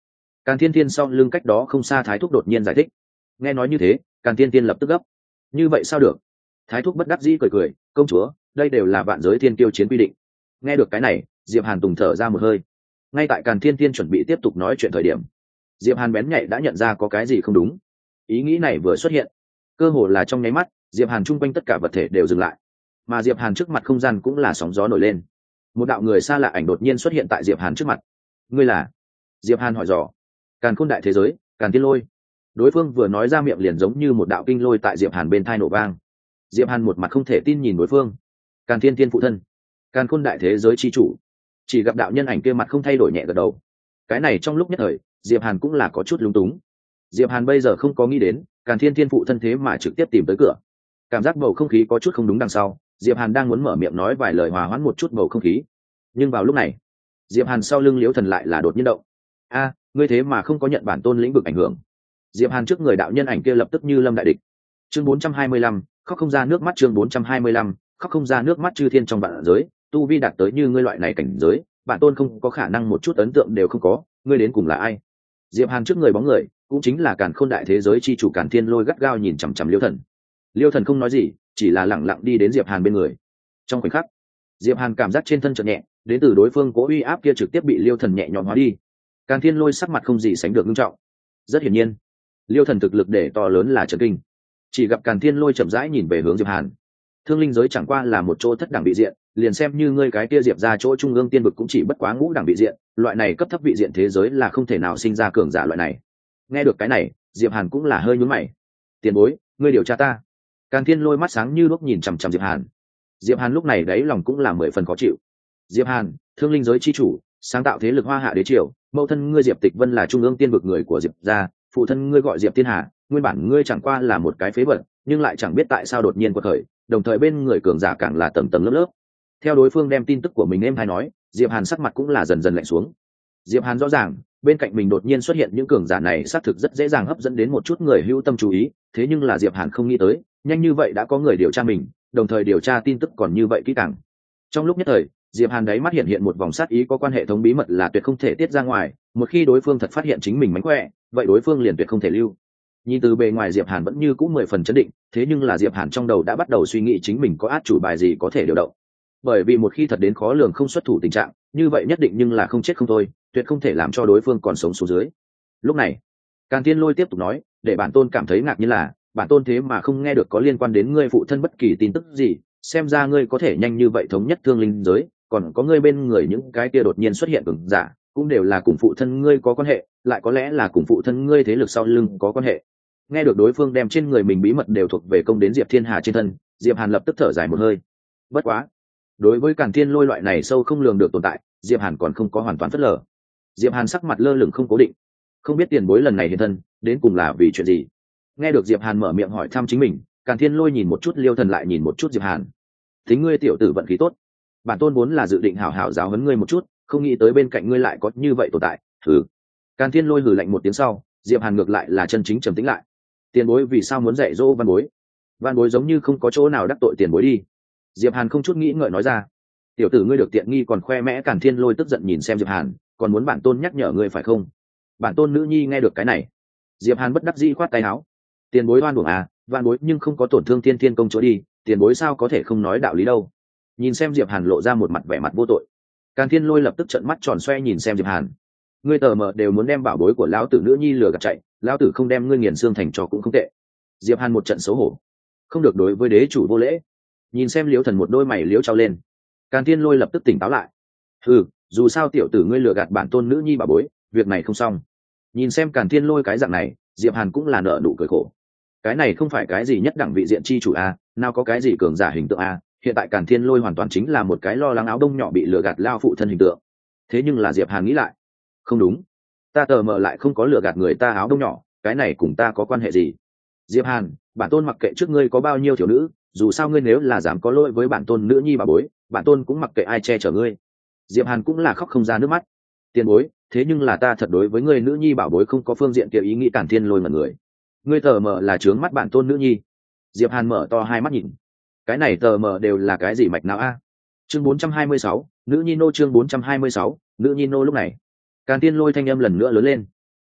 Càn Thiên Thiên sau lưng cách đó không xa Thái Thúc đột nhiên giải thích. Nghe nói như thế, Càn Thiên Thiên lập tức gấp. Như vậy sao được? Thái Thúc bất đắc dĩ cười cười, công chúa, đây đều là vạn giới thiên tiêu chiến quy định. Nghe được cái này, Diệp Hàn tùng thở ra một hơi. Ngay tại Càn Thiên Thiên chuẩn bị tiếp tục nói chuyện thời điểm, Diệp Hàn bén nhạy đã nhận ra có cái gì không đúng. Ý nghĩ này vừa xuất hiện, cơ hồ là trong nháy mắt, Diệp Hàn chung quanh tất cả vật thể đều dừng lại, mà Diệp Hàn trước mặt không gian cũng là sóng gió nổi lên. Một đạo người xa lạ ảnh đột nhiên xuất hiện tại Diệp Hàn trước mặt. Ngươi là? Diệp Hàn hỏi dò. Càn Khôn đại thế giới, Càn Thiên Lôi. Đối phương vừa nói ra miệng liền giống như một đạo kinh lôi tại Diệp Hàn bên tai nổ vang. Diệp Hàn một mặt không thể tin nhìn đối phương. Càn Thiên Thiên phụ thân, Càn Khôn đại thế giới chi chủ. Chỉ gặp đạo nhân ảnh kia mặt không thay đổi nhẹ gật đầu. Cái này trong lúc nhất thời, Diệp Hàn cũng là có chút lúng túng. Diệp Hàn bây giờ không có nghĩ đến Càn Thiên Thiên phụ thân thế mà trực tiếp tìm tới cửa. Cảm giác bầu không khí có chút không đúng đằng sau, Diệp Hàn đang muốn mở miệng nói vài lời hòa hoãn một chút bầu không khí, nhưng vào lúc này, Diệp Hàn sau lưng Liễu Thần lại là đột nhiên động. A, ngươi thế mà không có nhận bản tôn lĩnh vực ảnh hưởng? Diệp Hàn trước người đạo nhân ảnh kia lập tức như lâm đại địch. Chương 425, khóc không ra nước mắt. Chương 425, khóc không ra nước mắt. Chư thiên trong vạn giới, tu vi đạt tới như ngươi loại này cảnh giới, bản tôn không có khả năng một chút ấn tượng đều không có. Ngươi đến cùng là ai? Diệp Hàn trước người bóng người, cũng chính là Càn Khôn đại thế giới chi chủ Càn Thiên Lôi gắt gao nhìn chằm chằm Liễu Thần. Liễu Thần không nói gì, chỉ là lẳng lặng đi đến Diệp Hàn bên người. Trong khoảnh khắc, Diệp Hàn cảm giác trên thân chợt nhẹ, đến từ đối phương cố uy áp kia trực tiếp bị Liêu Thần nhẹ nhõm hóa đi. Càn Thiên Lôi sắc mặt không gì sánh được nghiêm trọng. Rất hiển nhiên, Liêu Thần thực lực để to lớn là chấn kinh. Chỉ gặp Càn Thiên Lôi chậm rãi nhìn về hướng Diệp Hàn. Thương linh giới chẳng qua là một chỗ thất đẳng vị diện, liền xem như ngươi cái kia Diệp ra chỗ trung ương tiên vực cũng chỉ bất quá ngũ đẳng vị diện, loại này cấp thấp vị diện thế giới là không thể nào sinh ra cường giả loại này. Nghe được cái này, Diệp Hàn cũng là hơi nhướng mày. Tiền bối, ngươi điều tra ta. Càn Thiên Lôi mắt sáng như đuốc nhìn chằm chằm Diệp Hàn. Diệp Hàn lúc này đáy lòng cũng là 10 phần khó chịu. Diệp Hàn, thương linh giới chi chủ, sáng tạo thế lực Hoa Hạ đế triều, mẫu thân ngươi Diệp Tịch Vân là trung ương tiên vực người của Diệp gia, phụ thân ngươi gọi Diệp Thiên Hà, nguyên bản ngươi chẳng qua là một cái phế vật, nhưng lại chẳng biết tại sao đột nhiên quật khởi, đồng thời bên người cường giả càng là tầng tầng lớp lớp. Theo đối phương đem tin tức của mình êm hay nói, Diệp Hàn sắc mặt cũng là dần dần lạnh xuống. Diệp Hàn rõ ràng, bên cạnh mình đột nhiên xuất hiện những cường giả này xác thực rất dễ dàng hấp dẫn đến một chút người hữu tâm chú ý, thế nhưng là Diệp Hàn không nghĩ tới, nhanh như vậy đã có người điều tra mình, đồng thời điều tra tin tức còn như vậy kỹ càng. Trong lúc nhất thời, Diệp Hàn đáy mắt hiện một vòng sát ý, có quan hệ thống bí mật là tuyệt không thể tiết ra ngoài, một khi đối phương thật phát hiện chính mình mánh khỏe, vậy đối phương liền tuyệt không thể lưu. Nhìn từ bề ngoài Diệp Hàn vẫn như cũ 10 phần chấn định, thế nhưng là Diệp Hàn trong đầu đã bắt đầu suy nghĩ chính mình có át chủ bài gì có thể điều động. Bởi vì một khi thật đến khó lường không xuất thủ tình trạng, như vậy nhất định nhưng là không chết không thôi, tuyệt không thể làm cho đối phương còn sống xuống dưới. Lúc này, Càn Thiên Lôi tiếp tục nói, để bản tôn cảm thấy ngạc nhiên là, bản tôn thế mà không nghe được có liên quan đến ngươi phụ thân bất kỳ tin tức gì, xem ra ngươi có thể nhanh như vậy thống nhất thương linh giới, còn có ngươi bên người những cái kia đột nhiên xuất hiện cường giả, cũng đều là cùng phụ thân ngươi có quan hệ, lại có lẽ là cùng phụ thân ngươi thế lực sau lưng có quan hệ. Nghe được đối phương đem trên người mình bí mật đều thuộc về công đến Diệp Thiên Hà trên thân, Diệp Hàn lập tức thở dài một hơi. Bất quá, đối với Càn Thiên Lôi loại này sâu không lường được tồn tại, Diệp Hàn còn không có hoàn toàn phớt lờ. Diệp Hàn sắc mặt lơ lửng không cố định, không biết tiền bối lần này hiện thân đến cùng là vì chuyện gì. Nghe được Diệp Hàn mở miệng hỏi thăm chính mình, Càn Thiên Lôi nhìn một chút Liêu Thần lại nhìn một chút Diệp Hàn. Tính ngươi tiểu tử vận khí tốt, bản tôn vốn là dự định hảo hảo giáo huấn ngươi một chút, không nghĩ tới bên cạnh ngươi lại có như vậy tồn tại. Hừ. Càn Thiên Lôi hừ lạnh một tiếng sau, Diệp Hàn ngược lại là chân chính trầm tĩnh lại. Tiền bối vì sao muốn dạy dỗ văn bối? Văn bối giống như không có chỗ nào đắc tội tiền bối đi. Diệp Hàn không chút nghĩ ngợi nói ra. Tiểu tử ngươi được tiện nghi còn khoe mẽ. Càn Thiên Lôi tức giận nhìn xem Diệp Hàn, còn muốn bản tôn nhắc nhở ngươi phải không? Bản tôn nữ nhi nghe được cái này, Diệp Hàn bất đắc dĩ khoát tay áo. Tiền bối oan uổng à, văn bối nhưng không có tổn thương Thiên Thiên công chúa đi, tiền bối sao có thể không nói đạo lý đâu. Nhìn xem Diệp Hàn lộ ra một mặt vẻ mặt vô tội, Càn Thiên Lôi lập tức trợn mắt tròn xoe nhìn xem Diệp Hàn. Ngươi tờ mờ đều muốn đem bảo bối của lão tử nữ nhi lừa gạt chạy, lão tử không đem ngươi nghiền xương thành trò cũng không tệ. Diệp Hàn một trận xấu hổ, không được đối với đế chủ vô lễ. Nhìn xem Liễu Thần một đôi mày liễu trao lên, Càn Thiên Lôi lập tức tỉnh táo lại. Ừ, dù sao tiểu tử ngươi lừa gạt bản tôn nữ nhi bảo bối, việc này không xong. Nhìn xem Càn Thiên Lôi cái dạng này, Diệp Hàn cũng là nở nụ cười khổ. Cái này không phải cái gì nhất đẳng vị diện chi chủ a, nào có cái gì cường giả hình tượng a, hiện tại Càn Thiên Lôi hoàn toàn chính là một cái lo lắng áo đông nhỏ bị lừa gạt lao phụ thân hình tượng. Thế nhưng là Diệp Hàn nghĩ lại, không đúng, ta tờ mờ lại không có lừa gạt người ta áo đông nhỏ, cái này cùng ta có quan hệ gì? Diệp Hàn, bản tôn mặc kệ trước ngươi có bao nhiêu thiếu nữ, dù sao ngươi nếu là dám có lỗi với bản tôn nữ nhi bà bối, bản tôn cũng mặc kệ ai che chở ngươi. Diệp Hàn cũng là khóc không ra nước mắt. Tiền bối, thế nhưng là ta thật đối với ngươi nữ nhi bảo bối không có phương diện kia ý nghĩ. Càn Thiên Lôi mà người, ngươi tờ mờ là trướng mắt bản tôn nữ nhi. Diệp Hàn mở to hai mắt nhìn, cái này tờ mờ đều là cái gì mạch não a? Chương 426, nữ nhi nô. Chương 426, nữ nhi nô. Lúc này Càn Thiên Lôi thanh âm lần nữa lớn lên.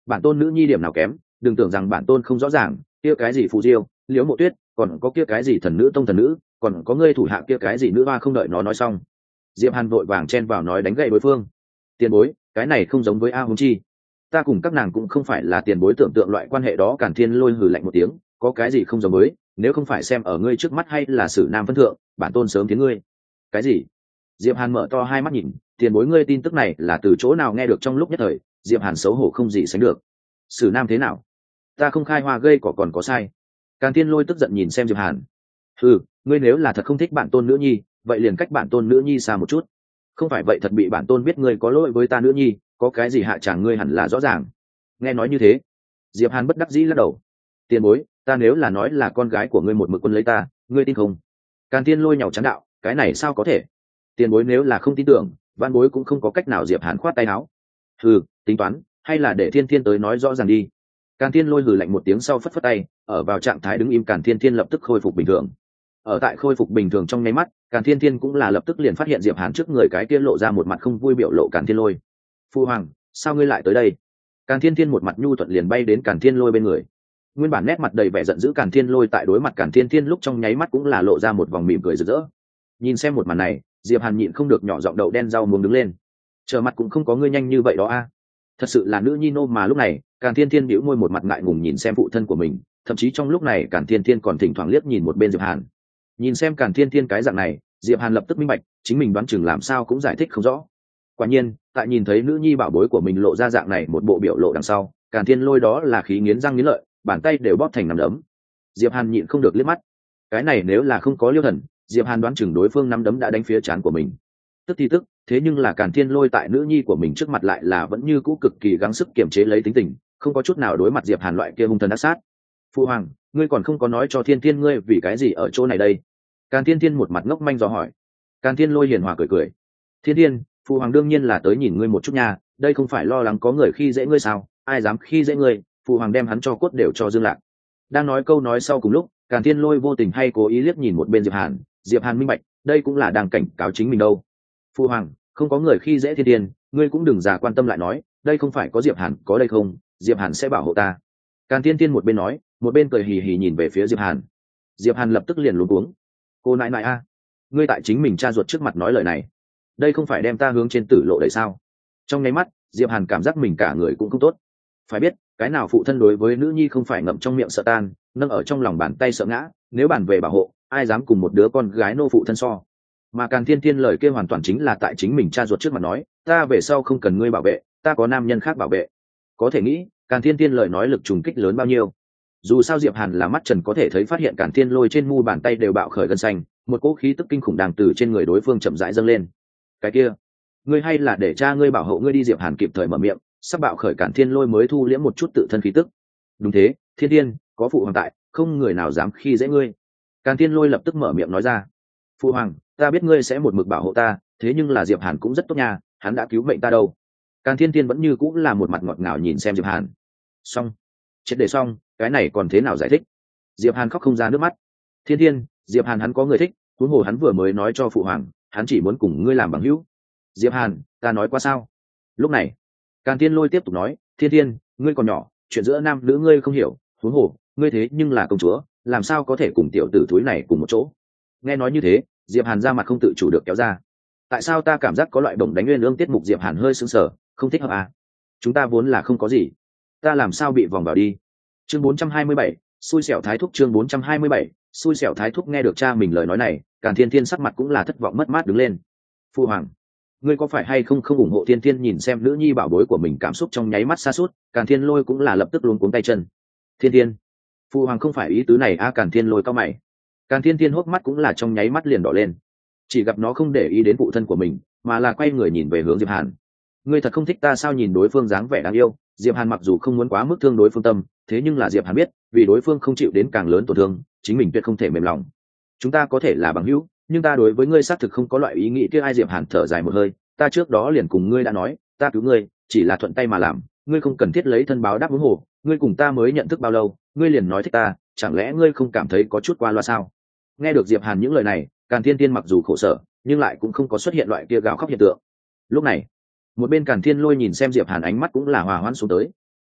bản tôn nữ nhi điểm nào kém, đừng tưởng rằng bản tôn không rõ ràng, kia cái gì phù diêu, liễu mộ tuyết, còn có kia cái gì thần nữ tông thần nữ, còn có ngươi thủ hạ kia cái gì nữ hoa, không đợi nó nói xong Diệp Hàn vội vàng chen vào nói đánh gậy đối phương. Tiền bối, cái này không giống với A Hùng Chi, ta cùng các nàng cũng không phải là tiền bối tưởng tượng loại quan hệ đó. Càn Thiên Lôi hừ lạnh một tiếng, có cái gì không giống với, nếu không phải xem ở ngươi trước mắt hay là sử nam phân thượng, bản tôn sớm tiến ngươi. Cái gì? Diệp Hàn mở to hai mắt nhìn, tiền bối ngươi tin tức này là từ chỗ nào nghe được? Trong lúc nhất thời Diệp Hàn xấu hổ không gì sánh được. Sử nam thế nào? Ta không khai hoa gây cỏ còn có sai? Càn Thiên Lôi tức giận nhìn xem Diệp Hàn. Ngươi nếu là thật không thích bản tôn nữ nhi, vậy liền cách bản tôn nữ nhi xa một chút, không phải vậy thật bị bản tôn biết ngươi có lỗi với ta nữ nhi, có cái gì hạ tràng ngươi hẳn là rõ ràng. Nghe nói như thế, Diệp Hàn bất đắc dĩ lắc đầu. Tiền bối, ta nếu là nói là con gái của ngươi một mực quân lấy ta, ngươi tin không? Càn Thiên Lôi nhàu chán đạo, cái này sao có thể? Tiền bối nếu là không tin tưởng, văn bối cũng không có cách nào. Diệp Hàn khoát tay áo. Tính toán, hay là để Thiên Thiên tới nói rõ ràng đi. Càn Thiên Lôi hừ lạnh một tiếng sau phất phất tay, ở vào trạng thái đứng im. Càn Thiên Thiên lập tức khôi phục bình thường. Ở tại khôi phục bình thường trong nháy mắt, Càn Thiên Thiên cũng là lập tức liền phát hiện Diệp Hàn trước người cái kia lộ ra một mặt không vui biểu lộ. Càn Thiên Lôi, phu hoàng, sao ngươi lại tới đây? Càn Thiên Thiên một mặt nhu thuận liền bay đến Càn Thiên Lôi bên người. Nguyên bản nét mặt đầy vẻ giận dữ Càn Thiên Lôi tại đối mặt Càn Thiên Thiên lúc trong nháy mắt cũng là lộ ra một vòng mỉm cười rực rỡ. Nhìn xem một màn này, Diệp Hàn nhịn không được nhỏ giọng đậu đen rau muống đứng lên. Trở mặt cũng không có ngươi nhanh như vậy đó a. Thật sự là nữ nhi nô mà. Lúc này Càn Thiên Thiên bĩu môi một mặt ngại ngùng nhìn xem phụ thân của mình, thậm chí trong lúc này Càn Thiên Thiên còn thỉnh thoảng liếc nhìn một bên Diệp Hàn. Nhìn xem Càn Thiên Thiên cái dạng này, Diệp Hàn lập tức minh bạch, chính mình đoán chừng làm sao cũng giải thích không rõ. Quả nhiên, tại nhìn thấy nữ nhi bảo bối của mình lộ ra dạng này một bộ biểu lộ đằng sau, Càn Thiên Lôi đó là khí nghiến răng nghiến lợi, bàn tay đều bóp thành nắm đấm. Diệp Hàn nhịn không được liếc mắt. Cái này nếu là không có Liêu Thần, Diệp Hàn đoán chừng đối phương nắm đấm đã đánh phía trán của mình. Tức thì tức, thế nhưng là Càn Thiên Lôi tại nữ nhi của mình trước mặt lại là vẫn như cũ cực kỳ gắng sức kiềm chế lấy tính tình, không có chút nào đối mặt Diệp Hàn loại kia hung thần ác sát. Phụ hoàng, ngươi còn không có nói cho Thiên Thiên ngươi vì cái gì ở chỗ này đây? Càn Thiên Thiên một mặt ngốc manh dò hỏi. Càn Thiên Lôi hiền hòa cười cười. Thiên Thiên, phụ hoàng đương nhiên là tới nhìn ngươi một chút nha, đây không phải lo lắng có người khi dễ ngươi sao? Ai dám khi dễ ngươi, phụ hoàng đem hắn cho cốt đều cho Dương Lạc. Đang nói câu nói sau cùng lúc, Càn Thiên Lôi vô tình hay cố ý liếc nhìn một bên Diệp Hàn. Diệp Hàn minh bạch, đây cũng là đang cảnh cáo chính mình đâu. Phụ hoàng, không có người khi dễ Thiên Thiên, ngươi cũng đừng giả quan tâm lại nói, đây không phải có Diệp Hàn có đây không, Diệp Hàn sẽ bảo hộ ta. Càn Thiên Thiên một bên nói, một bên cười hì hì nhìn về phía Diệp Hàn. Diệp Hàn lập tức liền luống cuống. Cô nãi nãi a, ngươi tại chính mình cha ruột trước mặt nói lời này, đây không phải đem ta hướng trên tử lộ đấy sao? Trong nháy mắt, Diệp Hàn cảm giác mình cả người cũng không tốt. Phải biết, cái nào phụ thân đối với nữ nhi không phải ngậm trong miệng sợ tan, nâng ở trong lòng bàn tay sợ ngã, nếu bàn về bảo hộ, ai dám cùng một đứa con gái nô phụ thân so. Mà Càn Thiên Thiên lời kia hoàn toàn chính là tại chính mình cha ruột trước mặt nói, ta về sau không cần ngươi bảo vệ, ta có nam nhân khác bảo vệ. Có thể nghĩ, Càn Thiên Thiên lời nói lực trùng kích lớn bao nhiêu. Dù sao Diệp Hàn là mắt trần có thể thấy phát hiện Càn Thiên Lôi trên mu bàn tay đều bạo khởi gân xanh, một cỗ khí tức kinh khủng đang từ trên người đối phương chậm rãi dâng lên. Cái kia, ngươi hay là để cha ngươi bảo hộ ngươi đi. Diệp Hàn kịp thời mở miệng, sắp bạo khởi Càn Thiên Lôi mới thu liễm một chút tự thân khí tức. Đúng thế, Thiên Thiên, có phụ hoàng tại, không người nào dám khi dễ ngươi. Càn Thiên Lôi lập tức mở miệng nói ra. Phụ hoàng, ta biết ngươi sẽ một mực bảo hộ ta, thế nhưng là Diệp Hàn cũng rất tốt nha, hắn đã cứu mệnh ta đâu. Càn Thiên Thiên vẫn như cũng là một mặt ngọt ngào nhìn xem Diệp Hàn. Xong, triệt để xong, cái này còn thế nào giải thích? Diệp Hàn khóc không ra nước mắt. Thiên Thiên, Diệp Hàn hắn có người thích, huống hồ hắn vừa mới nói cho phụ hoàng, hắn chỉ muốn cùng ngươi làm bằng hữu. Diệp Hàn, ta nói qua sao? Lúc này, Càn Thiên Lôi tiếp tục nói, Thiên Thiên, ngươi còn nhỏ, chuyện giữa nam nữ ngươi không hiểu, huống hồ, ngươi thế nhưng là công chúa, làm sao có thể cùng tiểu tử thúi này cùng một chỗ? Nghe nói như thế, Diệp Hàn ra mặt không tự chủ được kéo ra. Tại sao ta cảm giác có loại đồng đánh nguyên ương tiết mục? Diệp Hàn hơi sững sờ, không thích hợp à? Chúng ta vốn là không có gì, ta làm sao bị vòng vào đi? Chương 427, xui xẻo thái thúc. Chương 427, xui xẻo thái thúc. Nghe được cha mình lời nói này, Càn Thiên Thiên sắc mặt cũng là thất vọng mất mát đứng lên. Phu hoàng, ngươi có phải hay không ủng hộ Thiên Thiên? Nhìn xem nữ nhi bảo bối của mình cảm xúc trong nháy mắt sa sút, Càn Thiên Lôi cũng là lập tức luống cuống tay chân. Thiên Thiên, phu hoàng không phải ý tứ này a. Càn Thiên Lôi cao mày. Càn Thiên Thiên hốc mắt cũng là trong nháy mắt liền đỏ lên. Chỉ gặp nó không để ý đến phụ thân của mình, mà là quay người nhìn về hướng Diệp Hàn. Ngươi thật không thích ta sao? Nhìn đối phương dáng vẻ đáng yêu, Diệp Hàn mặc dù không muốn quá mức thương đối phương tâm, thế nhưng là Diệp Hàn biết, vì đối phương không chịu đến càng lớn tổn thương, chính mình tuyệt không thể mềm lòng. Chúng ta có thể là bằng hữu, nhưng ta đối với ngươi xác thực không có loại ý nghĩ kia. Ai? Diệp Hàn thở dài một hơi, ta trước đó liền cùng ngươi đã nói, ta cứu ngươi chỉ là thuận tay mà làm, ngươi không cần thiết lấy thân báo đáp. huống hồ, ngươi cùng ta mới nhận thức bao lâu, ngươi liền nói thích ta, chẳng lẽ ngươi không cảm thấy có chút qua loa sao? Nghe được Diệp Hàn những lời này, Càn Thiên Thiên mặc dù khổ sở, nhưng lại cũng không có xuất hiện loại kia gào khóc hiện tượng. Lúc này, một bên Càn Thiên Lôi nhìn xem Diệp Hàn ánh mắt cũng là hòa hoãn xuống tới.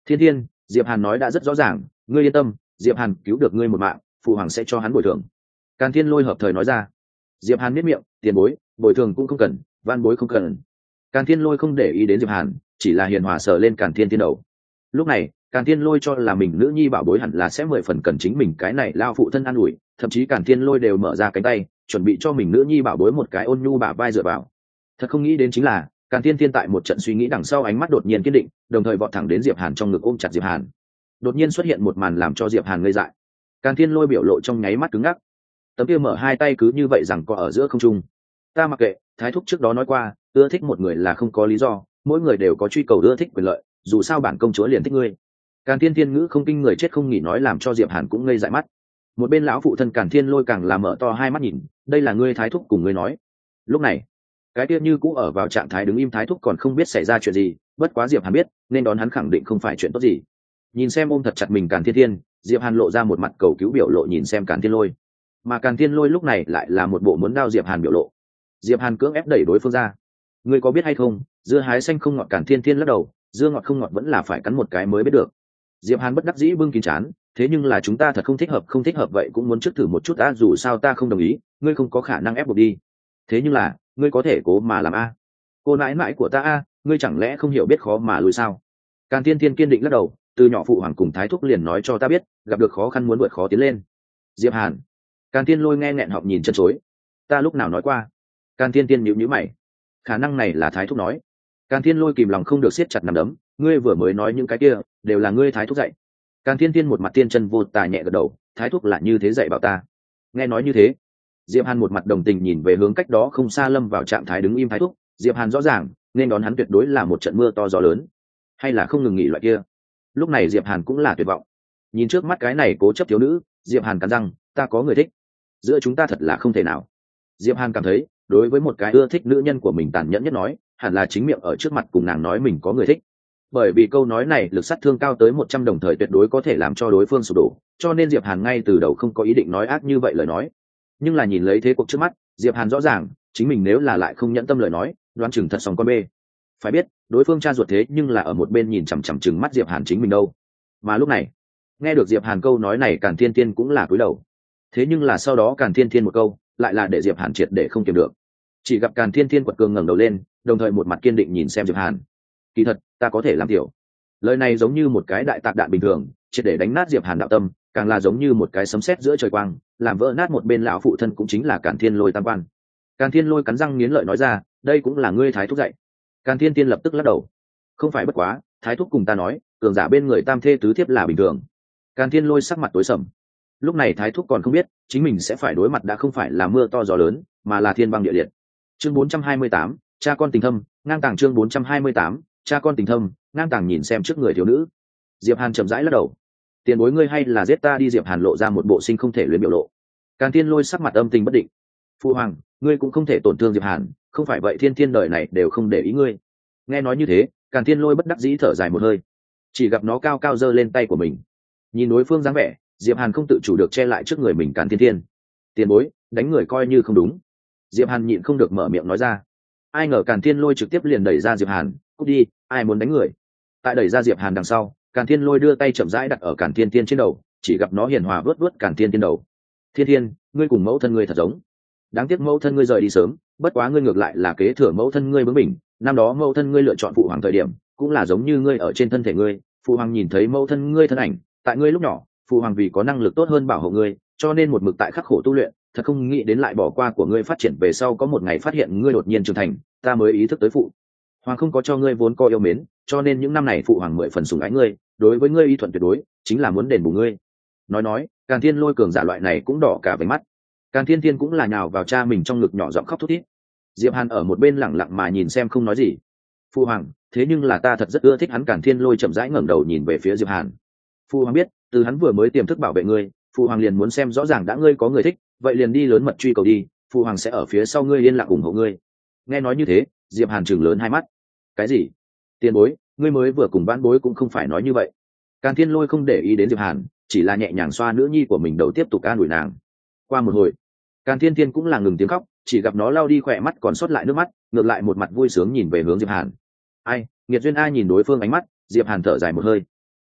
Thiên Thiên, Diệp Hàn nói đã rất rõ ràng, ngươi yên tâm, Diệp Hàn cứu được ngươi một mạng, phụ hoàng sẽ cho hắn bồi thường. Càn Thiên Lôi hợp thời nói ra. Diệp Hàn miết miệng, tiền bối, bồi thường cũng không cần, van bối không cần. Càn Thiên Lôi không để ý đến Diệp Hàn, chỉ là hiền hòa sờ lên Càn Thiên Thiên đầu. Lúc này, Càn Thiên Lôi cho là mình nữ nhi bảo bối hẳn là sẽ 10 phần cần chính mình cái này lao phụ thân an ủi, thậm chí Càn Thiên Lôi đều mở ra cánh tay, chuẩn bị cho mình nữ nhi bảo bối một cái ôn nhu bả vai dựa vào. Thật không nghĩ đến chính là, Càn Thiên Thiên tại một trận suy nghĩ đằng sau ánh mắt đột nhiên kiên định, đồng thời vọt thẳng đến Diệp Hàn trong ngực ôm chặt Diệp Hàn. Đột nhiên xuất hiện một màn làm cho Diệp Hàn ngây dại. Càn Thiên Lôi biểu lộ trong nháy mắt cứng ngắc. Tấm kia mở hai tay cứ như vậy rằng có ở giữa không trung. Ta mặc kệ, Thái thúc trước đó nói qua, ưa thích một người là không có lý do, mỗi người đều có truy cầu ưa thích quyền lợi, dù sao bản công chúa liền thích ngươi. Càn Thiên Thiên ngữ không kinh người chết không nghỉ nói làm cho Diệp Hàn cũng ngây dại mắt. Một bên lão phụ thân Càn Thiên Lôi càng là mở to hai mắt nhìn, đây là ngươi Thái thúc cùng ngươi nói. Lúc này, cái kia như cũ ở vào trạng thái đứng im Thái thúc còn không biết xảy ra chuyện gì, bất quá Diệp Hàn biết, nên đón hắn khẳng định không phải chuyện tốt gì. Nhìn xem ôm thật chặt mình Càn Thiên Thiên, Diệp Hàn lộ ra một mặt cầu cứu biểu lộ nhìn xem Càn Thiên Lôi, mà Càn Thiên Lôi lúc này lại là một bộ muốn đao Diệp Hàn biểu lộ. Diệp Hàn cưỡng ép đẩy đối phương ra. Ngươi có biết hay không, dưa hái xanh không ngọt, Càn Thiên Thiên lắc đầu, dưa ngọt không ngọt vẫn là phải cắn một cái mới biết được. Diệp Hàn bất đắc dĩ bưng kín trán, thế nhưng là chúng ta thật không thích hợp vậy cũng muốn trước thử một chút, dù sao ta không đồng ý, ngươi không có khả năng ép buộc đi. Thế nhưng là, ngươi có thể cố mà làm cô nãi nãi của ta ngươi chẳng lẽ không hiểu biết khó mà lùi sao? Càn Thiên Thiên kiên định lắc đầu, từ nhỏ phụ hoàng cùng Thái thúc liền nói cho ta biết, gặp được khó khăn muốn vượt khó tiến lên. Diệp Hàn. Càn Thiên Lôi nghe nghẹn họng nhìn chân chối. Ta lúc nào nói qua? Càn Thiên Thiên nhíu nhíu mày. Khả năng này là Thái thúc nói. Càn Thiên Lôi kìm lòng không được siết chặt nắm đấm, ngươi vừa mới nói những cái kia đều là ngươi Thái thúc dạy. Càn Thiên Thiên một mặt tiên chân vô tà nhẹ gật đầu, Thái thúc là như thế dạy bảo ta. Nghe nói như thế, Diệp Hàn một mặt đồng tình nhìn về hướng cách đó không xa lâm vào trạng thái đứng im Thái thúc. Diệp Hàn rõ ràng nên đón hắn tuyệt đối là một trận mưa to gió lớn, hay là không ngừng nghỉ loại kia. Lúc này Diệp Hàn cũng là tuyệt vọng. Nhìn trước mắt cái này cố chấp thiếu nữ, Diệp Hàn cắn răng, ta có người thích, giữa chúng ta thật là không thể nào. Diệp Hàn cảm thấy, đối với một cái ưa thích nữ nhân của mình tàn nhẫn nhất nói, hẳn là chính miệng ở trước mặt cùng nàng nói mình có người thích. Bởi vì câu nói này lực sát thương cao tới 100 đồng thời tuyệt đối có thể làm cho đối phương sụp đổ, cho nên Diệp Hàn ngay từ đầu không có ý định nói ác như vậy lời nói. Nhưng là nhìn lấy thế cuộc trước mắt, Diệp Hàn rõ ràng, chính mình nếu là lại không nhẫn tâm lời nói, đoán chừng thật sòng con bê. Phải biết, đối phương cha ruột thế nhưng là ở một bên nhìn chằm chằm chừng mắt Diệp Hàn chính mình đâu. Mà lúc này, nghe được Diệp Hàn câu nói này, Càn Thiên Thiên cũng là cúi đầu. Thế nhưng là sau đó Càn Thiên Thiên một câu, lại là để Diệp Hàn triệt để không kiềm được. Chỉ gặp Càn Thiên Thiên quật cường ngẩng đầu lên, đồng thời một mặt kiên định nhìn xem Diệp Hàn. Kỳ thật, ta có thể làm tiểu. Lời này giống như một cái đại tạc đạn bình thường, triệt để đánh nát Diệp Hàn đạo tâm, càng là giống như một cái sấm sét giữa trời quang, làm vỡ nát một bên lão phụ thân cũng chính là Càn Thiên Lôi tam quan. Càn Thiên Lôi cắn răng nghiến lợi nói ra, đây cũng là ngươi Thái thúc dạy. Càn Thiên Thiên lập tức lắc đầu, không phải bất quá, Thái thúc cùng ta nói, cường giả bên người tam thê tứ thiếp là bình thường. Càn Thiên Lôi sắc mặt tối sầm. Lúc này Thái thúc còn không biết, chính mình sẽ phải đối mặt đã không phải là mưa to gió lớn, mà là thiên băng địa liệt. Chương 428, cha con tình thâm, ngang tàng. Chương 428, cha con tình thâm, ngang tàng. Nhìn xem trước người thiếu nữ, Diệp Hàn chậm rãi lắc đầu. Tiền bối ngươi hay là giết ta đi? Diệp Hàn lộ ra một bộ sinh không thể luyến biểu lộ. Càn Thiên Lôi sắc mặt âm tình bất định. Phu hoàng, ngươi cũng không thể tổn thương Diệp Hàn, không phải vậy Thiên Thiên đời này đều không để ý ngươi. Nghe nói như thế, Càn Thiên Lôi bất đắc dĩ thở dài một hơi, chỉ gặp nó cao cao giơ lên tay của mình. Nhìn đối phương dáng vẻ, Diệp Hàn không tự chủ được che lại trước người mình Càn Thiên Thiên. Tiền bối, đánh người coi như không đúng. Diệp Hàn nhịn không được mở miệng nói ra. Ai ngờ Càn Thiên Lôi trực tiếp liền đẩy ra Diệp Hàn, cút đi, ai muốn đánh người. Tại đẩy ra Diệp Hàn đằng sau, Càn Thiên Lôi đưa tay chậm rãi đặt ở Càn Thiên Thiên trên đầu, chỉ gặp nó hiền hòa vớt vớt Càn Thiên Thiên đầu. Thiên Thiên, ngươi cùng mẫu thân ngươi thật giống. Đáng tiếc mẫu thân ngươi rời đi sớm, bất quá ngươi ngược lại là kế thừa mẫu thân ngươi bướng bỉnh. Năm đó mẫu thân ngươi lựa chọn phụ hoàng thời điểm, cũng là giống như ngươi ở trên thân thể ngươi. Phụ hoàng nhìn thấy mẫu thân ngươi thân ảnh, tại ngươi lúc nhỏ, phụ hoàng vì có năng lực tốt hơn bảo hộ ngươi, cho nên một mực tại khắc khổ tu luyện. Thật không nghĩ đến lại bỏ qua của ngươi phát triển về sau có một ngày phát hiện ngươi đột nhiên trưởng thành, ta mới ý thức tới phụ hoàng không có cho ngươi vốn co yêu mến, cho nên những năm này phụ hoàng 10 phần sủng ái ngươi, đối với ngươi y thuận tuyệt đối, chính là muốn đền bù ngươi. Nói, Càn Thiên Lôi cường giả loại này cũng đỏ cả váy mắt. Càn Thiên Thiên cũng là nhào vào cha mình trong ngực nhỏ giọng khóc thút thít. Diệp Hàn ở một bên lặng lặng mà nhìn xem không nói gì. Phụ hoàng, thế nhưng là ta thật rất ưa thích hắn. Càn Thiên Lôi chậm rãi ngẩng đầu nhìn về phía Diệp Hàn. Phụ hoàng biết, từ hắn vừa mới tiềm thức bảo vệ ngươi, phụ hoàng liền muốn xem rõ ràng đã ngươi có người thích, vậy liền đi lớn mật truy cầu đi, phụ hoàng sẽ ở phía sau ngươi yên lặng ủng hộ ngươi. Nghe nói như thế, Diệp Hàn trừng lớn hai mắt. Cái gì? Tiền bối, ngươi mới vừa cùng vãn bối cũng không phải nói như vậy. Càn Thiên Lôi không để ý đến Diệp Hàn, chỉ là nhẹ nhàng xoa nữ nhi của mình đầu tiếp tục an ủi nàng. Qua một hồi, Càn Thiên Thiên cũng là ngừng tiếng khóc, chỉ gặp nó lau đi khỏe mắt còn sót lại nước mắt, ngược lại một mặt vui sướng nhìn về hướng Diệp Hàn. Ai, nghiệt duyên ai nhìn đối phương ánh mắt, Diệp Hàn thở dài một hơi.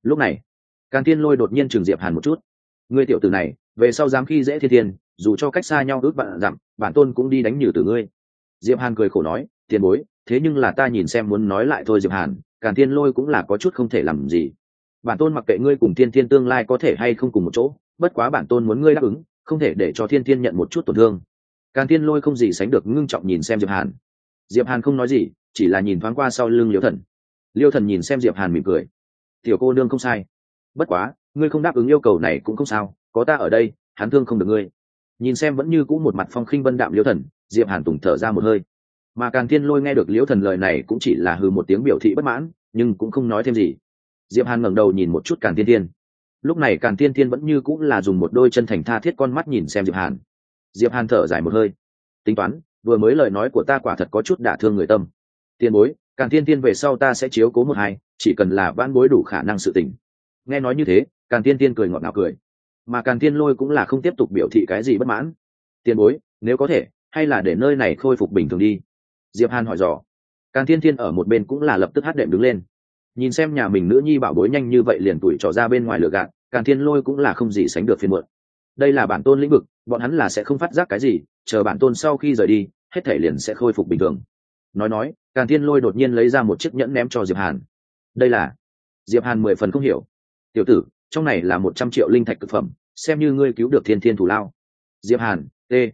Lúc này Càn Thiên Lôi đột nhiên chừng Diệp Hàn một chút. Ngươi tiểu tử này về sau dám khi dễ thiên thiên, dù cho cách xa nhau ước vạn dặm, bản tôn cũng đi đánh nhử từ ngươi. Diệp Hàn cười khổ nói, tiền bối, thế nhưng là ta nhìn xem muốn nói lại thôi. Diệp Hàn, Càn Thiên Lôi cũng là có chút không thể làm gì. Bản tôn mặc kệ ngươi cùng thiên thiên tương lai có thể hay không cùng một chỗ, bất quá bản tôn muốn ngươi đáp ứng, không thể để cho thiên thiên nhận một chút tổn thương. Càn Thiên Lôi không gì sánh được ngưng trọng nhìn xem Diệp Hàn. Diệp Hàn không nói gì, chỉ là nhìn thoáng qua sau lưng Liêu Thần. Liêu Thần nhìn xem Diệp Hàn mỉm cười, tiểu cô nương không sai, bất quá ngươi không đáp ứng yêu cầu này cũng không sao, có ta ở đây, hắn thương không được ngươi. Nhìn xem vẫn như cũ một mặt phong khinh vân đạm Liêu Thần, Diệp Hàn tùng thở ra một hơi. Mà Càn Thiên Lôi nghe được Liêu Thần lời này cũng chỉ là hừ một tiếng biểu thị bất mãn, nhưng cũng không nói thêm gì. Diệp Hàn ngẩng đầu nhìn một chút Càn Thiên Thiên. Lúc này Càn Thiên Thiên vẫn như cũng là dùng một đôi chân thành tha thiết con mắt nhìn xem Diệp Hàn. Diệp Hàn thở dài một hơi, tính toán, vừa mới lời nói của ta quả thật có chút đả thương người tâm. Tiền bối, Càn Thiên Thiên về sau ta sẽ chiếu cố một hai, chỉ cần là vãn bối đủ khả năng sự tình. Nghe nói như thế, Càn Thiên Thiên cười ngọt ngào cười, mà Càn Thiên Lôi cũng là không tiếp tục biểu thị cái gì bất mãn. Tiền bối, nếu có thể, hay là để nơi này khôi phục bình thường đi. Diệp Hàn hỏi dò. Càn Thiên Thiên ở một bên cũng là lập tức hát đệm đứng lên. Nhìn xem nhà mình nữ nhi bảo bối nhanh như vậy liền tuổi trò ra bên ngoài lửa gạt, Càn Thiên Lôi cũng là không gì sánh được phiền muộn. Đây là bản tôn lĩnh vực, bọn hắn là sẽ không phát giác cái gì, chờ bản tôn sau khi rời đi, hết thể liền sẽ khôi phục bình thường. Nói, Càn Thiên Lôi đột nhiên lấy ra một chiếc nhẫn ném cho Diệp Hàn. Đây là... Diệp Hàn 10 phần không hiểu. Tiểu tử, trong này là 100 triệu linh thạch cực phẩm, xem như ngươi cứu được thiên thiên thủ lao. Diệp Hàn,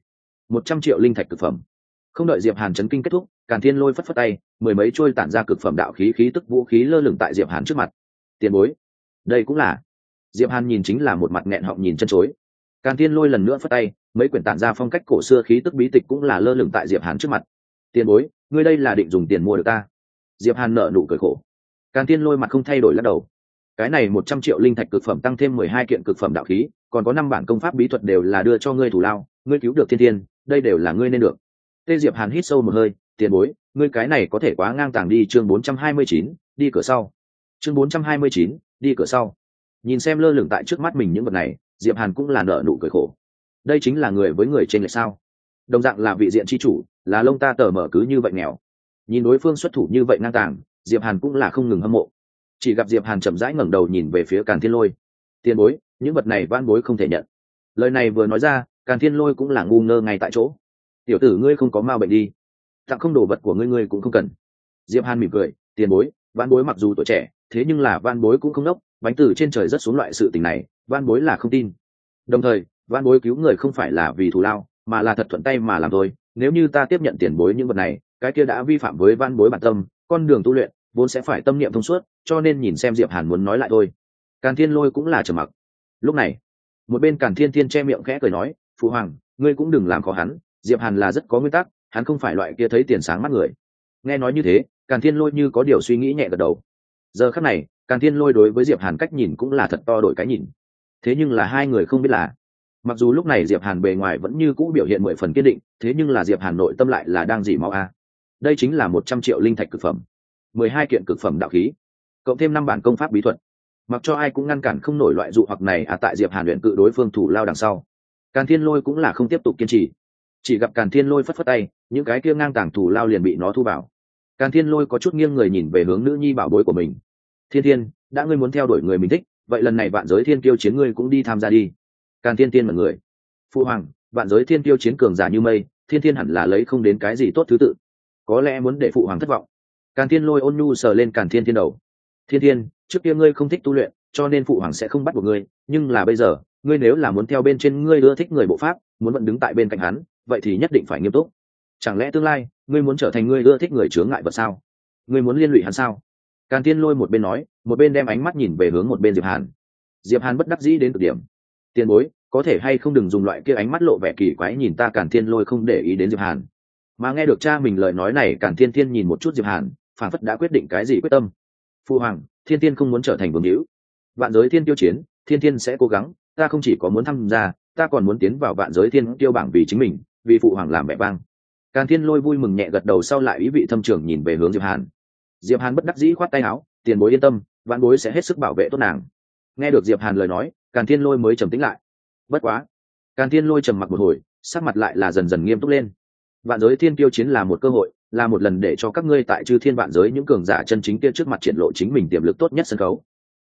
100 triệu linh thạch cực phẩm. Không đợi Diệp Hàn chấn kinh kết thúc, Càn Thiên Lôi phất phất tay, mười mấy trôi tản ra cực phẩm đạo khí khí tức vũ khí lơ lửng tại Diệp Hàn trước mặt. Tiền bối, đây cũng là. Diệp Hàn nhìn chính là một mặt nghẹn họng nhìn chân chối. Càn Thiên Lôi lần nữa phất tay, mấy quyển tản ra phong cách cổ xưa khí tức bí tịch cũng là lơ lửng tại Diệp Hàn trước mặt. Tiền bối, ngươi đây là định dùng tiền mua được ta? Diệp Hàn nở nụ cười khổ. Càn Thiên Lôi mặt không thay đổi lắc đầu. Cái này 100 triệu linh thạch cực phẩm tăng thêm 12 kiện cực phẩm đạo khí, còn có 5 bản công pháp bí thuật đều là đưa cho ngươi thủ lao, ngươi cứu được thiên thiên, đây đều là ngươi nên được. Tê Diệp Hàn hít sâu một hơi, tiền bối, ngươi cái này có thể quá ngang tàng đi. Chương 429, đi cửa sau. Chương 429, đi cửa sau. Nhìn xem lơ lửng tại trước mắt mình những vật này, Diệp Hàn cũng là nở nụ cười khổ. Đây chính là người với người trên lệch sao? Đồng dạng là vị diện chi chủ, là lông ta tờ mở cứ như vậy nghèo. Nhìn đối phương xuất thủ như vậy ngang tàng, Diệp Hàn cũng là không ngừng hâm mộ. Chỉ gặp Diệp Hàn chậm rãi ngẩng đầu nhìn về phía Càn Thiên Lôi. Tiền bối, những vật này vãn bối không thể nhận. Lời này vừa nói ra, Càn Thiên Lôi cũng là ngu ngơ ngay tại chỗ. Tiểu tử ngươi không có ma bệnh đi, tặng không đồ vật của ngươi cũng không cần. Diệp Hàn mỉm cười, tiền bối, vãn bối mặc dù tuổi trẻ, thế nhưng là vãn bối cũng không đốc, bánh từ trên trời rất xuống loại sự tình này, vãn bối là không tin. Đồng thời, vãn bối cứu người không phải là vì thù lao, mà là thật thuận tay mà làm thôi. Nếu như ta tiếp nhận tiền bối những vật này, cái kia đã vi phạm với vãn bối bản tâm, con đường tu luyện vốn sẽ phải tâm niệm thông suốt, cho nên nhìn xem Diệp Hàn muốn nói lại thôi. Càn Thiên Lôi cũng là trầm mặc. Lúc này, một bên Càn Thiên Thiên che miệng khẽ cười nói, phụ hoàng, ngươi cũng đừng làm khó hắn, Diệp Hàn là rất có nguyên tắc, hắn không phải loại kia thấy tiền sáng mắt người. Nghe nói như thế, Càn Thiên Lôi như có điều suy nghĩ nhẹ gật đầu. Giờ khắc này, Càn Thiên Lôi đối với Diệp Hàn cách nhìn cũng là thật to đổi cái nhìn. Thế nhưng là hai người không biết là, mặc dù lúc này Diệp Hàn bề ngoài vẫn như cũ biểu hiện 10 phần kiên định, thế nhưng là Diệp Hàn nội tâm lại là đang dỉ máu a. Đây chính là 100 triệu linh thạch cực phẩm, 12 kiện cực phẩm đạo khí, cộng thêm 5 bản công pháp bí thuật. Mặc cho ai cũng ngăn cản không nổi loại dụ hoặc này tại Diệp Hàn luyện cự đối phương thủ lao đằng sau. Càn Thiên Lôi cũng là không tiếp tục kiên trì. Chỉ gặp Càn Thiên Lôi phất phất tay, những cái kia ngang tàng thủ lao liền bị nó thu vào. Càn Thiên Lôi có chút nghiêng người nhìn về hướng nữ nhi bảo bối của mình. Thiên Thiên, đã ngươi muốn theo đuổi người mình thích, vậy lần này vạn giới thiên kiêu chiến ngươi cũng đi tham gia đi. Càn Thiên Thiên mọi người. Phụ hoàng, vạn giới thiên kiêu chiến cường giả như mây, Thiên Thiên hẳn là lấy không đến cái gì tốt thứ tự. Có lẽ muốn để phụ hoàng thất vọng. Càn Thiên Lôi ôn nhu sờ lên Càn Thiên Thiên đầu. Thiên Thiên, trước kia ngươi không thích tu luyện, cho nên phụ hoàng sẽ không bắt buộc ngươi, nhưng là bây giờ, ngươi nếu là muốn theo bên trên ngươi ưa thích người bộ pháp, muốn vẫn đứng tại bên cạnh hắn, vậy thì nhất định phải nghiêm túc. Chẳng lẽ tương lai ngươi muốn trở thành ngươi ưa thích người chướng ngại vật sao? Ngươi muốn liên lụy hắn sao? Càn Thiên Lôi một bên nói, một bên đem ánh mắt nhìn về hướng một bên Diệp Hàn. Diệp Hàn bất đắc dĩ đến cực điểm. Tiền bối, có thể hay không đừng dùng loại kia ánh mắt lộ vẻ kỳ quái nhìn ta. Càn Thiên Lôi không để ý đến Diệp Hàn, mà nghe được cha mình lời nói này, Càn Thiên Thiên nhìn một chút Diệp Hàn, phảng phất đã quyết định cái gì quyết tâm. Phu hoàng, Thiên Thiên không muốn trở thành vương hữu. Vạn giới thiên tiêu chiến, Thiên Thiên sẽ cố gắng, ta không chỉ có muốn tham gia, ta còn muốn tiến vào vạn giới thiên tiêu bảng vì chính mình, vì phụ hoàng làm vẻ vang. Càn Thiên Lôi vui mừng nhẹ gật đầu, sau lại ý vị thâm trường nhìn về hướng Diệp Hàn. Diệp Hàn bất đắc dĩ khoát tay áo, tiền bối yên tâm, vạn bối sẽ hết sức bảo vệ tốt nàng. Nghe được Diệp Hàn lời nói, Càn Thiên Lôi mới trầm tĩnh lại. Bất quá, Càn Thiên Lôi trầm mặc một hồi, sắc mặt lại là dần dần nghiêm túc lên. Vạn giới thiên tiêu chiến là một cơ hội, là một lần để cho các ngươi tại chư thiên vạn giới những cường giả chân chính kia trước mặt triển lộ chính mình tiềm lực tốt nhất sân khấu.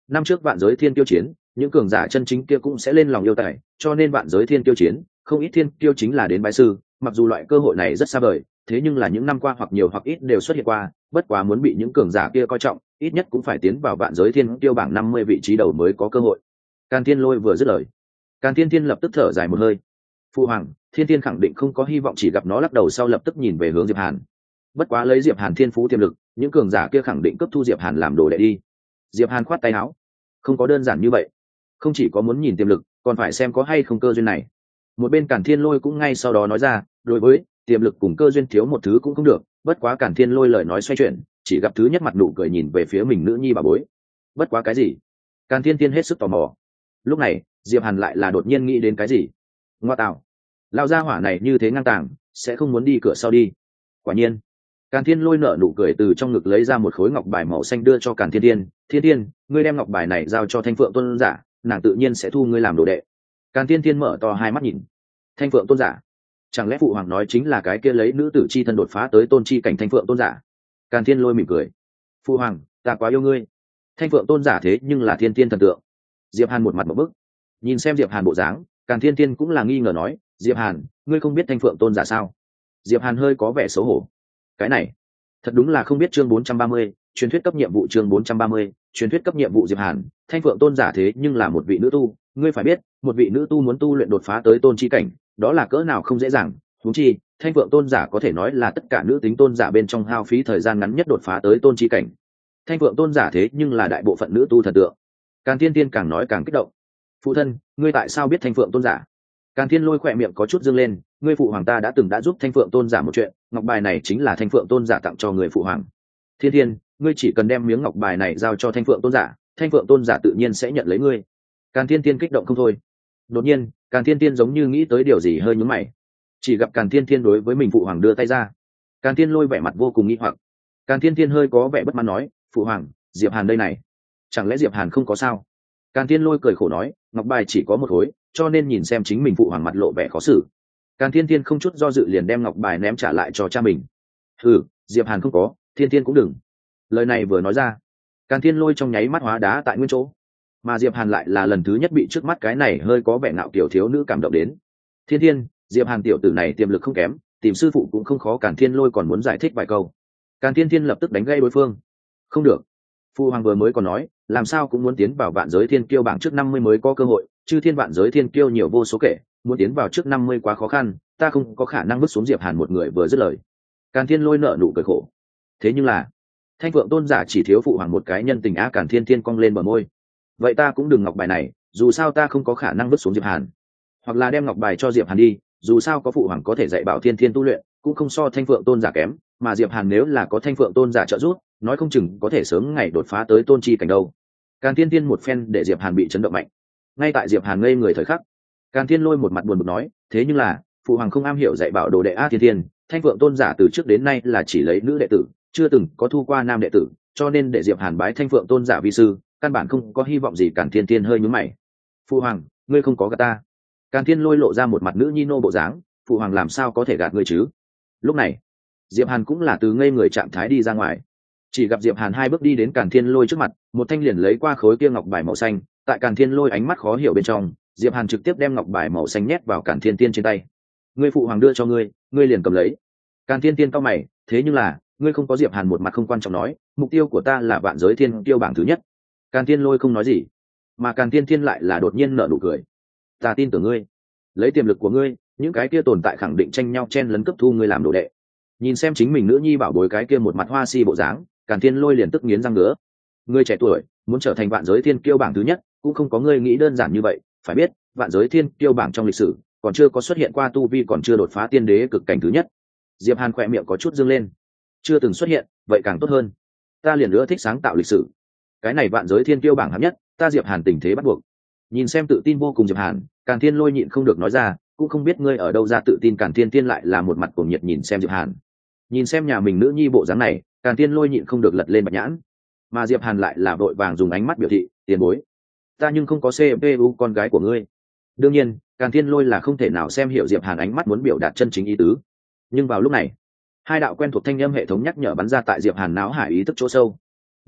năm trước vạn giới thiên tiêu chiến, những cường giả chân chính kia cũng sẽ lên lòng yêu tài, cho nên vạn giới thiên tiêu chiến, không ít thiên tiêu chính là đến bái sư, mặc dù loại cơ hội này rất xa vời, thế nhưng là những năm qua hoặc nhiều hoặc ít đều xuất hiện qua, bất quá muốn bị những cường giả kia coi trọng, ít nhất cũng phải tiến vào vạn giới thiên tiêu bảng 50 vị trí đầu mới có cơ hội. Càn Thiên Lôi vừa dứt lời, Càn Thiên Thiên lập tức thở dài một hơi. Phu hoàng, Thiên Thiên khẳng định không có hy vọng, chỉ gặp nó lắc đầu sau lập tức nhìn về hướng Diệp Hàn. Bất quá lấy Diệp Hàn thiên phú tiềm lực, những cường giả kia khẳng định cấp thu Diệp Hàn làm đồ đệ đi. Diệp Hàn khoát tay áo, không có đơn giản như vậy, không chỉ có muốn nhìn tiềm lực, còn phải xem có hay không cơ duyên này. Một bên Càn Thiên Lôi cũng ngay sau đó nói ra, đối với tiềm lực cùng cơ duyên thiếu một thứ cũng không được. Bất quá Càn Thiên Lôi lời nói xoay chuyển, chỉ gặp thứ nhất mặt nụ cười nhìn về phía mình nữ nhi bà bối. Bất quá cái gì? Càn Thiên Thiên hết sức tò mò. Lúc này Diệp Hàn lại là đột nhiên nghĩ đến cái gì. Ngoa tạo, lao gia hỏa này như thế ngang tàng, sẽ không muốn đi cửa sau đi. Quả nhiên, Càn Thiên Lôi nở nụ cười, từ trong ngực lấy ra một khối ngọc bài màu xanh đưa cho Càn Thiên Thiên. Thiên Thiên, ngươi đem ngọc bài này giao cho Thanh Phượng tôn giả, nàng tự nhiên sẽ thu ngươi làm đồ đệ. Càn Thiên Thiên mở to hai mắt nhìn. Thanh Phượng tôn giả? Chẳng lẽ phụ hoàng nói chính là cái kia lấy nữ tử chi thân đột phá tới tôn chi cảnh Thanh Phượng tôn giả? Càn Thiên Lôi mỉm cười. Phụ hoàng, ta quá yêu ngươi. Thanh Phượng tôn giả thế nhưng là thiên thiên thần tượng. Diệp Hàn một mặt một bức, nhìn xem Diệp Hàn bộ dáng, Càn Thiên Thiên cũng là nghi ngờ nói, Diệp Hàn, ngươi không biết Thanh Phượng tôn giả sao? Diệp Hàn hơi có vẻ xấu hổ. Cái này thật đúng là không biết. Chương 430, truyền thuyết cấp nhiệm vụ. Chương 430, truyền thuyết cấp nhiệm vụ. Diệp Hàn, Thanh Phượng tôn giả thế nhưng là một vị nữ tu, ngươi phải biết, một vị nữ tu muốn tu luyện đột phá tới tôn chi cảnh, đó là cỡ nào không dễ dàng. Huống chi, Thanh Phượng tôn giả có thể nói là tất cả nữ tính tôn giả bên trong hao phí thời gian ngắn nhất đột phá tới tôn chi cảnh. Thanh Phượng tôn giả thế nhưng là đại bộ phận nữ tu thần tượng. Càn Thiên Thiên càng nói càng kích động. Phụ thân, ngươi tại sao biết Thanh Phượng tôn giả? Càn Thiên Lôi khỏe miệng có chút dương lên, ngươi phụ hoàng ta đã từng đã giúp Thanh Phượng tôn giả một chuyện, ngọc bài này chính là Thanh Phượng tôn giả tặng cho người phụ hoàng. Thiên Thiên, ngươi chỉ cần đem miếng ngọc bài này giao cho Thanh Phượng tôn giả, Thanh Phượng tôn giả tự nhiên sẽ nhận lấy ngươi. Càn Thiên Thiên kích động không thôi. Đột nhiên, Càn Thiên Thiên giống như nghĩ tới điều gì hơi nhướng mày. Chỉ gặp Càn Thiên Thiên đối với mình phụ hoàng đưa tay ra. Càn Thiên Lôi vẻ mặt vô cùng nghi hoặc. Càn Thiên Thiên hơi có vẻ bất mãn nói, phụ hoàng, Diệp Hàn đây này, chẳng lẽ Diệp Hàn không có sao? Càn Thiên Lôi cười khổ nói, ngọc bài chỉ có một khối, cho nên nhìn xem chính mình phụ hoàng mặt lộ vẻ khó xử. Càn Thiên Thiên không chút do dự liền đem ngọc bài ném trả lại cho cha mình. Ừ, Diệp Hàn không có, Thiên Thiên cũng đừng. Lời này vừa nói ra, Càn Thiên Lôi trong nháy mắt hóa đá tại nguyên chỗ, mà Diệp Hàn lại là lần thứ nhất bị trước mắt cái này hơi có vẻ ngạo kiểu thiếu nữ cảm động đến. Thiên Thiên, Diệp Hàn tiểu tử này tiềm lực không kém, tìm sư phụ cũng không khó. Càn Thiên Lôi còn muốn giải thích vài câu, Càn Thiên Thiên lập tức đánh gây đối phương. Không được, phụ hoàng vừa mới còn nói, làm sao cũng muốn tiến vào vạn giới thiên kiêu bảng trước 50 mới có cơ hội, chư thiên vạn giới thiên kiêu nhiều vô số kể, muốn tiến vào trước 50 quá khó khăn, ta không có khả năng vứt xuống Diệp Hàn một người. Vừa dứt lời, Càn Thiên Lôi nở nụ cười khổ. Thế nhưng là, Thanh Phượng tôn giả chỉ thiếu phụ hoàng một cái nhân tình á. Càn Thiên Thiên cong lên bờ môi. Vậy ta cũng đừng ngọc bài này, dù sao ta không có khả năng vứt xuống Diệp Hàn. Hoặc là đem ngọc bài cho Diệp Hàn đi, dù sao có phụ hoàng có thể dạy bảo Thiên Thiên tu luyện, cũng không so Thanh Phượng tôn giả kém, mà Diệp Hàn nếu là có Thanh Phượng tôn giả trợ giúp, nói không chừng có thể sớm ngày đột phá tới tôn chi cảnh đâu. Càn Thiên Thiên một phen để Diệp Hàn bị chấn động mạnh. Ngay tại Diệp Hàn ngây người thời khắc, Càn Thiên Lôi một mặt buồn bực nói, thế nhưng là phụ hoàng không am hiểu dạy bảo đồ đệ a. Thiên Thiên, Thanh Phượng tôn giả từ trước đến nay là chỉ lấy nữ đệ tử, chưa từng có thu qua nam đệ tử, cho nên để Diệp Hàn bái Thanh Phượng tôn giả vi sư, căn bản không có hy vọng gì. Càn Thiên Thiên hơi nhướng mày. Phụ hoàng, ngươi không có gạt ta? Càn Thiên Lôi lộ ra một mặt nữ nhi nô bộ dáng, phụ hoàng làm sao có thể gạt ngươi chứ? Lúc này, Diệp Hàn cũng là từ ngây người trạng thái đi ra ngoài. Chỉ gặp Diệp Hàn hai bước đi đến Càn Thiên Lôi trước mặt, một thanh liền lấy qua khối kia ngọc bài màu xanh. Tại Càn Thiên Lôi ánh mắt khó hiểu bên trong, Diệp Hàn trực tiếp đem ngọc bài màu xanh nhét vào Càn Thiên Thiên trên tay. Ngươi phụ hoàng đưa cho ngươi, ngươi liền cầm lấy. Càn Thiên Thiên cau mày, thế nhưng là ngươi không có. Diệp Hàn một mặt không quan trọng nói, mục tiêu của ta là vạn giới thiên tiêu bảng thứ nhất. Càn Thiên Lôi không nói gì, mà Càn Thiên Thiên lại là đột nhiên nở nụ cười. Ta tin tưởng ngươi, lấy tiềm lực của ngươi, những cái kia tồn tại khẳng định tranh nhau chen lấn cấp thu ngươi làm đồ đệ. Nhìn xem chính mình nữ nhi bảo bối cái kia một mặt hoa si bộ dáng, Càn Thiên Lôi liền tức nghiến răng ngứa. Ngươi trẻ tuổi, muốn trở thành vạn giới thiên kiêu bảng thứ nhất, cũng không có ngươi nghĩ đơn giản như vậy. Phải biết, vạn giới thiên kiêu bảng trong lịch sử còn chưa có xuất hiện qua tu vi còn chưa đột phá tiên đế cực cảnh thứ nhất. Diệp Hàn khỏe miệng có chút dương lên. Chưa từng xuất hiện, vậy càng tốt hơn. Ta liền ưa thích sáng tạo lịch sử. Cái này vạn giới thiên kiêu bảng hạng nhất, ta Diệp Hàn tình thế bắt buộc. Nhìn xem tự tin vô cùng Diệp Hàn, Càn Thiên Lôi nhịn không được nói ra, cũng không biết ngươi ở đâu ra tự tin. Càn Thiên Thiên lại là một mặt cuồng nhiệt nhìn xem Diệp Hàn. Nhìn xem nhà mình nữ nhi bộ dáng này, Càn Thiên Lôi nhịn không được lật lên bạch nhãn. Mà Diệp Hàn lại là vội vàng dùng ánh mắt biểu thị, tiền bối, ta nhưng không có CPU con gái của ngươi. Đương nhiên, Càn Thiên Lôi là không thể nào xem hiểu Diệp Hàn ánh mắt muốn biểu đạt chân chính ý tứ. Nhưng vào lúc này, hai đạo quen thuộc thanh âm hệ thống nhắc nhở bắn ra tại Diệp Hàn não hải ý thức chỗ sâu. Nhỏ,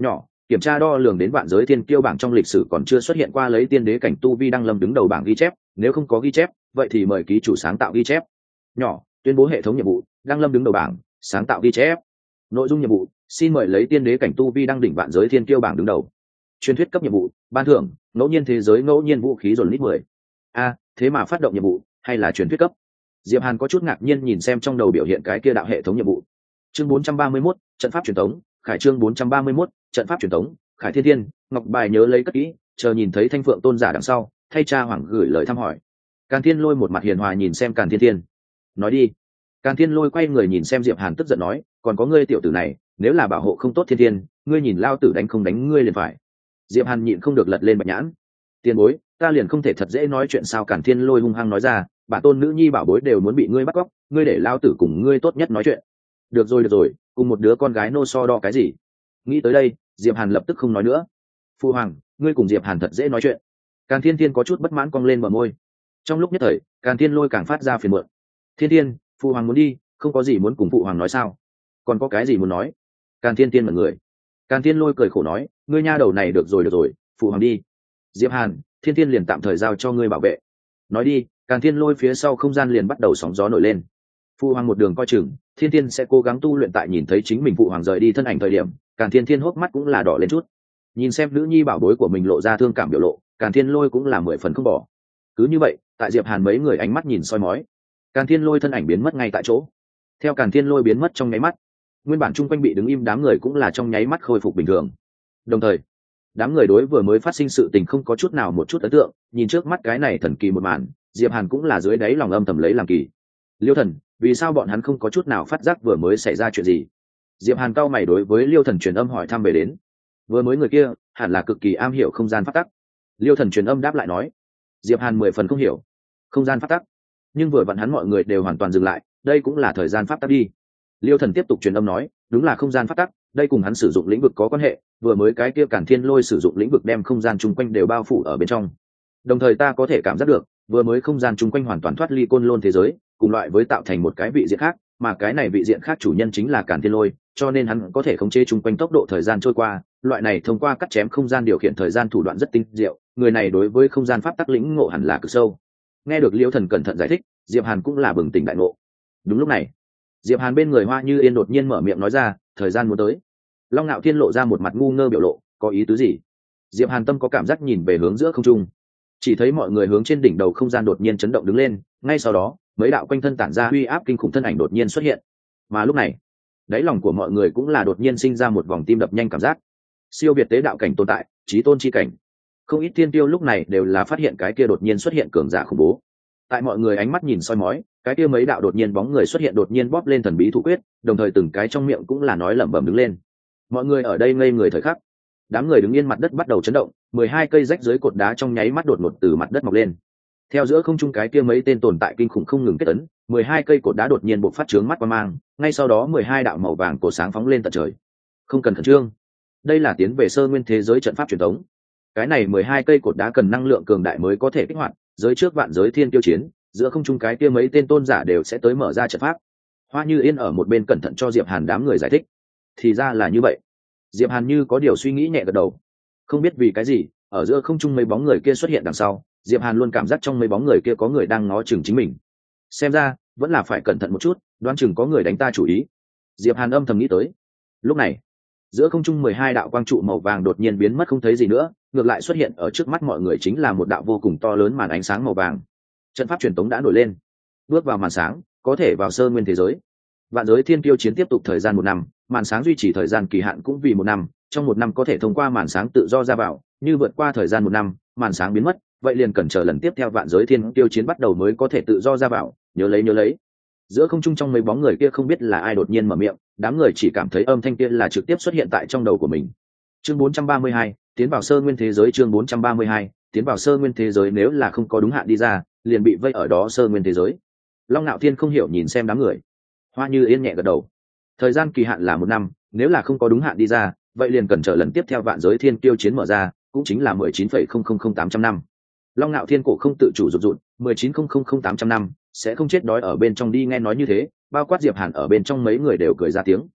kiểm tra đo lường đến vạn giới thiên kiêu bảng trong lịch sử còn chưa xuất hiện qua lấy tiên đế cảnh tu vi đăng lâm đứng đầu bảng ghi chép, nếu không có ghi chép vậy thì mời ký chủ sáng tạo ghi chép. Nhỏ, tuyên bố hệ thống nhiệm vụ, đăng lâm đứng đầu bảng, sáng tạo ghi chép. Nội dung nhiệm vụ, xin mời lấy tiên đế cảnh tu vi đăng đỉnh vạn giới thiên kiêu bảng đứng đầu. Truyền thuyết cấp nhiệm vụ, ban thưởng ngẫu nhiên thế giới ngẫu nhiên vũ khí dồn lít 10. Thế mà phát động nhiệm vụ hay là truyền thuyết cấp? Diệp Hàn có chút ngạc nhiên nhìn xem trong đầu biểu hiện cái kia đạo hệ thống nhiệm vụ. Chương 431, trận pháp truyền thống, Khải chương 431, trận pháp truyền thống, Khải Thiên Thiên, ngọc bài nhớ lấy cất kỹ, chờ nhìn thấy Thanh Phượng tôn giả đằng sau, thay cha hoàng gửi lời thăm hỏi. Càn Thiên Lôi một mặt hiền hòa nhìn xem Càn Thiên Thiên. Nói đi. Càn Thiên Lôi quay người nhìn xem Diệp Hàn tức giận nói, còn có ngươi tiểu tử này, nếu là bảo hộ không tốt Thiên Thiên, ngươi nhìn lao tử đánh không đánh ngươi liền phải. Diệp Hàn nhịn không được lật lên bạch nhãn. Tiền bối, ta liền không thể thật dễ nói chuyện sao? Càn Thiên Lôi hung hăng nói ra, bản tôn nữ nhi bảo bối đều muốn bị ngươi bắt cóc, ngươi để lao tử cùng ngươi tốt nhất nói chuyện. Được rồi, cùng một đứa con gái nô so đo cái gì? Nghĩ tới đây, Diệp Hàn lập tức không nói nữa. Phu hoàng, ngươi cùng Diệp Hàn thật dễ nói chuyện. Càn Thiên Thiên có chút bất mãn cong lên bờ môi. Trong lúc nhất thời, Càn Thiên Lôi càng phát ra phiền muộn. Thiên Thiên, Phu hoàng muốn đi, không có gì muốn cùng phụ hoàng nói sao? Còn có cái gì muốn nói? Càn Thiên Thiên mật người. Càn Thiên Lôi cười khổ nói, ngươi nha đầu này được rồi, phụ hoàng đi. Diệp Hàn, Thiên Thiên liền tạm thời giao cho ngươi bảo vệ. Nói đi. Càn Thiên Lôi phía sau không gian liền bắt đầu sóng gió nổi lên. Phụ hoàng một đường coi chừng, Thiên Thiên sẽ cố gắng tu luyện. Tại nhìn thấy chính mình phụ hoàng rời đi thân ảnh thời điểm, Càn Thiên Thiên hốc mắt cũng là đỏ lên chút. Nhìn xem nữ nhi bảo bối của mình lộ ra thương cảm biểu lộ, Càn Thiên Lôi cũng là 10 phần không bỏ. Cứ như vậy, tại Diệp Hàn mấy người ánh mắt nhìn soi mói, Càn Thiên Lôi thân ảnh biến mất ngay tại chỗ. Theo Càn Thiên Lôi biến mất trong nháy mắt, nguyên bản chung quanh bị đứng im đám người cũng là trong nháy mắt khôi phục bình thường. Đồng thời, đám người đối vừa mới phát sinh sự tình không có chút nào một chút ấn tượng, nhìn trước mắt cái này thần kỳ một màn, Diệp Hàn cũng là dưới đáy lòng âm thầm lấy làm kỳ. Liêu Thần, vì sao bọn hắn không có chút nào phát giác vừa mới xảy ra chuyện gì? Diệp Hàn cao mày đối với Liêu Thần truyền âm hỏi thăm về đến. Vừa mới người kia hẳn là cực kỳ am hiểu không gian pháp tắc. Liêu Thần truyền âm đáp lại nói. Diệp Hàn 10 phần không hiểu không gian pháp tắc, nhưng vừa vặn hắn mọi người đều hoàn toàn dừng lại, đây cũng là thời gian pháp tắc đi. Liêu Thần tiếp tục truyền âm nói, đúng là không gian pháp tắc, đây cùng hắn sử dụng lĩnh vực có quan hệ, vừa mới cái kia Càn Thiên Lôi sử dụng lĩnh vực đem không gian chung quanh đều bao phủ ở bên trong. Đồng thời ta có thể cảm giác được, vừa mới không gian chung quanh hoàn toàn thoát ly côn lôn thế giới, cùng loại với tạo thành một cái vị diện khác, mà cái này vị diện khác chủ nhân chính là Càn Thiên Lôi, cho nên hắn có thể khống chế chung quanh tốc độ thời gian trôi qua, loại này thông qua cắt chém không gian điều khiển thời gian thủ đoạn rất tinh diệu, người này đối với không gian pháp tắc lĩnh ngộ hẳn là cực sâu. Nghe được Liêu Thần cẩn thận giải thích, Diệp Hàn cũng là bừng tỉnh đại ngộ. Đúng lúc này, Diệp Hàn bên người Hoa Như Yên đột nhiên mở miệng nói ra, thời gian muốn tới. Long Nạo Thiên lộ ra một mặt ngu ngơ biểu lộ, có ý tứ gì? Diệp Hàn tâm có cảm giác nhìn về hướng giữa không trung, chỉ thấy mọi người hướng trên đỉnh đầu không gian đột nhiên chấn động đứng lên, ngay sau đó mấy đạo quanh thân tản ra uy áp kinh khủng thân ảnh đột nhiên xuất hiện. Mà lúc này, đáy lòng của mọi người cũng là đột nhiên sinh ra một vòng tim đập nhanh cảm giác. Siêu việt tế đạo cảnh tồn tại, chí tôn chi cảnh. Không ít thiên tiêu lúc này đều là phát hiện cái kia đột nhiên xuất hiện cường giả khủng bố. Tại mọi người ánh mắt nhìn soi mói, cái kia mấy đạo đột nhiên bóng người xuất hiện đột nhiên bóp lên thần bí thủ quyết, đồng thời từng cái trong miệng cũng là nói lẩm bẩm đứng lên. Mọi người ở đây ngây người thời khắc, đám người đứng yên mặt đất bắt đầu chấn động, 12 cây rách dưới cột đá trong nháy mắt đột ngột từ mặt đất mọc lên. Theo giữa không trung cái kia mấy tên tồn tại kinh khủng không ngừng kết tấn, 12 cây cột đá đột nhiên bộc phát chướng mắt qua mang, ngay sau đó 12 đạo màu vàng cổ sáng phóng lên tận trời. Không cần khẩn trương, đây là tiến về sơ nguyên thế giới trận pháp truyền thống. Cái này 12 cây cột đá cần năng lượng cường đại mới có thể kích hoạt, giới trước vạn giới thiên tiêu chiến, giữa không trung cái kia mấy tên tôn giả đều sẽ tới mở ra trận pháp. Hoa Như Yên ở một bên cẩn thận cho Diệp Hàn đám người giải thích. Thì ra là như vậy. Diệp Hàn như có điều suy nghĩ nhẹ gật đầu. Không biết vì cái gì, ở giữa không trung mấy bóng người kia xuất hiện đằng sau, Diệp Hàn luôn cảm giác trong mấy bóng người kia có người đang ngó chừng chính mình. Xem ra, vẫn là phải cẩn thận một chút, đoán chừng có người đánh ta chủ ý. Diệp Hàn âm thầm nghĩ tới. Lúc này, giữa không trung 12 đạo quang trụ màu vàng đột nhiên biến mất không thấy gì nữa, ngược lại xuất hiện ở trước mắt mọi người chính là một đạo vô cùng to lớn màn ánh sáng màu vàng. Trận pháp truyền tống đã nổi lên. Bước vào màn sáng, có thể vào sơ nguyên thế giới. Vạn giới thiên tiêu chiến tiếp tục thời gian 1 năm, màn sáng duy trì thời gian kỳ hạn cũng vì 1 năm, trong 1 năm có thể thông qua màn sáng tự do ra vào, như vượt qua thời gian 1 năm, màn sáng biến mất, vậy liền cần chờ lần tiếp theo vạn giới thiên tiêu chiến bắt đầu mới có thể tự do ra vào, nhớ lấy. Giữa không trung trong mấy bóng người kia không biết là ai đột nhiên mở miệng, đám người chỉ cảm thấy âm thanh kia là trực tiếp xuất hiện tại trong đầu của mình. Chương 432, tiến vào sơ nguyên thế giới. Chương 432, tiến vào sơ nguyên thế giới. Nếu là không có đúng hạn đi ra, liền bị vây ở đó sơ nguyên thế giới. Long Nạo Thiên không hiểu nhìn xem đám người. Hoa Như Yên nhẹ gật đầu. Thời gian kỳ hạn là 1 năm, nếu là không có đúng hạn đi ra, vậy liền cần chờ lần tiếp theo vạn giới thiên tiêu chiến mở ra, cũng chính là 19,000800 năm. Long Nạo Thiên cổ không tự chủ rụt rụt, 19,000800 năm, sẽ không chết đói ở bên trong đi. Nghe nói như thế, bao quát Diệp Hàn ở bên trong mấy người đều cười ra tiếng.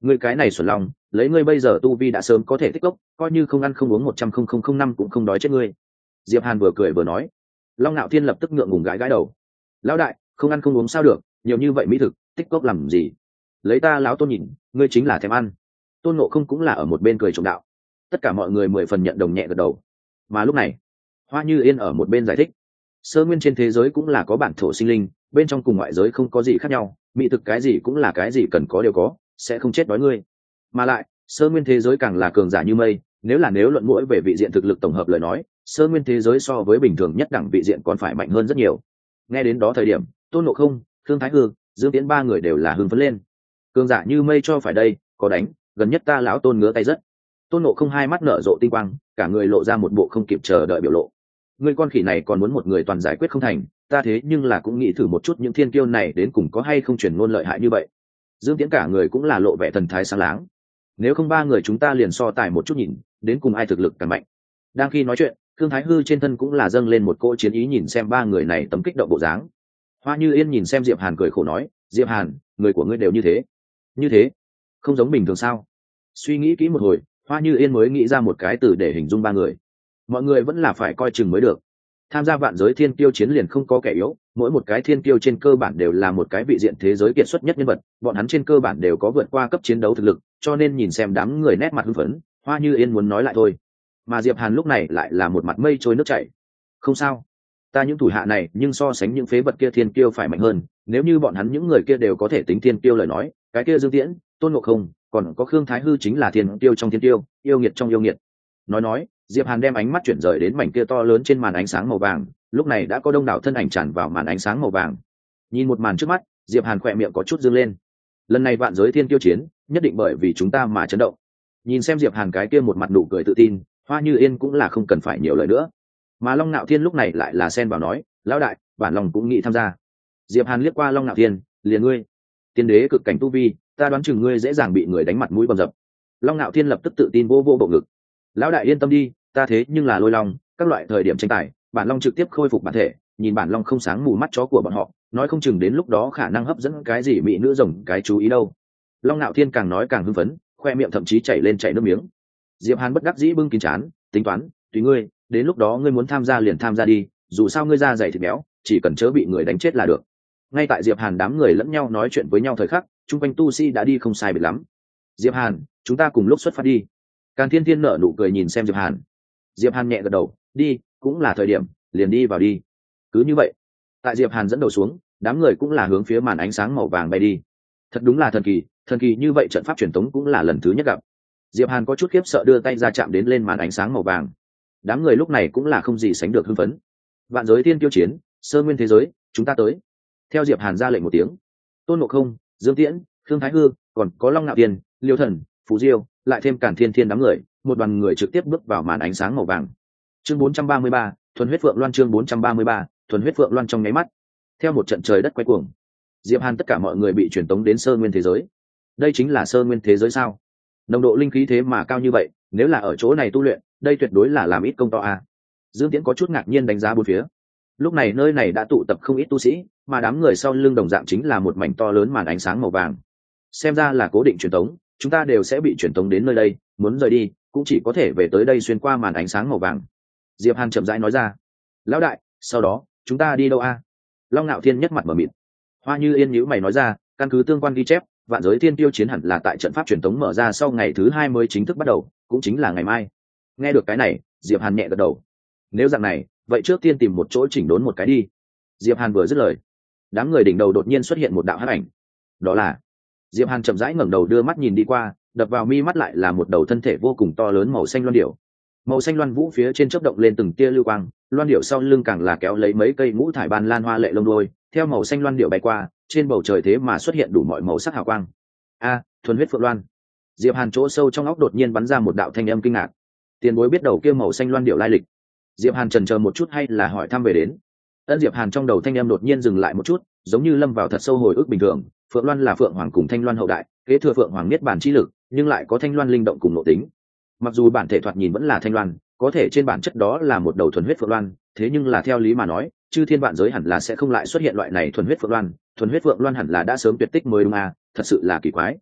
Ngươi cái này xuẩn lòng, lấy ngươi bây giờ tu vi đã sớm có thể tích cốc, coi như không ăn không uống 100,000 năm cũng không đói chết ngươi. Diệp Hàn vừa cười vừa nói. Long Nạo Thiên lập tức ngượng ngùng gãi gãi đầu. Lão đại, không ăn không uống sao được, nhiều như vậy mỹ thực, tích cốc làm gì? Lấy ta lão Tôn nhìn, ngươi chính là thèm ăn. Tôn Ngộ Không cũng là ở một bên cười trộm đạo. Tất cả mọi người mười phần nhận đồng nhẹ gật đầu. Mà lúc này, Hoa Như Yên ở một bên giải thích. Sơ nguyên trên thế giới cũng là có bản thổ sinh linh, bên trong cùng ngoại giới không có gì khác nhau, mỹ thực cái gì cũng là cái gì cần có đều có, sẽ không chết đói ngươi. Mà lại, sơ nguyên thế giới càng là cường giả như mây, nếu luận mũi về vị diện thực lực tổng hợp lời nói, sơ nguyên thế giới so với bình thường nhất đẳng vị diện còn phải mạnh hơn rất nhiều. Nghe đến đó thời điểm, Tôn Ngộ Không, Thương Thái Hư, Dương Tiễn ba người đều là hưng phấn lên. Cường giả như mây cho phải đây, có đánh, gần nhất ta lão Tôn ngứa tay rất. Tôn Ngộ Không hai mắt nở rộ tinh quang, cả người lộ ra một bộ không kịp chờ đợi biểu lộ. Ngươi con khỉ này còn muốn một người toàn giải quyết không thành, ta thế nhưng là cũng nghĩ thử một chút những thiên kiêu này đến cùng có hay không truyền ngôn lợi hại như vậy. Dương Tiễn cả người cũng là lộ vẻ thần thái sáng láng. Nếu không ba người chúng ta liền so tài một chút nhìn, đến cùng ai thực lực càng mạnh. Đang khi nói chuyện, Thương Thái Hư trên thân cũng là dâng lên một cỗ chiến ý nhìn xem ba người này tấm kích động bộ dáng. Hoa Như Yên nhìn xem Diệp Hàn cười khổ nói, Diệp Hàn, người của ngươi đều như thế. Như thế, không giống bình thường sao? Suy nghĩ kỹ một hồi, Hoa Như Yên mới nghĩ ra một cái từ để hình dung ba người. Mọi người vẫn là phải coi chừng mới được. Tham gia vạn giới thiên kiêu chiến liền không có kẻ yếu, mỗi một cái thiên kiêu trên cơ bản đều là một cái vị diện thế giới kiệt xuất nhất nhân vật, bọn hắn trên cơ bản đều có vượt qua cấp chiến đấu thực lực, cho nên nhìn xem đám người nét mặt hưng phấn, Hoa Như Yên muốn nói lại thôi. Mà Diệp Hàn lúc này lại là một mặt mây trôi nước chảy. Không sao, ta những thủ hạ này nhưng so sánh những phế vật kia thiên kiêu phải mạnh hơn, nếu như bọn hắn những người kia đều có thể tính thiên kiêu lời nói, cái kia Dương Tiễn, Tôn Ngộ Không, còn có Khương Thái Hư chính là thiên kiêu trong thiên kiêu, yêu nghiệt trong yêu nghiệt. Nói, Diệp Hàn đem ánh mắt chuyển rời đến mảnh kia to lớn trên màn ánh sáng màu vàng, lúc này đã có đông đảo thân ảnh tràn vào màn ánh sáng màu vàng. Nhìn một màn trước mắt, Diệp Hàn khỏe miệng có chút dương lên. Lần này vạn giới thiên kiêu chiến, nhất định bởi vì chúng ta mà chấn động. Nhìn xem Diệp Hàn cái kia một mặt nụ cười tự tin, Hoa Như Yên cũng là không cần phải nhiều lời nữa. Mà Long Nạo Thiên lúc này lại là xen vào nói, lão đại, bản lòng cũng nghĩ tham gia. Diệp Hàn liếc qua Long Nạo Thiên, liền ngươi, tiên đế cực cảnh tu vi, ta đoán chừng ngươi dễ dàng bị người đánh mặt mũi bầm dập. Long Nạo Thiên lập tức tự tin vô bộ ngực. Lão đại yên tâm đi, ta thế nhưng là lôi long, các loại thời điểm tranh tài, bản long trực tiếp khôi phục bản thể, nhìn bản long không sáng mù mắt chó của bọn họ, nói không chừng đến lúc đó khả năng hấp dẫn cái gì mỹ nữ rồng cái chú ý đâu. Long Nạo Thiên càng nói càng hưng phấn, khoe miệng thậm chí chảy nước miếng. Diệp Hàn bất đắc dĩ bưng kín trán, tính toán, tùy ngươi, đến lúc đó ngươi muốn tham gia liền tham gia đi, dù sao ngươi da dày thịt béo, chỉ cần chớ bị người đánh chết là được. Ngay tại Diệp Hàn đám người lẫn nhau nói chuyện với nhau thời khắc, trung quanh tu sĩ đã đi không sai biệt lắm. Diệp Hàn, chúng ta cùng lúc xuất phát đi. Càn Thiên Thiên nở nụ cười nhìn xem Diệp Hàn. Diệp Hàn nhẹ gật đầu, đi, cũng là thời điểm, liền đi vào đi. Cứ như vậy, tại Diệp Hàn dẫn đầu xuống, đám người cũng là hướng phía màn ánh sáng màu vàng bay đi. Thật đúng là thần kỳ như vậy trận pháp truyền tống cũng là lần thứ nhất gặp. Diệp Hàn có chút khiếp sợ đưa tay ra chạm đến lên màn ánh sáng màu vàng. Đám người lúc này cũng là không gì sánh được hưng phấn. Vạn giới thiên tiêu chiến, sơ nguyên thế giới, chúng ta tới. Theo Diệp Hàn ra lệnh một tiếng, Tôn Ngộ Không, Dương Tiễn, Thương Thái Hư, còn có Long Nạo Thiên, Liêu Thần, Phú Diêu, lại thêm Càn Thiên Thiên đám người, một đoàn người trực tiếp bước vào màn ánh sáng màu vàng. Chương 433, thuần huyết phượng loan. Chương 433, thuần huyết phượng loan. Trong nháy mắt, theo một trận trời đất quay cuồng, Diệp Hàn tất cả mọi người bị truyền tống đến sơ nguyên thế giới. Đây chính là sơ nguyên thế giới sao? Nồng độ linh khí thế mà cao như vậy, nếu là ở chỗ này tu luyện, đây tuyệt đối là làm ít công to a. Dương Tiễn có chút ngạc nhiên đánh giá bốn phía. Lúc này nơi này đã tụ tập không ít tu sĩ, mà đám người sau lưng đồng dạng chính là một mảnh to lớn màn ánh sáng màu vàng. Xem ra là cố định truyền tống, chúng ta đều sẽ bị truyền tống đến nơi đây, muốn rời đi cũng chỉ có thể về tới đây xuyên qua màn ánh sáng màu vàng. Diệp Hàn chậm rãi nói ra. Lão đại, sau đó chúng ta đi đâu a? Long Nạo Thiên nhất mặt mở mịt. Hoa Như Yên nhíu mày nói ra, căn cứ tương quan ghi chép, vạn giới thiên tiêu chiến hẳn là tại trận pháp truyền tống mở ra sau ngày thứ 2 mới chính thức bắt đầu, cũng chính là ngày mai. Nghe được cái này, Diệp Hàn nhẹ gật đầu. Nếu dạng này, vậy trước tiên tìm một chỗ chỉnh đốn một cái đi. Diệp Hàn vừa dứt lời, đám người đỉnh đầu đột nhiên xuất hiện một đạo hắc ảnh. Đó là Diệp Hàn chậm rãi ngẩng đầu đưa mắt nhìn đi qua, đập vào mi mắt lại là một đầu thân thể vô cùng to lớn màu xanh loan điểu. Màu xanh loan vũ phía trên chớp động lên từng tia lưu quang, loan điểu sau lưng càng là kéo lấy mấy cây ngũ thải ban lan hoa lệ lông đuôi, theo màu xanh loan điểu bay qua, trên bầu trời thế mà xuất hiện đủ mọi màu sắc hào quang. A, thuần huyết phượng loan. Diệp Hàn chỗ sâu trong óc đột nhiên bắn ra một đạo thanh âm kinh ngạc. Tiền bối biết đầu kia màu xanh loan điểu lai lịch. Diệp Hàn chần chờ một chút hay là hỏi thăm về đến. Diệp Hàn trong đầu thanh âm đột nhiên dừng lại một chút, giống như lâm vào thật sâu hồi ức bình thường. Phượng Loan là Phượng Hoàng cùng Thanh Loan hậu đại, kế thừa Phượng Hoàng niết bàn chi lực, nhưng lại có Thanh Loan linh động cùng nội tính. Mặc dù bản thể thoạt nhìn vẫn là Thanh Loan, có thể trên bản chất đó là một đầu thuần huyết Phượng Loan, thế nhưng là theo lý mà nói, chư thiên vạn giới hẳn là sẽ không lại xuất hiện loại này thuần huyết Phượng Loan hẳn là đã sớm tuyệt tích mới đúng à, thật sự là kỳ quái.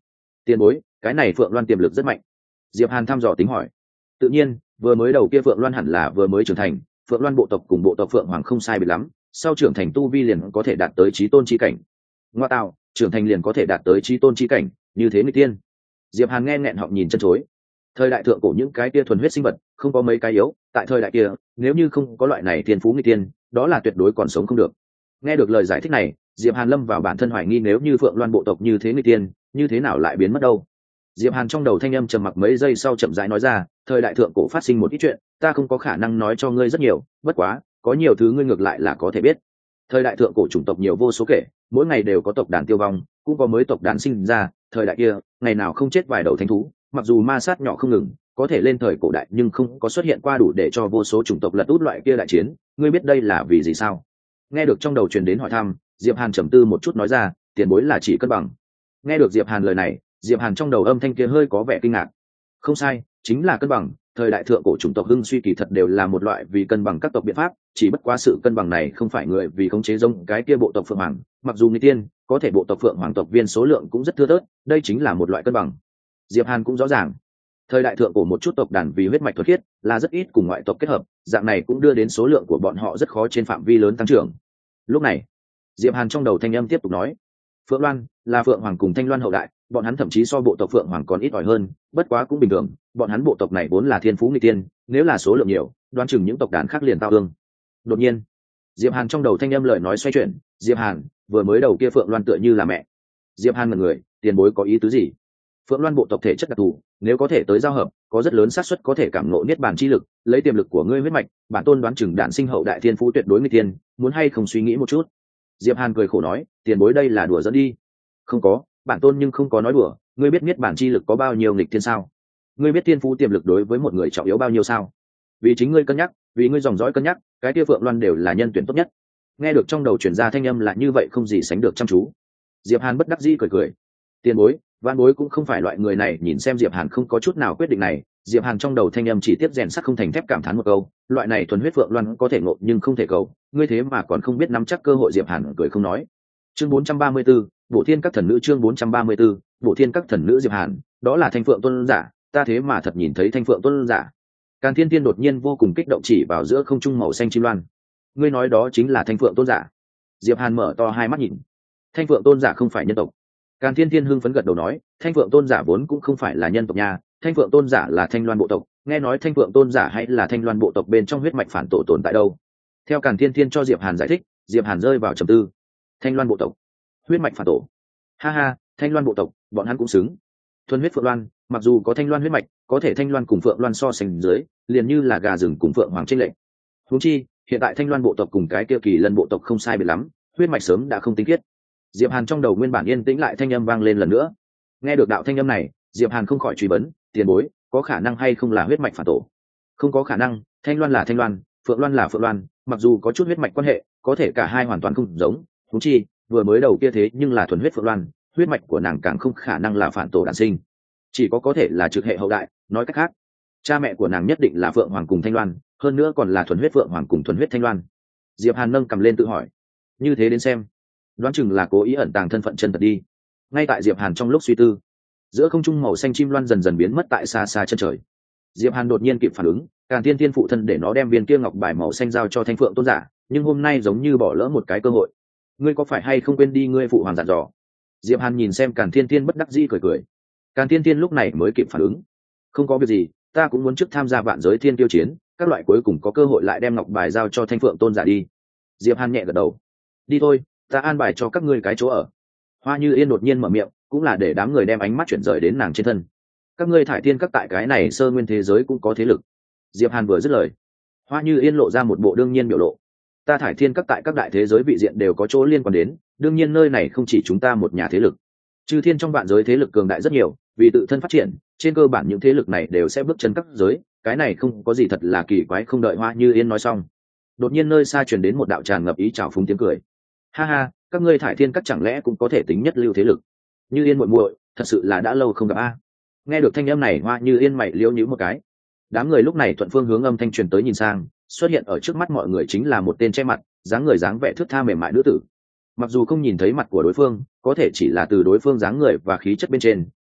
Tiền bối, cái này Phượng Loan tiềm lực rất mạnh. Diệp Hàn thăm dò tính hỏi. Tự nhiên, vừa mới đầu kia Phượng Loan hẳn là vừa mới trưởng thành, Phượng Loan bộ tộc cùng bộ tộc Phượng Hoàng không sai biệt lắm, sau trưởng thành tu vi liền có thể đạt tới chí tôn chí cảnh. Ngoa tạo, trưởng thành liền có thể đạt tới chí tôn chí cảnh, như thế người tiên. Diệp Hàn nghe nghẹn họng nhìn chân chối. Thời đại thượng cổ những cái kia thuần huyết sinh vật, không có mấy cái yếu, tại thời đại kia, nếu như không có loại này thiên phú nghịch tiên, đó là tuyệt đối còn sống không được. Nghe được lời giải thích này, Diệp Hàn lâm vào bản thân hoài nghi nếu như Phượng Loan bộ tộc như thế nghịch tiên, như thế nào lại biến mất đâu. Diệp Hàn trong đầu thanh âm trầm mặc mấy giây sau chậm rãi nói ra, thời đại thượng cổ phát sinh một ít chuyện, ta không có khả năng nói cho ngươi rất nhiều, bất quá, có nhiều thứ ngươi ngược lại là có thể biết. Thời đại thượng cổ chủng tộc nhiều vô số kể, mỗi ngày đều có tộc đàn tiêu vong, cũng có mới tộc đàn sinh ra, thời đại kia, ngày nào không chết vài đầu thánh thú, mặc dù ma sát nhỏ không ngừng, có thể lên thời cổ đại nhưng không có xuất hiện qua đủ để cho vô số chủng tộc lật út loại kia đại chiến, ngươi biết đây là vì gì sao? Nghe được trong đầu truyền đến hỏi thăm, Diệp Hàn trầm tư một chút nói ra, tiền bối là chỉ cân bằng. Nghe được Diệp Hàn lời này, Diệp Hàn trong đầu âm thanh kia hơi có vẻ kinh ngạc. Không sai, chính là cân bằng. Thời đại thượng cổ chủng tộc hưng suy kỳ thật đều là một loại vì cân bằng các tộc biện pháp, chỉ bất quá sự cân bằng này không phải người vì khống chế giống cái kia bộ tộc Phượng Hoàng, mặc dù người tiên, có thể bộ tộc Phượng Hoàng tộc viên số lượng cũng rất thưa thớt, đây chính là một loại cân bằng. Diệp Hàn cũng rõ ràng, thời đại thượng cổ một chút tộc đàn vì huyết mạch thuần khiết, là rất ít cùng ngoại tộc kết hợp, dạng này cũng đưa đến số lượng của bọn họ rất khó trên phạm vi lớn tăng trưởng. Lúc này, Diệp Hàn trong đầu thanh âm tiếp tục nói, Phượng Loan là Phượng Hoàng cùng Thanh Loan hậu đại, bọn hắn thậm chí so bộ tộc Phượng Hoàng còn ít ỏi hơn, bất quá cũng bình thường, bọn hắn bộ tộc này vốn là thiên phú nghịch tiên, nếu là số lượng nhiều, đoán chừng những tộc đàn khác liền tao ương. Đột nhiên, Diệp Hàn trong đầu thanh âm lời nói xoay chuyển, Diệp Hàn, vừa mới đầu kia Phượng Loan tựa như là mẹ. Diệp Hàn ngẩn người, tiền bối có ý tứ gì? Phượng Loan bộ tộc thể chất đặc thù, nếu có thể tới giao hợp, có rất lớn xác suất có thể cảm ngộ niết bàn chi lực, lấy tiềm lực của ngươi huyết mạch, bản tôn đoán chừng đạn sinh hậu đại thiên phú tuyệt đối nghịch tiên, muốn hay không suy nghĩ một chút. Diệp Hàn cười khổ nói, tiền bối đây là đùa dẫn đi. Không có, bản tôn nhưng không có nói đùa, ngươi biết niết bàn chi lực có bao nhiêu nghịch thiên sao? Ngươi biết thiên phú tiềm lực đối với một người trọng yếu bao nhiêu sao? Vì chính ngươi cân nhắc, vì ngươi dòng dõi cân nhắc, cái kia Phượng Loan đều là nhân tuyển tốt nhất. Nghe được trong đầu truyền ra thanh âm là như vậy không gì sánh được chăm chú. Diệp Hàn bất đắc dĩ cười cười. Tiền bối, Vạn bối cũng không phải loại người này, nhìn xem Diệp Hàn không có chút nào quyết định này, Diệp Hàn trong đầu thanh âm chỉ tiếp rèn sắt không thành thép cảm thán một câu, loại này thuần huyết Phượng Loan có thể ngộ nhưng không thể cầu, ngươi thế mà còn không biết nắm chắc cơ hội. Diệp Hàn cười không nói. Chương 434, Bộ Thiên các thần nữ. Chương 434, Bộ Thiên các thần nữ. Diệp Hàn, đó là Thanh Phượng Tôn giả, ta thế mà thật nhìn thấy Thanh Phượng Tôn giả. Càn Thiên Tiên đột nhiên vô cùng kích động chỉ vào giữa không trung màu xanh chim loan. Ngươi nói đó chính là Thanh Phượng Tôn giả? Diệp Hàn mở to hai mắt nhìn. Thanh Phượng Tôn giả không phải nhân tộc. Càn Thiên Thiên hưng phấn gật đầu nói, Thanh Phượng Tôn giả vốn cũng không phải là nhân tộc nha, Thanh Phượng Tôn giả là Thanh Loan bộ tộc, nghe nói Thanh Phượng Tôn giả hay là Thanh Loan bộ tộc bên trong huyết mạch phản tổ tồn tại đâu. Theo Càn Thiên Thiên cho Diệp Hàn giải thích, Diệp Hàn rơi vào trầm tư. Thanh Loan bộ tộc, huyết mạch phản tổ. Ha ha, Thanh Loan bộ tộc, bọn hắn cũng xứng. Thuần huyết Phượng Loan, mặc dù có Thanh Loan huyết mạch, có thể Thanh Loan cùng Phượng Loan so sánh dưới, liền như là gà rừng cùng Phượng Hoàng chênh lệch. Huống chi, hiện tại Thanh Loan bộ tộc cùng cái kia Kỳ Lân bộ tộc không sai biệt lắm, huyết mạch sớm đã không tinh khiết. Diệp Hàn trong đầu nguyên bản yên tĩnh lại, thanh âm vang lên lần nữa. Nghe được đạo thanh âm này, Diệp Hàn không khỏi truy vấn, tiền bối, có khả năng hay không là huyết mạch phản tổ? Không có khả năng, Thanh Loan là Thanh Loan, Phượng Loan là Phượng Loan, mặc dù có chút huyết mạch quan hệ, có thể cả hai hoàn toàn không giống. Huống chi, vừa mới đầu kia thế nhưng là thuần huyết Phượng Loan, huyết mạch của nàng càng không khả năng là phản tổ đản sinh, chỉ có thể là trực hệ hậu đại. Nói cách khác, cha mẹ của nàng nhất định là Phượng Hoàng cùng Thanh Loan, hơn nữa còn là thuần huyết Phượng Hoàng cùng thuần huyết Thanh Loan. Diệp Hàn nâng cầm lên tự hỏi, như thế đến xem, đoán chừng là cố ý ẩn tàng thân phận chân thật đi. Ngay tại Diệp Hàn trong lúc suy tư, giữa không trung màu xanh chim loan dần dần biến mất tại xa xa chân trời. Diệp Hàn đột nhiên kịp phản ứng, Càn Thiên Thiên phụ thân để nó đem viên kia ngọc bài màu xanh giao cho Thanh Phượng Tôn giả, nhưng hôm nay giống như bỏ lỡ một cái cơ hội. Ngươi có phải hay không quên đi ngươi phụ hoàng dặn dò? Diệp Hàn nhìn xem Càn Thiên Thiên bất đắc dĩ cười cười. Càn Thiên Thiên lúc này mới kịp phản ứng, không có việc gì, ta cũng muốn trước tham gia vạn giới thiên tiêu chiến, các loại cuối cùng có cơ hội lại đem ngọc bài giao cho Thanh Phượng Tôn giả đi. Diệp Hàn nhẹ gật đầu. Đi thôi, ta an bài cho các ngươi cái chỗ ở. Hoa Như Yên đột nhiên mở miệng, cũng là để đám người đem ánh mắt chuyển rời đến nàng trên thân. Các ngươi Thải Thiên các tại cái này sơ nguyên thế giới cũng có thế lực. Diệp Hàn vừa dứt lời, Hoa Như Yên lộ ra một bộ đương nhiên biểu lộ. Ta Thải Thiên các tại các đại thế giới vị diện đều có chỗ liên quan đến, đương nhiên nơi này không chỉ chúng ta một nhà thế lực. Chư thiên trong vạn giới thế lực cường đại rất nhiều, vì tự thân phát triển, trên cơ bản những thế lực này đều sẽ bước chân các giới, cái này không có gì thật là kỳ quái. Không đợi Hoa Như Yên nói xong, đột nhiên nơi xa truyền đến một đạo tràn ngập ý trào phúng tiếng cười. Ha ha, các ngươi Thải Thiên các chẳng lẽ cũng có thể tính nhất lưu thế lực? Như Yên muội muội, thật sự là đã lâu không gặp a. Nghe được thanh âm này, Hoa Như Yên mày liễu nhíu một cái. Đám người lúc này thuận phương hướng âm thanh truyền tới nhìn sang, xuất hiện ở trước mắt mọi người chính là một tên che mặt, dáng người dáng vẻ thướt tha mềm mại nữ tử. Mặc dù không nhìn thấy mặt của đối phương, có thể chỉ là từ đối phương dáng người và khí chất bên trên,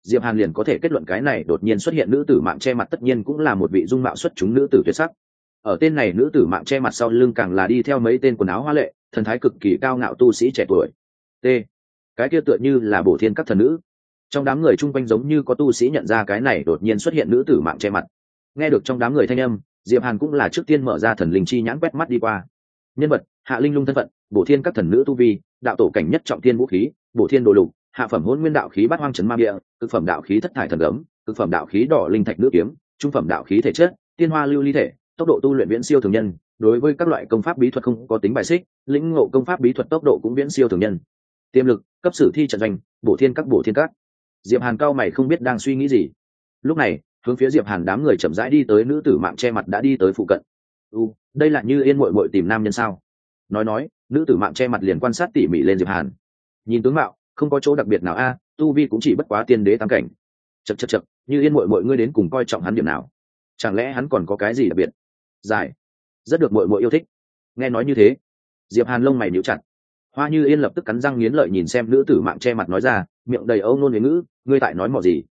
Diệp Hàn liền có thể kết luận cái này đột nhiên xuất hiện nữ tử mạng che mặt tất nhiên cũng là một vị dung mạo xuất chúng nữ tử tuyệt sắc. Ở tên này nữ tử mạng che mặt sau lưng càng là đi theo mấy tên quần áo hoa lệ, thần thái cực kỳ cao ngạo tu sĩ trẻ tuổi. T. Cái kia tựa như là Bổ Thiên các thần nữ. Trong đám người chung quanh giống như có tu sĩ nhận ra cái này đột nhiên xuất hiện nữ tử mạng che mặt. Nghe được trong đám người thanh âm, Diệp Hàn cũng là trước tiên mở ra thần linh chi nhãn quét mắt đi qua. Nhân vật: Hạ Linh Lung thân phận: Bổ Thiên các thần nữ tu vi, đạo tổ cảnh nhất trọng thiên vũ khí, Bổ Thiên đồ lục, hạ phẩm hỗn nguyên đạo khí bát hoang chấn ma địa, cực phẩm đạo khí thất thải thần gấm, cực phẩm đạo khí đỏ linh thạch nữ kiếm, trung phẩm đạo khí thể chất, tiên hoa lưu ly thể, tốc độ tu luyện viễn siêu thường nhân, đối với các loại công pháp bí thuật không có tính bài xích, lĩnh ngộ công pháp bí thuật tốc độ cũng viễn siêu thường nhân. Tiềm lực: cấp sử thi trận doanh, Bổ Thiên các. Diệp Hàn cao mày không biết đang suy nghĩ gì. Lúc này, hướng phía Diệp Hàn đám người chậm rãi đi tới nữ tử mạng che mặt đã đi tới phụ cận. Đây là Như Yên muội muội tìm nam nhân sao? Nói, nữ tử mạng che mặt liền quan sát tỉ mỉ lên Diệp Hàn. Nhìn tướng mạo, không có chỗ đặc biệt nào a, tu vi cũng chỉ bất quá tiên đế tam cảnh. Chậc, Như Yên muội muội ngươi đến cùng coi trọng hắn điểm nào? Chẳng lẽ hắn còn có cái gì đặc biệt? Giải, rất được muội muội yêu thích. Nghe nói như thế, Diệp Hàn lông mày nhíu chặt. Hoa Như Yên lập tức cắn răng nghiến lợi nhìn xem nữ tử mạng che mặt nói ra, miệng đầy âu nôn huế ngữ, ngươi tại nói mọ gì?